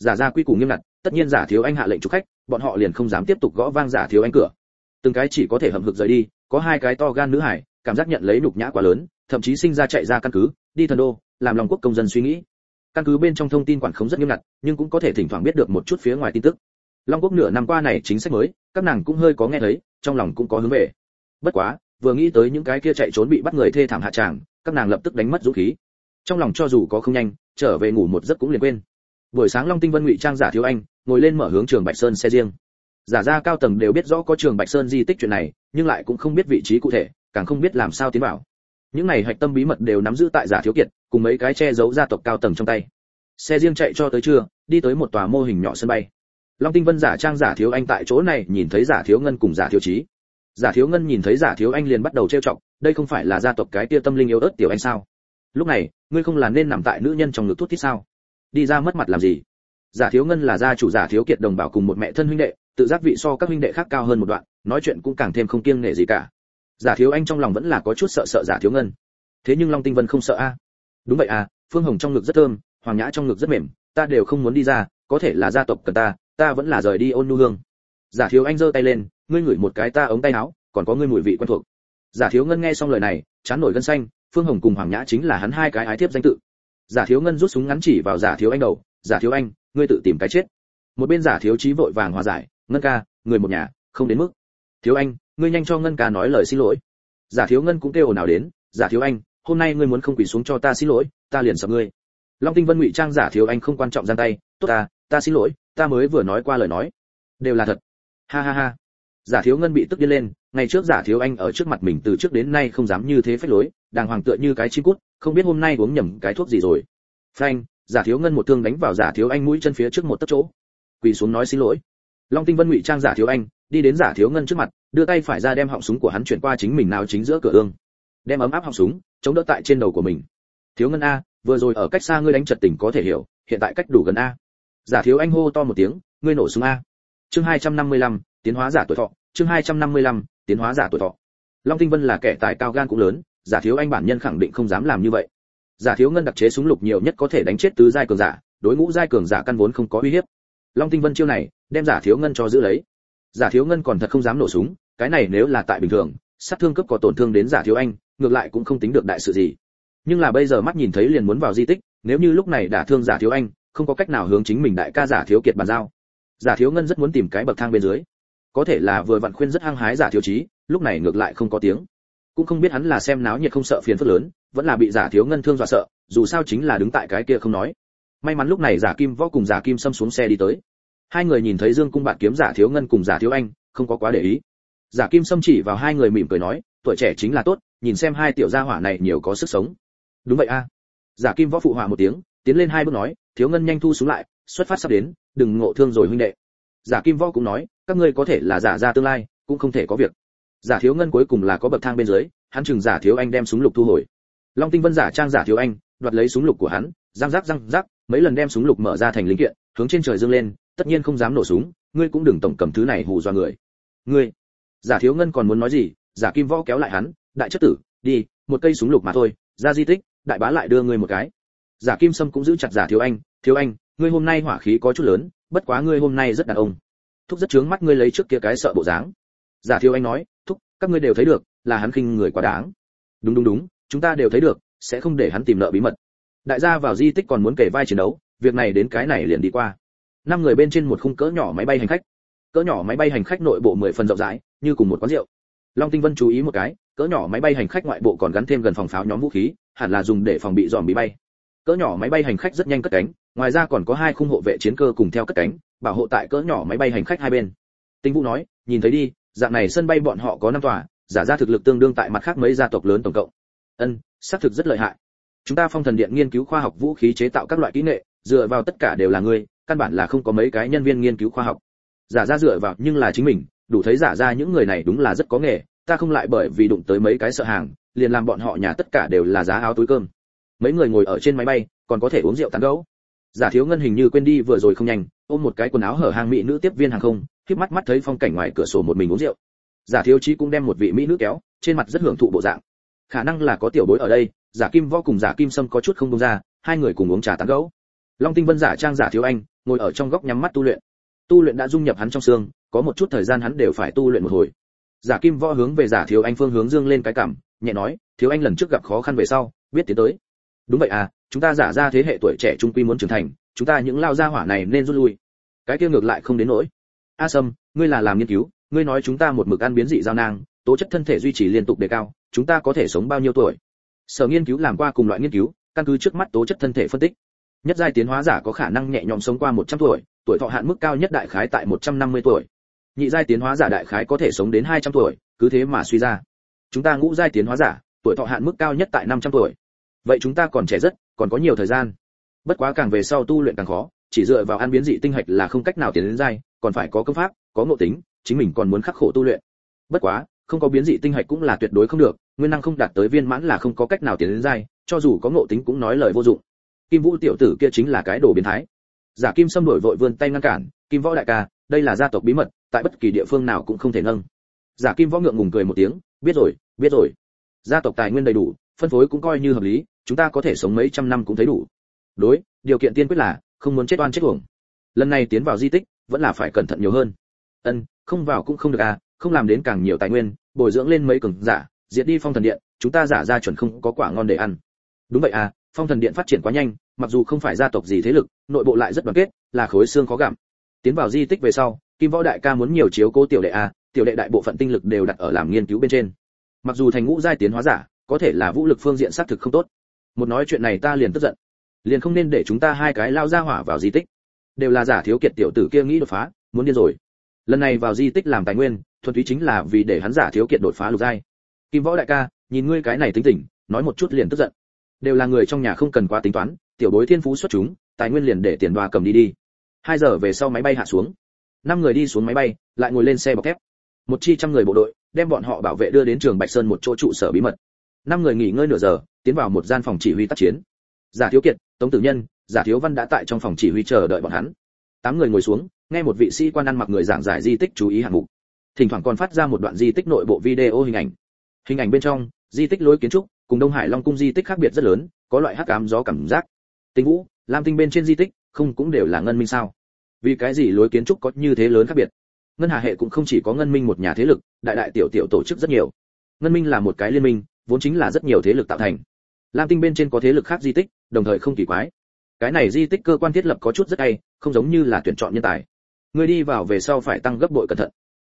Giả gia quy củ nghiêm ngặt, tất nhiên Giả Thiếu Anh hạ lệnh chúc khách, bọn họ liền không dám tiếp tục gõ vang Giả Thiếu Anh cửa. Từng cái chỉ có thể hậm hực rời đi, có hai cái to gan nữ hải, cảm giác nhận lấy nhục nhã quá lớn, thậm chí sinh ra chạy ra căn cứ, đi thần đô, làm lòng quốc công dân suy nghĩ. Căn cứ bên trong thông tin quản khống rất nghiêm ngặt, nhưng cũng có thể thỉnh thoảng biết được một chút phía ngoài tin tức. Long Quốc nửa năm qua này chính sách mới, các nàng cũng hơi có nghe thấy, trong lòng cũng có hướng về. Bất quá, vừa nghĩ tới những cái kia chạy trốn bị bắt người thê thảm hạ tràng, các nàng lập tức đánh mất dũng khí. Trong lòng cho dù có không nhanh, trở về ngủ một giấc cũng liền quên. Buổi sáng Long Tinh Vân ngụy trang Giả Thiếu Anh, ngồi lên mở hướng Trường Bạch Sơn xe riêng. Giả gia cao tầng đều biết rõ có Trường Bạch Sơn di tích chuyện này, nhưng lại cũng không biết vị trí cụ thể, càng không biết làm sao tiến vào. Những này hạch tâm bí mật đều nắm giữ tại Giả Thiếu Kiệt, cùng mấy cái che giấu gia tộc cao tầng trong tay. Xe riêng chạy cho tới trưa, đi tới một tòa mô hình nhỏ sân bay. Long Tinh Vân giả trang Giả Thiếu Anh tại chỗ này nhìn thấy Giả Thiếu Ngân cùng Giả Thiếu Chí. Giả Thiếu Ngân nhìn thấy Giả Thiếu Anh liền bắt đầu trêu chọc, đây không phải là gia tộc cái kia tâm linh yếu ớt tiểu anh sao? Lúc này, ngươi không là nên nằm tại nữ nhân trong ngực thút thít sao? Đi ra mất mặt làm gì? Giả Thiếu Ngân là gia chủ Giả Thiếu Kiệt đồng bảo cùng một mẹ thân huynh đệ, tự giác vị so các huynh đệ khác cao hơn một đoạn, nói chuyện cũng càng thêm không kiêng nể gì cả. Giả Thiếu Anh trong lòng vẫn là có chút sợ Giả Thiếu Ngân. Thế nhưng Long Tinh Vân không sợ a. Đúng vậy à, Phương Hồng trong ngực rất thơm, Hoàng Nhã trong ngực rất mềm, ta đều không muốn đi ra, có thể là gia tộc cần ta vẫn là rời đi ôn nhu hương. Giả Thiếu Anh giơ tay lên, ngươi ngửi một cái ta ống tay áo, còn có ngươi mùi vị quen thuộc. Giả Thiếu Ngân nghe xong lời này, chán nổi gân xanh, Phương Hồng cùng Hoàng Nhã chính là hắn hai cái ái thiếp danh tự. Giả Thiếu Ngân rút súng ngắn chỉ vào Giả Thiếu Anh đầu, Giả Thiếu Anh, ngươi tự tìm cái chết. Một bên Giả Thiếu Chí vội vàng hòa giải, Ngân ca, người một nhà, không đến mức. Thiếu Anh, ngươi nhanh cho Ngân ca nói lời xin lỗi. Giả Thiếu Ngân cũng kêu ồn ào đến, Giả Thiếu Anh, hôm nay ngươi muốn không quỳ xuống cho ta xin lỗi, ta liền sập ngươi. Long Tinh Vân ngụy trang Giả Thiếu Anh không quan trọng giang tay, tốt ta xin lỗi, ta mới vừa nói qua lời nói, đều là thật. Ha ha ha. Giả Thiếu Ngân bị tức điên lên, ngày trước Giả Thiếu Anh ở trước mặt mình từ trước đến nay không dám như thế phách lối, đàng hoàng tựa như cái chim cút, không biết hôm nay uống nhầm cái thuốc gì rồi. Phanh, Giả Thiếu Ngân một thương đánh vào Giả Thiếu Anh mũi chân phía trước một tấc chỗ. Quỳ xuống nói xin lỗi. Long Tinh Vân ngụy trang Giả Thiếu Anh, đi đến Giả Thiếu Ngân trước mặt, đưa tay phải ra đem họng súng của hắn chuyển qua chính mình nào chính giữa cửa ương. Đem ấm áp họng súng chống đỡ tại trên đầu của mình. Thiếu Ngân a, vừa rồi ở cách xa ngươi đánh chật tỉnh có thể hiểu, hiện tại cách đủ gần a. Giả Thiếu Anh hô to một tiếng, ngươi nổ súng a. Chương 255, tiến hóa giả tuổi thọ, chương 255, tiến hóa giả tuổi thọ. Long Tinh Vân là kẻ tài cao gan cũng lớn, Giả Thiếu Anh bản nhân khẳng định không dám làm như vậy. Giả Thiếu Ngân đặc chế súng lục nhiều nhất có thể đánh chết tứ giai cường giả, đối ngũ giai cường giả căn vốn không có uy hiếp. Long Tinh Vân chiêu này, đem Giả Thiếu Ngân cho giữ lấy. Giả Thiếu Ngân còn thật không dám nổ súng, cái này nếu là tại bình thường, sát thương cấp có tổn thương đến Giả Thiếu Anh, ngược lại cũng không tính được đại sự gì. Nhưng là bây giờ mắt nhìn thấy liền muốn vào di tích, nếu như lúc này đả thương Giả Thiếu Anh, không có cách nào hướng chính mình đại ca Giả Thiếu Kiệt bàn giao. Giả Thiếu Ngân rất muốn tìm cái bậc thang bên dưới, có thể là vừa vặn khuyên rất hăng hái Giả Thiếu Chí, lúc này ngược lại không có tiếng. Cũng không biết hắn là xem náo nhiệt không sợ phiền phức lớn, vẫn là bị Giả Thiếu Ngân thương dọa sợ, dù sao chính là đứng tại cái kia không nói. May mắn lúc này Giả Kim Võ cùng Giả Kim Sâm xuống xe đi tới. Hai người nhìn thấy Dương Cung Bạn Kiếm Giả Thiếu Ngân cùng Giả Thiếu Anh, không có quá để ý. Giả Kim Sâm chỉ vào hai người mỉm cười nói, tuổi trẻ chính là tốt, nhìn xem hai tiểu gia hỏa này nhiều có sức sống. Đúng vậy a. Giả Kim Võ phụ họa một tiếng, tiến lên hai bước nói, Thiếu Ngân nhanh thu súng lại, xuất phát sắp đến, đừng ngộ thương rồi huynh đệ. Giả Kim Võ cũng nói, các ngươi có thể là giả ra tương lai, cũng không thể có việc. Giả Thiếu Ngân cuối cùng là có bậc thang bên dưới, hắn chừng Giả Thiếu Anh đem súng lục thu hồi. Long Tinh Vân giả trang Giả Thiếu Anh, đoạt lấy súng lục của hắn, răng rắc, mấy lần đem súng lục mở ra thành linh kiện, hướng trên trời dương lên, tất nhiên không dám nổ súng, ngươi cũng đừng tổng cầm thứ này hù dọa người. Ngươi. Giả Thiếu Ngân còn muốn nói gì, Giả Kim Võ kéo lại hắn, đại chất tử, đi, một cây súng lục mà thôi, ra di tích, đại bá lại đưa ngươi một cái. Giả Kim Sâm cũng giữ chặt Giả Thiếu Anh, ngươi hôm nay hỏa khí có chút lớn, bất quá ngươi hôm nay rất đàn ông. Thúc rất chướng mắt ngươi lấy trước kia cái sợ bộ dáng. Giả Thiếu Anh nói, thúc, các ngươi đều thấy được, là hắn khinh người quá đáng. Đúng, chúng ta đều thấy được, sẽ không để hắn tìm nợ bí mật. Đại gia vào di tích còn muốn kể vai chiến đấu, việc này đến cái này liền đi qua. 5 người bên trên một khung cỡ nhỏ máy bay hành khách. Cỡ nhỏ máy bay hành khách nội bộ 10 phần rộng rãi, như cùng một quán rượu. Long Tinh Vân chú ý một cái, cỡ nhỏ máy bay hành khách ngoại bộ còn gắn thêm gần phòng pháo nhóm vũ khí, hẳn là dùng để phòng bị dòm bí bay. Cỡ nhỏ máy bay hành khách rất nhanh cất cánh, ngoài ra còn có 2 khung hộ vệ chiến cơ cùng theo cất cánh, bảo hộ tại cỡ nhỏ máy bay hành khách hai bên. Tinh Vũ nói, nhìn thấy đi, dạng này sân bay bọn họ có 5 tòa, giả ra thực lực tương đương tại mặt khác mấy gia tộc lớn tổng cộng. Xác thực rất lợi hại. Chúng ta Phong Thần Điện nghiên cứu khoa học vũ khí chế tạo các loại kỹ nghệ, dựa vào tất cả đều là ngươi, căn bản là không có mấy cái nhân viên nghiên cứu khoa học. Giả ra dựa vào nhưng là chính mình, đủ thấy giả ra những người này đúng là rất có nghề, ta không lại bởi vì đụng tới mấy cái sợ hàng, liền làm bọn họ nhà tất cả đều là giá áo túi cơm. Mấy người ngồi ở trên máy bay, còn có thể uống rượu tán gẫu. Giả Thiếu Ngân hình như quên đi vừa rồi không nhanh, ôm một cái quần áo hở hang mỹ nữ tiếp viên hàng không, khép mắt thấy phong cảnh ngoài cửa sổ một mình uống rượu. Giả Thiếu Chí cũng đem một vị mỹ nữ kéo, trên mặt rất hưởng thụ bộ dạng. Khả năng là có tiểu bối ở đây, Giả Kim Võ cùng Giả Kim Sâm có chút không buông ra, hai người cùng uống trà tán gẫu. Long Tinh Vân giả trang Giả Thiếu Anh, ngồi ở trong góc nhắm mắt tu luyện. Tu luyện đã dung nhập hắn trong xương, có một chút thời gian hắn đều phải tu luyện một hồi. Giả Kim Võ hướng về Giả Thiếu Anh phương hướng dương lên cái cằm, nhẹ nói, Thiếu Anh lần trước gặp khó khăn về sau, biết tiến tới. Đúng vậy à, chúng ta Giả ra thế hệ tuổi trẻ trung quy muốn trưởng thành, chúng ta những lao gia hỏa này nên rút lui. Cái kia ngược lại không đến nỗi. A Sâm, ngươi là làm nghiên cứu, ngươi nói chúng ta một mực ăn biến dị giao nang, tố chất thân thể duy trì liên tục đề cao, chúng ta có thể sống bao nhiêu tuổi? Sở nghiên cứu làm qua cùng loại nghiên cứu, căn cứ trước mắt tố chất thân thể phân tích, nhất giai tiến hóa giả có khả năng nhẹ nhõm sống qua 100 tuổi, tuổi thọ hạn mức cao nhất đại khái tại 150 tuổi. Nhị giai tiến hóa giả đại khái có thể sống đến 200 tuổi, cứ thế mà suy ra. Chúng ta ngũ giai tiến hóa giả, tuổi thọ hạn mức cao nhất tại 500 tuổi. Vậy chúng ta còn trẻ rất, còn có nhiều thời gian. Bất quá càng về sau tu luyện càng khó, chỉ dựa vào ăn biến dị tinh hạch là không cách nào tiến đến giai, còn phải có công pháp, có ngộ tính, chính mình còn muốn khắc khổ tu luyện. Bất quá, không có biến dị tinh hạch cũng là tuyệt đối không được, nguyên năng không đạt tới viên mãn là không có cách nào tiến đến giai, cho dù có ngộ tính cũng nói lời vô dụng. Kim Vũ tiểu tử kia chính là cái đồ biến thái. Giả Kim Sâm đổi vội vươn tay ngăn cản, Kim Võ đại ca, đây là gia tộc bí mật, tại bất kỳ địa phương nào cũng không thể nâng. Giả Kim Võ ngượng ngùng cười một tiếng, biết rồi. Gia tộc tài nguyên đầy đủ, phân phối cũng coi như hợp lý, chúng ta có thể sống mấy trăm năm cũng thấy đủ. Đối, điều kiện tiên quyết là không muốn chết oan chết uổng. Lần này tiến vào di tích, vẫn là phải cẩn thận nhiều hơn. Không vào cũng không được à, không làm đến càng nhiều tài nguyên, bồi dưỡng lên mấy cường giả, diệt đi Phong Thần Điện, chúng ta giả ra chuẩn không có quả ngon để ăn. Đúng vậy à, Phong Thần Điện phát triển quá nhanh, mặc dù không phải gia tộc gì thế lực, nội bộ lại rất đoàn kết, là khối xương khó gặm. Tiến vào di tích về sau, Kim Võ đại ca muốn nhiều chiếu cố tiểu đệ a, tiểu đệ đại bộ phận tinh lực đều đặt ở làm nghiên cứu bên trên. Mặc dù thành ngũ giai tiến hóa giả, có thể là vũ lực phương diện xác thực không tốt. Một nói chuyện này ta liền tức giận. Liền không nên để chúng ta hai cái lao ra hỏa vào di tích. Đều là Giả Thiếu Kiệt tiểu tử kia nghĩ đột phá, muốn điên rồi. Lần này vào di tích làm tài nguyên, thuần túy chính là vì để hắn Giả Thiếu Kiệt đột phá lục giai. Kim Võ đại ca, nhìn ngươi cái này tính tình, nói một chút liền tức giận. Đều là người trong nhà không cần quá tính toán, tiểu bối thiên phú xuất chúng, tài nguyên liền để tiền đoa cầm đi. 2 giờ về sau máy bay hạ xuống. 5 người đi xuống máy bay, lại ngồi lên xe bọc thép. Một chi trăm người bộ đội, đem bọn họ bảo vệ đưa đến trường Bạch Sơn một chỗ trụ sở bí mật. 5 người nghỉ ngơi nửa giờ, tiến vào một gian phòng chỉ huy tác chiến. Giả Thiếu Kiệt, Tống Tử Nhân, Giả Thiếu Văn đã tại trong phòng chỉ huy chờ đợi bọn hắn. 8 người ngồi xuống, nghe một vị sĩ quan ăn mặc người giảng giải di tích chú ý hạng mục. Thỉnh thoảng còn phát ra một đoạn di tích nội bộ video hình ảnh. Hình ảnh bên trong, di tích lối kiến trúc cùng Đông Hải Long cung di tích khác biệt rất lớn, có loại hắc ám gió cảm giác. Tinh Vũ, Lam Tinh bên trên di tích, không cũng đều là ngân minh sao? Vì cái gì lối kiến trúc có như thế lớn khác biệt? Ngân Hà hệ cũng không chỉ có ngân minh một nhà thế lực, đại đại tiểu tiểu tổ chức rất nhiều. Ngân minh là một cái liên minh, vốn chính là rất nhiều thế lực tạo thành. Lam Tinh bên trên có thế lực khác di tích, đồng thời không kỳ quái. Cái này di tích cơ quan thiết lập có chút rất hay, không giống như là tuyển chọn nhân tài. Người đi vào về sau phải tăng gấp bội cẩn thận.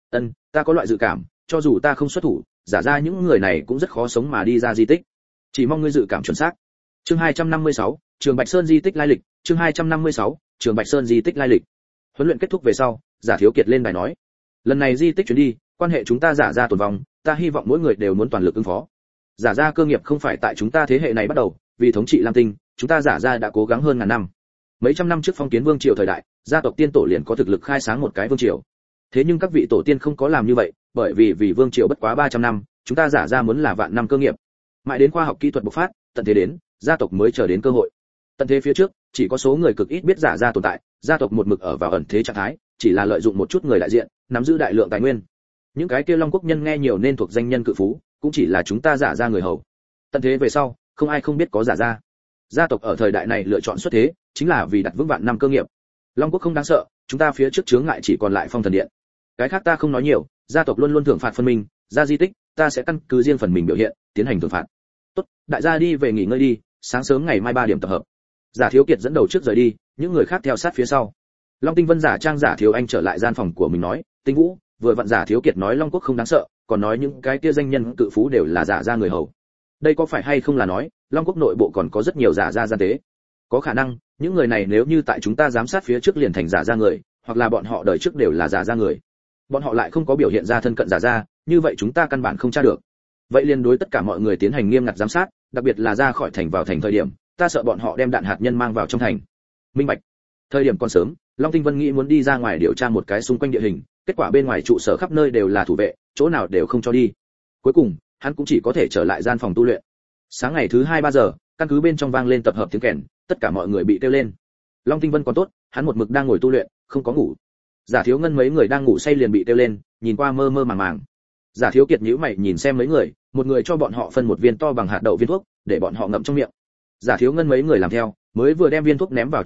Ta có loại dự cảm, cho dù ta không xuất thủ, giả ra những người này cũng rất khó sống mà đi ra di tích. Chỉ mong ngươi dự cảm chuẩn xác. Chương 256, Trường Bạch Sơn di tích lai lịch, chương 256, Trường Bạch Sơn di tích lai lịch. Huấn luyện kết thúc về sau, Giả Thiếu Kiệt lên đài nói: "Lần này di tích chuyến đi, quan hệ chúng ta giả ra tồn vong, ta hy vọng mỗi người đều muốn toàn lực ứng phó. Giả ra cơ nghiệp không phải tại chúng ta thế hệ này bắt đầu, vì thống trị Lam Tinh, chúng ta giả ra đã cố gắng hơn ngàn năm. Mấy trăm năm trước phong kiến vương triều thời đại, gia tộc tiên tổ liền có thực lực khai sáng một cái vương triều. Thế nhưng các vị tổ tiên không có làm như vậy, bởi vì vương triều bất quá 300 năm, chúng ta giả ra muốn là vạn năm cơ nghiệp. Mãi đến khoa học kỹ thuật bộc phát, tận thế đến, gia tộc mới chờ đến cơ hội. Tận thế phía trước, chỉ có số người cực ít biết giả ra tồn tại, gia tộc một mực ở vào ẩn thế trạng thái, chỉ là lợi dụng một chút người đại diện, nắm giữ đại lượng tài nguyên. Những cái kia Long quốc nhân nghe nhiều nên thuộc danh nhân cự phú, cũng chỉ là chúng ta giả ra người hầu. Tận thế về sau, không ai không biết có giả ra. Gia tộc ở thời đại này lựa chọn xuất thế, chính là vì đặt vững vạn năm cơ nghiệp. Long quốc không đáng sợ, chúng ta phía trước chướng ngại chỉ còn lại Phong Thần Điện. Cái khác ta không nói nhiều, gia tộc luôn luôn thưởng phạt phân minh, ra di tích, ta sẽ căn cứ riêng phần mình biểu hiện, tiến hành thưởng phạt. Tốt, đại gia đi về nghỉ ngơi đi, sáng sớm ngày mai 3 điểm tập hợp. Giả Thiếu Kiệt dẫn đầu trước rời đi, những người khác theo sát phía sau. Long Tinh Vân giả trang Giả Thiếu Anh trở lại gian phòng của mình nói: "Tinh Vũ, vừa vặn Giả Thiếu Kiệt nói Long quốc không đáng sợ, còn nói những cái kia danh nhân cự phú đều là giả ra người hầu. Đây có phải hay không là nói, Long quốc nội bộ còn có rất nhiều giả ra gian tế? Có khả năng, những người này nếu như tại chúng ta giám sát phía trước liền thành giả ra người, hoặc là bọn họ đời trước đều là giả ra người. Bọn họ lại không có biểu hiện ra thân cận giả ra, như vậy chúng ta căn bản không tra được. Vậy liền đối tất cả mọi người tiến hành nghiêm ngặt giám sát, đặc biệt là ra khỏi thành vào thành thời điểm, ta sợ bọn họ đem đạn hạt nhân mang vào trong thành." Minh bạch. Thời điểm còn sớm, Long Tinh Vân nghĩ muốn đi ra ngoài điều tra một cái xung quanh địa hình, kết quả bên ngoài trụ sở khắp nơi đều là thủ vệ, chỗ nào đều không cho đi. Cuối cùng, hắn cũng chỉ có thể trở lại gian phòng tu luyện. Sáng ngày thứ 2-3 giờ, căn cứ bên trong vang lên tập hợp tiếng kèn, tất cả mọi người bị kêu lên. Long Tinh Vân còn tốt, hắn một mực đang ngồi tu luyện, không có ngủ. Giả Thiếu Ngân mấy người đang ngủ say liền bị kêu lên, nhìn qua mơ mơ màng màng. Giả Thiếu Kiệt nhíu mày nhìn xem mấy người, một người cho bọn họ phân một viên to bằng hạt đậu viên thuốc, để bọn họ ngậm trong miệng. Giả Thiếu Ngân mấy người làm theo, mới vừa đem viên thuốc ném vào trong miệng,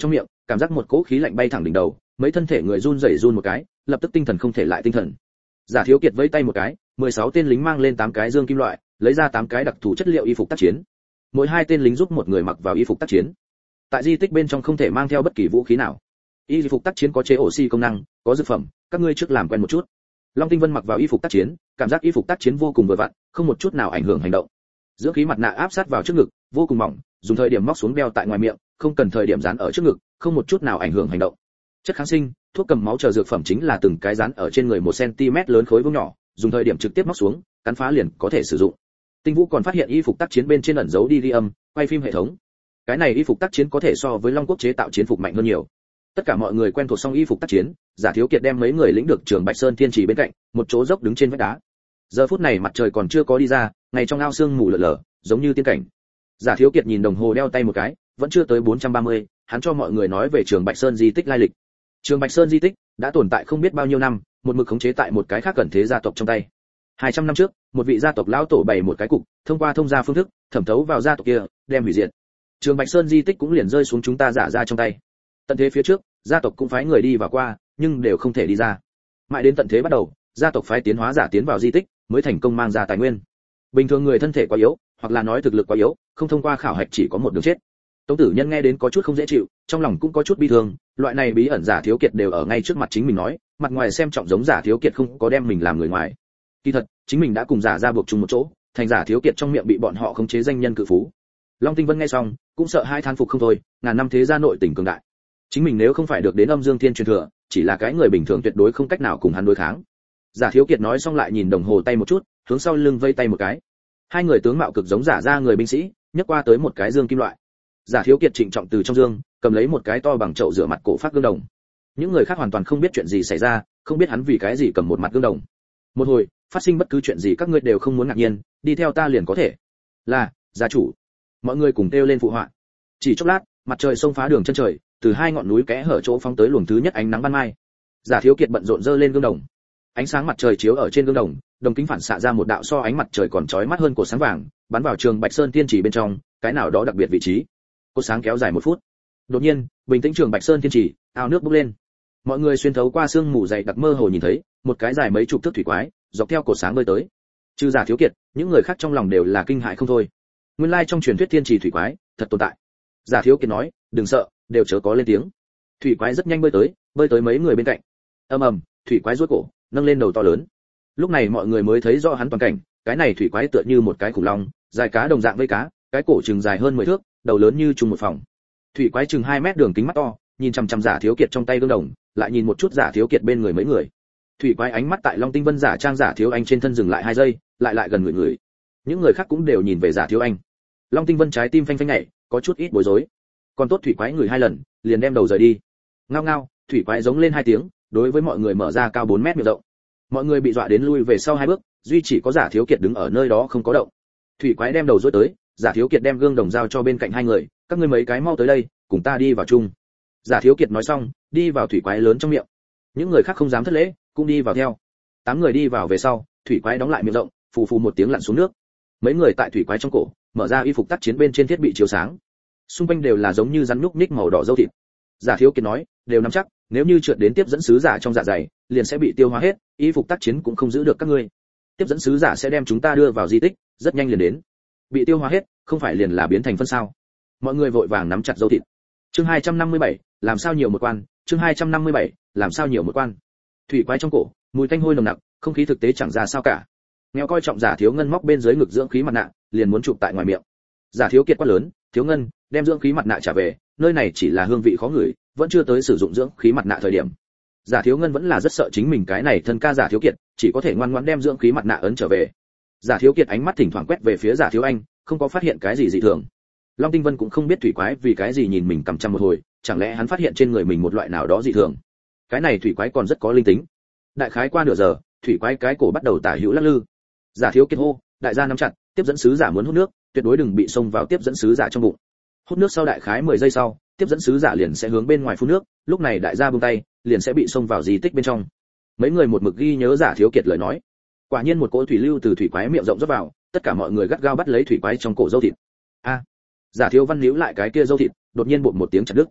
cảm giác một cỗ khí lạnh bay thẳng đỉnh đầu, mấy thân thể người run rẩy một cái, lập tức tinh thần không thể lại tinh thần. Giả Thiếu Kiệt vẫy tay một cái, 16 tên lính mang lên 8 cái dương kim loại, lấy ra 8 cái đặc thù chất liệu y phục tác chiến. Mỗi 2 tên lính giúp một người mặc vào y phục tác chiến. Tại di tích bên trong không thể mang theo bất kỳ vũ khí nào. Y phục tác chiến có chế oxy công năng, có dược phẩm, các ngươi trước làm quen một chút. Long Tinh Vân mặc vào y phục tác chiến, cảm giác y phục tác chiến vô cùng vừa vặn, không một chút nào ảnh hưởng hành động. Dưỡng khí mặt nạ áp sát vào trước ngực, vô cùng mỏng, dùng thời điểm móc xuống đeo tại ngoài miệng, không cần thời điểm dán ở trước ngực, không một chút nào ảnh hưởng hành động. Chất kháng sinh, thuốc cầm máu chờ dược phẩm chính là từng cái dán ở trên người 1 cm lớn khối vuông nhỏ, dùng thời điểm trực tiếp móc xuống, cắn phá liền có thể sử dụng. Tinh Vũ còn phát hiện y phục tác chiến bên trên ẩn dấu đi ghi âm, quay phim hệ thống. Cái này y phục tác chiến có thể so với Long Quốc chế tạo chiến phục mạnh hơn nhiều. Tất cả mọi người quen thuộc xong y phục tác chiến, Giả Thiếu Kiệt đem mấy người lĩnh được Trường Bạch Sơn Thiên Trì bên cạnh, một chỗ dốc đứng trên vách đá. Giờ phút này mặt trời còn chưa có đi ra, ngày trong ao sương mù lờ lờ, giống như tiên cảnh. Giả Thiếu Kiệt nhìn đồng hồ đeo tay một cái, vẫn chưa tới 430, hắn cho mọi người nói về Trường Bạch Sơn di tích lai lịch. Trường Bạch Sơn di tích đã tồn tại không biết bao nhiêu năm, một mực khống chế tại một cái khác cẩn thế gia tộc trong tay. 200 năm trước, một vị gia tộc lão tổ bày một cái cục, thông qua thông gia phương thức, thẩm thấu vào gia tộc kia, đem hủy diệt. Trường Bạch Sơn di tích cũng liền rơi xuống chúng ta Giả gia trong tay. Tận thế phía trước, gia tộc cũng phái người đi vào qua, nhưng đều không thể đi ra. Mãi đến tận thế bắt đầu, gia tộc phái tiến hóa giả tiến vào di tích, mới thành công mang ra tài nguyên. Bình thường người thân thể quá yếu, hoặc là nói thực lực quá yếu, không thông qua khảo hạch chỉ có một đường chết. Tống Tử Nhân nghe đến có chút không dễ chịu, trong lòng cũng có chút bi thương, loại này bí ẩn Giả Thiếu Kiệt đều ở ngay trước mặt chính mình nói, mặt ngoài xem trọng giống Giả Thiếu Kiệt không có đem mình làm người ngoài. Kỳ thật, chính mình đã cùng Giả gia buộc chung một chỗ, thành Giả Thiếu Kiệt trong miệng bị bọn họ khống chế danh nhân cự phú. Long Tinh Vân nghe xong, cũng sợ hai than phục không thôi, ngàn năm thế gia nội tình cường đại. Chính mình nếu không phải được đến Âm Dương Thiên truyền thừa, chỉ là cái người bình thường tuyệt đối không cách nào cùng hắn đối kháng. Giả Thiếu Kiệt nói xong lại nhìn đồng hồ tay một chút, hướng sau lưng vây tay một cái. Hai người tướng mạo cực giống Giả gia người binh sĩ, nhấc qua tới một cái dương kim loại. Giả Thiếu Kiệt trịnh trọng từ trong dương cầm lấy một cái to bằng chậu rửa mặt cổ phát gương đồng. Những người khác hoàn toàn không biết chuyện gì xảy ra, không biết hắn vì cái gì cầm một mặt gương đồng. Một hồi, phát sinh bất cứ chuyện gì các ngươi đều không muốn ngạc nhiên, đi theo ta liền có thể. Là, gia chủ. Mọi người cùng kêu lên phụ họa. Chỉ chốc lát, mặt trời xông phá đường chân trời, từ hai ngọn núi kẽ hở chỗ phóng tới luồng thứ nhất ánh nắng ban mai. Giả Thiếu Kiệt bận rộn giơ lên gương đồng. Ánh sáng mặt trời chiếu ở trên gương đồng, đồng kính phản xạ ra một đạo so ánh mặt trời còn chói mắt hơn cột sáng vàng, bắn vào Trường Bạch Sơn Tiên Chỉ bên trong, cái nào đó đặc biệt vị trí. Cột sáng kéo dài 1 phút. Đột nhiên, bình tĩnh Trường Bạch Sơn Tiên Chỉ, ao nước bốc lên. Mọi người xuyên thấu qua sương mù dày đặc mơ hồ nhìn thấy, một cái dài mấy chục thước thủy quái, dọc theo cột sáng bơi tới. Trừ Giả Thiếu Kiệt, những người khác trong lòng đều là kinh hãi không thôi. Nguyên lai trong truyền thuyết Thiên Trì thủy quái, thật tồn tại. Giả Thiếu Kiệt nói, đừng sợ, đều chớ có lên tiếng. Thủy quái rất nhanh bơi tới mấy người bên cạnh. Ầm ầm, thủy quái duỗi cổ, nâng lên đầu to lớn. Lúc này mọi người mới thấy rõ hắn toàn cảnh, cái này thủy quái tựa như một cái khủng long, dài cá đồng dạng vây cá, cái cổ chừng dài hơn 10 thước, đầu lớn như chung một phòng. Thủy quái chừng 2 mét đường kính mắt to, nhìn chằm chằm Giả Thiếu Kiệt trong tay gương đồng, lại nhìn một chút Giả Thiếu Kiệt bên người mấy người. Thủy quái ánh mắt tại Long Tinh Vân Giả Trang Giả Thiếu Anh trên thân dừng lại 2 giây, lại gần người. Những người khác cũng đều nhìn về Giả Thiếu Anh. Long Tinh Vân trái tim phanh phanh nhảy, có chút ít bối rối. Còn tốt thủy quái người 2 lần, liền đem đầu rời đi. Ngao ngao, thủy quái giống lên 2 tiếng, đối với mọi người mở ra cao 4 mét miệng rộng. Mọi người bị dọa đến lui về sau 2 bước, duy chỉ có Giả Thiếu Kiệt đứng ở nơi đó không có động. Thủy quái đem đầu rối tới, Giả Thiếu Kiệt đem gương đồng giao cho bên cạnh 2 người, các ngươi mấy cái mau tới đây, cùng ta đi vào chung. Giả Thiếu Kiệt nói xong, đi vào thủy quái lớn trong miệng. Những người khác không dám thất lễ, cũng đi vào theo. 8 người đi vào về sau, thủy quái đóng lại miệng rộng, phù phù một tiếng lặn xuống nước. Mấy người tại thủy quái trong cổ, mở ra y phục tác chiến bên trên thiết bị chiếu sáng. Xung quanh đều là giống như rắn nhúc nhích màu đỏ dâu thịt. Giả Thiếu Kiệt nói, đều nắm chắc, nếu như trượt đến tiếp dẫn sứ giả trong dạ dày, liền sẽ bị tiêu hóa hết, y phục tác chiến cũng không giữ được các ngươi. Tiếp dẫn sứ giả sẽ đem chúng ta đưa vào di tích, rất nhanh liền đến. Bị tiêu hóa hết, không phải liền là biến thành phân sao? Mọi người vội vàng nắm chặt dâu thịt. Chương 257, làm sao nhiều một quan, chương 257, làm sao nhiều một quan. Thủy quái trong cổ, mùi tanh hôi nồng nặc, không khí thực tế chẳng ra sao cả. Nghèo coi trọng Giả Thiếu Ngân móc bên dưới ngực dưỡng khí mặt nạ, liền muốn chụp tại ngoài miệng. Giả Thiếu Kiệt quát lớn, Thiếu Ngân, đem dưỡng khí mặt nạ trả về, nơi này chỉ là hương vị khó ngửi, vẫn chưa tới sử dụng dưỡng khí mặt nạ thời điểm. Giả Thiếu Ngân vẫn là rất sợ chính mình cái này thân ca Giả Thiếu Kiệt, chỉ có thể ngoan ngoãn đem dưỡng khí mặt nạ ấn trở về. Giả Thiếu Kiệt ánh mắt thỉnh thoảng quét về phía Giả Thiếu Anh, không có phát hiện cái gì dị thường. Long Tinh Vân cũng không biết thủy quái vì cái gì nhìn mình cằm chằm một hồi, chẳng lẽ hắn phát hiện trên người mình một loại nào đó dị thường. Cái này thủy quái còn rất có linh tính. Đại khái qua nửa giờ, thủy quái cái cổ bắt đầu tả hữu lắc lư. Giả Thiếu Kiệt hô, đại gia nắm chặt, tiếp dẫn sứ giả muốn hút nước, tuyệt đối đừng bị xông vào tiếp dẫn sứ giả trong bụng. Hút nước sau đại khái 10 giây sau, tiếp dẫn sứ giả liền sẽ hướng bên ngoài phun nước, lúc này đại gia buông tay, liền sẽ bị xông vào di tích bên trong. Mấy người một mực ghi nhớ Giả Thiếu Kiệt lời nói. Quả nhiên một cỗ thủy lưu từ thủy quái miệng rộng rót vào, tất cả mọi người gắt gao bắt lấy thủy quái trong cổ dâu thịt. A! Giả Thiếu Văn níu lại cái kia dâu thịt, đột nhiên bụp một tiếng chặt đứt.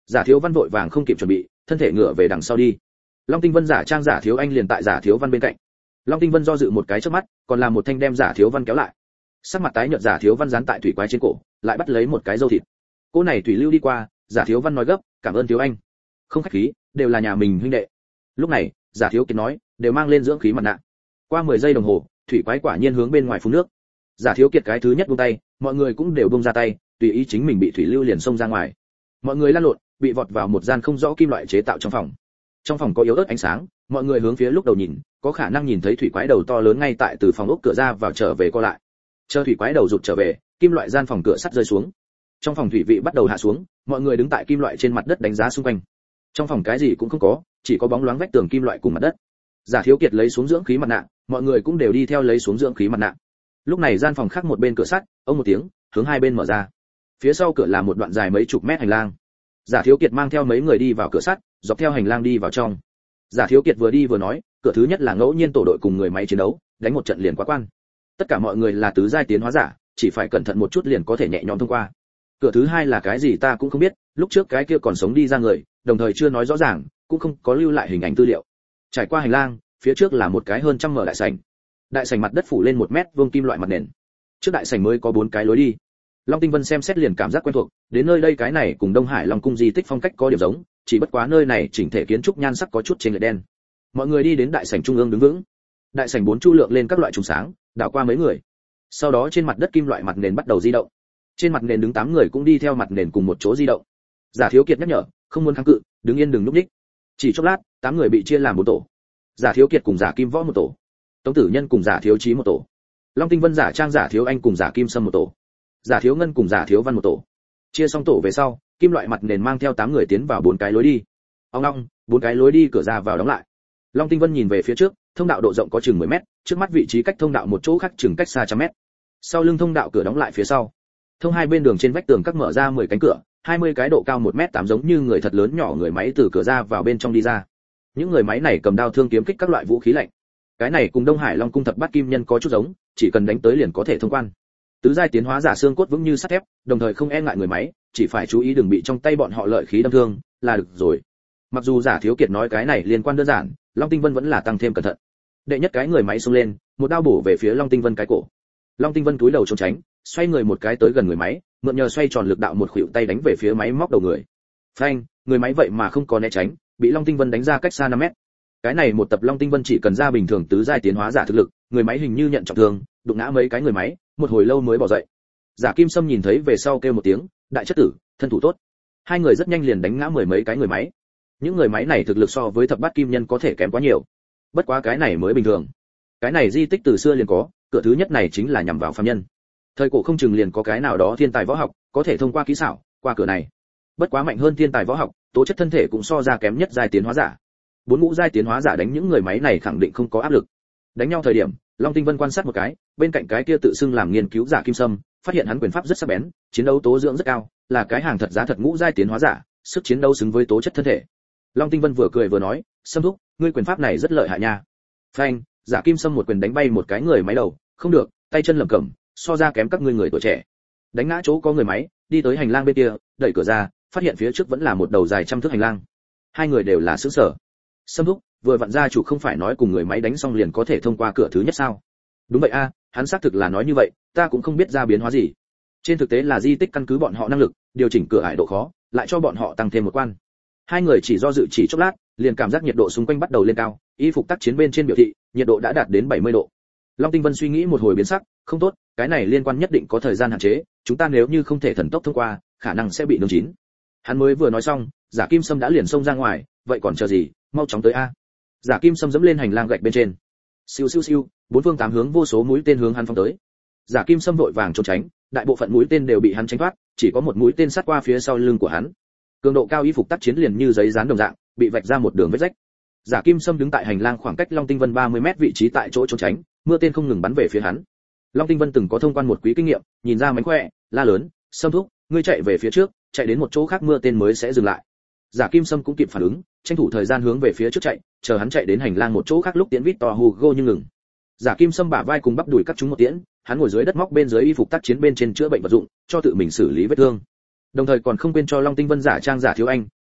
Giả Thiếu Văn vội vàng không kịp chuẩn bị, thân thể ngửa về đằng sau đi. Long Tinh Vân giả trang Giả Thiếu Anh liền tại Giả Thiếu Văn bên cạnh. Long Tinh Vân do dự một cái chớp mắt, còn làm một thanh đem Giả Thiếu Văn kéo lại. Sắc mặt tái nhợt Giả Thiếu Văn dán tại thủy quái trên cổ, lại bắt lấy một cái dâu thịt. Cô này thủy lưu đi qua, Giả Thiếu Văn nói gấp, cảm ơn Thiếu Anh. Không khách khí, đều là nhà mình huynh đệ. Lúc này, Giả Thiếu Kiệt nói, đều mang lên dưỡng khí mặt nạ. Qua 10 giây đồng hồ, thủy quái quả nhiên hướng bên ngoài phun nước. Giả Thiếu Kiệt cái thứ nhất buông tay, mọi người cũng đều buông ra tay, tùy ý chính mình bị thủy lưu liền xông ra ngoài. Mọi người lăn lộn, bị vọt vào một gian không rõ kim loại chế tạo trong phòng. Trong phòng có yếu ớt ánh sáng, mọi người hướng phía lúc đầu nhìn, có khả năng nhìn thấy thủy quái đầu to lớn ngay tại từ phòng ốc cửa ra vào trở về co lại. Chờ thủy quái đầu rụt trở về, kim loại gian phòng cửa sắt rơi xuống. Trong phòng thủy vị bắt đầu hạ xuống, mọi người đứng tại kim loại trên mặt đất đánh giá xung quanh. Trong phòng cái gì cũng không có, chỉ có bóng loáng vách tường kim loại cùng mặt đất. Giả Thiếu Kiệt lấy xuống dưỡng khí mặt nạ, mọi người cũng đều đi theo lấy xuống dưỡng khí mặt nạ. Lúc này gian phòng khác một bên cửa sắt, ông một tiếng, hướng hai bên mở ra. Phía sau cửa là một đoạn dài mấy chục mét hành lang. Giả Thiếu Kiệt mang theo mấy người đi vào cửa sắt, dọc theo hành lang đi vào trong. Giả Thiếu Kiệt vừa đi vừa nói, cửa thứ nhất là ngẫu nhiên tổ đội cùng người máy chiến đấu, đánh một trận liền quá quan. Tất cả mọi người là tứ giai tiến hóa giả, chỉ phải cẩn thận một chút liền có thể nhẹ nhõm thông qua. Cửa thứ hai là cái gì ta cũng không biết, lúc trước cái kia còn sống đi ra người, đồng thời chưa nói rõ ràng, cũng không có lưu lại hình ảnh tư liệu. Trải qua hành lang, phía trước là một cái hơn trăm mở đại sảnh. Đại sảnh mặt đất phủ lên 1 mét vuông kim loại mặt nền. Trước đại sảnh mới có 4 cái lối đi. Long Tinh Vân xem xét liền cảm giác quen thuộc, đến nơi đây cái này cùng Đông Hải Long cung di tích phong cách có điểm giống, chỉ bất quá nơi này chỉnh thể kiến trúc nhan sắc có chút chênh lệch đen. Mọi người đi đến đại sảnh trung ương đứng vững. Đại sảnh 4 chu lượng lên các loại trùng sáng, đảo qua mấy người. Sau đó trên mặt đất kim loại mặt nền bắt đầu di động. Trên mặt nền đứng 8 người cũng đi theo mặt nền cùng một chỗ di động. Giả Thiếu Kiệt nhắc nhở, không muốn kháng cự, đứng yên đừng lúc nhích. Chỉ chốc lát, 8 người bị chia làm 4 tổ. Giả Thiếu Kiệt cùng Giả Kim Võ một tổ, Tống Tử Nhân cùng Giả Thiếu Chí một tổ, Long Tinh Vân giả trang Giả Thiếu Anh cùng Giả Kim Sâm một tổ, Giả Thiếu Ngân cùng Giả Thiếu Văn một tổ. Chia xong tổ về sau, kim loại mặt nền mang theo 8 người tiến vào 4 cái lối đi. Ông long, 4 cái lối đi cửa ra vào đóng lại. Long Tinh Vân nhìn về phía trước, thông đạo độ rộng có chừng 10 mét, trước mắt vị trí cách thông đạo một chỗ khác chừng cách xa 100 mét. Sau lưng thông đạo cửa đóng lại phía sau. Thông hai bên đường trên vách tường các mở ra 10 cánh cửa, 20 cái độ cao 1m8 giống như người thật lớn nhỏ người máy từ cửa ra vào bên trong đi ra. Những người máy này cầm đao thương kiếm kích các loại vũ khí lạnh. Cái này cùng Đông Hải Long cung thập bát kim nhân có chút giống, chỉ cần đánh tới liền có thể thông quan. Tứ giai tiến hóa giả xương cốt vững như sắt thép, đồng thời không e ngại người máy, chỉ phải chú ý đừng bị trong tay bọn họ lợi khí đâm thương, là được rồi. Mặc dù Giả Thiếu Kiệt nói cái này liên quan đơn giản, Long Tinh Vân vẫn là tăng thêm cẩn thận. Đệ nhất cái người máy xông lên, một đao bổ về phía Long Tinh Vân cái cổ. Long Tinh Vân cúi đầu trốn tránh, xoay người một cái tới gần người máy, mượn nhờ xoay tròn lực đạo một khuỷu tay đánh về phía máy móc đầu người. Phanh, người máy vậy mà không có né tránh, bị Long Tinh Vân đánh ra cách xa 5 mét. Cái này một tập Long Tinh Vân chỉ cần ra bình thường tứ giai tiến hóa giả thực lực, người máy hình như nhận trọng thương, đụng ngã mấy cái người máy, một hồi lâu mới bỏ dậy. Giả Kim Sâm nhìn thấy về sau kêu một tiếng, đại chất tử, thân thủ tốt. Hai người rất nhanh liền đánh ngã 10 mấy cái người máy. Những người máy này thực lực so với thập bát kim nhân có thể kém quá nhiều. Bất quá cái này mới bình thường. Cái này di tích từ xưa liền có, cửa thứ nhất này chính là nhằm vào phàm nhân. Thời cổ không chừng liền có cái nào đó thiên tài võ học, có thể thông qua kỹ xảo, qua cửa này. Bất quá mạnh hơn thiên tài võ học, tố chất thân thể cũng so ra kém nhất giai tiến hóa giả. 4 ngũ giai tiến hóa giả đánh những người máy này khẳng định không có áp lực. Đánh nhau thời điểm, Long Tinh Vân quan sát một cái, bên cạnh cái kia tự xưng làm nghiên cứu giả Kim Sâm, phát hiện hắn quyền pháp rất sắc bén, chiến đấu tố dưỡng rất cao, là cái hàng thật giá thật ngũ giai tiến hóa giả, sức chiến đấu xứng với tố chất thân thể. Long Tinh Vân vừa cười vừa nói, Sâm thúc, ngươi quyền pháp này rất lợi hại nha. Phanh, giả Kim Sâm một quyền đánh bay một cái người máy đầu, không được, tay chân lẩm cẩm, so ra kém các ngươi người tuổi trẻ. Đánh ngã chỗ có người máy, đi tới hành lang bên kia, đẩy cửa ra, phát hiện phía trước vẫn là một đầu dài trăm thước hành lang. Hai người đều là sửng sở. Sâm thúc, vừa vặn gia chủ không phải nói cùng người máy đánh xong liền có thể thông qua cửa thứ nhất sao? Đúng vậy a, hắn xác thực là nói như vậy, ta cũng không biết ra biến hóa gì. Trên thực tế là di tích căn cứ bọn họ năng lực, điều chỉnh cửa ải độ khó, lại cho bọn họ tăng thêm một quan. Hai người chỉ do dự chỉ chốc lát, liền cảm giác nhiệt độ xung quanh bắt đầu lên cao, y phục tác chiến bên trên biểu thị, nhiệt độ đã đạt đến 70 độ. Long Tinh Vân suy nghĩ một hồi biến sắc, không tốt, cái này liên quan nhất định có thời gian hạn chế, chúng ta nếu như không thể thần tốc thông qua, khả năng sẽ bị nướng chín. Hắn mới vừa nói xong, Giả Kim Sâm đã liền xông ra ngoài, vậy còn chờ gì, mau chóng tới a. Giả Kim Sâm dẫm lên hành lang gạch bên trên. Siêu siêu siêu, bốn phương tám hướng vô số mũi tên hướng hắn phóng tới. Giả Kim Sâm vội vàng trốn tránh, đại bộ phận mũi tên đều bị hắn tránh thoát, chỉ có một mũi tên sát qua phía sau lưng của hắn. Cường độ cao y phục tác chiến liền như giấy dán đồng dạng, bị vạch ra một đường vết rách. Giả Kim Sâm đứng tại hành lang khoảng cách Long Tinh Vân 30 mét vị trí tại chỗ trốn tránh, mưa tên không ngừng bắn về phía hắn. Long Tinh Vân từng có thông quan một quý kinh nghiệm, nhìn ra mánh khỏe, la lớn, Sâm thúc, ngươi chạy về phía trước, chạy đến một chỗ khác mưa tên mới sẽ dừng lại. Giả Kim Sâm cũng kịp phản ứng, tranh thủ thời gian hướng về phía trước chạy, chờ hắn chạy đến hành lang một chỗ khác lúc tiễn Victor Hugo nhưng ngừng. Giả Kim Sâm bả vai cùng bắp đùi cắt chúng một tiễn, hắn ngồi dưới đất móc bên dưới y phục tác chiến bên trên chữa bệnh vật dụng, cho tự mình xử lý vết thương. Đồng thời còn không quên cho Long Tinh Vân giả trang Giả Thiếu Anh,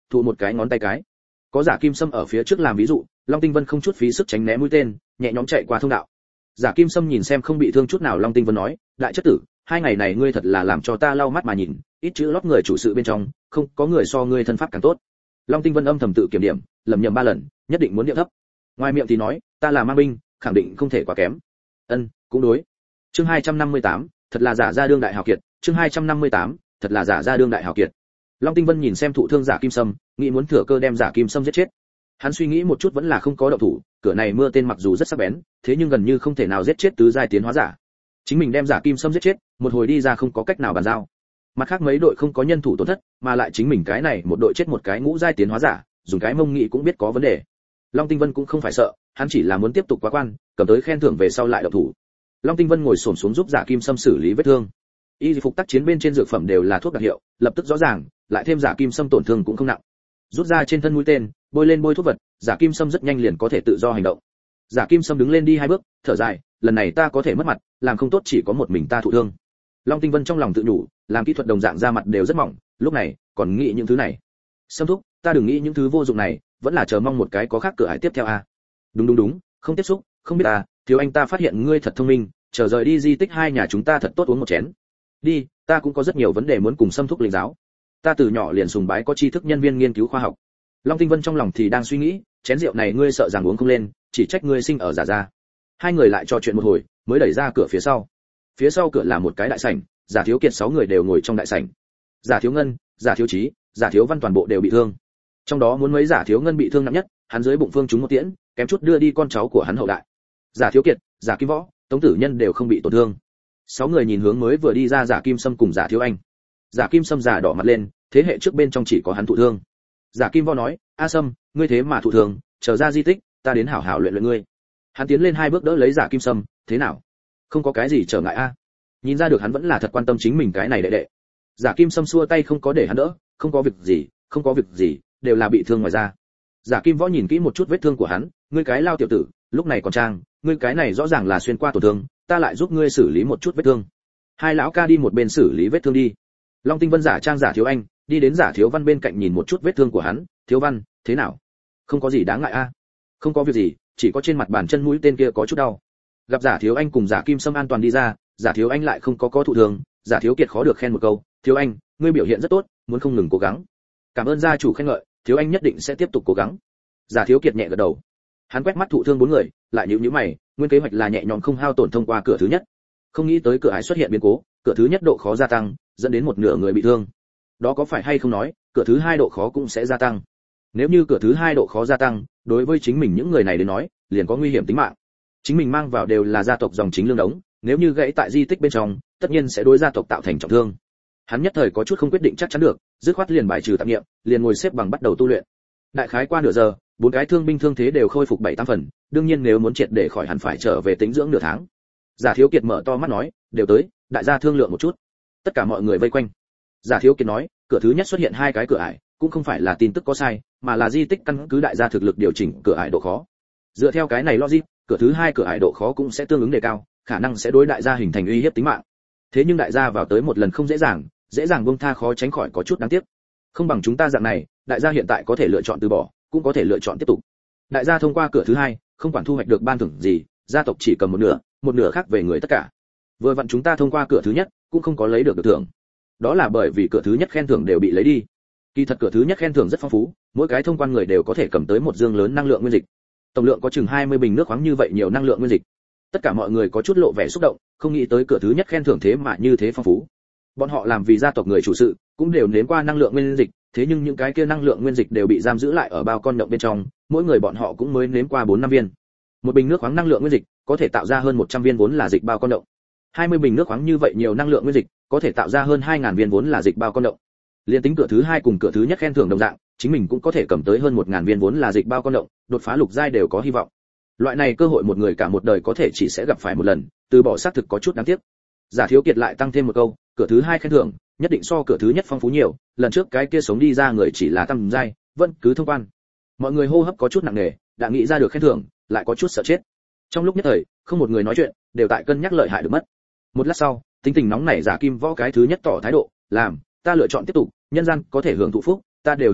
thụ một cái ngón tay cái. Có Giả Kim Sâm ở phía trước làm ví dụ, Long Tinh Vân không chút phí sức tránh né mũi tên, nhẹ nhõm chạy qua thông đạo. Giả Kim Sâm nhìn xem không bị thương chút nào Long Tinh Vân nói, đại chất tử, 2 ngày này ngươi thật là làm cho ta lau mắt mà nhìn, ít chữ lót người chủ sự bên trong, không có người so ngươi thân pháp càng tốt. Long Tinh Vân âm thầm tự kiểm điểm, lẩm nhẩm 3 lần, nhất định muốn điệu thấp. Ngoài miệng thì nói, ta là mang binh, khẳng định không thể quá kém. Cũng đối. Chương 258, thật là giả ra đương đại hào kiệt, chương 258, thật là giả ra đương đại hào kiệt. Long Tinh Vân nhìn xem thụ thương Giả Kim Sâm, nghĩ muốn thừa cơ đem Giả Kim Sâm giết chết. Hắn suy nghĩ một chút vẫn là không có động thủ, cửa này mưa tên mặc dù rất sắc bén, thế nhưng gần như không thể nào giết chết tứ giai tiến hóa giả. Chính mình đem Giả Kim Sâm giết chết, một hồi đi ra không có cách nào bàn giao. Mặt khác mấy đội không có nhân thủ tổn thất, mà lại chính mình cái này một đội chết một cái ngũ giai tiến hóa giả, dùng cái mông nghị cũng biết có vấn đề. Long Tinh Vân cũng không phải sợ, hắn chỉ là muốn tiếp tục quá quan, cầm tới khen thưởng về sau lại động thủ. Long Tinh Vân ngồi xổm xuống giúp Giả Kim Sâm xử lý vết thương. Y phục tác chiến bên trên dược phẩm đều là thuốc đặc hiệu, lập tức rõ ràng, lại thêm Giả Kim Sâm tổn thương cũng không nặng. Rút ra trên thân mũi tên, bôi lên bôi thuốc vật, Giả Kim Sâm rất nhanh liền có thể tự do hành động. Giả Kim Sâm đứng lên đi 2 bước, thở dài, lần này ta có thể mất mặt, làm không tốt chỉ có một mình ta thụ thương. Long Tinh Vân trong lòng tự nhủ, làm kỹ thuật đồng dạng ra mặt đều rất mỏng, lúc này còn nghĩ những thứ này. Sâm thúc, ta đừng nghĩ những thứ vô dụng này, vẫn là chờ mong một cái có khác cửa ải tiếp theo a. Đúng, không tiếp xúc, không biết à, thiếu anh ta phát hiện ngươi thật thông minh, chờ rời đi di tích 2 nhà chúng ta thật tốt uống một chén. Đi, ta cũng có rất nhiều vấn đề muốn cùng Sâm thúc lĩnh giáo. Ta từ nhỏ liền sùng bái có tri thức nhân viên nghiên cứu khoa học. Long Tinh Vân trong lòng thì đang suy nghĩ, chén rượu này ngươi sợ rằng uống không lên, chỉ trách ngươi sinh ở Giả gia. Hai người lại trò chuyện một hồi, mới đẩy ra cửa phía sau. Phía sau cửa là một cái đại sảnh, Giả Thiếu Kiệt 6 người đều ngồi trong đại sảnh. Giả Thiếu Ngân, Giả Thiếu Chí, Giả Thiếu Văn toàn bộ đều bị thương. Trong đó muốn mấy Giả Thiếu Ngân bị thương nặng nhất, hắn dưới bụng phương trúng một tiễn, kém chút đưa đi con cháu của hắn hậu đại. Giả Thiếu Kiệt, Giả Kim Võ, Tống Tử Nhân đều không bị tổn thương. 6 người nhìn hướng mới vừa đi ra Giả Kim Sâm cùng Giả Thiếu Anh. Giả Kim Sâm giả đỏ mặt lên, thế hệ trước bên trong chỉ có hắn thụ thương. Giả Kim Võ nói, A Sâm, ngươi thế mà thụ thương, chờ ra di tích, ta đến hảo hảo luyện luyện ngươi. Hắn tiến lên 2 bước đỡ lấy Giả Kim Sâm, thế nào? Không có cái gì trở ngại a. Nhìn ra được hắn vẫn là thật quan tâm chính mình cái này đệ đệ. Giả Kim Sâm xua tay không có để hắn đỡ, không có việc gì, đều là bị thương ngoài da. Giả Kim Võ nhìn kỹ một chút vết thương của hắn, ngươi cái lao tiểu tử, lúc này còn trang, ngươi cái này rõ ràng là xuyên qua tổn thương, ta lại giúp ngươi xử lý một chút vết thương. Hai lão ca đi một bên xử lý vết thương đi. Long Tinh Vân giả trang Giả Thiếu Anh, đi đến Giả Thiếu Văn bên cạnh nhìn một chút vết thương của hắn, Thiếu Văn, thế nào? Không có gì đáng ngại a. Không có việc gì, chỉ có trên mặt bàn chân mũi tên kia có chút đau. Gặp Giả Thiếu Anh cùng Giả Kim Sâm an toàn đi ra, Giả Thiếu Anh lại không có thụ thương, Giả Thiếu Kiệt khó được khen một câu, Thiếu Anh, ngươi biểu hiện rất tốt, muốn không ngừng cố gắng. Cảm ơn gia chủ khen ngợi, Thiếu Anh nhất định sẽ tiếp tục cố gắng. Giả Thiếu Kiệt nhẹ gật đầu. Hắn quét mắt thụ thương 4 người, lại nhíu mày, nguyên kế hoạch là nhẹ nhõm không hao tổn thông qua cửa thứ nhất. Không nghĩ tới cửa ải xuất hiện biến cố, cửa thứ nhất độ khó gia tăng, dẫn đến một nửa người bị thương. Đó có phải hay không nói, cửa thứ 2 độ khó cũng sẽ gia tăng. Nếu như cửa thứ 2 độ khó gia tăng, đối với chính mình những người này đến nói, liền có nguy hiểm tính mạng. Chính mình mang vào đều là gia tộc dòng chính lương đống, nếu như gãy tại di tích bên trong, tất nhiên sẽ đối gia tộc tạo thành trọng thương. Hắn nhất thời có chút không quyết định chắc chắn được, dứt khoát liền bài trừ tạp niệm, liền ngồi xếp bằng bắt đầu tu luyện. Đại khái qua nửa giờ, 4 cái thương binh thương thế đều khôi phục 7-8 phần, đương nhiên nếu muốn triệt để khỏi hẳn phải trở về tĩnh dưỡng nửa tháng. Giả Thiếu Kiệt mở to mắt nói, đều tới, đại gia thương lượng một chút. Tất cả mọi người vây quanh. Giả Thiếu Kiệt nói, cửa thứ nhất xuất hiện 2 cái cửa ải, cũng không phải là tin tức có sai, mà là di tích căn cứ đại gia thực lực điều chỉnh cửa ải độ khó. Dựa theo cái này logic, cửa thứ 2 cửa ải độ khó cũng sẽ tương ứng đề cao, khả năng sẽ đối đại gia hình thành uy hiếp tính mạng. Thế nhưng đại gia vào tới một lần không dễ dàng buông tha khó tránh khỏi có chút đáng tiếc. Không bằng chúng ta dạng này, đại gia hiện tại có thể lựa chọn từ bỏ, cũng có thể lựa chọn tiếp tục. Đại gia thông qua cửa thứ 2, không quản thu hoạch được ban thưởng gì, gia tộc chỉ cầm một nửa khác về người tất cả. Vừa vặn chúng ta thông qua cửa thứ nhất, cũng không có lấy được thưởng. Đó là bởi vì cửa thứ nhất khen thưởng đều bị lấy đi. Kỳ thật cửa thứ nhất khen thưởng rất phong phú, mỗi cái thông quan người đều có thể cầm tới một dương lớn năng lượng nguyên dịch. Tổng lượng có chừng 20 bình nước khoáng như vậy nhiều năng lượng nguyên dịch. Tất cả mọi người có chút lộ vẻ xúc động, không nghĩ tới cửa thứ nhất khen thưởng thế mà như thế phong phú. Bọn họ làm vì gia tộc người chủ sự, cũng đều nếm qua năng lượng nguyên dịch, thế nhưng những cái kia năng lượng nguyên dịch đều bị giam giữ lại ở bao con động bên trong, mỗi người bọn họ cũng mới nếm qua 4-5 viên. Một bình nước khoáng năng lượng nguyên dịch có thể tạo ra hơn 100 viên vốn là dịch bao con động. 20 bình nước khoáng như vậy nhiều năng lượng nguyên dịch, có thể tạo ra hơn 2000 viên vốn là dịch bao con động. Liên tính cửa thứ 2 cùng cửa thứ nhất khen thưởng đồng dạng, chính mình cũng có thể cầm tới hơn 1000 viên vốn là dịch bao con động, đột phá lục giai đều có hy vọng. Loại này cơ hội một người cả một đời có thể chỉ sẽ gặp phải một lần, từ bỏ xác thực có chút đáng tiếc. Giả Thiếu Kiệt lại tăng thêm một câu, cửa thứ 2 khen thưởng, nhất định so cửa thứ nhất phong phú nhiều, lần trước cái kia sống đi ra người chỉ là tam giai, vẫn cứ thông quan. Mọi người hô hấp có chút nặng nề, đã nghĩ ra được khen thưởng, lại có chút sợ chết. Trong lúc nhất thời, không một người nói chuyện, đều tại cân nhắc lợi hại được mất. Một lát sau, tính tình nóng nảy Giả Kim Võ cái thứ nhất tỏ thái độ, làm, ta lựa chọn tiếp tục, nhân gian có thể hưởng thụ phúc, ta đều hưởng thụ,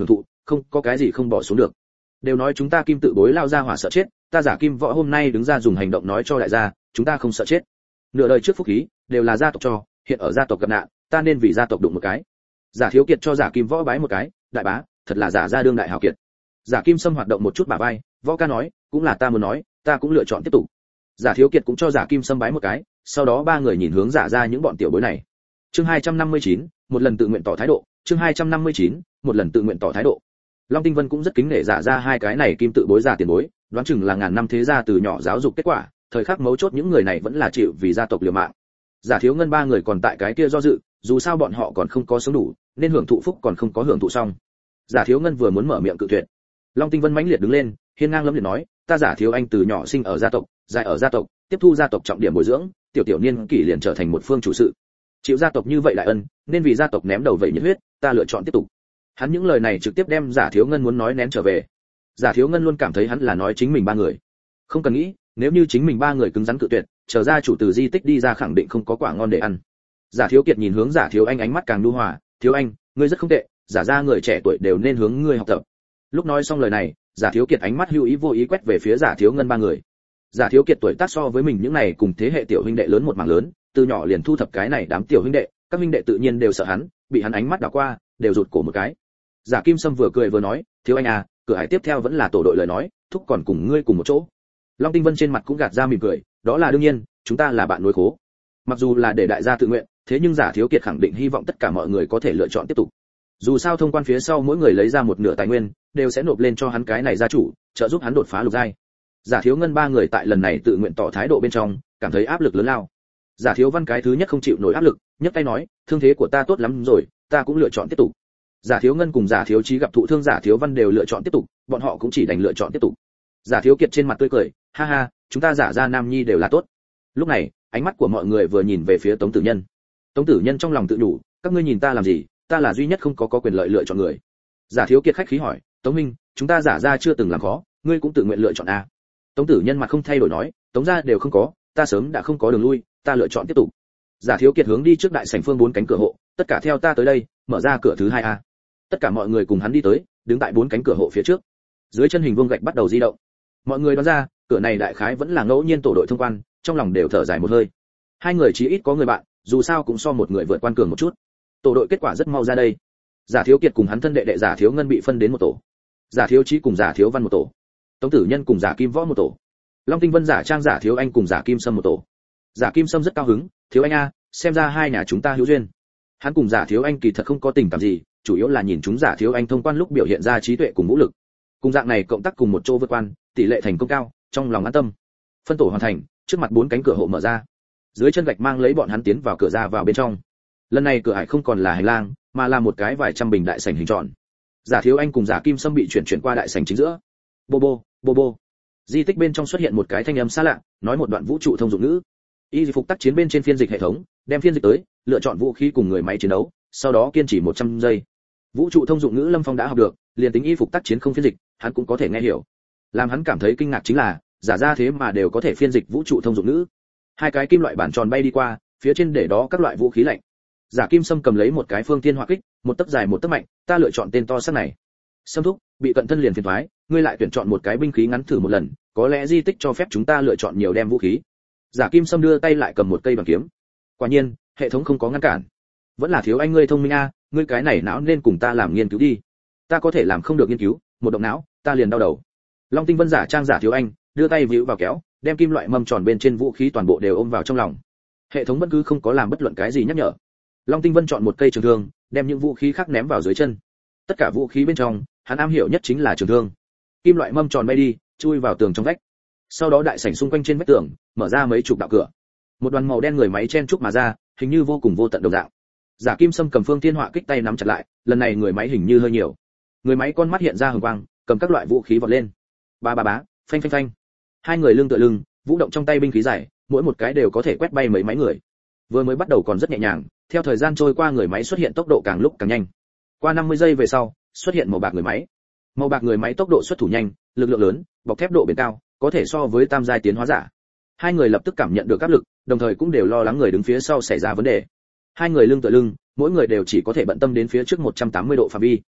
không có cái gì không bỏ xuống được. Đều nói chúng ta kim tự bối lao ra hỏa sợ chết, ta giả kim võ hôm nay đứng ra dùng hành động nói cho đại gia, chúng ta không sợ chết. Nửa đời trước phúc khí đều là gia tộc cho, hiện ở gia tộc gặp nạn, ta nên vì gia tộc đụng một cái. Giả Thiếu Kiệt cho giả kim võ bái một cái, đại bá, thật là giả gia đương đại hào kiệt. Giả kim sâm hoạt động một chút bả vai, võ ca nói, cũng là ta muốn nói, ta cũng lựa chọn tiếp tục. Giả Thiếu Kiệt cũng cho giả kim sâm bái một cái, sau đó ba người nhìn hướng giả ra những bọn tiểu bối này. Chương 259, một lần tự nguyện tỏ thái độ, chương 259, một lần tự nguyện tỏ thái độ. Long Tinh Vân cũng rất kính nể giả ra hai cái này kim tự bối giả tiền bối, đoán chừng là ngàn năm thế gia từ nhỏ giáo dục kết quả, thời khắc mấu chốt những người này vẫn là chịu vì gia tộc liều mạng. Giả Thiếu Ngân ba người còn tại cái kia do dự, dù sao bọn họ còn không có sống đủ, nên hưởng thụ phúc còn không có hưởng thụ xong. Giả Thiếu Ngân vừa muốn mở miệng cự tuyệt, Long Tinh Vân mãnh liệt đứng lên, hiên ngang lẫm liệt nói, ta Giả Thiếu anh từ nhỏ sinh ở gia tộc, dài ở gia tộc, tiếp thu gia tộc trọng điểm bồi dưỡng, tiểu niên kỷ liền trở thành một phương chủ sự. Chịu gia tộc như vậy đại ân, nên vì gia tộc ném đầu vậy nhiệt huyết, ta lựa chọn tiếp tục. Hắn những lời này trực tiếp đem Giả Thiếu Ngân muốn nói nén trở về. Giả Thiếu Ngân luôn cảm thấy hắn là nói chính mình ba người. Không cần nghĩ, nếu như chính mình ba người cứng rắn cự tuyệt, chờ ra chủ từ di tích đi ra khẳng định không có quả ngon để ăn. Giả Thiếu Kiệt nhìn hướng Giả Thiếu Anh ánh mắt càng nhu hòa, Thiếu Anh, ngươi rất không tệ, giả ra người trẻ tuổi đều nên hướng ngươi học tập. Lúc nói xong lời này, Giả Thiếu Kiệt ánh mắt hữu ý vô ý quét về phía Giả Thiếu Ngân ba người. Giả Thiếu Kiệt tuổi tác so với mình những này cùng thế hệ tiểu huynh đệ lớn một mảng lớn, từ nhỏ liền thu thập cái này đám tiểu huynh đệ, các huynh đệ tự nhiên đều sợ hắn, bị hắn ánh mắt đảo qua, đều rụt cổ một cái. Giả Kim Sâm vừa cười vừa nói, Thiếu Anh à, cửa hải tiếp theo vẫn là tổ đội lời nói, thúc còn cùng ngươi cùng một chỗ. Long Tinh Vân trên mặt cũng gạt ra mỉm cười, đó là đương nhiên, chúng ta là bạn nối khố. Mặc dù là để đại gia tự nguyện, thế nhưng Giả Thiếu Kiệt khẳng định hy vọng tất cả mọi người có thể lựa chọn tiếp tục. Dù sao thông quan phía sau mỗi người lấy ra một nửa tài nguyên, đều sẽ nộp lên cho hắn cái này gia chủ, trợ giúp hắn đột phá lục giai. Giả Thiếu Ngân ba người tại lần này tự nguyện tỏ thái độ bên trong, cảm thấy áp lực lớn lao. Giả Thiếu Văn cái thứ nhất không chịu nổi áp lực, nhấc tay nói, thương thế của ta tốt lắm rồi, ta cũng lựa chọn tiếp tục. Giả Thiếu Ngân cùng Giả Thiếu Chí gặp thụ thương Giả Thiếu Văn đều lựa chọn tiếp tục, bọn họ cũng chỉ đành lựa chọn tiếp tục. Giả Thiếu Kiệt trên mặt tươi cười, ha ha, chúng ta Giả gia nam nhi đều là tốt. Lúc này, ánh mắt của mọi người vừa nhìn về phía Tống Tử Nhân. Tống Tử Nhân trong lòng tự nhủ, các ngươi nhìn ta làm gì, ta là duy nhất không có quyền lợi lựa chọn người. Giả Thiếu Kiệt khách khí hỏi, Tống Minh, chúng ta Giả gia chưa từng làm khó, ngươi cũng tự nguyện lựa chọn a? Tống Tử Nhân mặt không thay đổi nói, Tống gia đều không có, ta sớm đã không có đường lui, ta lựa chọn tiếp tục. Giả Thiếu Kiệt hướng đi trước đại sảnh phương 4 cánh cửa hộ, tất cả theo ta tới đây, mở ra cửa thứ 2 a. Tất cả mọi người cùng hắn đi tới, đứng tại 4 cánh cửa hộ phía trước. Dưới chân hình vuông gạch bắt đầu di động. Mọi người đoán ra, cửa này đại khái vẫn là ngẫu nhiên tổ đội thông quan, trong lòng đều thở dài một hơi. Hai người chí ít có người bạn, dù sao cũng so một người vượt quan cường một chút. Tổ đội kết quả rất mau ra đây. Giả Thiếu Kiệt cùng hắn thân đệ đệ Giả Thiếu Ngân bị phân đến một tổ. Giả Thiếu Chí cùng Giả Thiếu Văn một tổ. Tống Tử Nhân cùng Giả Kim Võ một tổ. Long Tinh Vân Giả Trang Giả Thiếu Anh cùng Giả Kim Sâm một tổ. Giả Kim Sâm rất cao hứng, Thiếu Anh a, xem ra hai nhà chúng ta hữu duyên. Hắn cùng Giả Thiếu Anh kỳ thật không có tình cảm gì, chủ yếu là nhìn chúng Giả Thiếu Anh thông quan lúc biểu hiện ra trí tuệ cùng vũ lực. Cùng dạng này cộng tác cùng một chỗ vượt quan, tỷ lệ thành công cao, trong lòng an tâm. Phân tổ hoàn thành, trước mặt 4 cánh cửa hộ mở ra. Dưới chân gạch mang lấy bọn hắn tiến vào cửa ra vào bên trong. Lần này cửa ải không còn là hành lang, mà là một cái vài trăm bình đại sảnh hình tròn. Giả Thiếu Anh cùng Giả Kim Sâm bị chuyển qua đại sảnh chính giữa. Bô bô, bô bô. Di tích bên trong xuất hiện một cái thanh âm xa lạ, nói một đoạn vũ trụ thông dụng ngữ. Y phục tác chiến bên trên phiên dịch hệ thống, đem phiên dịch tới, lựa chọn vũ khí cùng người máy chiến đấu, sau đó kiên trì 100 giây. Vũ trụ thông dụng ngữ Lâm Phong đã học được, liền tính y phục tác chiến không phiên dịch, hắn cũng có thể nghe hiểu. Làm hắn cảm thấy kinh ngạc chính là, giả ra thế mà đều có thể phiên dịch vũ trụ thông dụng ngữ. Hai cái kim loại bản tròn bay đi qua, phía trên để đó các loại vũ khí lạnh. Giả Kim Sâm cầm lấy một cái phương thiên hỏa kích, một tấc dài một tấc mạnh, ta lựa chọn tên to sắc này. Sâm thúc, bị cận thân liền phiền toái, ngươi lại tuyển chọn một cái binh khí ngắn thử một lần, có lẽ di tích cho phép chúng ta lựa chọn nhiều đem vũ khí. Giả Kim Sâm đưa tay lại cầm một cây bằng kiếm. Quả nhiên, hệ thống không có ngăn cản. Vẫn là Thiếu Anh ngươi thông minh a, ngươi cái này não nên cùng ta làm nghiên cứu đi. Ta có thể làm không được nghiên cứu, một động não, ta liền đau đầu. Long Tinh Vân Giả Trang Giả Thiếu Anh, đưa tay víu vào kéo, đem kim loại mâm tròn bên trên vũ khí toàn bộ đều ôm vào trong lòng. Hệ thống vẫn cứ không có làm bất luận cái gì nhắc nhở. Long Tinh Vân chọn một cây trường thương, đem những vũ khí khác ném vào dưới chân. Tất cả vũ khí bên trong, hắn am hiểu nhất chính là trường thương. Kim loại mâm tròn bay đi, chui vào tường trong vách. Sau đó đại sảnh xung quanh trên vách tường, mở ra mấy chục đạo cửa. Một đoàn màu đen người máy chen chúc mà ra, hình như vô cùng vô tận đồng dạng. Giả Kim Sâm cầm phương thiên họa kích tay nắm chặt lại, lần này người máy hình như hơi nhiều. Người máy con mắt hiện ra hừng quang, cầm các loại vũ khí vọt lên. Ba ba bá, phanh phanh phanh. Hai người lưng tựa lưng, vũ động trong tay binh khí dài, mỗi một cái đều có thể quét bay mấy máy người. Vừa mới bắt đầu còn rất nhẹ nhàng, theo thời gian trôi qua người máy xuất hiện tốc độ càng lúc càng nhanh. Qua 50 giây về sau, xuất hiện màu bạc người máy. Màu bạc người máy tốc độ xuất thủ nhanh, lực lượng lớn, bọc thép độ bền cao, có thể so với tam giai tiến hóa giả. Hai người lập tức cảm nhận được áp lực, đồng thời cũng đều lo lắng người đứng phía sau xảy ra vấn đề. Hai người lưng tựa lưng, mỗi người đều chỉ có thể bận tâm đến phía trước 180 độ phạm vi.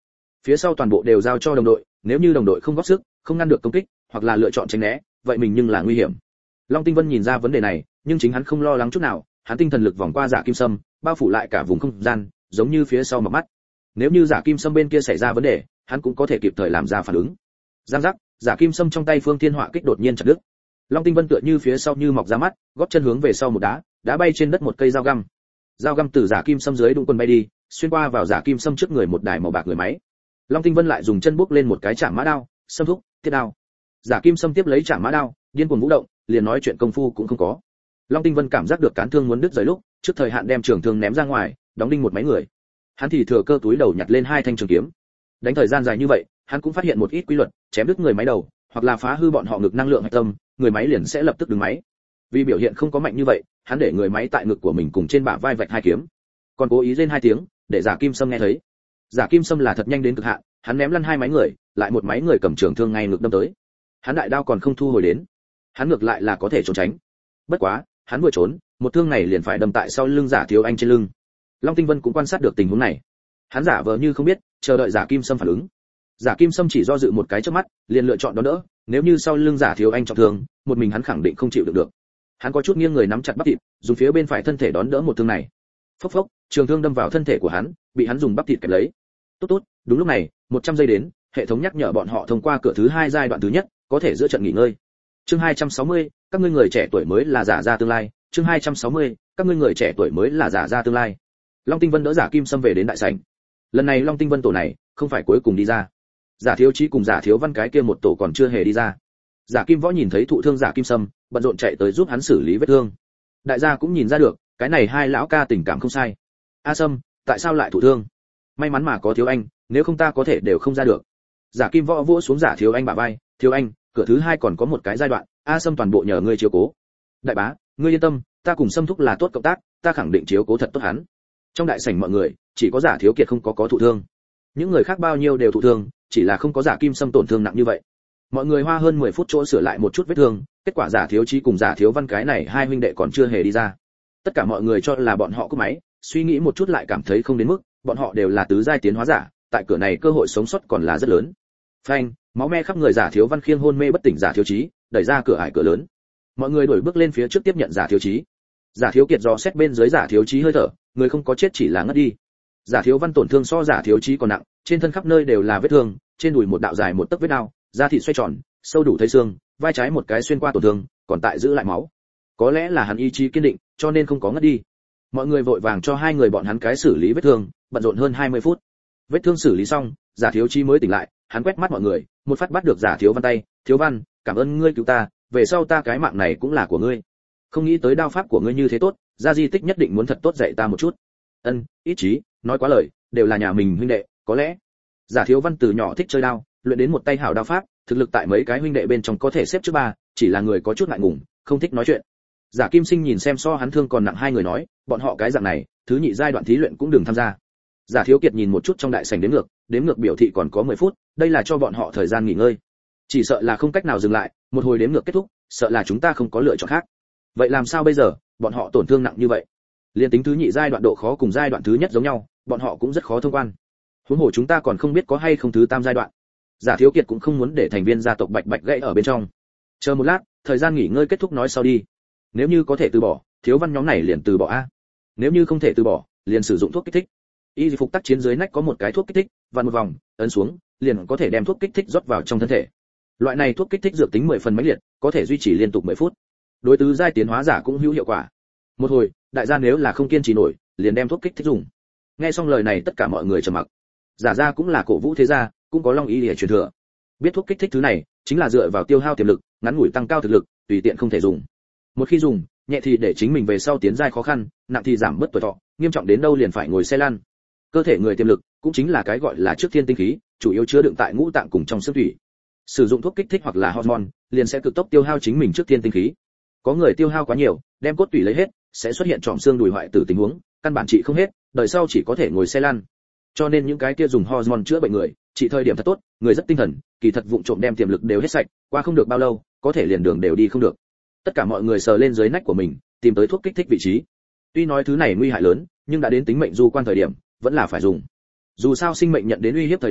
Phía sau toàn bộ đều giao cho đồng đội, nếu như đồng đội không góp sức, không ngăn được công kích, hoặc là lựa chọn tránh né, vậy mình nhưng là nguy hiểm. Long Tinh Vân nhìn ra vấn đề này, nhưng chính hắn không lo lắng chút nào, hắn tinh thần lực vòng qua Giả Kim Sâm, bao phủ lại cả vùng không gian, giống như phía sau mặt mắt. Nếu như Giả Kim Sâm bên kia xảy ra vấn đề, hắn cũng có thể kịp thời làm ra phản ứng. Giang giác, Giả Kim Sâm trong tay Phương Thiên Họa kích đột nhiên chặt đứt. Long Tinh Vân tựa như phía sau như mọc ra mắt, gót chân hướng về sau một đá bay trên đất một cây dao găm. Dao găm từ Giả Kim Sâm dưới đụng quần bay đi, xuyên qua vào Giả Kim Sâm trước người một đài màu bạc người máy. Long Tinh Vân lại dùng chân bước lên một cái chạm mã đao, xâm thúc, thiết đao. Giả Kim Sâm tiếp lấy chạm mã đao, điên cuồng vũ động, liền nói chuyện công phu cũng không có. Long Tinh Vân cảm giác được cán thương muốn đứt rời lúc, trước thời hạn đem trường thương ném ra ngoài, đóng đinh một máy người. Hắn thì thừa cơ túi đầu nhặt lên hai thanh trường kiếm. Đánh thời gian dài như vậy, hắn cũng phát hiện một ít quy luật, chém đứt người máy đầu, hoặc là phá hư bọn họ ngực năng lượng hạch tâm, người máy liền sẽ lập tức đứng máy. Vì biểu hiện không có mạnh như vậy, hắn để người máy tại ngực của mình cùng trên bả vai vạch hai kiếm, còn cố ý rên hai tiếng, để Giả Kim Sâm nghe thấy. Giả Kim Sâm là thật nhanh đến cực hạn, hắn ném lăn hai máy người, lại một máy người cầm trường thương ngay ngực đâm tới. Hắn đại đao còn không thu hồi đến, hắn ngược lại là có thể trốn tránh. Bất quá, hắn vừa trốn, một thương này liền phải đâm tại sau lưng Giả Thiếu Anh trên lưng. Long Tinh Vân cũng quan sát được tình huống này. Hắn giả vờ như không biết, chờ đợi Giả Kim Sâm phản ứng. Giả Kim Sâm chỉ do dự một cái chớp mắt, liền lựa chọn đón đỡ, nếu như sau lưng Giả Thiếu Anh trọng thương, một mình hắn khẳng định không chịu được. Hắn có chút nghiêng người nắm chặt bắp thịt, dùng phía bên phải thân thể đón đỡ một thương này. Phốc phốc, trường thương đâm vào thân thể của hắn, bị hắn dùng bắp thịt kẹp lấy. Tốt tốt, đúng lúc này, 100 giây đến, hệ thống nhắc nhở bọn họ thông qua cửa thứ 2 giai đoạn thứ nhất, có thể giữa trận nghỉ ngơi. Chương 260, các ngươi người trẻ tuổi mới là giả ra tương lai. Chương 260, các ngươi người trẻ tuổi mới là giả ra tương lai. Long Tinh Vân đỡ Giả Kim Sâm về đến đại sảnh. Lần này Long Tinh Vân tổ này, không phải cuối cùng đi ra. Giả Thiếu Chí cùng Giả Thiếu Văn cái kia một tổ còn chưa hề đi ra. Giả Kim Võ nhìn thấy thụ thương Giả Kim Sâm, bận rộn chạy tới giúp hắn xử lý vết thương. Đại gia cũng nhìn ra được, cái này hai lão ca tình cảm không sai. A Sâm, tại sao lại thụ thương? May mắn mà có Thiếu Anh, nếu không ta có thể đều không ra được. Giả Kim Võ vỗ xuống Giả Thiếu Anh bả vai, Thiếu Anh, cửa thứ 2 còn có một cái giai đoạn, A Sâm toàn bộ nhờ ngươi chiếu cố. Đại bá, ngươi yên tâm, ta cùng Sâm thúc là tốt cộng tác, ta khẳng định chiếu cố thật tốt hắn. Trong đại sảnh mọi người, chỉ có Giả Thiếu Kiệt không có thụ thương. Những người khác bao nhiêu đều thụ thương, chỉ là không có Giả Kim Sâm tổn thương nặng như vậy. Mọi người hoa hơn 10 phút chỗ sửa lại một chút vết thương, kết quả Giả Thiếu Chí cùng Giả Thiếu Văn cái này hai huynh đệ còn chưa hề đi ra. Tất cả mọi người cho là bọn họ cúp máy, suy nghĩ một chút lại cảm thấy không đến mức, bọn họ đều là tứ giai tiến hóa giả, tại cửa này cơ hội sống sót còn là rất lớn. Phanh, máu me khắp người Giả Thiếu Văn khiêng hôn mê bất tỉnh Giả Thiếu Chí, đẩy ra cửa ải cửa lớn. Mọi người đuổi bước lên phía trước tiếp nhận Giả Thiếu Chí. Giả Thiếu Kiệt dò xét bên dưới Giả Thiếu Chí hơi thở, người không có chết chỉ là ngất đi. Giả Thiếu Văn tổn thương so Giả Thiếu Chí còn nặng, trên thân khắp nơi đều là vết thương, trên đùi một đạo dài một tấc vết đao, da thịt xoay tròn, sâu đủ thấy xương, vai trái một cái xuyên qua tổn thương, còn tại giữ lại máu. Có lẽ là hắn ý chí kiên định, cho nên không có ngất đi. Mọi người vội vàng cho hai người bọn hắn cái xử lý vết thương, bận rộn hơn 20 phút. Vết thương xử lý xong, Giả Thiếu Chí mới tỉnh lại, hắn quét mắt mọi người, một phát bắt được Giả Thiếu Văn tay, "Thiếu Văn, cảm ơn ngươi cứu ta, về sau ta cái mạng này cũng là của ngươi. Không nghĩ tới đao pháp của ngươi như thế tốt, Gia Di Tích nhất định muốn thật tốt dạy ta một chút." "Ân, ít chí, nói quá lời, đều là nhà mình huynh đệ, có lẽ." Giả Thiếu Văn từ nhỏ thích chơi đao, luyện đến một tay hảo đao pháp, thực lực tại mấy cái huynh đệ bên trong có thể xếp trước 3, chỉ là người có chút ngại ngùng, không thích nói chuyện. Giả Kim Sinh nhìn xem so hắn thương còn nặng hai người nói, bọn họ cái dạng này, thứ nhị giai đoạn thí luyện cũng đừng tham gia. Giả Thiếu Kiệt nhìn một chút trong đại sảnh đếm ngược biểu thị còn có 10 phút, đây là cho bọn họ thời gian nghỉ ngơi. Chỉ sợ là không cách nào dừng lại, một hồi đếm ngược kết thúc, sợ là chúng ta không có lựa chọn khác. Vậy làm sao bây giờ, bọn họ tổn thương nặng như vậy. Liên tính thứ nhị giai đoạn độ khó cùng giai đoạn thứ nhất giống nhau, bọn họ cũng rất khó thông quan. Huống hồ chúng ta còn không biết có hay không thứ tam giai đoạn. Giả Thiếu Kiệt cũng không muốn để thành viên gia tộc Bạch Bạch gãy ở bên trong. Chờ một lát, thời gian nghỉ ngơi kết thúc nói sau đi. Nếu như có thể từ bỏ, Thiếu Văn nhóm này liền từ bỏ a. Nếu như không thể từ bỏ, liền sử dụng thuốc kích thích. Y phục tác chiến dưới nách có một cái thuốc kích thích, vặn một vòng, ấn xuống, liền có thể đem thuốc kích thích rót vào trong thân thể. Loại này thuốc kích thích dược tính 10 phần mãnh liệt, có thể duy trì liên tục 10 phút. Đối tứ giai tiến hóa giả cũng hữu hiệu quả. Một hồi, đại gia nếu là không kiên trì nổi, liền đem thuốc kích thích dùng. Nghe xong lời này tất cả mọi người trầm mặc. Giả gia cũng là cổ vũ thế gia, cũng có long ý để truyền thừa. Biết thuốc kích thích thứ này, chính là dựa vào tiêu hao tiềm lực, ngắn ngủi tăng cao thực lực, tùy tiện không thể dùng. Một khi dùng, nhẹ thì để chính mình về sau tiến giai khó khăn, nặng thì giảm bớt tuổi thọ, nghiêm trọng đến đâu liền phải ngồi xe lăn. Cơ thể người tiềm lực, cũng chính là cái gọi là trước thiên tinh khí, chủ yếu chứa đựng tại ngũ tạng cùng trong xương thủy. Sử dụng thuốc kích thích hoặc là hormone, liền sẽ cực tốc tiêu hao chính mình trước thiên tinh khí. Có người tiêu hao quá nhiều, đem cốt tủy lấy hết, sẽ xuất hiện tròm xương đùi hoại tử tình huống, căn bản trị không hết, đời sau chỉ có thể ngồi xe lăn. Cho nên những cái kia dùng hormone chữa bệnh người, trị thời điểm thật tốt, người rất tinh thần, kỳ thật vụng trộm đem tiềm lực đều hết sạch, qua không được bao lâu, có thể liền đường đều đi không được. Tất cả mọi người sờ lên dưới nách của mình, tìm tới thuốc kích thích vị trí. Tuy nói thứ này nguy hại lớn, nhưng đã đến tính mệnh du quan thời điểm, vẫn là phải dùng. Dù sao sinh mệnh nhận đến uy hiếp thời điểm,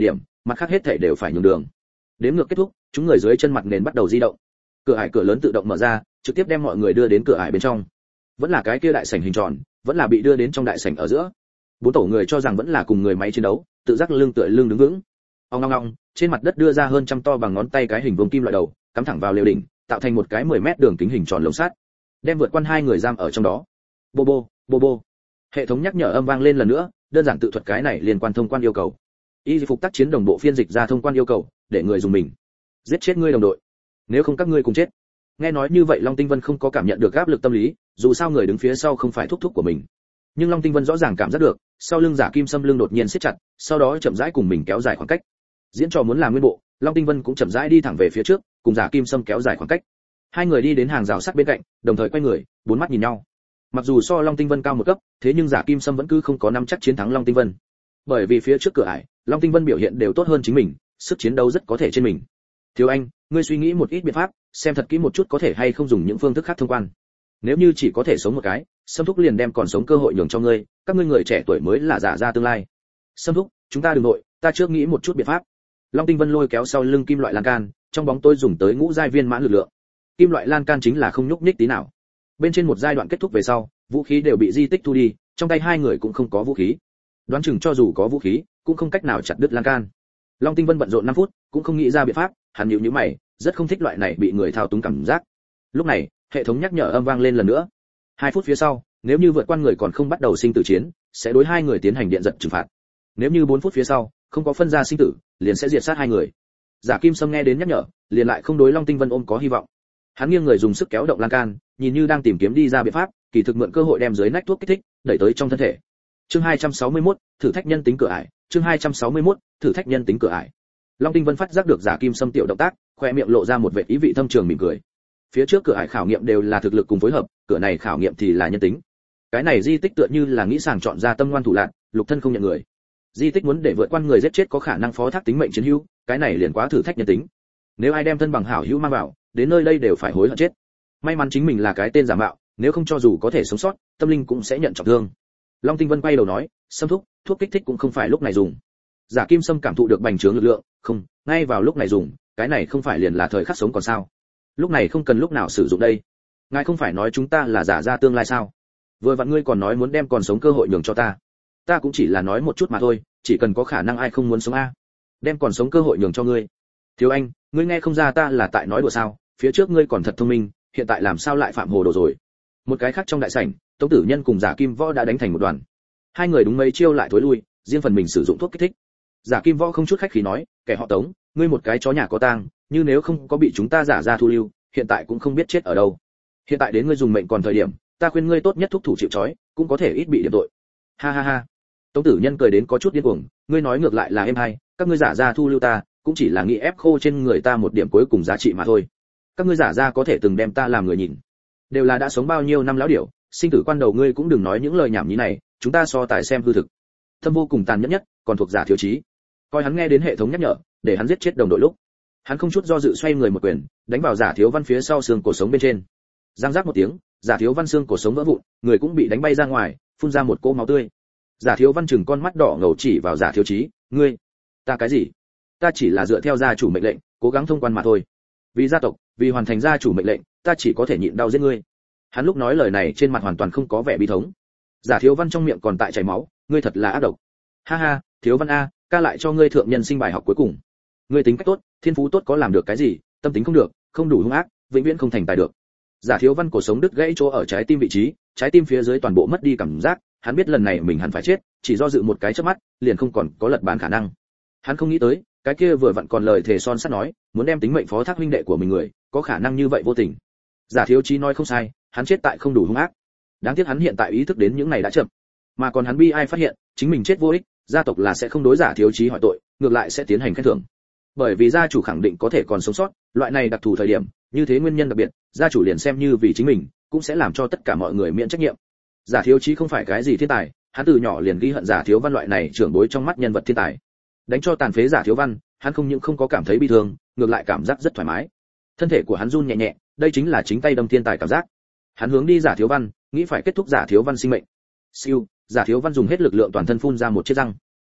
mặt khác hết thảy đều phải nhường đường. Đếm ngược kết thúc, chúng người dưới chân mặt nền bắt đầu di động. Cửa ải cửa lớn tự động mở ra, trực tiếp đem mọi người đưa đến cửa ải bên trong. Vẫn là cái kia đại sảnh hình tròn, vẫn là bị đưa đến trong đại sảnh ở giữa. Bốn tổ người cho rằng vẫn là cùng người máy chiến đấu, tự giác lưng tựa lưng đứng vững. Ong ong ong, trên mặt đất đưa ra hơn trăm to bằng ngón tay cái hình vuông kim loại đầu, cắm thẳng vào lều đỉnh, tạo thành một cái 10 mét đường kính hình tròn lồng sắt, đem vượt qua hai người giam ở trong đó. Bô bô, bô bô. Hệ thống nhắc nhở âm vang lên lần nữa, đơn giản tự thuật cái này liên quan thông quan yêu cầu. Y phục tác chiến đồng bộ phiên dịch ra thông quan yêu cầu, để người dùng mình. Giết chết ngươi đồng đội, nếu không các ngươi cùng chết. Nghe nói như vậy Long Tinh Vân không có cảm nhận được áp lực tâm lý, dù sao người đứng phía sau không phải thúc thúc của mình. Nhưng Long Tinh Vân rõ ràng cảm giác được, sau lưng Giả Kim Sâm lưng đột nhiên siết chặt, sau đó chậm rãi cùng mình kéo dài khoảng cách. Diễn trò muốn làm nguyên bộ, Long Tinh Vân cũng chậm rãi đi thẳng về phía trước, cùng Giả Kim Sâm kéo dài khoảng cách. Hai người đi đến hàng rào sắt bên cạnh, đồng thời quay người, bốn mắt nhìn nhau. Mặc dù so Long Tinh Vân cao một cấp, thế nhưng Giả Kim Sâm vẫn cứ không có nắm chắc chiến thắng Long Tinh Vân. Bởi vì phía trước cửa ải, Long Tinh Vân biểu hiện đều tốt hơn chính mình, sức chiến đấu rất có thể trên mình. Thiếu anh, ngươi suy nghĩ một ít biện pháp, xem thật kỹ một chút có thể hay không dùng những phương thức khác thông quan. Nếu như chỉ có thể sống một cái, Sâm thúc liền đem còn sống cơ hội nhường cho ngươi, các ngươi người trẻ tuổi mới là giả ra tương lai. Sâm thúc, chúng ta đừng nội, ta trước nghĩ một chút biện pháp. Long Tinh Vân lôi kéo sau lưng kim loại lan can, trong bóng tối dùng tới ngũ giai viên mãn lực lượng. Kim loại lan can chính là không nhúc nhích tí nào. Bên trên một giai đoạn kết thúc về sau, vũ khí đều bị di tích thu đi, trong tay hai người cũng không có vũ khí. Đoán chừng cho dù có vũ khí, cũng không cách nào chặt đứt lan can. Long Tinh Vân bận rộn 5 phút, cũng không nghĩ ra biện pháp, hắn nhíu mày, rất không thích loại này bị người thao túng cảm giác. Lúc này, hệ thống nhắc nhở âm vang lên lần nữa. 2 phút phía sau, nếu như vượt qua người còn không bắt đầu sinh tử chiến, sẽ đối hai người tiến hành điện giật trừng phạt. Nếu như 4 phút phía sau, không có phân ra sinh tử, liền sẽ diệt sát hai người. Giả Kim Sâm nghe đến nhắc nhở, liền lại không đối Long Tinh Vân ôm có hy vọng. Hắn nghiêng người dùng sức kéo động lan can, nhìn như đang tìm kiếm đi ra biện pháp, kỳ thực mượn cơ hội đem dưới nách thuốc kích thích đẩy tới trong thân thể. Chương 261, thử thách nhân tính cửa ải. Chương 261, thử thách nhân tính cửa ải. Long Tinh Vân phát giác được Giả Kim Sâm tiểu động tác, khoe miệng lộ ra một vệt ý vị thâm trường mỉm cười. Phía trước cửa ải khảo nghiệm đều là thực lực cùng phối hợp, cửa này khảo nghiệm thì là nhân tính. Cái này di tích tựa như là nghĩ sàng chọn ra tâm ngoan thủ lạn, lục thân không nhận người. Di tích muốn để vượt qua người giết chết có khả năng phó thác tính mệnh chiến hữu, cái này liền quá thử thách nhân tính. Nếu ai đem thân bằng hảo hữu mang vào, đến nơi đây đều phải hối hận chết. May mắn chính mình là cái tên giả mạo, nếu không cho dù có thể sống sót, tâm linh cũng sẽ nhận trọng thương. Long Tinh Vân quay đầu nói, Sâm thúc, thuốc kích thích cũng không phải lúc này dùng. Giả Kim Sâm cảm thụ được bành trướng lực lượng, không, ngay vào lúc này dùng, cái này không phải liền là thời khắc sống còn sao? Lúc này không cần lúc nào sử dụng đây. Ngài không phải nói chúng ta là giả ra tương lai sao? Vừa vặn ngươi còn nói muốn đem còn sống cơ hội nhường cho ta. Ta cũng chỉ là nói một chút mà thôi, chỉ cần có khả năng ai không muốn sống a, đem còn sống cơ hội nhường cho ngươi. Thiếu anh, ngươi nghe không ra ta là tại nói đùa sao? Phía trước ngươi còn thật thông minh, hiện tại làm sao lại phạm hồ đồ rồi? Một cái khác trong đại sảnh, Tống Tử Nhân cùng Giả Kim Võ đã đánh thành một đoàn. Hai người đúng mấy chiêu lại thối lui, riêng phần mình sử dụng thuốc kích thích. Giả Kim Võ không chút khách khí nói, kẻ họ Tống, ngươi một cái chó nhà có tang, như nếu không có bị chúng ta giả ra thu lưu, hiện tại cũng không biết chết ở đâu. Hiện tại đến ngươi dùng mệnh còn thời điểm, ta khuyên ngươi tốt nhất thúc thủ chịu trói, cũng có thể ít bị điểm tội. Ha ha ha. Tống Tử Nhân cười đến có chút điên cuồng, ngươi nói ngược lại là em hay, các ngươi giả ra thu lưu ta, cũng chỉ là nghĩ ép khô trên người ta một điểm cuối cùng giá trị mà thôi. Các ngươi giả ra có thể từng đem ta làm người nhìn, đều là đã sống bao nhiêu năm lão điểu, sinh tử quan đầu ngươi cũng đừng nói những lời nhảm nhí này, chúng ta so tài xem hư thực. Thâm vô cùng tàn nhẫn nhất, còn thuộc Giả thiếu chí. Coi hắn nghe đến hệ thống nhắc nhở, để hắn giết chết đồng đội lúc, hắn không chút do dự xoay người một quyền, đánh vào Giả Thiếu Văn phía sau xương cổ sống bên trên. Giang rác một tiếng, Giả Thiếu Văn xương cổ sống vỡ vụn, người cũng bị đánh bay ra ngoài, phun ra một cỗ máu tươi. Giả Thiếu Văn chừng con mắt đỏ ngầu chỉ vào Giả thiếu chí, ngươi, ta cái gì? Ta chỉ là dựa theo gia chủ mệnh lệnh, cố gắng thông quan mà thôi. Vì gia tộc, vì hoàn thành gia chủ mệnh lệnh, ta chỉ có thể nhịn đau giết ngươi. Hắn lúc nói lời này trên mặt hoàn toàn không có vẻ bi thống. Giả Thiếu Văn trong miệng còn tại chảy máu, ngươi thật là ác độc. Ha ha, Thiếu Văn a, ca lại cho ngươi thượng nhân sinh bài học cuối cùng. Ngươi tính cách tốt, thiên phú tốt có làm được cái gì, tâm tính không được, không đủ hung ác, vĩnh viễn không thành tài được. Giả Thiếu Văn cổ sống đứt gãy chỗ ở trái tim vị trí, trái tim phía dưới toàn bộ mất đi cảm giác, hắn biết lần này mình hẳn phải chết, chỉ do dự một cái chớp mắt, liền không còn có lật bàn khả năng. Hắn không nghĩ tới, cái kia vừa vặn còn lời thề son sắt nói, muốn đem tính mệnh phó thác huynh đệ của mình người, có khả năng như vậy vô tình. Giả Thiếu Chí nói không sai, hắn chết tại không đủ hung ác. Đáng tiếc hắn hiện tại ý thức đến những này đã chậm. Mà còn hắn bi ai phát hiện, chính mình chết vô ích, gia tộc là sẽ không đối Giả Thiếu Chí hỏi tội, ngược lại sẽ tiến hành khen thưởng. Bởi vì gia chủ khẳng định có thể còn sống sót, loại này đặc thù thời điểm, như thế nguyên nhân đặc biệt, gia chủ liền xem như vì chính mình, cũng sẽ làm cho tất cả mọi người miễn trách nhiệm. Giả Thiếu Chí không phải cái gì thiên tài, hắn từ nhỏ liền ghi hận Giả Thiếu Văn loại này trưởng bối trong mắt nhân vật thiên tài. Đánh cho tàn phế Giả Thiếu Văn, hắn không những không có cảm thấy bi thương, ngược lại cảm giác rất thoải mái. Thân thể của hắn run nhẹ nhẹ, đây chính là chính tay đâm thiên tài cảm giác. Hắn hướng đi Giả Thiếu Văn, nghĩ phải kết thúc Giả Thiếu Văn sinh mệnh. Siêu, Giả Thiếu Văn dùng hết lực lượng toàn thân phun ra một chiếc răng. Phốc,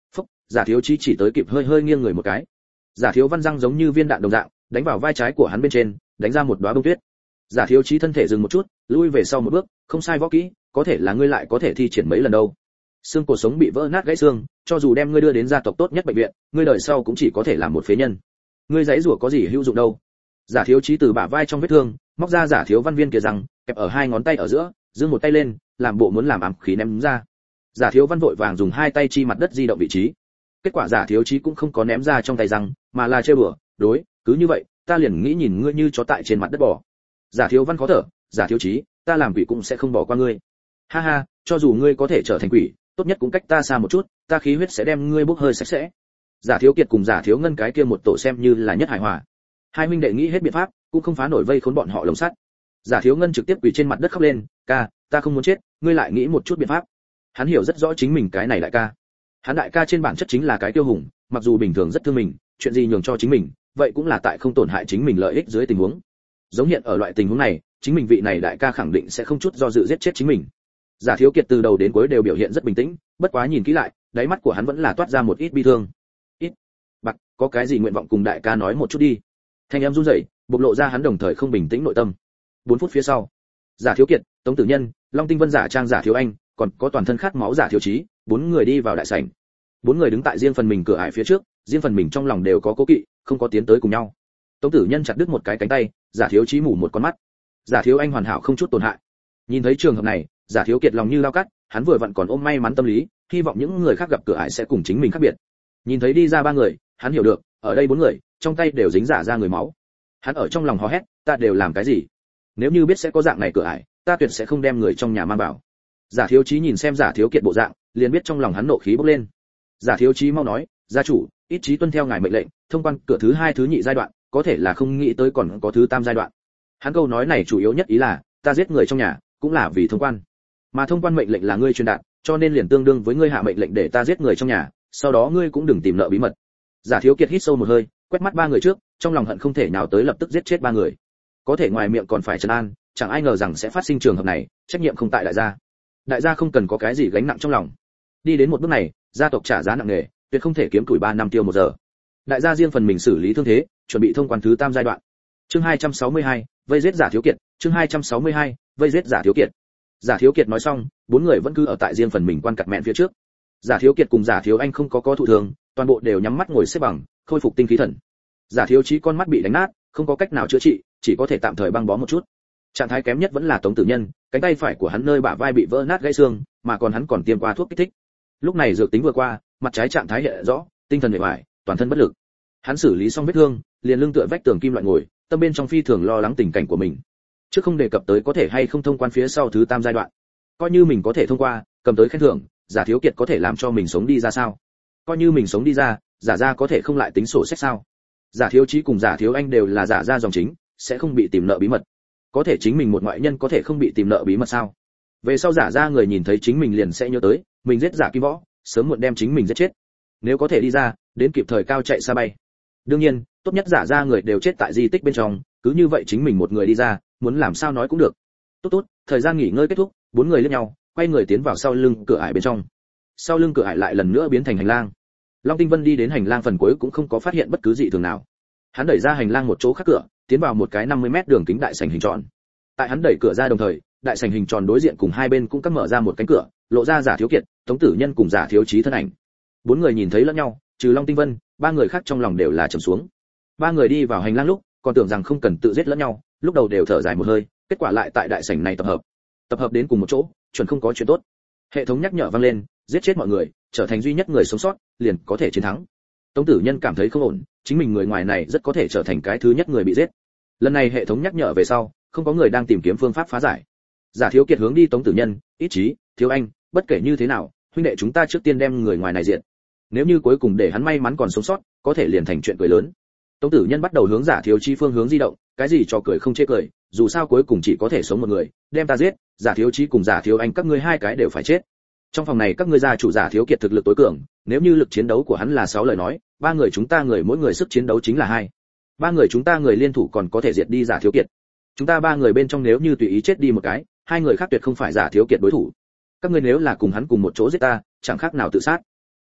giả thiếu chí chỉ tới kịp hơi hơi nghiêng người một cái. Giả thiếu văn răng giống như viên đạn đồng dạng đánh vào vai trái của hắn bên trên, đánh ra một đóa bông tuyết. Giả thiếu chí thân thể dừng một chút, lui về sau một bước, không sai võ kỹ, có thể là ngươi lại có thể thi triển mấy lần đâu. Xương cổ sống bị vỡ nát gãy xương, cho dù đem ngươi đưa đến gia tộc tốt nhất bệnh viện, ngươi đời sau cũng chỉ có thể làm một phế nhân. Ngươi giãy giụa có gì hữu dụng đâu. Giả thiếu chí từ bả vai trong vết thương móc ra giả thiếu văn viên kia rằng kẹp ở hai ngón tay ở giữa, giương một tay lên, làm bộ muốn làm ám khí ném ra. Giả thiếu văn vội vàng dùng hai tay chi mặt đất di động vị trí. Kết quả giả thiếu chí cũng không có ném ra trong tay rằng, mà là trêu đùa, đối, cứ như vậy, ta liền nghĩ nhìn ngươi như chó tại trên mặt đất bò. Giả thiếu văn khó thở, giả thiếu chí, ta làm quỷ cũng sẽ không bỏ qua ngươi. Ha ha, cho dù ngươi có thể trở thành quỷ, tốt nhất cũng cách ta xa một chút, ta khí huyết sẽ đem ngươi bốc hơi sạch sẽ. Giả thiếu kiệt cùng giả thiếu ngân cái kia một tổ xem như là nhất hài hòa. Hai huynh đệ nghĩ hết biện pháp, cũng không phá nổi vây khốn bọn họ lồng sắt. Giả thiếu ngân trực tiếp quỳ trên mặt đất khóc lên, ca, ta không muốn chết, ngươi lại nghĩ một chút biện pháp. Hắn hiểu rất rõ chính mình cái này đại ca. Hắn đại ca trên bản chất chính là cái tiêu hùng, mặc dù bình thường rất thương mình, chuyện gì nhường cho chính mình, vậy cũng là tại không tổn hại chính mình lợi ích dưới tình huống. Giống hiện ở loại tình huống này, chính mình vị này đại ca khẳng định sẽ không chút do dự giết chết chính mình. Giả thiếu kiệt từ đầu đến cuối đều biểu hiện rất bình tĩnh, bất quá nhìn kỹ lại, đáy mắt của hắn vẫn là toát ra một ít bi thương. Ít, bạc, có cái gì nguyện vọng cùng đại ca nói một chút đi. Thanh em run rẩy, bộc lộ ra hắn đồng thời không bình tĩnh nội tâm. 4 phút phía sau, giả thiếu kiệt, tống tử nhân, long tinh vân giả trang giả thiếu anh, còn có toàn thân khát máu giả thiếu chí, 4 người đi vào đại sảnh. 4 người đứng tại riêng phần mình cửa ải phía trước, riêng phần mình trong lòng đều có cố kỵ, không có tiến tới cùng nhau. Tống tử nhân chặt đứt một cái cánh tay, giả thiếu chí mù một con mắt. Giả thiếu anh hoàn hảo không chút tổn hại. Nhìn thấy trường hợp này, giả thiếu kiệt lòng như lao cắt, hắn vừa vặn còn ôm may mắn tâm lý, hy vọng những người khác gặp cửa ải sẽ cùng chính mình khác biệt. Nhìn thấy đi ra 3 người, hắn hiểu được, ở đây 4 người, trong tay đều dính giả ra người máu. Hắn ở trong lòng hò hét, ta đều làm cái gì? Nếu như biết sẽ có dạng này cửa ải, ta tuyệt sẽ không đem người trong nhà mang vào. Giả thiếu chí nhìn xem giả thiếu kiệt bộ dạng, liền biết trong lòng hắn nộ khí bốc lên. Giả thiếu chí mau nói, gia chủ, ít chí tuân theo ngài mệnh lệnh, thông quan cửa thứ 2 thứ nhị giai đoạn, có thể là không nghĩ tới còn có thứ tam giai đoạn. Hắn câu nói này chủ yếu nhất ý là, ta giết người trong nhà, cũng là vì thông quan. Mà thông quan mệnh lệnh là ngươi truyền đạt, cho nên liền tương đương với ngươi hạ mệnh lệnh để ta giết người trong nhà, sau đó ngươi cũng đừng tìm nợ bí mật. Giả thiếu kiệt hít sâu một hơi, quét mắt 3 người trước, trong lòng hận không thể nào tới lập tức giết chết 3 người. Có thể ngoài miệng còn phải trấn an, chẳng ai ngờ rằng sẽ phát sinh trường hợp này, trách nhiệm không tại đại gia. Đại gia không cần có cái gì gánh nặng trong lòng. Đi đến một bước này, gia tộc trả giá nặng nề, tuyệt không thể kiếm tuổi 3 năm tiêu 1 giờ. Đại gia riêng phần mình xử lý thương thế, chuẩn bị thông quan thứ tam giai đoạn. Chương 262, vây giết giả thiếu kiệt, chương 262, vây giết giả thiếu kiệt. Giả thiếu kiệt nói xong, 4 người vẫn cứ ở tại riêng phần mình quan cặt mẹn phía trước. Giả thiếu kiệt cùng giả thiếu anh không có thụ thường, toàn bộ đều nhắm mắt ngồi xếp bằng, khôi phục tinh khí thần. Giả thiếu chí con mắt bị đánh nát, không có cách nào chữa trị, chỉ có thể tạm thời băng bó một chút. Trạng thái kém nhất vẫn là Tống Tử Nhân, cánh tay phải của hắn nơi bả vai bị vỡ nát gãy xương, mà còn hắn còn tiêm qua thuốc kích thích. Lúc này dược tính vừa qua, mặt trái trạng thái hiện rõ, tinh thần uể oải, toàn thân bất lực. Hắn xử lý xong vết thương, liền lưng tựa vách tường kim loại ngồi, tâm bên trong phi thường lo lắng tình cảnh của mình. Trước không đề cập tới có thể hay không thông quan phía sau thứ tam giai đoạn, coi như mình có thể thông qua, cầm tới khen thưởng, giả thiếu kiệt có thể làm cho mình sống đi ra sao? Coi như mình sống đi ra, giả gia có thể không lại tính sổ sách sao? Giả thiếu chí cùng giả thiếu anh đều là giả gia dòng chính, sẽ không bị tìm nợ bí mật. Có thể chính mình một ngoại nhân có thể không bị tìm nợ bí mật sao? Về sau giả gia người nhìn thấy chính mình liền sẽ nhớ tới, mình giết giả Kim Võ, sớm muộn đem chính mình giết chết. Nếu có thể đi ra, đến kịp thời cao chạy xa bay. Đương nhiên, tốt nhất giả gia người đều chết tại di tích bên trong, cứ như vậy chính mình một người đi ra, muốn làm sao nói cũng được. Tốt tốt, thời gian nghỉ ngơi kết thúc, 4 người liếc nhau, quay người tiến vào sau lưng cửa ải bên trong. Sau lưng cửa ải lại lần nữa biến thành hành lang. Long Tinh Vân đi đến hành lang phần cuối cũng không có phát hiện bất cứ dị thường nào. Hắn đẩy ra hành lang một chỗ khác cửa, tiến vào một cái 50 mét đường kính đại sảnh hình tròn. Tại hắn đẩy cửa ra đồng thời, đại sảnh hình tròn đối diện cùng hai bên cũng cắt mở ra một cánh cửa, lộ ra giả thiếu kiệt, Tống Tử Nhân cùng giả thiếu chí thân ảnh. 4 người nhìn thấy lẫn nhau, trừ Long Tinh Vân, 3 người khác trong lòng đều là trầm xuống. 3 người đi vào hành lang lúc, còn tưởng rằng không cần tự giết lẫn nhau, lúc đầu đều thở dài một hơi, kết quả lại tại đại sảnh này tập hợp đến cùng một chỗ, chuẩn không có chuyện tốt. Hệ thống nhắc nhở vang lên, giết chết mọi người, trở thành duy nhất người sống sót, liền có thể chiến thắng. Tống Tử Nhân cảm thấy không ổn, chính mình người ngoài này rất có thể trở thành cái thứ nhất người bị giết. Lần này hệ thống nhắc nhở về sau, không có người đang tìm kiếm phương pháp phá giải. Giả thiếu kiệt hướng đi Tống Tử Nhân, ít chí, thiếu anh, bất kể như thế nào, huynh đệ chúng ta trước tiên đem người ngoài này diệt. Nếu như cuối cùng để hắn may mắn còn sống sót, có thể liền thành chuyện cười lớn. Tống Tử Nhân bắt đầu hướng giả thiếu chí phương hướng di động, cái gì trò cười không chê cười, dù sao cuối cùng chỉ có thể sống một người, đem ta giết, giả thiếu chí cùng giả thiếu anh các ngươi hai cái đều phải chết. Trong phòng này các ngươi gia chủ giả thiếu kiệt thực lực tối cường, nếu như lực chiến đấu của hắn là 6 lời nói, 3 người chúng ta người mỗi người sức chiến đấu chính là 2. 3 người chúng ta người liên thủ còn có thể diệt đi giả thiếu kiệt. Chúng ta 3 người bên trong nếu như tùy ý chết đi một cái, 2 người khác tuyệt không phải giả thiếu kiệt đối thủ. Các ngươi nếu là cùng hắn cùng một chỗ giết ta, chẳng khác nào tự sát.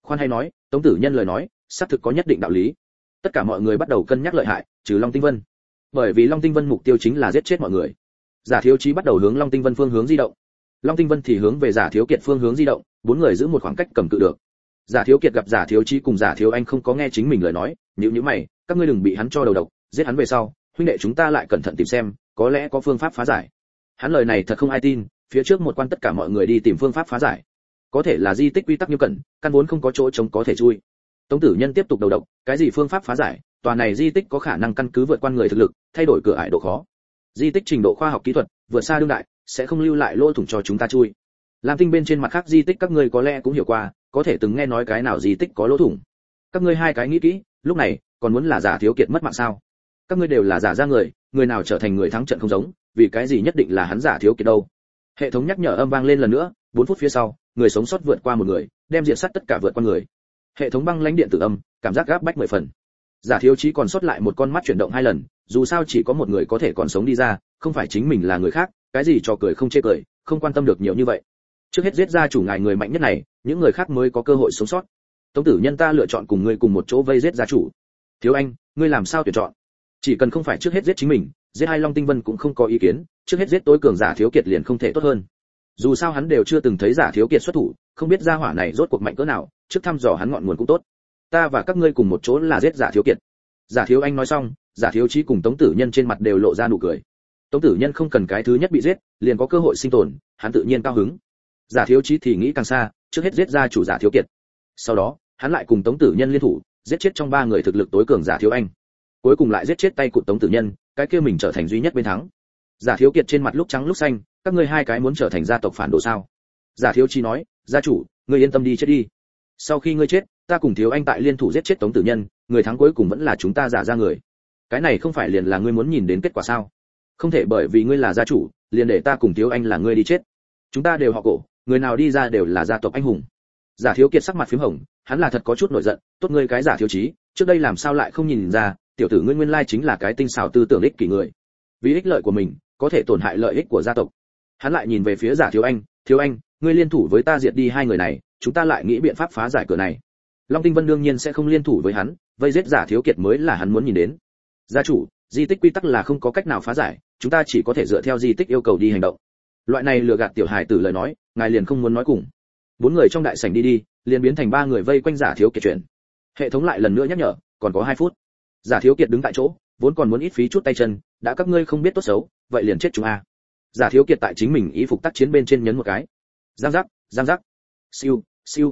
Khoan hay nói, Tống Tử Nhân lời nói, xác thực có nhất định đạo lý. Tất cả mọi người bắt đầu cân nhắc lợi hại, trừ Long Tinh Vân. Bởi vì Long Tinh Vân mục tiêu chính là giết chết mọi người. Giả Thiếu Chí bắt đầu hướng Long Tinh Vân phương hướng di động. Long Tinh Vân thì hướng về Giả Thiếu Kiệt phương hướng di động, bốn người giữ một khoảng cách cầm cự được. Giả Thiếu Kiệt gặp Giả Thiếu Chí cùng Giả Thiếu Anh không có nghe chính mình lời nói, nhíu mày, các ngươi đừng bị hắn cho đầu độc, giết hắn về sau, huynh đệ chúng ta lại cẩn thận tìm xem, có lẽ có phương pháp phá giải. Hắn lời này thật không ai tin, phía trước một quan tất cả mọi người đi tìm phương pháp phá giải. Có thể là di tích quy tắc nghiêm cẩn, căn vốn không có chỗ trống có thể chui. Tống Tử Nhân tiếp tục đầu độc, cái gì phương pháp phá giải, tòa này di tích có khả năng căn cứ vượt qua người thực lực, thay đổi cửa ải độ khó. Di tích trình độ khoa học kỹ thuật vượt xa đương đại, sẽ không lưu lại lỗ thủng cho chúng ta chui. Lam Tinh bên trên mặt khác di tích các ngươi có lẽ cũng hiểu qua, có thể từng nghe nói cái nào di tích có lỗ thủng. Các ngươi hai cái nghĩ kỹ, lúc này còn muốn là Giả Thiếu Kiệt mất mạng sao? Các ngươi đều là giả ra người, người nào trở thành người thắng trận không giống, vì cái gì nhất định là hắn Giả Thiếu Kiệt đâu? Hệ thống nhắc nhở âm vang lên lần nữa, 4 phút phía sau, người sống sót vượt qua một người, đem diện sát tất cả vượt qua người. Hệ thống băng lãnh điện tử âm, cảm giác gáp bách 10 phần. Giả Thiếu Chí còn sót lại một con mắt chuyển động 2 lần, dù sao chỉ có một người có thể còn sống đi ra, không phải chính mình là người khác, cái gì cho cười không chê cười, không quan tâm được nhiều như vậy. Trước hết giết ra chủ ngài người mạnh nhất này, những người khác mới có cơ hội sống sót. Tống Tử Nhân ta lựa chọn cùng ngươi cùng một chỗ vây giết gia chủ. Thiếu Anh, ngươi làm sao tuyển chọn? Chỉ cần không phải trước hết giết chính mình, giết hai Long Tinh Vân cũng không có ý kiến, trước hết giết tối cường Giả Thiếu Kiệt liền không thể tốt hơn. Dù sao hắn đều chưa từng thấy Giả Thiếu Kiệt xuất thủ, không biết gia hỏa này rốt cuộc mạnh cỡ nào, trước thăm dò hắn ngọn nguồn cũng tốt. Ta và các ngươi cùng một chỗ là giết Giả Thiếu Kiệt. Giả Thiếu Anh nói xong, Giả Thiếu Chí cùng Tống Tử Nhân trên mặt đều lộ ra nụ cười. Tống Tử Nhân không cần cái thứ nhất bị giết, liền có cơ hội sinh tồn, hắn tự nhiên cao hứng. Giả Thiếu Chí thì nghĩ càng xa, trước hết giết ra chủ Giả Thiếu Kiệt. Sau đó, hắn lại cùng Tống Tử Nhân liên thủ, giết chết trong 3 người thực lực tối cường Giả Thiếu Anh. Cuối cùng lại giết chết tay cụt Tống Tử Nhân, cái kia mình trở thành duy nhất bên thắng. Giả Thiếu Kiệt trên mặt lúc trắng lúc xanh, các ngươi hai cái muốn trở thành gia tộc phản đồ sao? Giả Thiếu Chí nói, gia chủ, ngươi yên tâm đi chết đi. Sau khi ngươi chết, ta cùng Thiếu Anh tại liên thủ giết chết Tống Tử Nhân, người thắng cuối cùng vẫn là chúng ta Giả ra người. Cái này không phải liền là ngươi muốn nhìn đến kết quả sao? Không thể bởi vì ngươi là gia chủ, liền để ta cùng Thiếu Anh là ngươi đi chết. Chúng ta đều họ Cổ, người nào đi ra đều là gia tộc anh hùng. Giả Thiếu Kiệt sắc mặt phím hồng, hắn là thật có chút nổi giận, tốt ngươi cái Giả Thiếu Chí, trước đây làm sao lại không nhìn ra, tiểu tử ngươi nguyên lai chính là cái tinh xảo tư tưởng ích kỷ người. Vì ích lợi của mình, có thể tổn hại lợi ích của gia tộc. Hắn lại nhìn về phía Giả Thiếu Anh, ngươi liên thủ với ta diệt đi 2 người này, chúng ta lại nghĩ biện pháp phá giải cửa này. Long Tinh Vân đương nhiên sẽ không liên thủ với hắn, vây giết Giả Thiếu Kiệt mới là hắn muốn nhìn đến. Gia chủ, di tích quy tắc là không có cách nào phá giải, chúng ta chỉ có thể dựa theo di tích yêu cầu đi hành động. Loại này lừa gạt tiểu hài tử lời nói, ngài liền không muốn nói cùng. 4 người trong đại sảnh đi, liền biến thành 3 người vây quanh Giả Thiếu Kiệt chuyển. Hệ thống lại lần nữa nhắc nhở, còn có 2 phút. Giả Thiếu Kiệt đứng tại chỗ, vốn còn muốn ít phí chút tay chân, đã các ngươi không biết tốt xấu, vậy liền chết chúng a. Giả Thiếu Kiệt tại chính mình y phục tác chiến bên trên nhấn một cái. Giang giác. Siêu.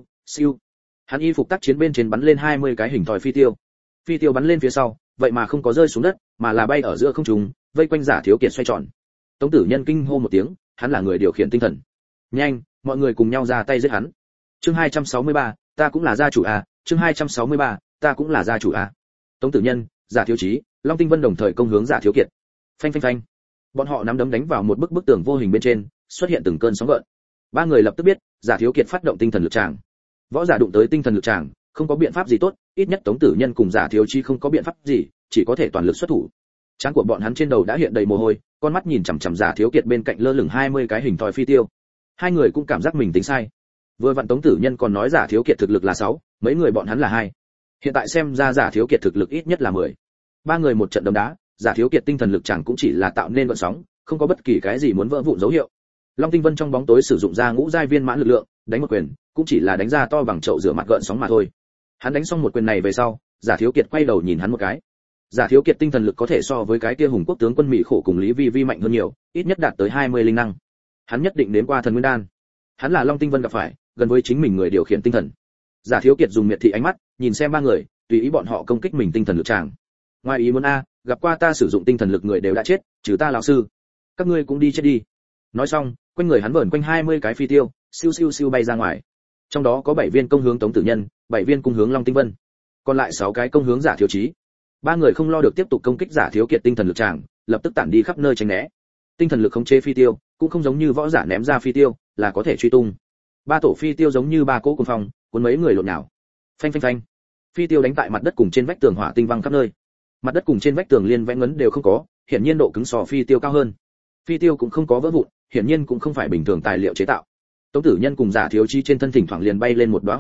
Hắn y phục tác chiến bên trên bắn lên 20 cái hình thoi phi tiêu. Phi tiêu bắn lên phía sau, vậy mà không có rơi xuống đất, mà là bay ở giữa không trung, vây quanh Giả Thiếu Kiệt xoay tròn. Tống Tử Nhân kinh hô một tiếng, hắn là người điều khiển tinh thần. Nhanh, mọi người cùng nhau ra tay giết hắn. Chương 263, ta cũng là gia chủ a. Chương 263, ta cũng là gia chủ a. Tống Tử Nhân, Giả Thiếu Chí, Long Tinh Vân đồng thời công hướng Giả Thiếu Kiệt. Phanh. Bọn họ nắm đấm đánh vào một bức tường vô hình bên trên, xuất hiện từng cơn sóng gợn. 3 người lập tức biết, Giả Thiếu Kiệt phát động tinh thần lực tràng. Võ giả đụng tới tinh thần lực tràng, không có biện pháp gì tốt, ít nhất Tống Tử Nhân cùng Giả Thiếu Chí không có biện pháp gì, chỉ có thể toàn lực xuất thủ. Trán của bọn hắn trên đầu đã hiện đầy mồ hôi, con mắt nhìn chằm chằm Giả Thiếu Kiệt bên cạnh lơ lửng 20 cái hình thoi phi tiêu. 2 người cũng cảm giác mình tính sai. Vừa vặn Tống Tử Nhân còn nói Giả Thiếu Kiệt thực lực là 6, mấy người bọn hắn là 2. Hiện tại xem ra Giả Thiếu Kiệt thực lực ít nhất là 10. 3 người một trận đấm đá, Giả Thiếu Kiệt tinh thần lực chẳng cũng chỉ là tạo nên gợn sóng, không có bất kỳ cái gì muốn vỡ vụn dấu hiệu. Long Tinh Vân trong bóng tối sử dụng ra ngũ giai viên mãn lực lượng, đánh một quyền, cũng chỉ là đánh ra to bằng chậu rửa mặt gợn sóng mà thôi. Hắn đánh xong một quyền này về sau, Giả Thiếu Kiệt quay đầu nhìn hắn một cái. Giả Thiếu Kiệt tinh thần lực có thể so với cái kia hùng quốc tướng quân Mỹ Khổ cùng Lý Vi Vi mạnh hơn nhiều, ít nhất đạt tới 20 linh năng. Hắn nhất định đến qua thần nguyên đan. Hắn là Long Tinh Vân gặp phải, gần với chính mình người điều khiển tinh thần. Giả Thiếu Kiệt dùng miệt thị ánh mắt, nhìn xem 3 người, tùy ý bọn họ công kích mình tinh thần lực tràng. Ngoài ý muốn a, gặp qua ta sử dụng tinh thần lực người đều đã chết, trừ ta lão sư. Các ngươi cũng đi chết đi. Nói xong, quanh người hắn vờn quanh 20 cái phi tiêu, siêu bay ra ngoài. Trong đó có 7 viên công hướng Tống Tử Nhân, 7 viên công hướng Long Tinh Vân. Còn lại 6 cái công hướng Giả Thiếu Chí. 3 người không lo được tiếp tục công kích Giả Thiếu Kiệt tinh thần lực tràng, lập tức tản đi khắp nơi tránh né. Tinh thần lực khống chế phi tiêu, cũng không giống như võ giả ném ra phi tiêu, là có thể truy tung. 3 tổ phi tiêu giống như 3 cỗ cuồng phong, cuốn mấy người lộn nhào. Phanh. Phi tiêu đánh tại mặt đất cùng trên vách tường hỏa tinh văng khắp nơi. Mặt đất cùng trên vách tường liên vẽ ngấn đều không có, hiển nhiên độ cứng so phi tiêu cao hơn. Phi tiêu cũng không có vỡ vụn, hiển nhiên cũng không phải bình thường tài liệu chế tạo. Tống Tử Nhân cùng Giả Thiếu Chí trên thân thỉnh thoảng liền bay lên một đóa hoa máu,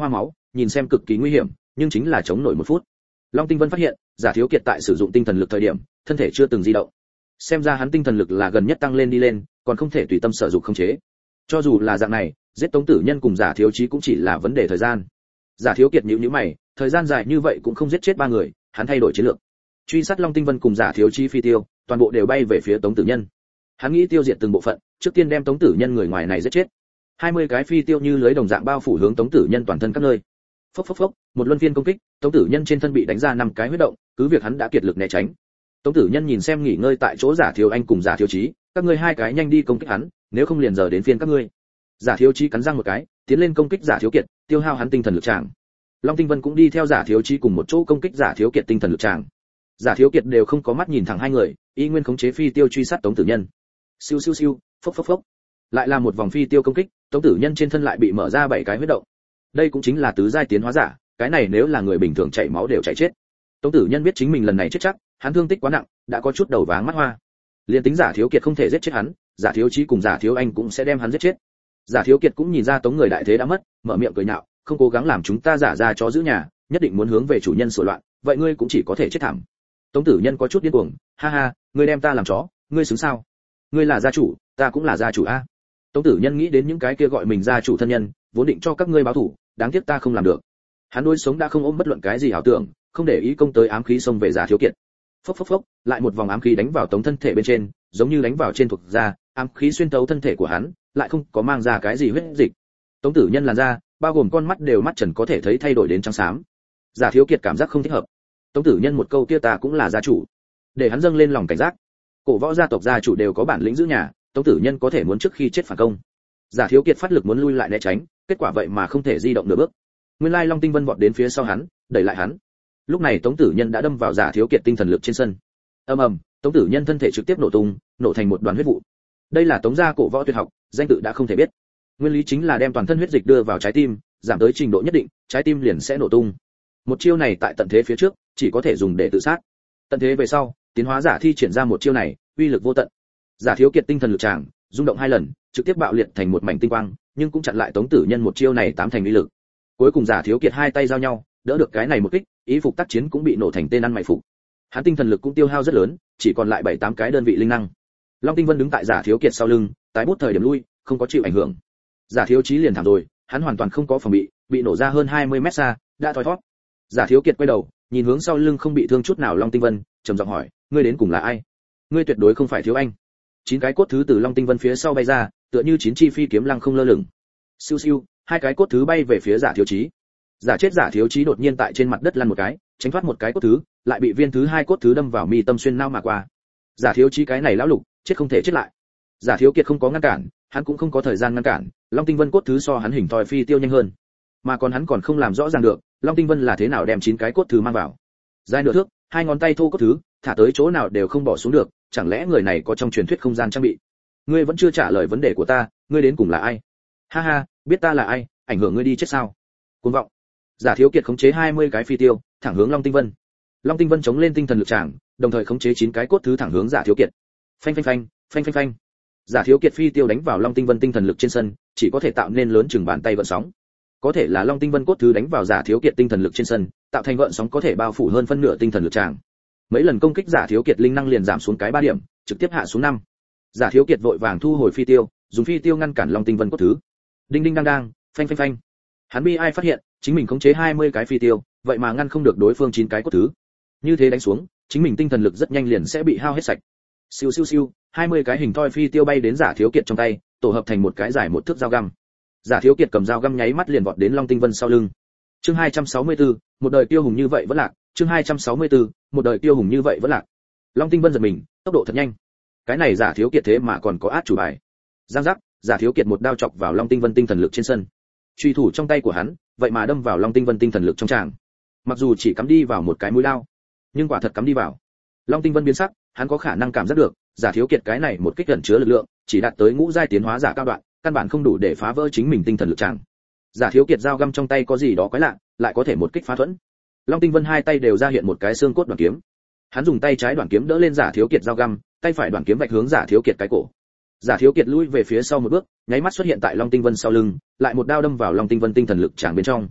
nhìn xem cực kỳ nguy hiểm, nhưng chính là chống nổi 1 phút. Long Tinh Vân phát hiện, Giả Thiếu Kiệt tại sử dụng tinh thần lực thời điểm, thân thể chưa từng di động. Xem ra hắn tinh thần lực là gần nhất tăng lên đi lên, còn không thể tùy tâm sở dục khống chế. Cho dù là dạng này, giết Tống Tử Nhân cùng Giả Thiếu Chí cũng chỉ là vấn đề thời gian. Giả Thiếu Kiệt nhíu mày, thời gian dài như vậy cũng không giết chết 3 người, hắn thay đổi chiến lược. Truy sát Long Tinh Vân cùng Giả Thiếu Chí phi tiêu, toàn bộ đều bay về phía Tống Tử Nhân. Hắn nghĩ tiêu diệt từng bộ phận, trước tiên đem Tống Tử Nhân người ngoài này giết chết. 20 cái phi tiêu như lưới đồng dạng bao phủ hướng Tống Tử Nhân toàn thân các nơi. Phốc phốc phốc, một luân phiên công kích, Tống Tử Nhân trên thân bị đánh ra 5 cái huyết động, cứ việc hắn đã kiệt lực né tránh. Tống Tử Nhân nhìn xem nghỉ ngơi tại chỗ Giả Thiếu Anh cùng Giả Thiếu Chí, các ngươi 2 cái nhanh đi công kích hắn, nếu không liền giờ đến phiên các ngươi. Giả Thiếu Chí cắn răng một cái, tiến lên công kích Giả Thiếu Kiệt, tiêu hao hắn tinh thần lực tràng. Long Tinh Vân cũng đi theo Giả Thiếu Chí cùng một chỗ công kích Giả Thiếu Kiệt tinh thần lực tràng. Giả Thiếu Kiệt đều không có mắt nhìn thẳng 2 người, y nguyên khống chế phi tiêu truy sát Tống Tử Nhân. Siêu siêu siêu, phốc phốc phốc. Lại là một vòng phi tiêu công kích, Tống Tử Nhân trên thân lại bị mở ra 7 cái huyết động. Đây cũng chính là tứ giai tiến hóa giả, cái này nếu là người bình thường chảy máu đều chảy chết. Tống Tử Nhân biết chính mình lần này chết chắc, hắn thương tích quá nặng, đã có chút đầu váng mắt hoa. Liên tính Giả Thiếu Kiệt không thể giết chết hắn, Giả Thiếu Chí cùng Giả Thiếu Anh cũng sẽ đem hắn giết chết. Giả Thiếu Kiệt cũng nhìn ra Tống người đại thế đã mất, mở miệng cười nhạo, không cố gắng làm chúng ta giả ra chó giữ nhà, nhất định muốn hướng về chủ nhân sửa loạn, vậy ngươi cũng chỉ có thể chết thảm. Tống Tử Nhân có chút điên cuồng, ha ha, ngươi đem ta làm chó, ngươi xứng sao? Ngươi là gia chủ, ta cũng là gia chủ a. Tống Tử Nhân nghĩ đến những cái kia gọi mình gia chủ thân nhân, vốn định cho các ngươi báo thù, đáng tiếc ta không làm được. Hắn đối sống đã không ôm bất luận cái gì ảo tưởng, không để ý công tới ám khí xông về Giả Thiếu Kiệt. Phốc phốc phốc, lại một vòng ám khí đánh vào Tống thân thể bên trên, giống như đánh vào trên thuộc da, ám khí xuyên tấu thân thể của hắn, lại không có mang ra cái gì huyết dịch. Tống Tử Nhân làn da, bao gồm con mắt đều mắt trần có thể thấy thay đổi đến trắng xám. Giả Thiếu Kiệt cảm giác không thích hợp. Tống Tử Nhân một câu kia ta cũng là gia chủ, để hắn dâng lên lòng cảnh giác. Cổ võ gia tộc gia chủ đều có bản lĩnh giữ nhà, Tống Tử Nhân có thể muốn trước khi chết phản công. Giả Thiếu Kiệt phát lực muốn lui lại né tránh, kết quả vậy mà không thể di động nửa bước. Nguyên lai Long Tinh Vân vọt đến phía sau hắn, đẩy lại hắn. Lúc này Tống Tử Nhân đã đâm vào Giả Thiếu Kiệt tinh thần lực trên sân. Ầm ầm, Tống Tử Nhân thân thể trực tiếp nổ tung, nổ thành một đoàn huyết vụ. Đây là Tống gia cổ võ tuyệt học, danh tự đã không thể biết. Nguyên lý chính là đem toàn thân huyết dịch đưa vào trái tim, giảm tới trình độ nhất định, trái tim liền sẽ nổ tung. Một chiêu này tại tận thế phía trước, chỉ có thể dùng để tự sát. Tận thế về sau, tiến hóa giả thi triển ra một chiêu này, uy lực vô tận. Giả Thiếu Kiệt tinh thần lực tràng, rung động 2 lần, trực tiếp bạo liệt thành một mảnh tinh quang, nhưng cũng chặn lại Tống Tử Nhân một chiêu này 8 thành uy lực. Cuối cùng Giả Thiếu Kiệt 2 tay giao nhau, đỡ được cái này một kích, ý phục tác chiến cũng bị nổ thành tên ăn mày phục. Hắn tinh thần lực cũng tiêu hao rất lớn, chỉ còn lại 7-8 cái đơn vị linh năng. Long Tinh Vân đứng tại Giả Thiếu Kiệt sau lưng, tái bút thời điểm lui, không có chịu ảnh hưởng. Giả Thiếu Chí liền thảm rồi, hắn hoàn toàn không có phòng bị nổ ra hơn 20 mét xa, đã thoi thoát. Giả Thiếu Kiệt quay đầu, nhìn hướng sau lưng không bị thương chút nào Long Tinh Vân, trầm giọng hỏi, ngươi đến cùng là ai? Ngươi tuyệt đối không phải Thiếu Anh. 9 cái cốt thứ từ Long Tinh Vân phía sau bay ra, tựa như 9 chi phi kiếm lăng không lơ lửng. Siêu siêu, 2 cái cốt thứ bay về phía Giả Thiếu Chí. Giả Thiếu Chí đột nhiên tại trên mặt đất lăn một cái, tránh thoát một cái cốt thứ, lại bị viên thứ 2 cốt thứ đâm vào mi tâm xuyên não mà qua. Giả Thiếu Chí cái này lão lục, chết không thể chết lại. Giả Thiếu Kiệt không có ngăn cản, hắn cũng không có thời gian ngăn cản, Long Tinh Vân cốt thứ so hắn hình thoi phi tiêu nhanh hơn. Mà còn hắn còn không làm rõ ràng được, Long Tinh Vân là thế nào đem 9 cái cốt thứ mang vào. Dài nửa thước, 2 ngón tay thô cốt thứ, thả tới chỗ nào đều không bỏ xuống được, chẳng lẽ người này có trong truyền thuyết không gian trang bị? Ngươi vẫn chưa trả lời vấn đề của ta, ngươi đến cùng là ai? Ha ha, biết ta là ai, ảnh hưởng ngươi đi chết sao? Cuồng vọng. Giả Thiếu Kiệt khống chế 20 cái phi tiêu, thẳng hướng Long Tinh Vân. Long Tinh Vân chống lên tinh thần lực tràng, đồng thời khống chế 9 cái cốt thứ thẳng hướng Giả Thiếu Kiệt. Phanh phanh phanh, phanh phanh phanh. Giả Thiếu Kiệt phi tiêu đánh vào Long Tinh Vân tinh thần lực trên sân, chỉ có thể tạo nên lớn chừng bàn tay gợn sóng. Có thể là Long Tinh Vân cốt thứ đánh vào Giả Thiếu Kiệt tinh thần lực trên sân, tạo thành gợn sóng có thể bao phủ hơn phân nửa tinh thần lực tràng. Mấy lần công kích Giả Thiếu Kiệt linh năng liền giảm xuống cái 3 điểm, trực tiếp hạ xuống 5. Giả Thiếu Kiệt vội vàng thu hồi phi tiêu, dùng phi tiêu ngăn cản Long Tinh Vân cốt thứ. Đinh đinh đang đang, phanh phanh phanh. Hắn bi ai phát hiện, chính mình khống chế 20 cái phi tiêu, vậy mà ngăn không được đối phương 9 cái cốt thứ. Như thế đánh xuống, chính mình tinh thần lực rất nhanh liền sẽ bị hao hết sạch. Siêu siêu siêu, 20 cái hình thoi phi tiêu bay đến Giả Thiếu Kiệt trong tay, tổ hợp thành một cái dài 1 thước dao găm. Giả Thiếu Kiệt cầm dao găm nháy mắt liền vọt đến Long Tinh Vân sau lưng. Chương 264, một đời tiêu hùng như vậy vẫn lạc, chương 264, một đời tiêu hùng như vậy vẫn lạc. Long Tinh Vân giật mình, tốc độ thật nhanh. Cái này Giả Thiếu Kiệt thế mà còn có át chủ bài. Giang giác, Giả Thiếu Kiệt một đao chọc vào Long Tinh Vân tinh thần lực trên sân. Truy thủ trong tay của hắn, vậy mà đâm vào Long Tinh Vân tinh thần lực trong tràng. Mặc dù chỉ cắm đi vào một cái mũi đao, nhưng quả thật cắm đi vào. Long Tinh Vân biến sắc, hắn có khả năng cảm giác được, Giả Thiếu Kiệt cái này một kích gần chứa lực lượng, chỉ đạt tới ngũ giai tiến hóa giả cao đoạn, căn bản không đủ để phá vỡ chính mình tinh thần lực tràng. Giả Thiếu Kiệt dao găm trong tay có gì đó quái lạ, lại có thể một kích phá thuẫn. Long Tinh Vân 2 tay đều ra hiện một cái xương cốt đoạn kiếm. Hắn dùng tay trái đoạn kiếm đỡ lên Giả Thiếu Kiệt dao găm, tay phải đoạn kiếm vạch hướng Giả Thiếu Kiệt cái cổ. Giả Thiếu Kiệt lui về phía sau một bước, nháy mắt xuất hiện tại Long Tinh Vân sau lưng, lại một đao đâm vào Long Tinh Vân tinh thần lực tràng bên trong.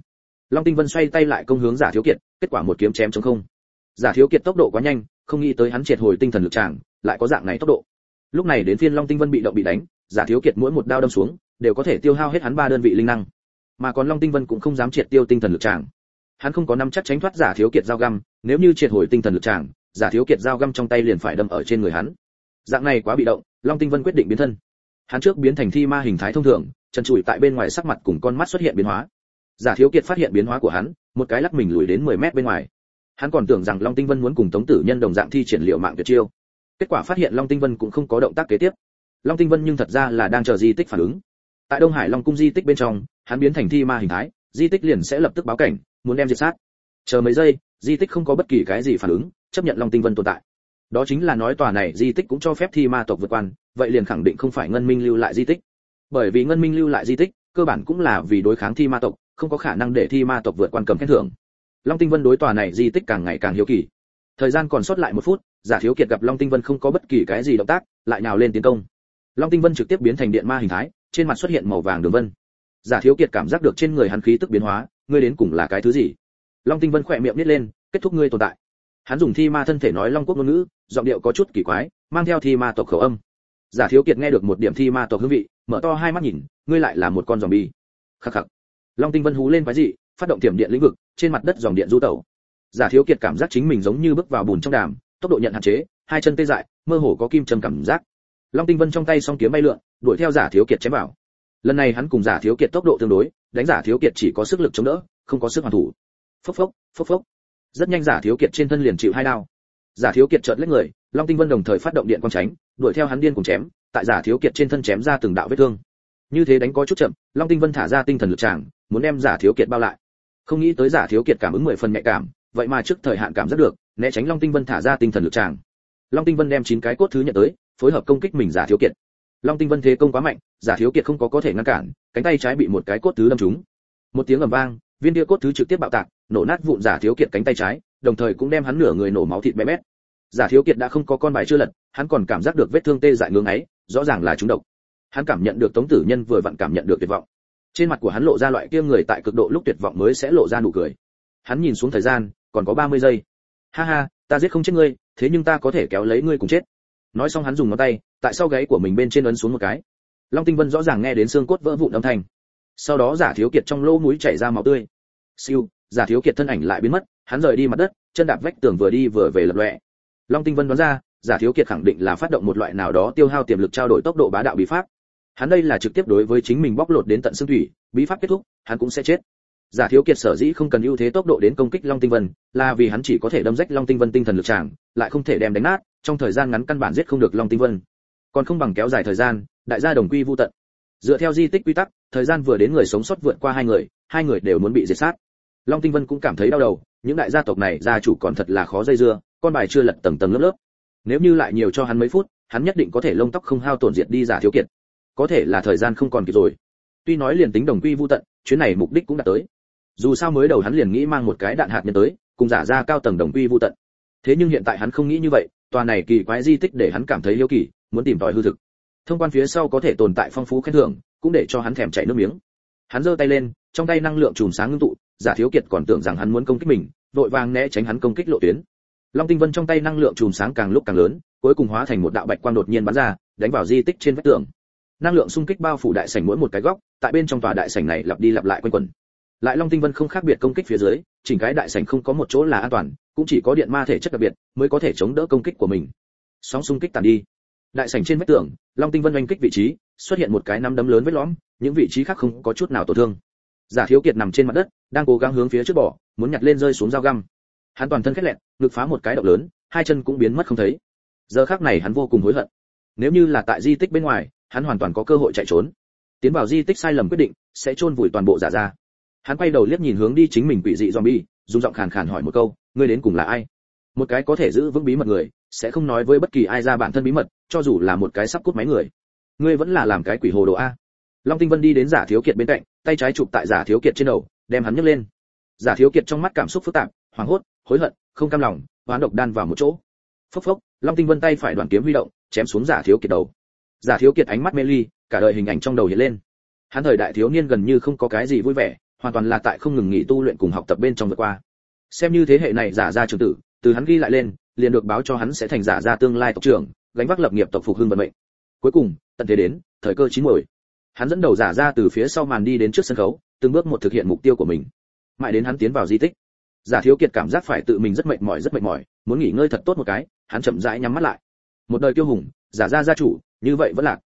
Long Tinh Vân xoay tay lại công hướng Giả Thiếu Kiệt, kết quả một kiếm chém trống không. Giả Thiếu Kiệt tốc độ quá nhanh, không nghĩ tới hắn triệt hồi tinh thần lực tràng, lại có dạng này tốc độ. Lúc này đến phiên Long Tinh Vân bị động bị đánh, Giả Thiếu Kiệt mỗi một đao đâm xuống, đều có thể tiêu hao hết hắn 3 đơn vị linh năng. Mà còn Long Tinh Vân cũng không dám triệt tiêu tinh thần lực tràng. Hắn không có nắm chắc tránh thoát Giả Thiếu Kiệt dao găm, nếu như triệt hồi tinh thần lực tràng, Giả Thiếu Kiệt dao găm trong tay liền phải đâm ở trên người hắn. Dạng này quá bị động, Long Tinh Vân quyết định biến thân. Hắn trước biến thành thi ma hình thái thông thường, chân trụi tại bên ngoài sắc mặt cùng con mắt xuất hiện biến hóa. Giả Thiếu Kiệt phát hiện biến hóa của hắn, một cái lắc mình lùi đến 10 mét bên ngoài. Hắn còn tưởng rằng Long Tinh Vân muốn cùng Tống Tử Nhân đồng dạng thi triển liệu mạng tuyệt chiêu. Kết quả phát hiện Long Tinh Vân cũng không có động tác kế tiếp. Long Tinh Vân nhưng thật ra là đang chờ di tích phản ứng. Tại Đông Hải Long cung di tích bên trong, hắn biến thành thi ma hình thái, di tích liền sẽ lập tức báo cảnh, muốn đem diệt sát. Chờ mấy giây, di tích không có bất kỳ cái gì phản ứng, chấp nhận Long Tinh Vân tồn tại. Đó chính là nói tòa này di tích cũng cho phép thi ma tộc vượt quan, vậy liền khẳng định không phải Ngân Minh lưu lại di tích. Bởi vì Ngân Minh lưu lại di tích, cơ bản cũng là vì đối kháng thi ma tộc, không có khả năng để thi ma tộc vượt quan cầm khen thưởng. Long Tinh Vân đối tòa này di tích càng ngày càng hiếu kỳ. Thời gian còn sót lại 1 phút, Giả Thiếu Kiệt gặp Long Tinh Vân không có bất kỳ cái gì động tác, lại nhào lên tiến công. Long Tinh Vân trực tiếp biến thành điện ma hình thái, trên mặt xuất hiện màu vàng đường vân. Giả Thiếu Kiệt cảm giác được trên người hắn khí tức biến hóa, ngươi đến cùng là cái thứ gì? Long Tinh Vân khỏe miệng nhếch lên, kết thúc ngươi tồn tại. Hắn dùng thi ma thân thể nói Long quốc ngôn ngữ, giọng điệu có chút kỳ quái, mang theo thi ma tộc khẩu âm. Giả Thiếu Kiệt nghe được một điểm thi ma tộc hương vị, mở to hai mắt nhìn, ngươi lại là một con zombie. Khắc khắc. Long Tinh Vân hú lên quái dị, phát động tiềm điện lĩnh vực, trên mặt đất dòng điện du tẩu. Giả Thiếu Kiệt cảm giác chính mình giống như bước vào bùn trong đàm, tốc độ nhận hạn chế, hai chân tê dại, mơ hồ có kim châm cảm giác. Long Tinh Vân trong tay song kiếm bay lượn, đuổi theo Giả Thiếu Kiệt chém vào. Lần này hắn cùng Giả Thiếu Kiệt tốc độ tương đối, đánh Giả Thiếu Kiệt chỉ có sức lực chống đỡ, không có sức hoàn thủ. Phốc phốc, phốc phốc. Rất nhanh Giả Thiếu Kiệt trên thân liền chịu 2 đao. Giả Thiếu Kiệt chợt lách người, Long Tinh Vân đồng thời phát động điện quang tránh, đuổi theo hắn điên cùng chém, tại Giả Thiếu Kiệt trên thân chém ra từng đạo vết thương. Như thế đánh có chút chậm, Long Tinh Vân thả ra tinh thần lực tràng, muốn đem Giả Thiếu Kiệt bao lại. Không nghĩ tới Giả Thiếu Kiệt cảm ứng 10 phần nhạy cảm, vậy mà trước thời hạn cảm giác được, né tránh Long Tinh Vân thả ra tinh thần lực tràng. Long Tinh Vân đem 9 cái cốt thứ nhận tới, phối hợp công kích mình Giả Thiếu Kiệt. Long Tinh Vân thế công quá mạnh, Giả Thiếu Kiệt không có thể ngăn cản, cánh tay trái bị một cái cốt thứ đâm trúng. Một tiếng ầm vang, viên kia cốt thứ trực tiếp bạo tạc, nổ nát vụn Giả Thiếu Kiệt cánh tay trái, đồng thời cũng đem hắn nửa người nổ máu thịt bé bét. Giả Thiếu Kiệt đã không có con bài chưa lật, hắn còn cảm giác được vết thương tê dại ngưỡng ấy, rõ ràng là trúng độc. Hắn cảm nhận được Tống Tử Nhân vừa vặn cảm nhận được tuyệt vọng. Trên mặt của hắn lộ ra loại kia người tại cực độ lúc tuyệt vọng mới sẽ lộ ra nụ cười. Hắn nhìn xuống thời gian, còn có 30 giây. Ha ha, ta giết không chết ngươi, thế nhưng ta có thể kéo lấy ngươi cùng chết. Nói xong hắn dùng ngón tay, tại sau gáy của mình bên trên ấn xuống một cái. Long Tinh Vân rõ ràng nghe đến xương cốt vỡ vụn âm thanh. Sau đó Giả Thiếu Kiệt trong lỗ mũi chảy ra máu tươi. Siêu, Giả Thiếu Kiệt thân ảnh lại biến mất, hắn rời đi mặt đất, chân đạp vách tường vừa đi vừa về lập lòe. Long Tinh Vân đoán ra, Giả Thiếu Kiệt khẳng định là phát động một loại nào đó tiêu hao tiềm lực trao đổi tốc độ bá đạo bí pháp. Hắn đây là trực tiếp đối với chính mình bóc lột đến tận xương thủy, bí pháp kết thúc, hắn cũng sẽ chết. Giả Thiếu Kiệt sở dĩ không cần ưu thế tốc độ đến công kích Long Tinh Vân, là vì hắn chỉ có thể đâm rách Long Tinh Vân tinh thần lực tràng, lại không thể đem đánh nát, trong thời gian ngắn căn bản giết không được Long Tinh Vân. Còn không bằng kéo dài thời gian, đại gia đồng quy vu tận. Dựa theo di tích quy tắc, thời gian vừa đến người sống sót vượt qua hai người đều muốn bị diệt sát. Long Tinh Vân cũng cảm thấy đau đầu, những đại gia tộc này gia chủ còn thật là khó dây dưa, con bài chưa lật tầng tầng lớp lớp. Nếu như lại nhiều cho hắn mấy phút, hắn nhất định có thể lông tóc không hao tổn diệt đi Giả Thiếu Kiệt. Có thể là thời gian không còn kịp rồi. Tuy nói liền tính đồng quy vu tận, chuyến này mục đích cũng đã tới. Dù sao mới đầu hắn liền nghĩ mang một cái đạn hạt nhân tới, cùng giả ra cao tầng đồng quy vu tận. Thế nhưng hiện tại hắn không nghĩ như vậy, tòa này kỳ quái di tích để hắn cảm thấy hiếu kỳ, muốn tìm tòi hư thực. Thông quan phía sau có thể tồn tại phong phú khen thưởng, cũng để cho hắn thèm chảy nước miếng. Hắn giơ tay lên, trong tay năng lượng chùm sáng ngưng tụ, Giả Thiếu Kiệt còn tưởng rằng hắn muốn công kích mình, vội vàng né tránh hắn công kích lộ tuyến. Long Tinh Vân trong tay năng lượng chùm sáng càng lúc càng lớn, cuối cùng hóa thành một đạo bạch quang đột nhiên bắn ra, đánh vào di tích trên vách tường. Năng lượng xung kích bao phủ đại sảnh mỗi một cái góc, tại bên trong tòa đại sảnh này lặp đi lặp lại quanh quẩn. Lại Long Tinh Vân không khác biệt công kích phía dưới, chỉnh cái đại sảnh không có một chỗ là an toàn, cũng chỉ có điện ma thể chất đặc biệt mới có thể chống đỡ công kích của mình. Sóng xung kích tàn đi. Đại sảnh trên vách tường, Long Tinh Vân oanh kích vị trí, xuất hiện một cái nắm đấm lớn vết lõm, những vị trí khác không có chút nào tổn thương. Giả Thiếu Kiệt nằm trên mặt đất, đang cố gắng hướng phía trước bỏ, muốn nhặt lên rơi xuống dao găm. Hắn toàn thân khét lẹt, ngực phá một cái động lớn, hai chân cũng biến mất không thấy. Giờ khắc này hắn vô cùng hối hận. Nếu như là tại di tích bên ngoài, hắn hoàn toàn có cơ hội chạy trốn. Tiến vào di tích sai lầm quyết định, sẽ chôn vùi toàn bộ Giả ra. Hắn quay đầu liếc nhìn hướng đi chính mình quỷ dị zombie, dùng giọng khàn khàn hỏi một câu, ngươi đến cùng là ai? Một cái có thể giữ vững bí mật người, sẽ không nói với bất kỳ ai ra bản thân bí mật, cho dù là một cái sắp cút máy người. Ngươi vẫn là làm cái quỷ hồ đồ a. Long Tinh Vân đi đến Giả Thiếu Kiệt bên cạnh, tay trái chụp tại Giả Thiếu Kiệt trên đầu, đem hắn nhấc lên. Giả Thiếu Kiệt trong mắt cảm xúc phức tạp, hoảng hốt, hối hận, không cam lòng, oán độc đan vào một chỗ. Phốc phốc, Long Tinh Vân tay phải đoàn kiếm huy động, chém xuống Giả Thiếu Kiệt đầu. Giả Thiếu Kiệt ánh mắt mê ly, cả đời hình ảnh trong đầu hiện lên. Hắn thời đại thiếu niên gần như không có cái gì vui vẻ, hoàn toàn là tại không ngừng nghỉ tu luyện cùng học tập bên trong vượt qua. Xem như thế hệ này giả gia trưởng tử, từ hắn ghi lại lên, liền được báo cho hắn sẽ thành giả gia tương lai tộc trưởng, gánh vác lập nghiệp tộc phục hưng vận mệnh. Cuối cùng, tận thế đến, thời cơ chín muồi. Hắn dẫn đầu giả gia từ phía sau màn đi đến trước sân khấu, từng bước một thực hiện mục tiêu của mình. Mãi đến hắn tiến vào di tích, Giả Thiếu Kiệt cảm giác phải tự mình rất mệt mỏi, muốn nghỉ ngơi thật tốt một cái, hắn chậm rãi nhắm mắt lại. Một đời kiêu hùng, giả gia gia chủ, như vậy vẫn lạc.